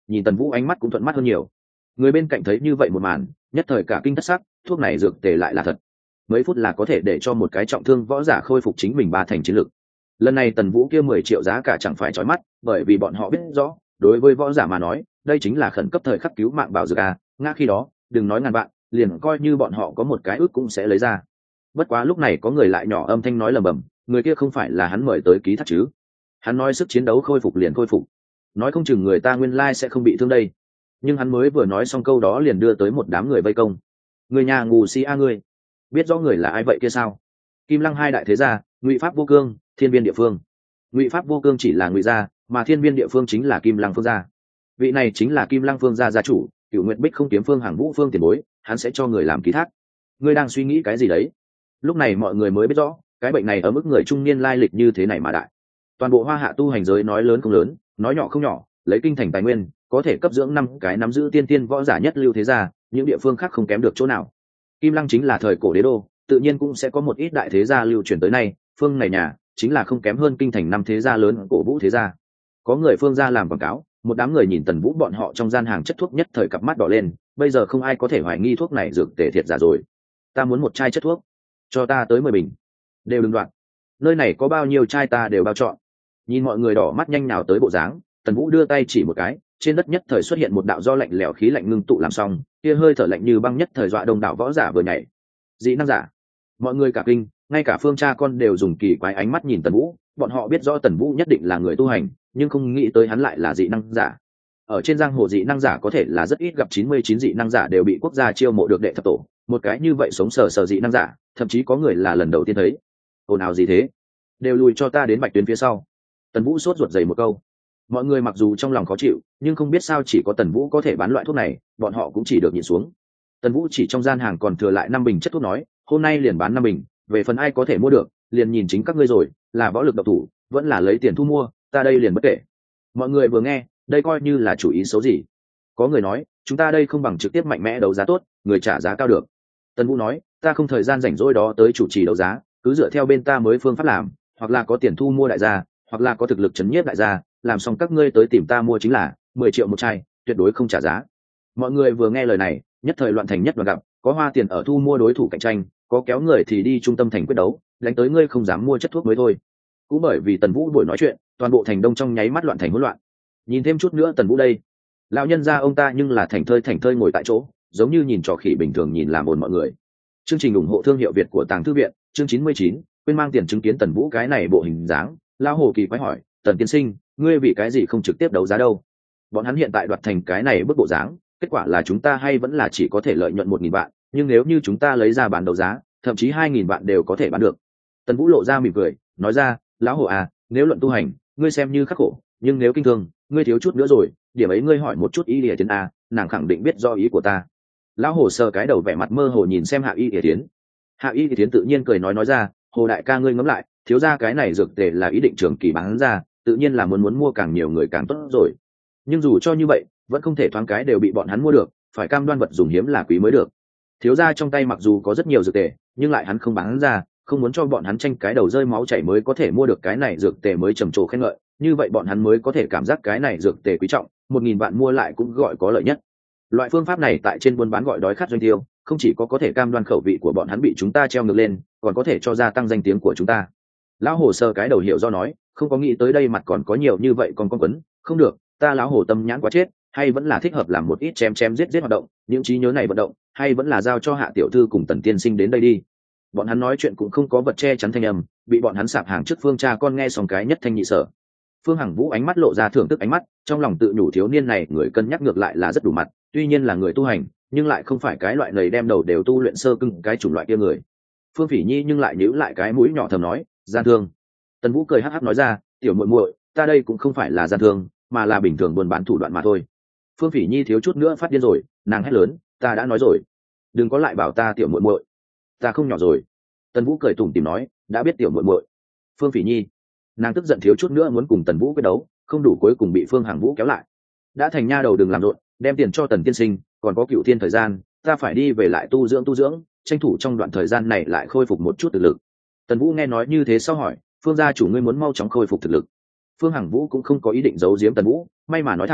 nhìn Tần Vũ ánh mắt cũng thuận mắt hơn nhiều. Người bên cạnh thấy như vậy một màn, nhất thời cả kinh thất sắc, thuốc này dược tề lại là thật, mấy phút là có thể để cho một cái trọng thương võ giả khôi phục chính mình 3 thành chiến lực. Lần này Tần Vũ kia 10 triệu giá cả chẳng phải chói mắt, bởi vì bọn họ biết rõ, đối với võ giả mà nói, đây chính là khẩn cấp thời khắc cứu mạng bảo dược a, ngã khi đó, đừng nói ngàn vạn, liền coi như bọn họ có một cái ước cũng sẽ lấy ra. Bất quá lúc này có người lại nhỏ âm thanh nói lầm bầm, người kia không phải là hắn mời tới ký thác chứ? Hắn nói sức chiến đấu khôi phục liền khôi phục, nói không chừng người ta nguyên lai sẽ không bị thương đây. Nhưng hắn mới vừa nói xong câu đó liền đưa tới một đám người vây công. Người nhà ngu si a ngươi, biết rõ người là ai vậy kia sao? Kim Lăng hai đại thế gia, Ngụy Pháp Vô Cương, Thiên Viên Địa Phương. Ngụy Pháp Vô Cương chỉ là Ngụy gia, mà Thiên Viên Địa Phương chính là Kim Lăng Phương gia. Vị này chính là Kim Lăng Phương gia gia chủ, Cửu Nguyệt Bích không kiếm Phương Hàng Vũ Phương tiền bối, hắn sẽ cho người làm ký thác. Ngươi đang suy nghĩ cái gì đấy? Lúc này mọi người mới biết rõ, cái bệnh này ở mức người trung niên lai lịch như thế này mà đại. Toàn bộ Hoa Hạ tu hành giới nói lớn không lớn, nói nhỏ không nhỏ, lấy kinh thành tài nguyên, có thể cấp dưỡng 5 cái nắm giữ tiên tiên võ giả nhất lưu thế gia, những địa phương khác không kém được chỗ nào. Kim Lăng chính là thời cổ đế đô, tự nhiên cũng sẽ có một ít đại thế gia lưu truyền tới nay, phương này nhà chính là không kém hơn kinh thành 5 thế gia lớn cổ vũ thế gia. Có người phương gia làm quảng cáo, một đám người nhìn Tần Vũ bọn họ trong gian hàng chất thuốc nhất thời cặp mắt đỏ lên, bây giờ không ai có thể hoài nghi thuốc này dược tề thiệt giả rồi. Ta muốn một chai chất thuốc, cho ta tới 10 bình, đều đừng đoạn. Nơi này có bao nhiêu chai ta đều bao chọn. Nhìn mọi người đỏ mắt nhanh nào tới bộ dáng, Tần Vũ đưa tay chỉ một cái, trên đất nhất thời xuất hiện một đạo do lạnh lẽo khí lạnh ngưng tụ làm xong, kia hơi thở lạnh như băng nhất thời dọa đông đảo võ giả vừa nhảy. Dị năng giả, mọi người cả kinh, ngay cả Phương cha con đều dùng kỳ quái ánh mắt nhìn Tần Vũ, bọn họ biết rõ Tần Vũ nhất định là người tu hành, nhưng không nghĩ tới hắn lại là dị năng giả. Ở trên giang hồ dị năng giả có thể là rất ít gặp, 99 dị năng giả đều bị quốc gia chiêu mộ được đệ thập tổ, một cái như vậy sống sờ sờ dị năng giả, thậm chí có người là lần đầu tiên thấy. Ồn ào gì thế? Đều lùi cho ta đến Bạch Tuyến phía sau. Tần Vũ sốt ruột dày một câu. Mọi người mặc dù trong lòng khó chịu, nhưng không biết sao chỉ có Tần Vũ có thể bán loại thuốc này, bọn họ cũng chỉ được nhịn xuống. Tần Vũ chỉ trong gian hàng còn thừa lại 5 bình chất thuốc nói, hôm nay liền bán 5 bình, về phần ai có thể mua được, liền nhìn chính các ngươi rồi, là võ lực độc thủ, vẫn là lấy tiền thu mua, ta đây liền bất kể. Mọi người vừa nghe, đây coi như là chủ ý xấu gì. Có người nói, chúng ta đây không bằng trực tiếp mạnh mẽ đấu giá tốt, người trả giá cao được. Tần Vũ nói, ta không thời gian rảnh rỗi đó tới chủ trì đấu giá, cứ dựa theo bên ta mới phương pháp làm, hoặc là có tiền thu mua đại gia, hoặc là có thực lực chấn nhiếp đại gia, làm xong các ngươi tới tìm ta mua chính là 10 triệu một chai, tuyệt đối không trả giá. Mọi người vừa nghe lời này, nhất thời loạn thành nhất và gặp, có hoa tiền ở thu mua đối thủ cạnh tranh, có kéo người thì đi trung tâm thành quyết đấu, đánh tới ngươi không dám mua chất thuốc mới thôi. Cũng bởi vì Tần Vũ buổi nói chuyện, toàn bộ thành đông trong nháy mắt loạn thành hỗn loạn. Nhìn thêm chút nữa Tần Vũ đây, lão nhân gia ông ta nhưng là thành thơi ngồi tại chỗ, giống như nhìn trò khỉ bình thường nhìn làm ồn mọi người. Chương trình ủng hộ thương hiệu Việt của Tàng Thư viện, chương 99, quên mang tiền chứng kiến Tần Vũ cái này bộ hình dáng, lão hồ kỳ quái hỏi, Tần tiên sinh, ngươi vì cái gì không trực tiếp đấu giá đâu? Bọn hắn hiện tại đoạt thành cái này bức bộ dáng, kết quả là chúng ta hay vẫn là chỉ có thể lợi nhuận 1.000 vạn, nhưng nếu như chúng ta lấy ra bán đấu giá, thậm chí 2.000 vạn đều có thể bán được. Tần Vũ lộ ra mỉm cười, nói ra, lão hồ à, nếu luận tu hành, ngươi xem như khắc khổ, nhưng nếu kinh thương, ngươi thiếu chút nữa rồi, điểm ấy ngươi hỏi một chút Y Lìa Tiến a, nàng khẳng định biết do ý của ta. Lão hồ sờ cái đầu vẻ mặt mơ hồ nhìn xem Hạ Y Lìa Tiến. Hạ Y Lìa Tiến tự nhiên cười nói ra, hồ đại ca ngươi ngẫm lại, thiếu ra cái này dược tề là ý định trường kỳ bán ra, tự nhiên là muốn mua càng nhiều người càng tốt rồi. Nhưng dù cho như vậy, vẫn không thể thoáng cái đều bị bọn hắn mua được, phải cam đoan vật dùng hiếm là quý mới được. Thiếu gia trong tay mặc dù có rất nhiều dược tề, nhưng lại hắn không bán ra, không muốn cho bọn hắn tranh cái đầu rơi máu chảy mới có thể mua được cái này dược tề mới trầm trồ khen ngợi, như vậy bọn hắn mới có thể cảm giác cái này dược tề quý trọng, 1.000 vạn mua lại cũng gọi có lợi nhất. Loại phương pháp này tại trên buôn bán gọi đói khát doanh tiêu, không chỉ có thể cam đoan khẩu vị của bọn hắn bị chúng ta treo ngược lên, còn có thể cho gia tăng danh tiếng của chúng ta. Lão hồ sơ cái đầu hiểu do nói, không có nghĩ tới đây mặt còn có nhiều như vậy còn con quấn, không được, ta lão hồ tâm nhãn quá chết, hay vẫn là thích hợp làm một ít chém giết hoạt động, những trí nhớ này vận động, hay vẫn là giao cho Hạ tiểu thư cùng Tần tiên sinh đến đây đi. Bọn hắn nói chuyện cũng không có vật che chắn thanh âm, bị bọn hắn sạp hàng trước Phương cha con nghe xong cái nhất thanh nhị sở. Phương Hằng Vũ ánh mắt lộ ra thưởng thức ánh mắt, trong lòng tự nhủ thiếu niên này người cân nhắc ngược lại là rất đủ mặt, tuy nhiên là người tu hành, nhưng lại không phải cái loại lầy đem đầu đều tu luyện sơ cưng cái chủng loại kia người. Phương Phỉ Nhi nhưng lại nhíu lại cái mũi nhỏ thầm nói, gian thương. Tần Vũ cười hắc hắc nói ra, tiểu muội muội, ta đây cũng không phải là gian thương, mà là bình thường buôn bán thủ đoạn mà thôi. Phương Phỉ Nhi thiếu chút nữa phát điên rồi, nàng hét lớn, ta đã nói rồi, đừng có lại bảo ta tiểu muội muội, ta không nhỏ rồi. Tần Vũ cười tủm tỉm nói, đã biết tiểu muội muội. Phương Phỉ Nhi, nàng tức giận thiếu chút nữa muốn cùng Tần Vũ quyết đấu, không đủ cuối cùng bị Phương Hằng Vũ kéo lại. Đã thành nha đầu đừng làm rộn, đem tiền cho Tần tiên sinh, còn có Cựu Thiên thời gian, ta phải đi về lại tu dưỡng, tranh thủ trong đoạn thời gian này lại khôi phục một chút thực lực. Tần Vũ nghe nói như thế sau hỏi, Phương gia chủ ngươi muốn mau chóng khôi phục thực lực. Phương Hằng Vũ cũng không có ý định giấu giếm Tần Vũ, may mà nói thẳng,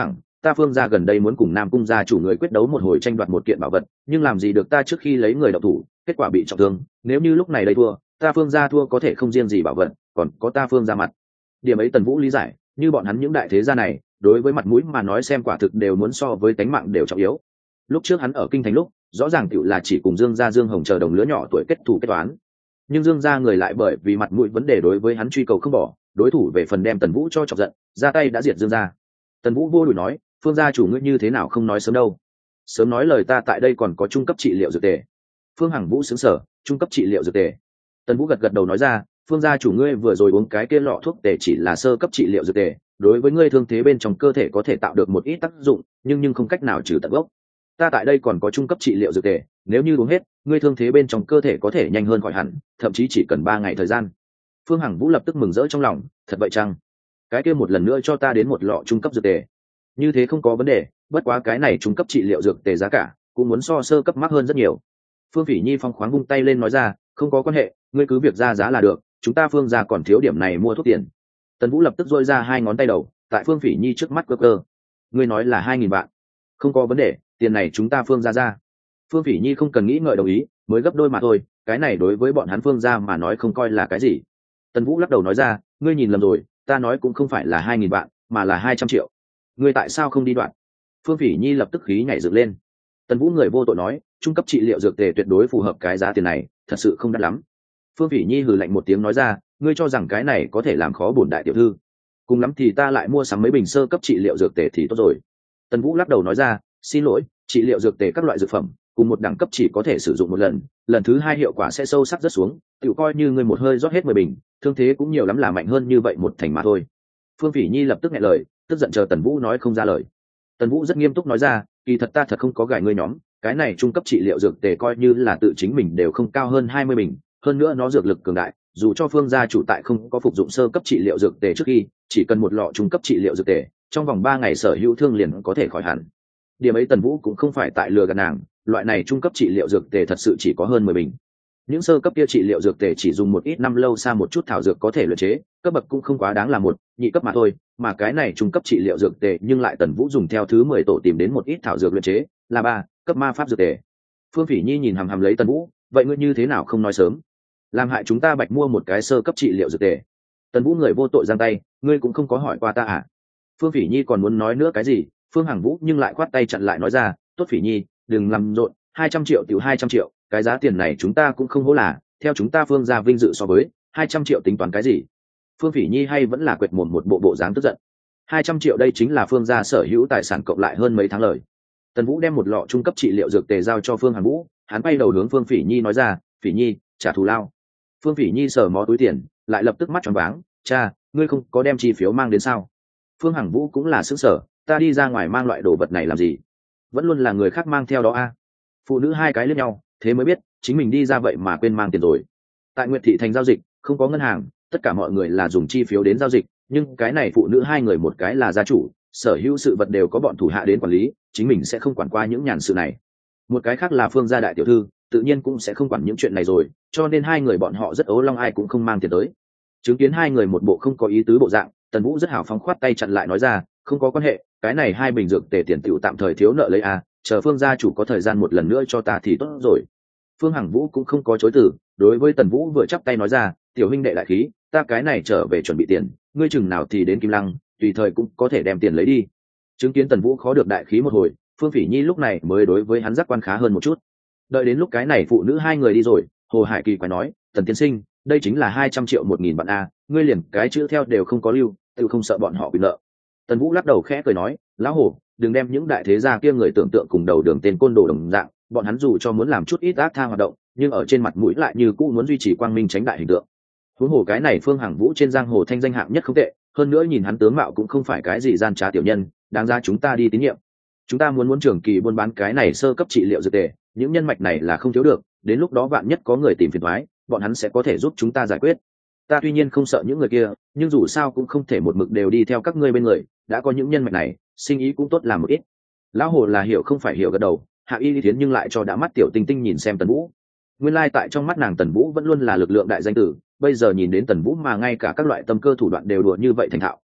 ta Phương gia gần đây muốn cùng Nam cung gia chủ người quyết đấu một hồi tranh đoạt một kiện bảo vật, nhưng làm gì được ta trước khi lấy người động thủ, kết quả bị trọng thương. Nếu như lúc này đây thua, ta Phương gia thua có thể không riêng gì bảo vật, còn có ta Phương gia mặt. Điểm ấy Tần Vũ lý giải, như bọn hắn những đại thế gia này, đối với mặt mũi mà nói xem quả thực đều muốn so với tánh mạng đều trọng yếu. Lúc trước hắn ở kinh thành lúc, rõ ràng tựu là chỉ cùng Dương gia Dương Hồng chờ đồng lứa nhỏ tuổi kết thù kết toán, nhưng Dương gia người lại bởi vì mặt mũi vấn đề đối với hắn truy cầu không bỏ, đối thủ về phần đem Tần Vũ cho chọc giận, ra tay đã diệt Dương gia. Tần Vũ vô đùi nói, Phương gia chủ ngươi như thế nào không nói sớm đâu? Sớm nói lời ta tại đây còn có trung cấp trị liệu dược tề. Phương Hằng Vũ sững sờ, trung cấp trị liệu dược tề. Tần Vũ gật gật đầu nói ra, Phương gia chủ ngươi vừa rồi uống cái kia lọ thuốc tề chỉ là sơ cấp trị liệu dược tề, đối với ngươi thương thế bên trong cơ thể có thể tạo được một ít tác dụng, nhưng không cách nào trừ tận gốc. Ta tại đây còn có trung cấp trị liệu dược tề, nếu như uống hết, ngươi thương thế bên trong cơ thể có thể nhanh hơn khỏi hẳn, thậm chí chỉ cần 3 ngày thời gian. Phương Hằng Vũ lập tức mừng rỡ trong lòng, thật vậy chăng? Cái kia một lần nữa cho ta đến một lọ trung cấp dược tề. Như thế không có vấn đề, bất quá cái này trung cấp trị liệu dược tề giá cả cũng muốn so sơ cấp mắc hơn rất nhiều. Phương Phỉ Nhi phong khoáng vung tay lên nói ra, không có quan hệ, ngươi cứ việc ra giá là được, chúng ta Phương gia còn thiếu điểm này mua thuốc tiền. Tần Vũ lập tức dôi ra 2 ngón tay đầu, tại Phương Phỉ Nhi trước mắt cơ. Ngươi nói là 2.000 vạn, không có vấn đề, tiền này chúng ta Phương gia ra. Phương Phỉ Nhi không cần nghĩ ngợi đồng ý, mới gấp đôi mà thôi, cái này đối với bọn hắn Phương gia mà nói không coi là cái gì. Tần Vũ lắc đầu nói ra, ngươi nhìn lầm rồi, ta nói cũng không phải là 2.000 vạn, mà là 200 triệu. Ngươi tại sao không đi đoạn? Phương Phỉ Nhi lập tức khí nhảy dựng lên. Tần Vũ người vô tội nói, trung cấp trị liệu dược tề tuyệt đối phù hợp cái giá tiền này, thật sự không đắt lắm. Phương Phỉ Nhi hừ lạnh một tiếng nói ra, ngươi cho rằng cái này có thể làm khó bổn đại tiểu thư? Cùng lắm thì ta lại mua sắm mấy bình sơ cấp trị liệu dược tề thì tốt rồi. Tần Vũ lắc đầu nói ra, xin lỗi, trị liệu dược tề các loại dược phẩm cùng một đẳng cấp chỉ có thể sử dụng một lần, lần thứ 2 hiệu quả sẽ sâu sắc rất xuống, tự coi như ngươi một hơi rót hết 10 bình, thương thế cũng nhiều lắm là mạnh hơn như vậy một thành mà thôi. Phương Phỉ Nhi lập tức nghẹn lời, tức giận chờ Tần Vũ nói không ra lời. Tần Vũ rất nghiêm túc nói ra, kỳ thật ta thật không có gài ngươi nhóm, cái này trung cấp trị liệu dược tề coi như là tự chính mình đều không cao hơn 20 bình, hơn nữa nó dược lực cường đại, dù cho Phương gia chủ tại không có phục dụng sơ cấp trị liệu dược tề trước khi, chỉ cần một lọ trung cấp trị liệu dược tề, trong vòng 3 ngày sở hữu thương liền có thể khỏi hẳn. Điểm ấy Tần Vũ cũng không phải tại lừa gạt nàng, loại này trung cấp trị liệu dược tề thật sự chỉ có hơn 10 bình. Những sơ cấp kia trị liệu dược tề chỉ dùng một ít năm lâu xa một chút thảo dược có thể luyện chế, cấp bậc cũng không quá đáng là 1, 2 cấp mà thôi, mà cái này trung cấp trị liệu dược tề nhưng lại Tần Vũ dùng theo thứ 10 tổ tìm đến một ít thảo dược luyện chế, là 3 cấp ma pháp dược tề. Phương Phỉ Nhi nhìn hằm hằm lấy Tần Vũ, vậy ngươi như thế nào không nói sớm? Làm hại chúng ta Bạch mua một cái sơ cấp trị liệu dược tề. Tần Vũ người vô tội giang tay, ngươi cũng không có hỏi qua ta à? Phương Phỉ Nhi còn muốn nói nữa cái gì, Phương Hằng Vũ nhưng lại khoát tay chặn lại nói ra, tốt Phỉ Nhi, đừng làm rộn, 200 triệu tiểu 200 triệu, cái giá tiền này chúng ta cũng không hố là, theo chúng ta Phương gia vinh dự so với 200 triệu tính toán cái gì? Phương Phỉ Nhi hay vẫn là quệt mồm một bộ dáng tức giận. 200 triệu đây chính là Phương gia sở hữu tài sản cộng lại hơn mấy tháng lời. Tần Vũ đem một lọ trung cấp trị liệu dược tề giao cho Phương Hằng Vũ, hắn bay đầu hướng Phương Phỉ Nhi nói ra, Phỉ Nhi, trả thù lao. Phương Phỉ Nhi sờ mó túi tiền, lại lập tức mắt tròn váng, cha, ngươi không có đem chi phiếu mang đến sao? Phương Hằng Vũ cũng là sững sờ, ta đi ra ngoài mang loại đồ vật này làm gì? Vẫn luôn là người khác mang theo đó a. Phụ nữ hai cái liếc nhau, thế mới biết chính mình đi ra vậy mà quên mang tiền rồi. Tại Nguyệt thị thành giao dịch không có ngân hàng, tất cả mọi người là dùng chi phiếu đến giao dịch, nhưng cái này phụ nữ hai người một cái là gia chủ, sở hữu sự vật đều có bọn thủ hạ đến quản lý, chính mình sẽ không quản qua những nhàn sự này. Một cái khác là Phương gia đại tiểu thư, tự nhiên cũng sẽ không quản những chuyện này rồi, cho nên hai người bọn họ rất ố long, ai cũng không mang tiền tới. Chứng kiến hai người một bộ không có ý tứ bộ dạng, Tần Vũ rất hào phóng khoát tay chặn lại nói ra, không có quan hệ, cái này 2 bình dược tề tiền tiểu tạm thời thiếu nợ lấy a, chờ Phương gia chủ có thời gian một lần nữa cho ta thì tốt rồi. Phương Hằng Vũ cũng không có chối từ, đối với Tần Vũ vừa chắp tay nói ra, tiểu huynh đệ đại khí, ta cái này trở về chuẩn bị tiền, ngươi chừng nào thì đến Kim Lăng, tùy thời cũng có thể đem tiền lấy đi. Chứng kiến Tần Vũ khó được đại khí một hồi, Phương Phỉ Nhi lúc này mới đối với hắn giác quan khá hơn một chút. Đợi đến lúc cái này phụ nữ hai người đi rồi, Hồ Hải Kỳ quay nói, Tần tiên sinh, đây chính là 200 triệu 1.000 vạn a, ngươi liền cái chữ theo đều không có lưu, tự không sợ bọn họ bị nợ. Tần Vũ lắc đầu khẽ cười nói, lão Hồ, đừng đem những đại thế gia kia người tưởng tượng cùng đầu đường tên côn đồ đồng dạng, bọn hắn dù cho muốn làm chút ít ác tha hoạt động, nhưng ở trên mặt mũi lại như cũ muốn duy trì quang minh tránh đại hình tượng. Huống hồ cái này Phương Hằng Vũ trên giang hồ thanh danh hạng nhất không tệ, hơn nữa nhìn hắn tướng mạo cũng không phải cái gì gian trá tiểu nhân, đáng ra chúng ta đi tín nhiệm. Chúng ta muốn trường kỳ buôn bán cái này sơ cấp trị liệu dược tề, những nhân mạch này là không thiếu được, đến lúc đó vạn nhất có người tìm phiền toái, bọn hắn sẽ có thể giúp chúng ta giải quyết. Ta tuy nhiên không sợ những người kia, nhưng dù sao cũng không thể một mực đều đi theo các ngươi bên người, đã có những nhân mạch này, sinh ý cũng tốt làm một ít. Lão Hồ là hiểu không phải hiểu gật đầu, Hạ Y Lý Thiến nhưng lại cho đã mắt tiểu Tinh Tinh nhìn xem Tần Vũ. Nguyên lai tại trong mắt nàng Tần Vũ vẫn luôn là lực lượng đại danh tử, bây giờ nhìn đến Tần Vũ mà ngay cả các loại tâm cơ thủ đoạn đều đùa như vậy thành thạo,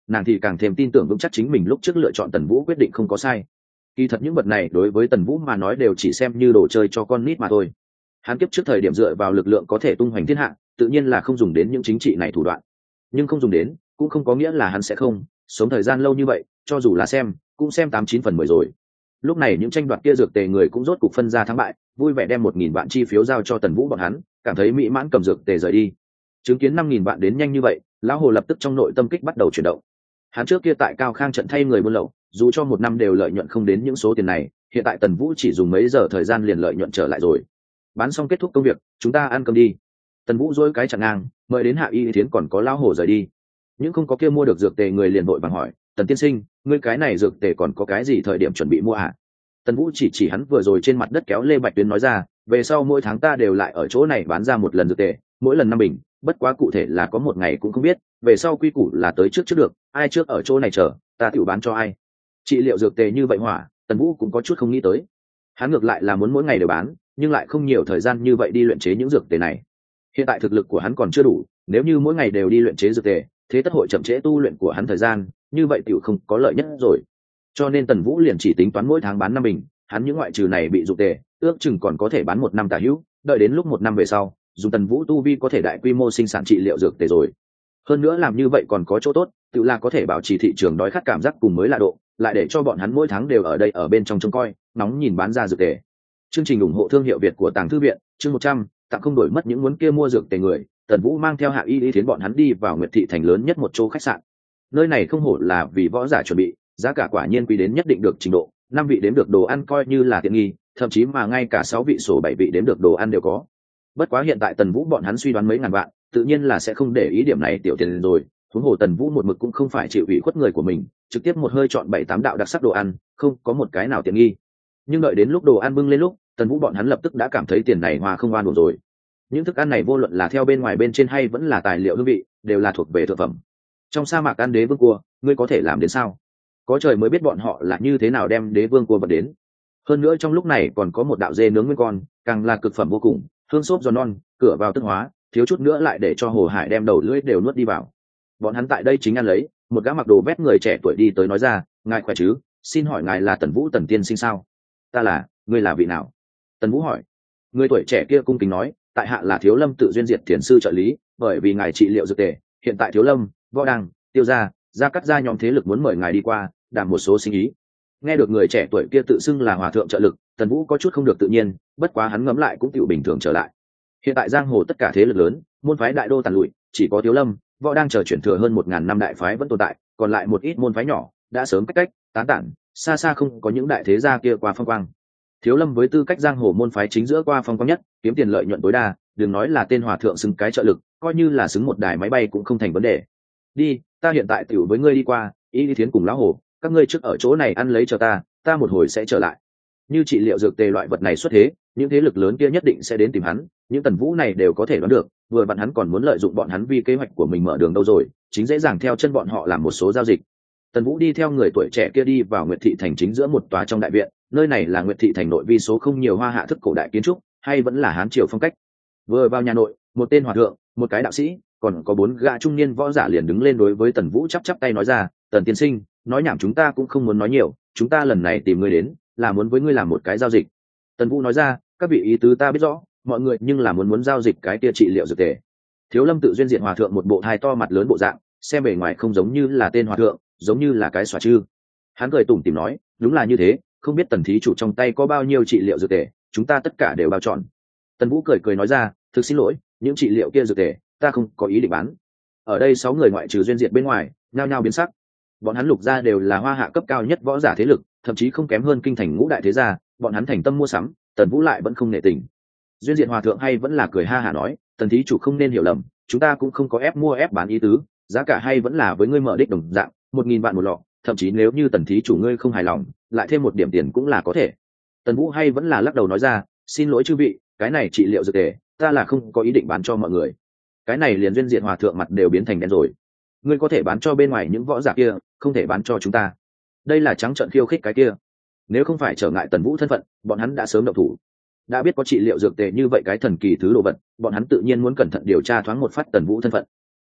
nàng thì càng thêm tin tưởng vững chắc chính mình lúc trước lựa chọn Tần Vũ quyết định không có sai. Kỳ thật những vật này đối với Tần Vũ mà nói đều chỉ xem như đồ chơi cho con nít mà thôi. Hắn kiếp trước thời điểm dựa vào lực lượng có thể tung hoành thiên hạ, tự nhiên là không dùng đến những chính trị này thủ đoạn. Nhưng không dùng đến, cũng không có nghĩa là hắn sẽ không sống thời gian lâu như vậy, cho dù là xem, cũng xem 89/10 rồi. Lúc này những tranh đoạt kia dược tề người cũng rốt cục phân ra thắng bại, vui vẻ đem 1000 vạn chi phiếu giao cho Tần Vũ bọn hắn, cảm thấy mỹ mãn cầm dược tề rời đi. Chứng kiến 5000 vạn đến nhanh như vậy, lão hồ lập tức trong nội tâm kích bắt đầu chuyển động. Hắn trước kia tại Cao Khang trận thay người buôn lậu, dù cho một năm đều lợi nhuận không đến những số tiền này, hiện tại Tần Vũ chỉ dùng mấy giờ thời gian liền lợi nhuận trở lại rồi. Bán xong kết thúc công việc, chúng ta ăn cơm đi. Tần Vũ dối cái chặn ngang, mời đến Hạ Y Thiến còn có lão hồ rời đi. Những không có kia mua được dược tề người liền vội vàng hỏi, Tần tiên sinh, ngươi cái này dược tề còn có cái gì thời điểm chuẩn bị mua à? Tần Vũ chỉ hắn vừa rồi trên mặt đất kéo Lê Bạch Tuyến nói ra, về sau mỗi tháng ta đều lại ở chỗ này bán ra một lần dược tề, mỗi lần 5 bình, bất quá cụ thể là có một ngày cũng không biết, về sau quy củ là tới trước được, ai trước ở chỗ này chờ, ta tự bán cho ai. Trị liệu dược tề như vậy hỏa, Tần Vũ cũng có chút không nghĩ tới. Hắn ngược lại là muốn mỗi ngày đều bán, nhưng lại không nhiều thời gian như vậy đi luyện chế những dược tề này. Hiện tại thực lực của hắn còn chưa đủ, nếu như mỗi ngày đều đi luyện chế dược tề, thế tất hội chậm trễ tu luyện của hắn thời gian, như vậy tiểu không có lợi nhất rồi. Cho nên Tần Vũ liền chỉ tính toán mỗi tháng bán 5 bình, hắn những ngoại trừ này bị dược tề, ước chừng còn có thể bán 1 năm tả hữu, đợi đến lúc 1 năm về sau, dùng Tần Vũ tu vi có thể đại quy mô sinh sản trị liệu dược tề rồi. Hơn nữa làm như vậy còn có chỗ tốt, tự là có thể bảo trì thị trường đói khát cảm giác cùng mới lạ độ, lại để cho bọn hắn mỗi tháng đều ở đây ở bên trong trông coi, nóng nhìn bán ra dược tề. Chương trình ủng hộ thương hiệu Việt của Tàng Thư viện, chương 100, tặng không đổi mất những muốn kia mua dược tề người. Tần Vũ mang theo Hạ Y Thiến bọn hắn đi vào Nguyệt thị thành lớn nhất một chỗ khách sạn. Nơi này không hổ là vì võ giả chuẩn bị, giá cả quả nhiên quý đến nhất định được trình độ, 5 vị đếm được đồ ăn coi như là tiện nghi, thậm chí mà ngay cả 6 vị sổ 7 vị đếm được đồ ăn đều có. Bất quá hiện tại Tần Vũ bọn hắn suy đoán mấy ngàn vạn, tự nhiên là sẽ không để ý điểm này tiểu tiền rồi. Huống hồ Tần Vũ một mực cũng không phải chịu ủy khuất người của mình, trực tiếp một hơi chọn 7-8 đạo đặc sắc đồ ăn, không có một cái nào tiện nghi. Nhưng đợi đến lúc đồ ăn bưng lên lúc, Tần Vũ bọn hắn lập tức đã cảm thấy tiền này hoa không oan uổng rồi. Những thức ăn này vô luận là theo bên ngoài bên trên hay vẫn là tài liệu hương vị, đều là thuộc về thượng phẩm. Trong sa mạc ăn đế vương cua, ngươi có thể làm đến sao? Có trời mới biết bọn họ là như thế nào đem đế vương cua vật đến. Hơn nữa trong lúc này còn có một đạo dê nướng nguyên con, càng là cực phẩm vô cùng, hương xốp giòn non, cửa vào tức hóa, thiếu chút nữa lại để cho Hồ Hải đem đầu lưỡi đều nuốt đi vào. Bọn hắn tại đây chính ăn lấy, một gã mặc đồ vét người trẻ tuổi đi tới nói ra, ngài khỏe chứ, xin hỏi ngài là Tần Vũ Tần tiên sinh sao? Ta là, ngươi là vị nào? Tần Vũ hỏi. Người tuổi trẻ kia cung kính nói, tại hạ là Thiếu Lâm tự duyên diệt thiền sư trợ lý, bởi vì ngài trị liệu dược tề, hiện tại Thiếu Lâm, Võ Đăng, Tiêu gia cắt ra nhóm thế lực muốn mời ngài đi qua, đảm một số sinh ý. Nghe được người trẻ tuổi kia tự xưng là hòa thượng trợ lực, Tần Vũ có chút không được tự nhiên, bất quá hắn ngẫm lại cũng tựu bình thường trở lại. Hiện tại giang hồ tất cả thế lực lớn, môn phái đại đô tàn lụi, chỉ có Thiếu Lâm, Võ đang chờ chuyển thừa hơn 1000 năm đại phái vẫn tồn tại, còn lại một ít môn phái nhỏ đã sớm cách tán tản, xa xa không có những đại thế gia kia qua phong quang. Thiếu Lâm với tư cách giang hồ môn phái chính giữa qua phong quang nhất, kiếm tiền lợi nhuận tối đa, đừng nói là tên hòa thượng xứng cái trợ lực, coi như là xứng một đài máy bay cũng không thành vấn đề. Đi, ta hiện tại tiểu với ngươi đi qua, Y Thiến cùng lão hồ, các ngươi trước ở chỗ này ăn lấy cho ta một hồi sẽ trở lại. Như trị liệu dược tề loại vật này xuất thế, những thế lực lớn kia nhất định sẽ đến tìm hắn, những Tần Vũ này đều có thể đoán được, vừa vặn hắn còn muốn lợi dụng bọn hắn vì kế hoạch của mình mở đường đâu rồi, chính dễ dàng theo chân bọn họ làm một số giao dịch. Tần Vũ đi theo người tuổi trẻ kia đi vào Nguyệt thị thành chính giữa một tòa trong đại viện, nơi này là Nguyệt thị thành nội vi số không nhiều hoa hạ thức cổ đại kiến trúc, hay vẫn là Hán triều phong cách. Vừa vào nhà nội, một tên hòa thượng, một cái đạo sĩ, còn có 4 gã trung niên võ giả liền đứng lên đối với Tần Vũ chắp chắp tay nói ra, Tần tiên sinh, nói nhảm chúng ta cũng không muốn nói nhiều, chúng ta lần này tìm ngươi đến là muốn với ngươi làm một cái giao dịch. Tần Vũ nói ra, các vị ý tứ ta biết rõ, mọi người nhưng là muốn giao dịch cái kia trị liệu dược tề. Thiếu Lâm tự duyên diện hòa thượng một bộ thai to mặt lớn bộ dạng, xem bề ngoài không giống như là tên hòa thượng, giống như là cái xòa chư. Hắn cười tủm tỉm nói, đúng là như thế, không biết Tần thí chủ trong tay có bao nhiêu trị liệu dược tề, chúng ta tất cả đều bao trọn. Tần Vũ cười nói ra, thực xin lỗi, những trị liệu kia dược tề ta không có ý định bán. Ở đây 6 người ngoại trừ duyên diện bên ngoài, nhao nhao biến sắc. Bọn hắn lục gia đều là hoa hạ cấp cao nhất võ giả thế lực, thậm chí không kém hơn kinh thành ngũ đại thế gia, bọn hắn thành tâm mua sắm, Tần Vũ lại vẫn không nể tình. Duyên diện hòa thượng hay vẫn là cười ha hả nói, Tần thí chủ không nên hiểu lầm, chúng ta cũng không có ép mua ép bán ý tứ, giá cả hay vẫn là với ngươi mở đích đồng dạng, 1000 vạn một lọ, thậm chí nếu như Tần thí chủ ngươi không hài lòng, lại thêm một điểm tiền cũng là có thể. Tần Vũ hay vẫn là lắc đầu nói ra, xin lỗi chư vị, cái này trị liệu dược tề, ta là không có ý định bán cho mọi người. Cái này liền duyên diện hòa thượng mặt đều biến thành đen rồi. Ngươi có thể bán cho bên ngoài những võ giả kia, không thể bán cho chúng ta. Đây là trắng trợn khiêu khích cái kia. Nếu không phải trở ngại Tần Vũ thân phận, bọn hắn đã sớm động thủ. Đã biết có trị liệu dược tề như vậy cái thần kỳ thứ đồ vật, bọn hắn tự nhiên muốn cẩn thận điều tra thoáng một phát Tần Vũ thân phận.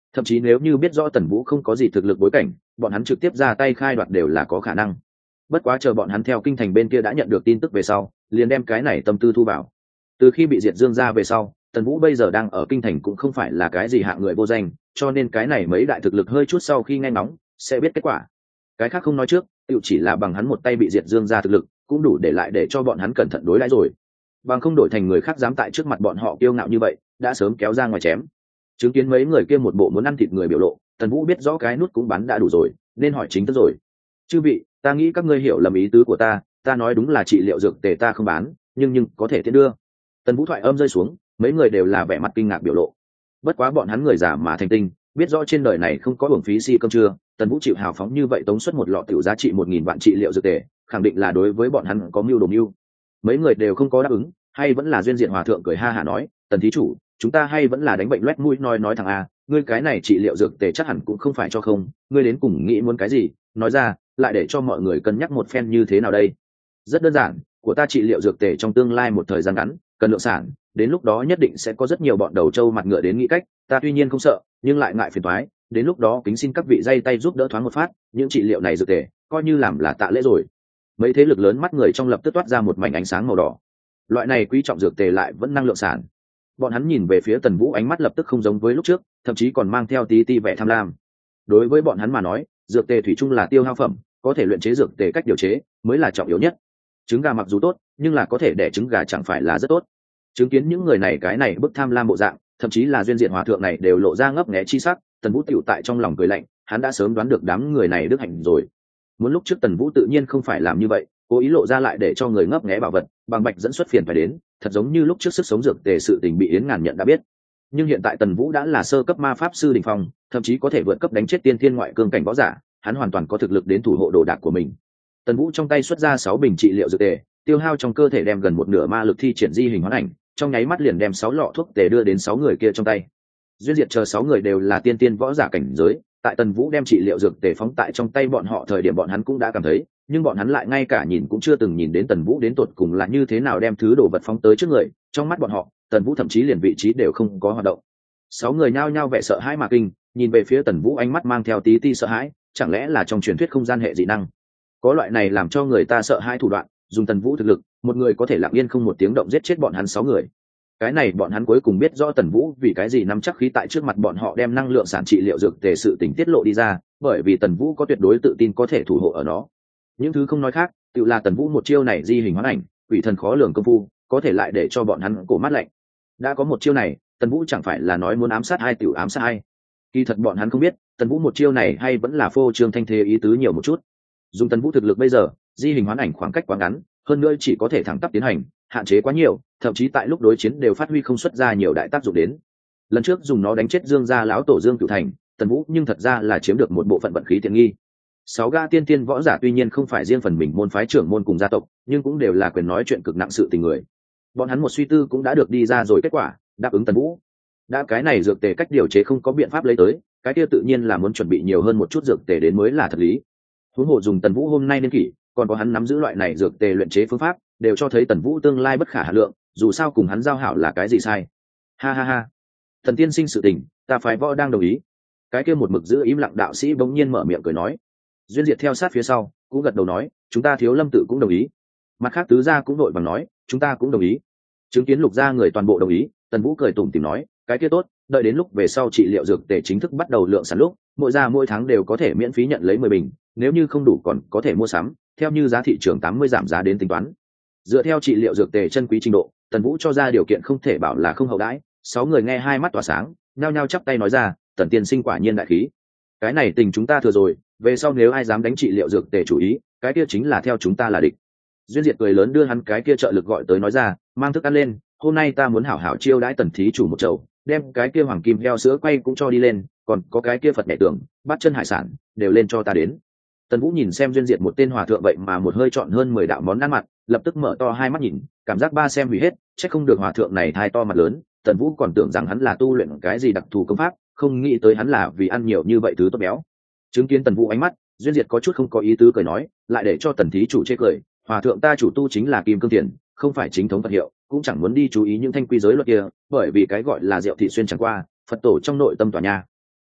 Thậm chí nếu như biết rõ Tần Vũ không có gì thực lực bối cảnh, bọn hắn trực tiếp ra tay khai đoạt đều là có khả năng. Bất quá chờ bọn hắn theo kinh thành bên kia đã nhận được tin tức về sau, liền đem cái này tâm tư thu vào. Từ khi bị diệt Dương ra về sau, Tần Vũ bây giờ đang ở kinh thành cũng không phải là cái gì hạng người vô danh, cho nên cái này mấy đại thực lực hơi chút sau khi nghe ngóng sẽ biết kết quả. Cái khác không nói trước, tự chỉ là bằng hắn một tay bị diệt Dương ra thực lực cũng đủ để lại để cho bọn hắn cẩn thận đối đãi rồi. Bằng không đổi thành người khác dám tại trước mặt bọn họ kiêu ngạo như vậy, đã sớm kéo ra ngoài chém. Chứng kiến mấy người kia một bộ muốn ăn thịt người biểu lộ, Tần Vũ biết rõ cái nút cũng bắn đã đủ rồi, nên hỏi chính thức rồi. Chư vị, ta nghĩ các ngươi hiểu lầm ý tứ của ta nói đúng là trị liệu dược tề ta không bán, nhưng có thể tiện đưa. Tần Vũ thoại âm rơi xuống, mấy người đều là vẻ mặt kinh ngạc biểu lộ. Bất quá bọn hắn người già mà thành tinh, biết rõ trên đời này không có uổng phí si cơm trưa, Tần Vũ chịu hào phóng như vậy tống suất một lọ tiểu giá trị 1000 vạn trị liệu dược tề, khẳng định là đối với bọn hắn có mưu đồ mưu. Mấy người đều không có đáp ứng, hay vẫn là duyên diện hòa thượng cười ha hả nói, Tần thí chủ, chúng ta hay vẫn là đánh bệnh loét mũi nói thằng a, ngươi cái này trị liệu dược tề chắc hẳn cũng không phải cho không, ngươi đến cùng nghĩ muốn cái gì, nói ra, lại để cho mọi người cân nhắc một phen như thế nào đây. Rất đơn giản, của ta trị liệu dược tề trong tương lai một thời gian ngắn cần lượng sản, đến lúc đó nhất định sẽ có rất nhiều bọn đầu trâu mặt ngựa đến nghĩ cách, ta tuy nhiên không sợ nhưng lại ngại phiền toái, đến lúc đó kính xin các vị dây tay giúp đỡ thoáng một phát, những trị liệu này dược tề coi như làm là tạ lễ rồi. Mấy thế lực lớn mắt người trong lập tức toát ra một mảnh ánh sáng màu đỏ. Loại này quý trọng dược tề lại vẫn năng lượng sản. Bọn hắn nhìn về phía Tần Vũ ánh mắt lập tức không giống với lúc trước, thậm chí còn mang theo tí vẻ tham lam. Đối với bọn hắn mà nói, dược tề thủy chung là tiêu hao phẩm, có thể luyện chế dược tề cách điều chế mới là trọng yếu nhất. Trứng gà mặc dù tốt, nhưng là có thể đẻ trứng gà chẳng phải là rất tốt. Chứng kiến những người này cái này bức tham lam bộ dạng, thậm chí là duyên diện hòa thượng này đều lộ ra ngấp nghé chi sắc, Tần Vũ tiểu tại trong lòng cười lạnh, hắn đã sớm đoán được đám người này đức hạnh rồi. Muốn lúc trước Tần Vũ tự nhiên không phải làm như vậy, cố ý lộ ra lại để cho người ngấp nghé bảo vật, bằng bạch dẫn xuất phiền phải đến, thật giống như lúc trước sức sống dược tề sự tình bị Yến Ngàn nhận đã biết. Nhưng hiện tại Tần Vũ đã là sơ cấp ma pháp sư đỉnh phong, thậm chí có thể vượt cấp đánh chết tiên thiên ngoại cương cảnh võ giả, hắn hoàn toàn có thực lực đến thủ hộ đồ đạc của mình. Tần Vũ trong tay xuất ra 6 bình trị liệu dược tề, tiêu hao trong cơ thể đem gần một nửa ma lực thi triển di hình hóa ảnh, trong nháy mắt liền đem 6 lọ thuốc tề đưa đến 6 người kia trong tay. Duyên Diệt chờ 6 người đều là tiên tiên võ giả cảnh giới, tại Tần Vũ đem trị liệu dược tề phóng tại trong tay bọn họ thời điểm bọn hắn cũng đã cảm thấy, nhưng bọn hắn lại ngay cả nhìn cũng chưa từng nhìn đến Tần Vũ đến tột cùng là như thế nào đem thứ đồ vật phóng tới trước người, trong mắt bọn họ, Tần Vũ thậm chí liền vị trí đều không có hoạt động. 6 người nhao nhao vẻ sợ hãi mà kinh, nhìn về phía Tần Vũ ánh mắt mang theo tí ti sợ hãi, chẳng lẽ là trong truyền thuyết không gian hệ dị năng? Có loại này làm cho người ta sợ hãi thủ đoạn, dùng Tần Vũ thực lực, một người có thể lặng yên không một tiếng động giết chết bọn hắn 6 người. Cái này bọn hắn cuối cùng biết rõ Tần Vũ vì cái gì nắm chắc khí tại trước mặt bọn họ đem năng lượng sản trị liệu dược tề sự tình tiết lộ đi ra, bởi vì Tần Vũ có tuyệt đối tự tin có thể thủ hộ ở nó. Những thứ không nói khác, tự là Tần Vũ một chiêu này di hình hóa ảnh, quỷ thần khó lường công phu, có thể lại để cho bọn hắn cổ mắt lạnh. Đã có một chiêu này, Tần Vũ chẳng phải là nói muốn ám sát ai tiểu ám sát ai. Kỳ thật bọn hắn không biết, Tần Vũ một chiêu này hay vẫn là phô trương thanh thế ý tứ nhiều một chút. Dùng Tần Vũ thực lực bây giờ, di hình hóa ảnh khoảng cách quá ngắn, hơn nữa chỉ có thể thẳng tắp tiến hành, hạn chế quá nhiều, thậm chí tại lúc đối chiến đều phát huy không xuất ra nhiều đại tác dụng đến. Lần trước dùng nó đánh chết Dương gia lão tổ Dương Cửu Thành, Tần Vũ nhưng thật ra là chiếm được một bộ phận vận khí tiện nghi. 6 gã tiên tiên võ giả tuy nhiên không phải riêng phần mình môn phái trưởng môn cùng gia tộc, nhưng cũng đều là quyền nói chuyện cực nặng sự tình người. Bọn hắn một suy tư cũng đã được đi ra rồi kết quả, đáp ứng Tần Vũ. Đã cái này dược tề cách điều chế không có biện pháp lấy tới, cái kia tự nhiên là muốn chuẩn bị nhiều hơn một chút dược tề đến mới là thật lý. Huống hồ dùng Tần Vũ hôm nay niên kỷ, còn có hắn nắm giữ loại này dược tề luyện chế phương pháp, đều cho thấy Tần Vũ tương lai bất khả hà lượng, dù sao cùng hắn giao hảo là cái gì sai. Ha ha ha. Thần tiên sinh sự tình, ta phái võ đang đồng ý. Cái kia một mực giữ im lặng đạo sĩ bỗng nhiên mở miệng cười nói. Duyên Diệt theo sát phía sau, cũng gật đầu nói, chúng ta Thiếu Lâm tự cũng đồng ý. Mặt khác tứ gia cũng đội bằng nói, chúng ta cũng đồng ý. Chứng kiến Lục gia người toàn bộ đồng ý, Tần Vũ cười tủm tỉm nói, cái kia tốt, đợi đến lúc về sau trị liệu dược tề chính thức bắt đầu lượng sản lúc, mỗi gia mỗi tháng đều có thể miễn phí nhận lấy 10 bình, nếu như không đủ còn có thể mua sắm, theo như giá thị trường 80 giảm giá đến tính toán. Dựa theo trị liệu dược tề chân quý trình độ, Tần Vũ cho ra điều kiện không thể bảo là không hậu đãi. 6 người nghe hai mắt tỏa sáng, nhao nhao chắp tay nói ra, Tần tiên sinh quả nhiên đại khí. Cái này tình chúng ta thừa rồi, về sau nếu ai dám đánh trị liệu dược tề chủ ý, cái kia chính là theo chúng ta là địch. Duyên Diệt cười lớn đưa hắn cái kia trợ lực gọi tới nói ra, mang thức ăn lên, hôm nay ta muốn hảo hảo chiêu đãi Tần thí chủ một chầu, đem cái kia hoàng kim heo sữa quay cũng cho đi lên, còn có cái kia Phật nhảy tưởng, bát chân hải sản, đều lên cho ta đến. Tần Vũ nhìn xem Duyên Diệt một tên hòa thượng vậy mà một hơi chọn hơn 10 đạo món ăn mặn, lập tức mở to hai mắt nhìn, cảm giác ba xem hủy hết, chắc không được hòa thượng này thai to mặt lớn, Tần Vũ còn tưởng rằng hắn là tu luyện cái gì đặc thù công pháp, không nghĩ tới hắn là vì ăn nhiều như vậy thứ tốt béo. Chứng kiến Tần Vũ ánh mắt, Duyên Diệt có chút không có ý tứ cười nói, lại để cho Tần thí chủ chê cười, hòa thượng ta chủ tu chính là kim cương tiền, không phải chính thống Phật hiệu, cũng chẳng muốn đi chú ý những thanh quy giới luật kia, bởi vì cái gọi là rượu thị xuyên chẳng qua, Phật tổ trong nội tâm tòa nhà.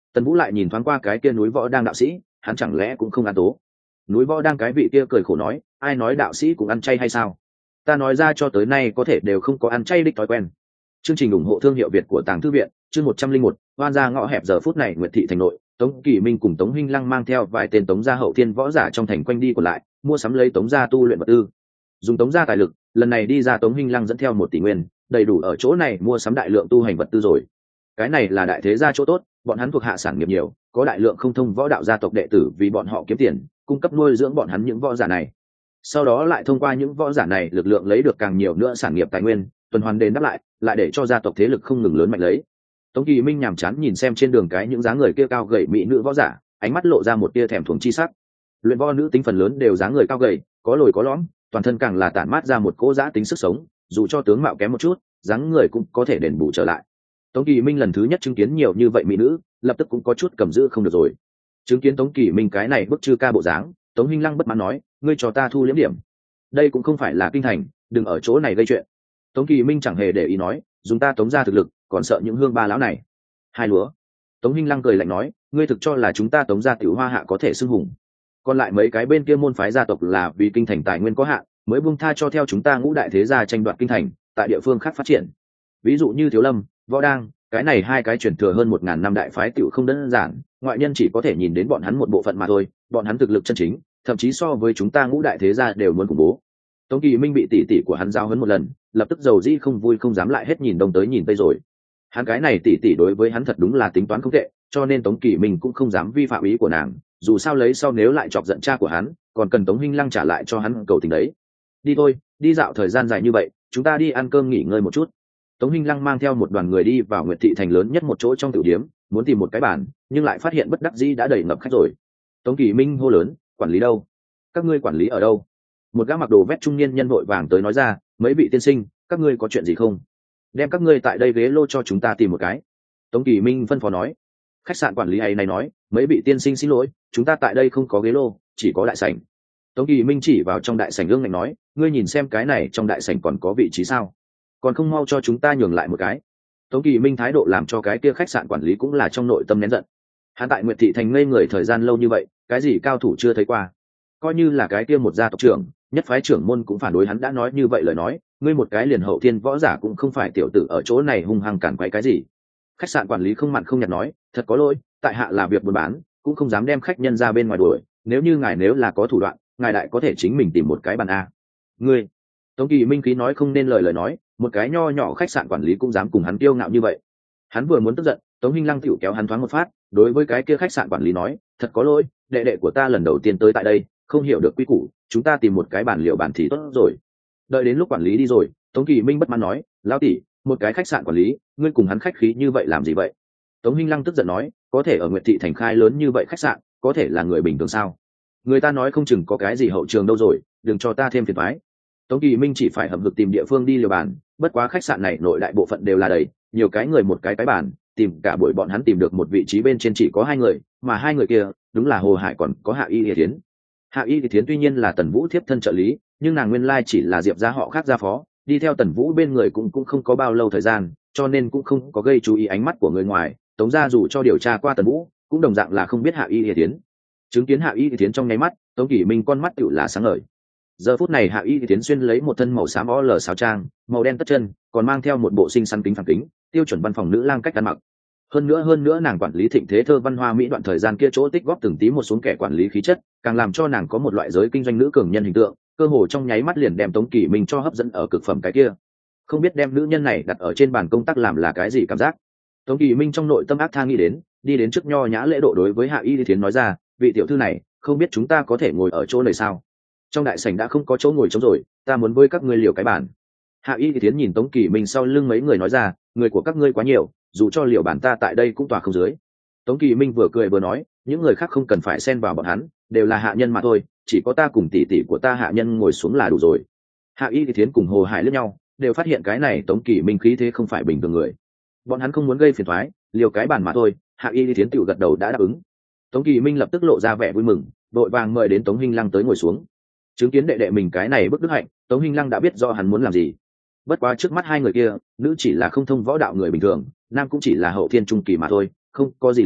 Tần Vũ lại nhìn thoáng qua cái kia núi võ đang đạo sĩ, hắn chẳng lẽ cũng không ăn tố? Núi võ đang cái vị kia cười khổ nói, ai nói đạo sĩ cũng ăn chay hay sao? Ta nói ra cho tới nay có thể đều không có ăn chay đích thói quen. Chương trình ủng hộ thương hiệu Việt của Tàng Thư viện, chương 101, Hoan gia ngõ hẹp. Giờ phút này Nguyệt thị thành nội, Tống Kỳ Minh cùng Tống Hinh Lăng mang theo vài tên Tống gia hậu thiên võ giả trong thành quanh đi còn lại, mua sắm lấy Tống gia tu luyện vật tư. Dùng Tống gia tài lực, lần này đi ra Tống Hinh Lăng dẫn theo 1 tỷ nguyên, đầy đủ ở chỗ này mua sắm đại lượng tu hành vật tư rồi. Cái này là đại thế gia chỗ tốt, bọn hắn thuộc hạ sản nghiệp nhiều, có đại lượng không thông võ đạo gia tộc đệ tử vì bọn họ kiếm tiền, cung cấp nuôi dưỡng bọn hắn những võ giả này. Sau đó lại thông qua những võ giả này lực lượng lấy được càng nhiều nữa sản nghiệp tài nguyên, tuần hoàn đền đáp lại để cho gia tộc thế lực không ngừng lớn mạnh lấy. Tống Kỳ Minh nhàm chán nhìn xem trên đường cái những dáng người kia cao gầy mỹ nữ võ giả, ánh mắt lộ ra một tia thèm thuồng chi sắc. Luyện võ nữ tính phần lớn đều dáng người cao gầy, có lồi có lõm, toàn thân càng là tản mát ra một cỗ dã tính sức sống, dù cho tướng mạo kém một chút, dáng người cũng có thể đền bù trở lại. Tống Kỳ Minh lần thứ nhất chứng kiến nhiều như vậy mỹ nữ, lập tức cũng có chút cầm giữ không được rồi. Chứng kiến Tống Kỳ Minh cái này bức chư ca bộ dáng, Tống Hinh Lăng bất mãn nói, ngươi cho ta thu liễm điểm. Đây cũng không phải là kinh thành, đừng ở chỗ này gây chuyện. Tống Kỳ Minh chẳng hề để ý nói, dùng ta Tống gia thực lực, còn sợ những hương ba lão này. Hai lúa. Tống Hinh Lăng cười lạnh nói, ngươi thực cho là chúng ta Tống gia tiểu hoa hạ có thể xưng hùng? Còn lại mấy cái bên kia môn phái gia tộc là vì kinh thành tài nguyên có hạn, mới buông tha cho theo chúng ta ngũ đại thế gia tranh đoạt kinh thành, tại địa phương khác phát triển. Ví dụ như Thiếu Lâm, Võ Đang, cái này hai cái truyền thừa hơn 1000 năm đại phái tiểu không đơn giản, ngoại nhân chỉ có thể nhìn đến bọn hắn một bộ phận mà thôi, bọn hắn thực lực chân chính, thậm chí so với chúng ta ngũ đại thế gia đều muốn khủng bố. Tống Kỳ Minh bị tỷ tỷ của hắn giao huấn một lần, lập tức dầu dĩ không vui không dám lại hết nhìn đông tới nhìn tây rồi. Hắn cái này tỷ tỷ đối với hắn thật đúng là tính toán không tệ, cho nên Tống Kỳ Minh cũng không dám vi phạm ý của nàng, dù sao lấy sau nếu lại chọc giận cha của hắn, còn cần Tống Hinh Lăng trả lại cho hắn cầu tình đấy. Đi thôi, đi dạo thời gian dài như vậy, chúng ta đi ăn cơm nghỉ ngơi một chút. Tống Hinh Lăng mang theo một đoàn người đi vào Nguyệt thị thành lớn nhất một chỗ trong tiểu điếm, muốn tìm một cái bàn, nhưng lại phát hiện bất đắc dĩ đã đầy ngập khách rồi. Tống Kỳ Minh hô lớn, quản lý đâu? Các ngươi quản lý ở đâu? Một gã mặc đồ vét trung niên nhân vội vàng tới nói ra, mấy vị tiên sinh, các ngươi có chuyện gì không? Đem các ngươi tại đây ghế lô cho chúng ta tìm một cái. Tống Kỳ Minh phân phó nói. Khách sạn quản lý ấy này nói, mấy vị tiên sinh xin lỗi, chúng ta tại đây không có ghế lô, chỉ có đại sảnh. Tống Kỳ Minh chỉ vào trong đại sảnh gương ngạnh nói, ngươi nhìn xem cái này trong đại sảnh còn có vị trí sao? Còn không mau cho chúng ta nhường lại một cái. Tống Kỳ Minh thái độ làm cho cái kia khách sạn quản lý cũng là trong nội tâm nén giận. Hắn tại Nguyệt thị thành ngây người thời gian lâu như vậy, cái gì cao thủ chưa thấy qua, coi như là cái kia một gia tộc trưởng, nhất phái trưởng môn cũng phản đối hắn đã nói như vậy lời nói, ngươi một cái liền hậu thiên võ giả cũng không phải tiểu tử ở chỗ này hung hăng cản quấy cái gì. Khách sạn quản lý không mặn không nhạt nói, thật có lỗi, tại hạ là việc buôn bán, cũng không dám đem khách nhân ra bên ngoài đuổi, nếu như ngài nếu là có thủ đoạn, ngài đại có thể chính mình tìm một cái bàn a. Ngươi. Tống Kỳ Minh khí nói không nên lời nói, một cái nho nhỏ khách sạn quản lý cũng dám cùng hắn kiêu ngạo như vậy. Hắn vừa muốn tức giận, Tống Hinh Lăng tiểu kéo hắn thoáng một phát, đối với cái kia khách sạn quản lý nói, thật có lỗi, đệ đệ của ta lần đầu tiên tới tại đây, không hiểu được quy củ, chúng ta tìm một cái bàn liệu bàn thì tốt rồi. Đợi đến lúc quản lý đi rồi, Tống Kỳ Minh bất mãn nói, lão tỷ, một cái khách sạn quản lý, ngươi cùng hắn khách khí như vậy làm gì vậy? Tống Hinh Lăng tức giận nói, có thể ở Nguyệt thị thành khai lớn như vậy khách sạn, có thể là người bình thường sao? Người ta nói không chừng có cái gì hậu trường đâu rồi, đừng cho ta thêm phiền toái. Tống Kỳ Minh chỉ phải hậm hực tìm địa phương đi liều bàn, bất quá khách sạn này nội đại bộ phận đều là đầy, nhiều cái người một cái bàn, tìm cả buổi bọn hắn tìm được một vị trí bên trên chỉ có 2 người, mà 2 người kia đúng là Hồ Hải còn có Hạ Y Liệt Thiến. Hạ Y Liệt Thiến tuy nhiên là Tần Vũ thiếp thân trợ lý, nhưng nàng nguyên lai chỉ là Diệp gia họ khác gia phó, đi theo Tần Vũ bên người cũng không có bao lâu thời gian, cho nên cũng không có gây chú ý ánh mắt của người ngoài. Tống gia dù cho điều tra qua Tần Vũ, cũng đồng dạng là không biết Hạ Y Liệt Thiến. Chứng kiến Hạ Y Liệt Thiến trong nháy mắt, Tống Kỳ Minh con mắt tựu là sáng ngời. Giờ phút này Hạ Y Thiến xuyên lấy một thân màu xám OL sáo trang, màu đen tất chân, còn mang theo một bộ xinh xắn kính phản kính, tiêu chuẩn văn phòng nữ lang cách ăn mặc. Hơn nữa nàng quản lý Thịnh Thế Thơ văn hoa mỹ đoạn thời gian kia chỗ tích góp từng tí một xuống kẻ quản lý khí chất, càng làm cho nàng có một loại giới kinh doanh nữ cường nhân hình tượng, cơ hồ trong nháy mắt liền đem Tống Kỳ Minh cho hấp dẫn ở cực phẩm cái kia. Không biết đem nữ nhân này đặt ở trên bàn công tác làm là cái gì cảm giác. Tống Kỳ Minh trong nội tâm ác tha nghĩ đến, đi đến trước nho nhã lễ độ đối với Hạ Y Thiến nói ra, vị tiểu thư này, không biết chúng ta có thể ngồi ở chỗ này sao? Trong đại sảnh đã không có chỗ ngồi trống rồi, ta muốn với các ngươi liều cái bàn. Hạ Y Thiến nhìn Tống Kỳ Minh sau lưng mấy người nói ra, người của các ngươi quá nhiều, dù cho liều bàn ta tại đây cũng tòa không dưới. Tống Kỳ Minh vừa cười vừa nói, những người khác không cần phải xen vào bọn hắn, đều là hạ nhân mà thôi, chỉ có ta cùng tỷ tỷ của ta hạ nhân ngồi xuống là đủ rồi. Hạ Y Thiến cùng Hồ Hải liếc nhau, đều phát hiện cái này Tống Kỳ Minh khí thế không phải bình thường người. Bọn hắn không muốn gây phiền toái, liều cái bàn mà thôi. Hạ Y Thiến tiểu gật đầu đã đáp ứng. Tống Kỳ Minh lập tức lộ ra vẻ vui mừng, đội vàng mời đến Tống Hinh Lăng tới ngồi xuống. Chứng kiến đệ đệ mình cái này bức đức hạnh, Tống Hinh Lăng đã biết do hắn muốn làm gì. Bất quá trước mắt 2 người kia, nữ chỉ là không thông võ đạo người bình thường, nam cũng chỉ là hậu thiên trung kỳ mà thôi, không có gì lớn,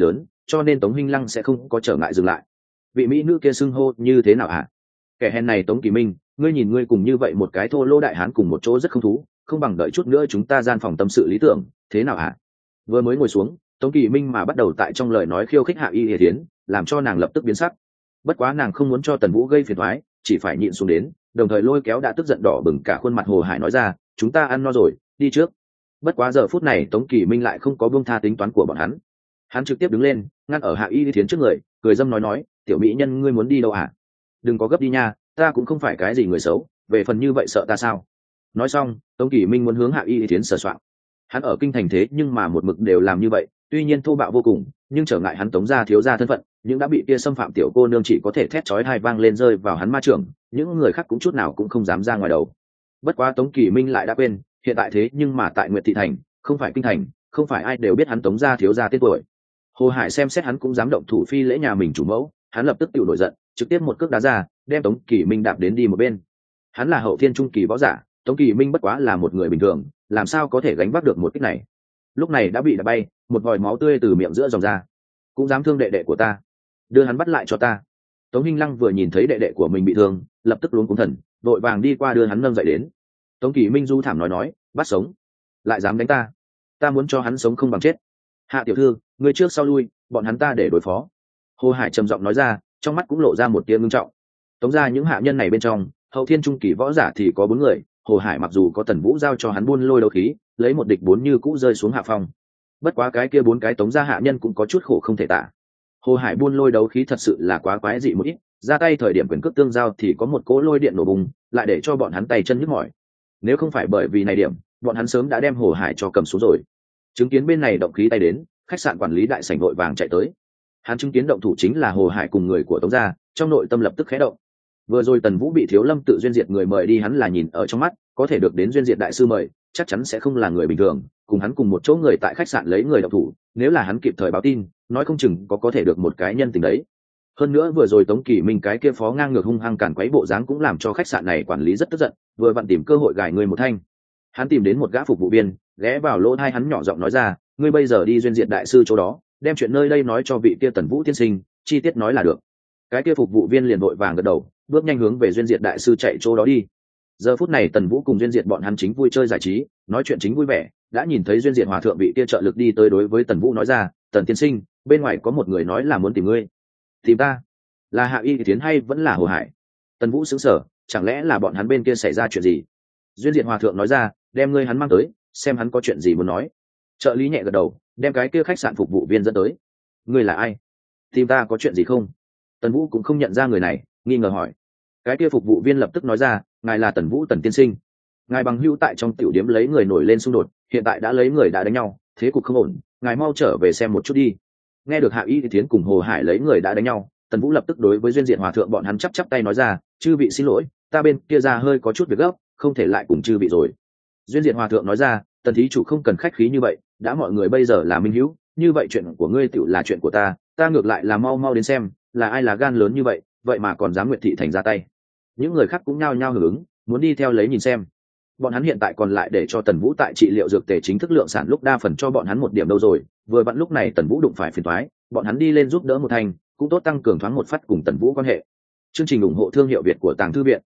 cho nên Tống Hinh Lăng sẽ không có trở ngại dừng lại. Vị mỹ nữ kia xưng hô như thế nào hả? Kẻ hèn này Tống Kỳ Minh, ngươi nhìn ngươi cùng như vậy một cái thô lỗ đại hán cùng một chỗ rất không thú, không bằng đợi chút nữa chúng ta gian phòng tâm sự lý tưởng, thế nào hả? Vừa mới ngồi xuống, Tống Kỳ Minh mà bắt đầu tại trong lời nói khiêu khích Hạ Y Lìa Thiến, làm cho nàng lập tức biến sắc. Bất quá nàng không muốn cho Tần Vũ gây phiền toái, chỉ phải nhịn xuống đến, đồng thời lôi kéo đã tức giận đỏ bừng cả khuôn mặt Hồ Hải nói ra, chúng ta ăn no rồi, đi trước. Bất quá giờ phút này Tống Kỳ Minh lại không có buông tha tính toán của bọn hắn. Hắn trực tiếp đứng lên, ngăn ở Hạ Y Lìa Thiến trước người, cười dâm nói, tiểu mỹ nhân ngươi muốn đi đâu hả? Đừng có gấp đi nha, ta cũng không phải cái gì người xấu, về phần như vậy sợ ta sao? Nói xong, Tống Kỳ Minh muốn hướng Hạ Y Lìa Thiến sờ soạng. Hắn ở kinh thành thế nhưng mà một mực đều làm như vậy, tuy nhiên thô bạo vô cùng, nhưng trở ngại hắn Tống gia thiếu gia thân phận, những đã bị kia xâm phạm tiểu cô nương chỉ có thể thét chói tai vang lên rơi vào hắn ma trưởng, những người khác cũng chút nào cũng không dám ra ngoài đầu. Bất quá Tống Kỳ Minh lại đã quên, hiện tại thế nhưng mà tại Nguyệt Thị thành, không phải kinh thành, không phải ai đều biết hắn Tống gia thiếu gia tên tuổi. Hồ Hải xem xét hắn cũng dám động thủ phi lễ nhà mình chủ mẫu, hắn lập tức tiểu nổi giận, trực tiếp một cước đá ra, đem Tống Kỳ Minh đạp đến đi một bên. Hắn là hậu thiên trung kỳ võ giả, Tống Kỳ Minh bất quá là một người bình thường, làm sao có thể gánh vác được một kích này. Lúc này đã bị đạp bay, một vòi máu tươi từ miệng giữa dòng ra. Cũng dám thương đệ đệ của ta, đưa hắn bắt lại cho ta. Tống Hinh Lăng vừa nhìn thấy đệ đệ của mình bị thương, lập tức luống cuống thần, vội vàng đi qua đưa hắn nâng dậy đến. Tống Kỳ Minh du thảm nói, bắt sống, lại dám đánh ta, ta muốn cho hắn sống không bằng chết. Hạ tiểu thư, người trước sau lui, bọn hắn ta để đối phó. Hồ Hải trầm giọng nói ra, trong mắt cũng lộ ra một tia ngưng trọng. Tống ra những hạ nhân này bên trong, hậu thiên trung kỳ võ giả thì có 4 người. Hồ Hải mặc dù có Tần Vũ giao cho hắn buôn lôi đấu khí, lấy một địch 4 như cũ rơi xuống hạ phong. Bất quá cái kia 4 cái Tống gia hạ nhân cũng có chút khổ không thể tả. Hồ Hải buôn lôi đấu khí thật sự là quá quái dị một ít, ra tay thời điểm quyền cước tương giao thì có một cỗ lôi điện nổ bùng, lại để cho bọn hắn tay chân nhức mỏi. Nếu không phải bởi vì này điểm, bọn hắn sớm đã đem Hồ Hải cho cầm xuống rồi. Chứng kiến bên này động khí tay đến, khách sạn quản lý đại sảnh vội vàng chạy tới. Hắn chứng kiến động thủ chính là Hồ Hải cùng người của Tống gia, trong nội tâm lập tức khẽ động. Vừa rồi Tần Vũ bị Thiếu Lâm tự duyên diệt người mời đi, hắn là nhìn ở trong mắt, có thể được đến duyên diệt đại sư mời, chắc chắn sẽ không là người bình thường, cùng hắn cùng một chỗ người tại khách sạn lấy người động thủ, nếu là hắn kịp thời báo tin, nói không chừng có thể được một cái nhân tình đấy. Hơn nữa vừa rồi Tống Kỳ Minh cái kia phó ngang ngược hung hăng cản quấy bộ dáng cũng làm cho khách sạn này quản lý rất tức giận, vừa vặn tìm cơ hội gài người một thanh. Hắn tìm đến một gã phục vụ viên, ghé vào lỗ tai hắn nhỏ giọng nói ra, ngươi bây giờ đi duyên diệt đại sư chỗ đó, đem chuyện nơi đây nói cho vị kia Tần Vũ tiên sinh, chi tiết nói là được. Cái kia phục vụ viên liền vội vàng gật đầu, bước nhanh hướng về duyên diệt đại sư chạy chỗ đó đi. Giờ phút này Tần Vũ cùng duyên diệt bọn hắn chính vui chơi giải trí, nói chuyện chính vui vẻ, đã nhìn thấy duyên diệt hòa thượng vị kia trợ lực đi tới, đối với Tần Vũ nói ra, Tần tiên sinh, bên ngoài có một người nói là muốn tìm ngươi. Tìm ta? Là Hạ Y Thiến hay vẫn là Hồ Hải? Tần Vũ sững sờ, chẳng lẽ là bọn hắn bên kia xảy ra chuyện gì? Duyên diệt hòa thượng nói ra, đem ngươi hắn mang tới, xem hắn có chuyện gì muốn nói. Trợ lý nhẹ gật đầu, đem cái kia khách sạn phục vụ viên dẫn tới. Ngươi là ai? Tìm ta có chuyện gì không? Tần Vũ cũng không nhận ra người này, nghi ngờ hỏi. Cái kia phục vụ viên lập tức nói ra, ngài là Tần Vũ Tần tiên sinh, ngài bằng hữu tại trong tiểu điếm lấy người nổi lên xung đột, hiện tại đã lấy người đã đánh nhau, thế cục không ổn, ngài mau trở về xem một chút đi. Nghe được Hạ Y Thiến cùng Hồ Hải lấy người đã đánh nhau, Tần Vũ lập tức đối với duyên diệt hòa thượng bọn hắn chắp tay nói ra, chư vị xin lỗi, ta bên kia ra hơi có chút việc gấp, không thể lại cùng chư vị rồi. Duyên diệt hòa thượng nói ra, Tần thí chủ không cần khách khí như vậy, đã mọi người bây giờ là minh hữu, như vậy chuyện của ngươi tựu là chuyện của ta ngược lại là mau mau đến xem, là ai là gan lớn như vậy, vậy mà còn dám Nguyệt Thị thành ra tay. Những người khác cũng nhao nhao hưởng ứng, muốn đi theo lấy nhìn xem. Bọn hắn hiện tại còn lại để cho Tần Vũ tại trị liệu dược tề chính thức lượng sản lúc đa phần cho bọn hắn một điểm đâu rồi, vừa vặn lúc này Tần Vũ đụng phải phiền toái, bọn hắn đi lên giúp đỡ một thành, cũng tốt tăng cường thoáng một phát cùng Tần Vũ quan hệ. Chương trình ủng hộ thương hiệu Việt của Tàng Thư viện.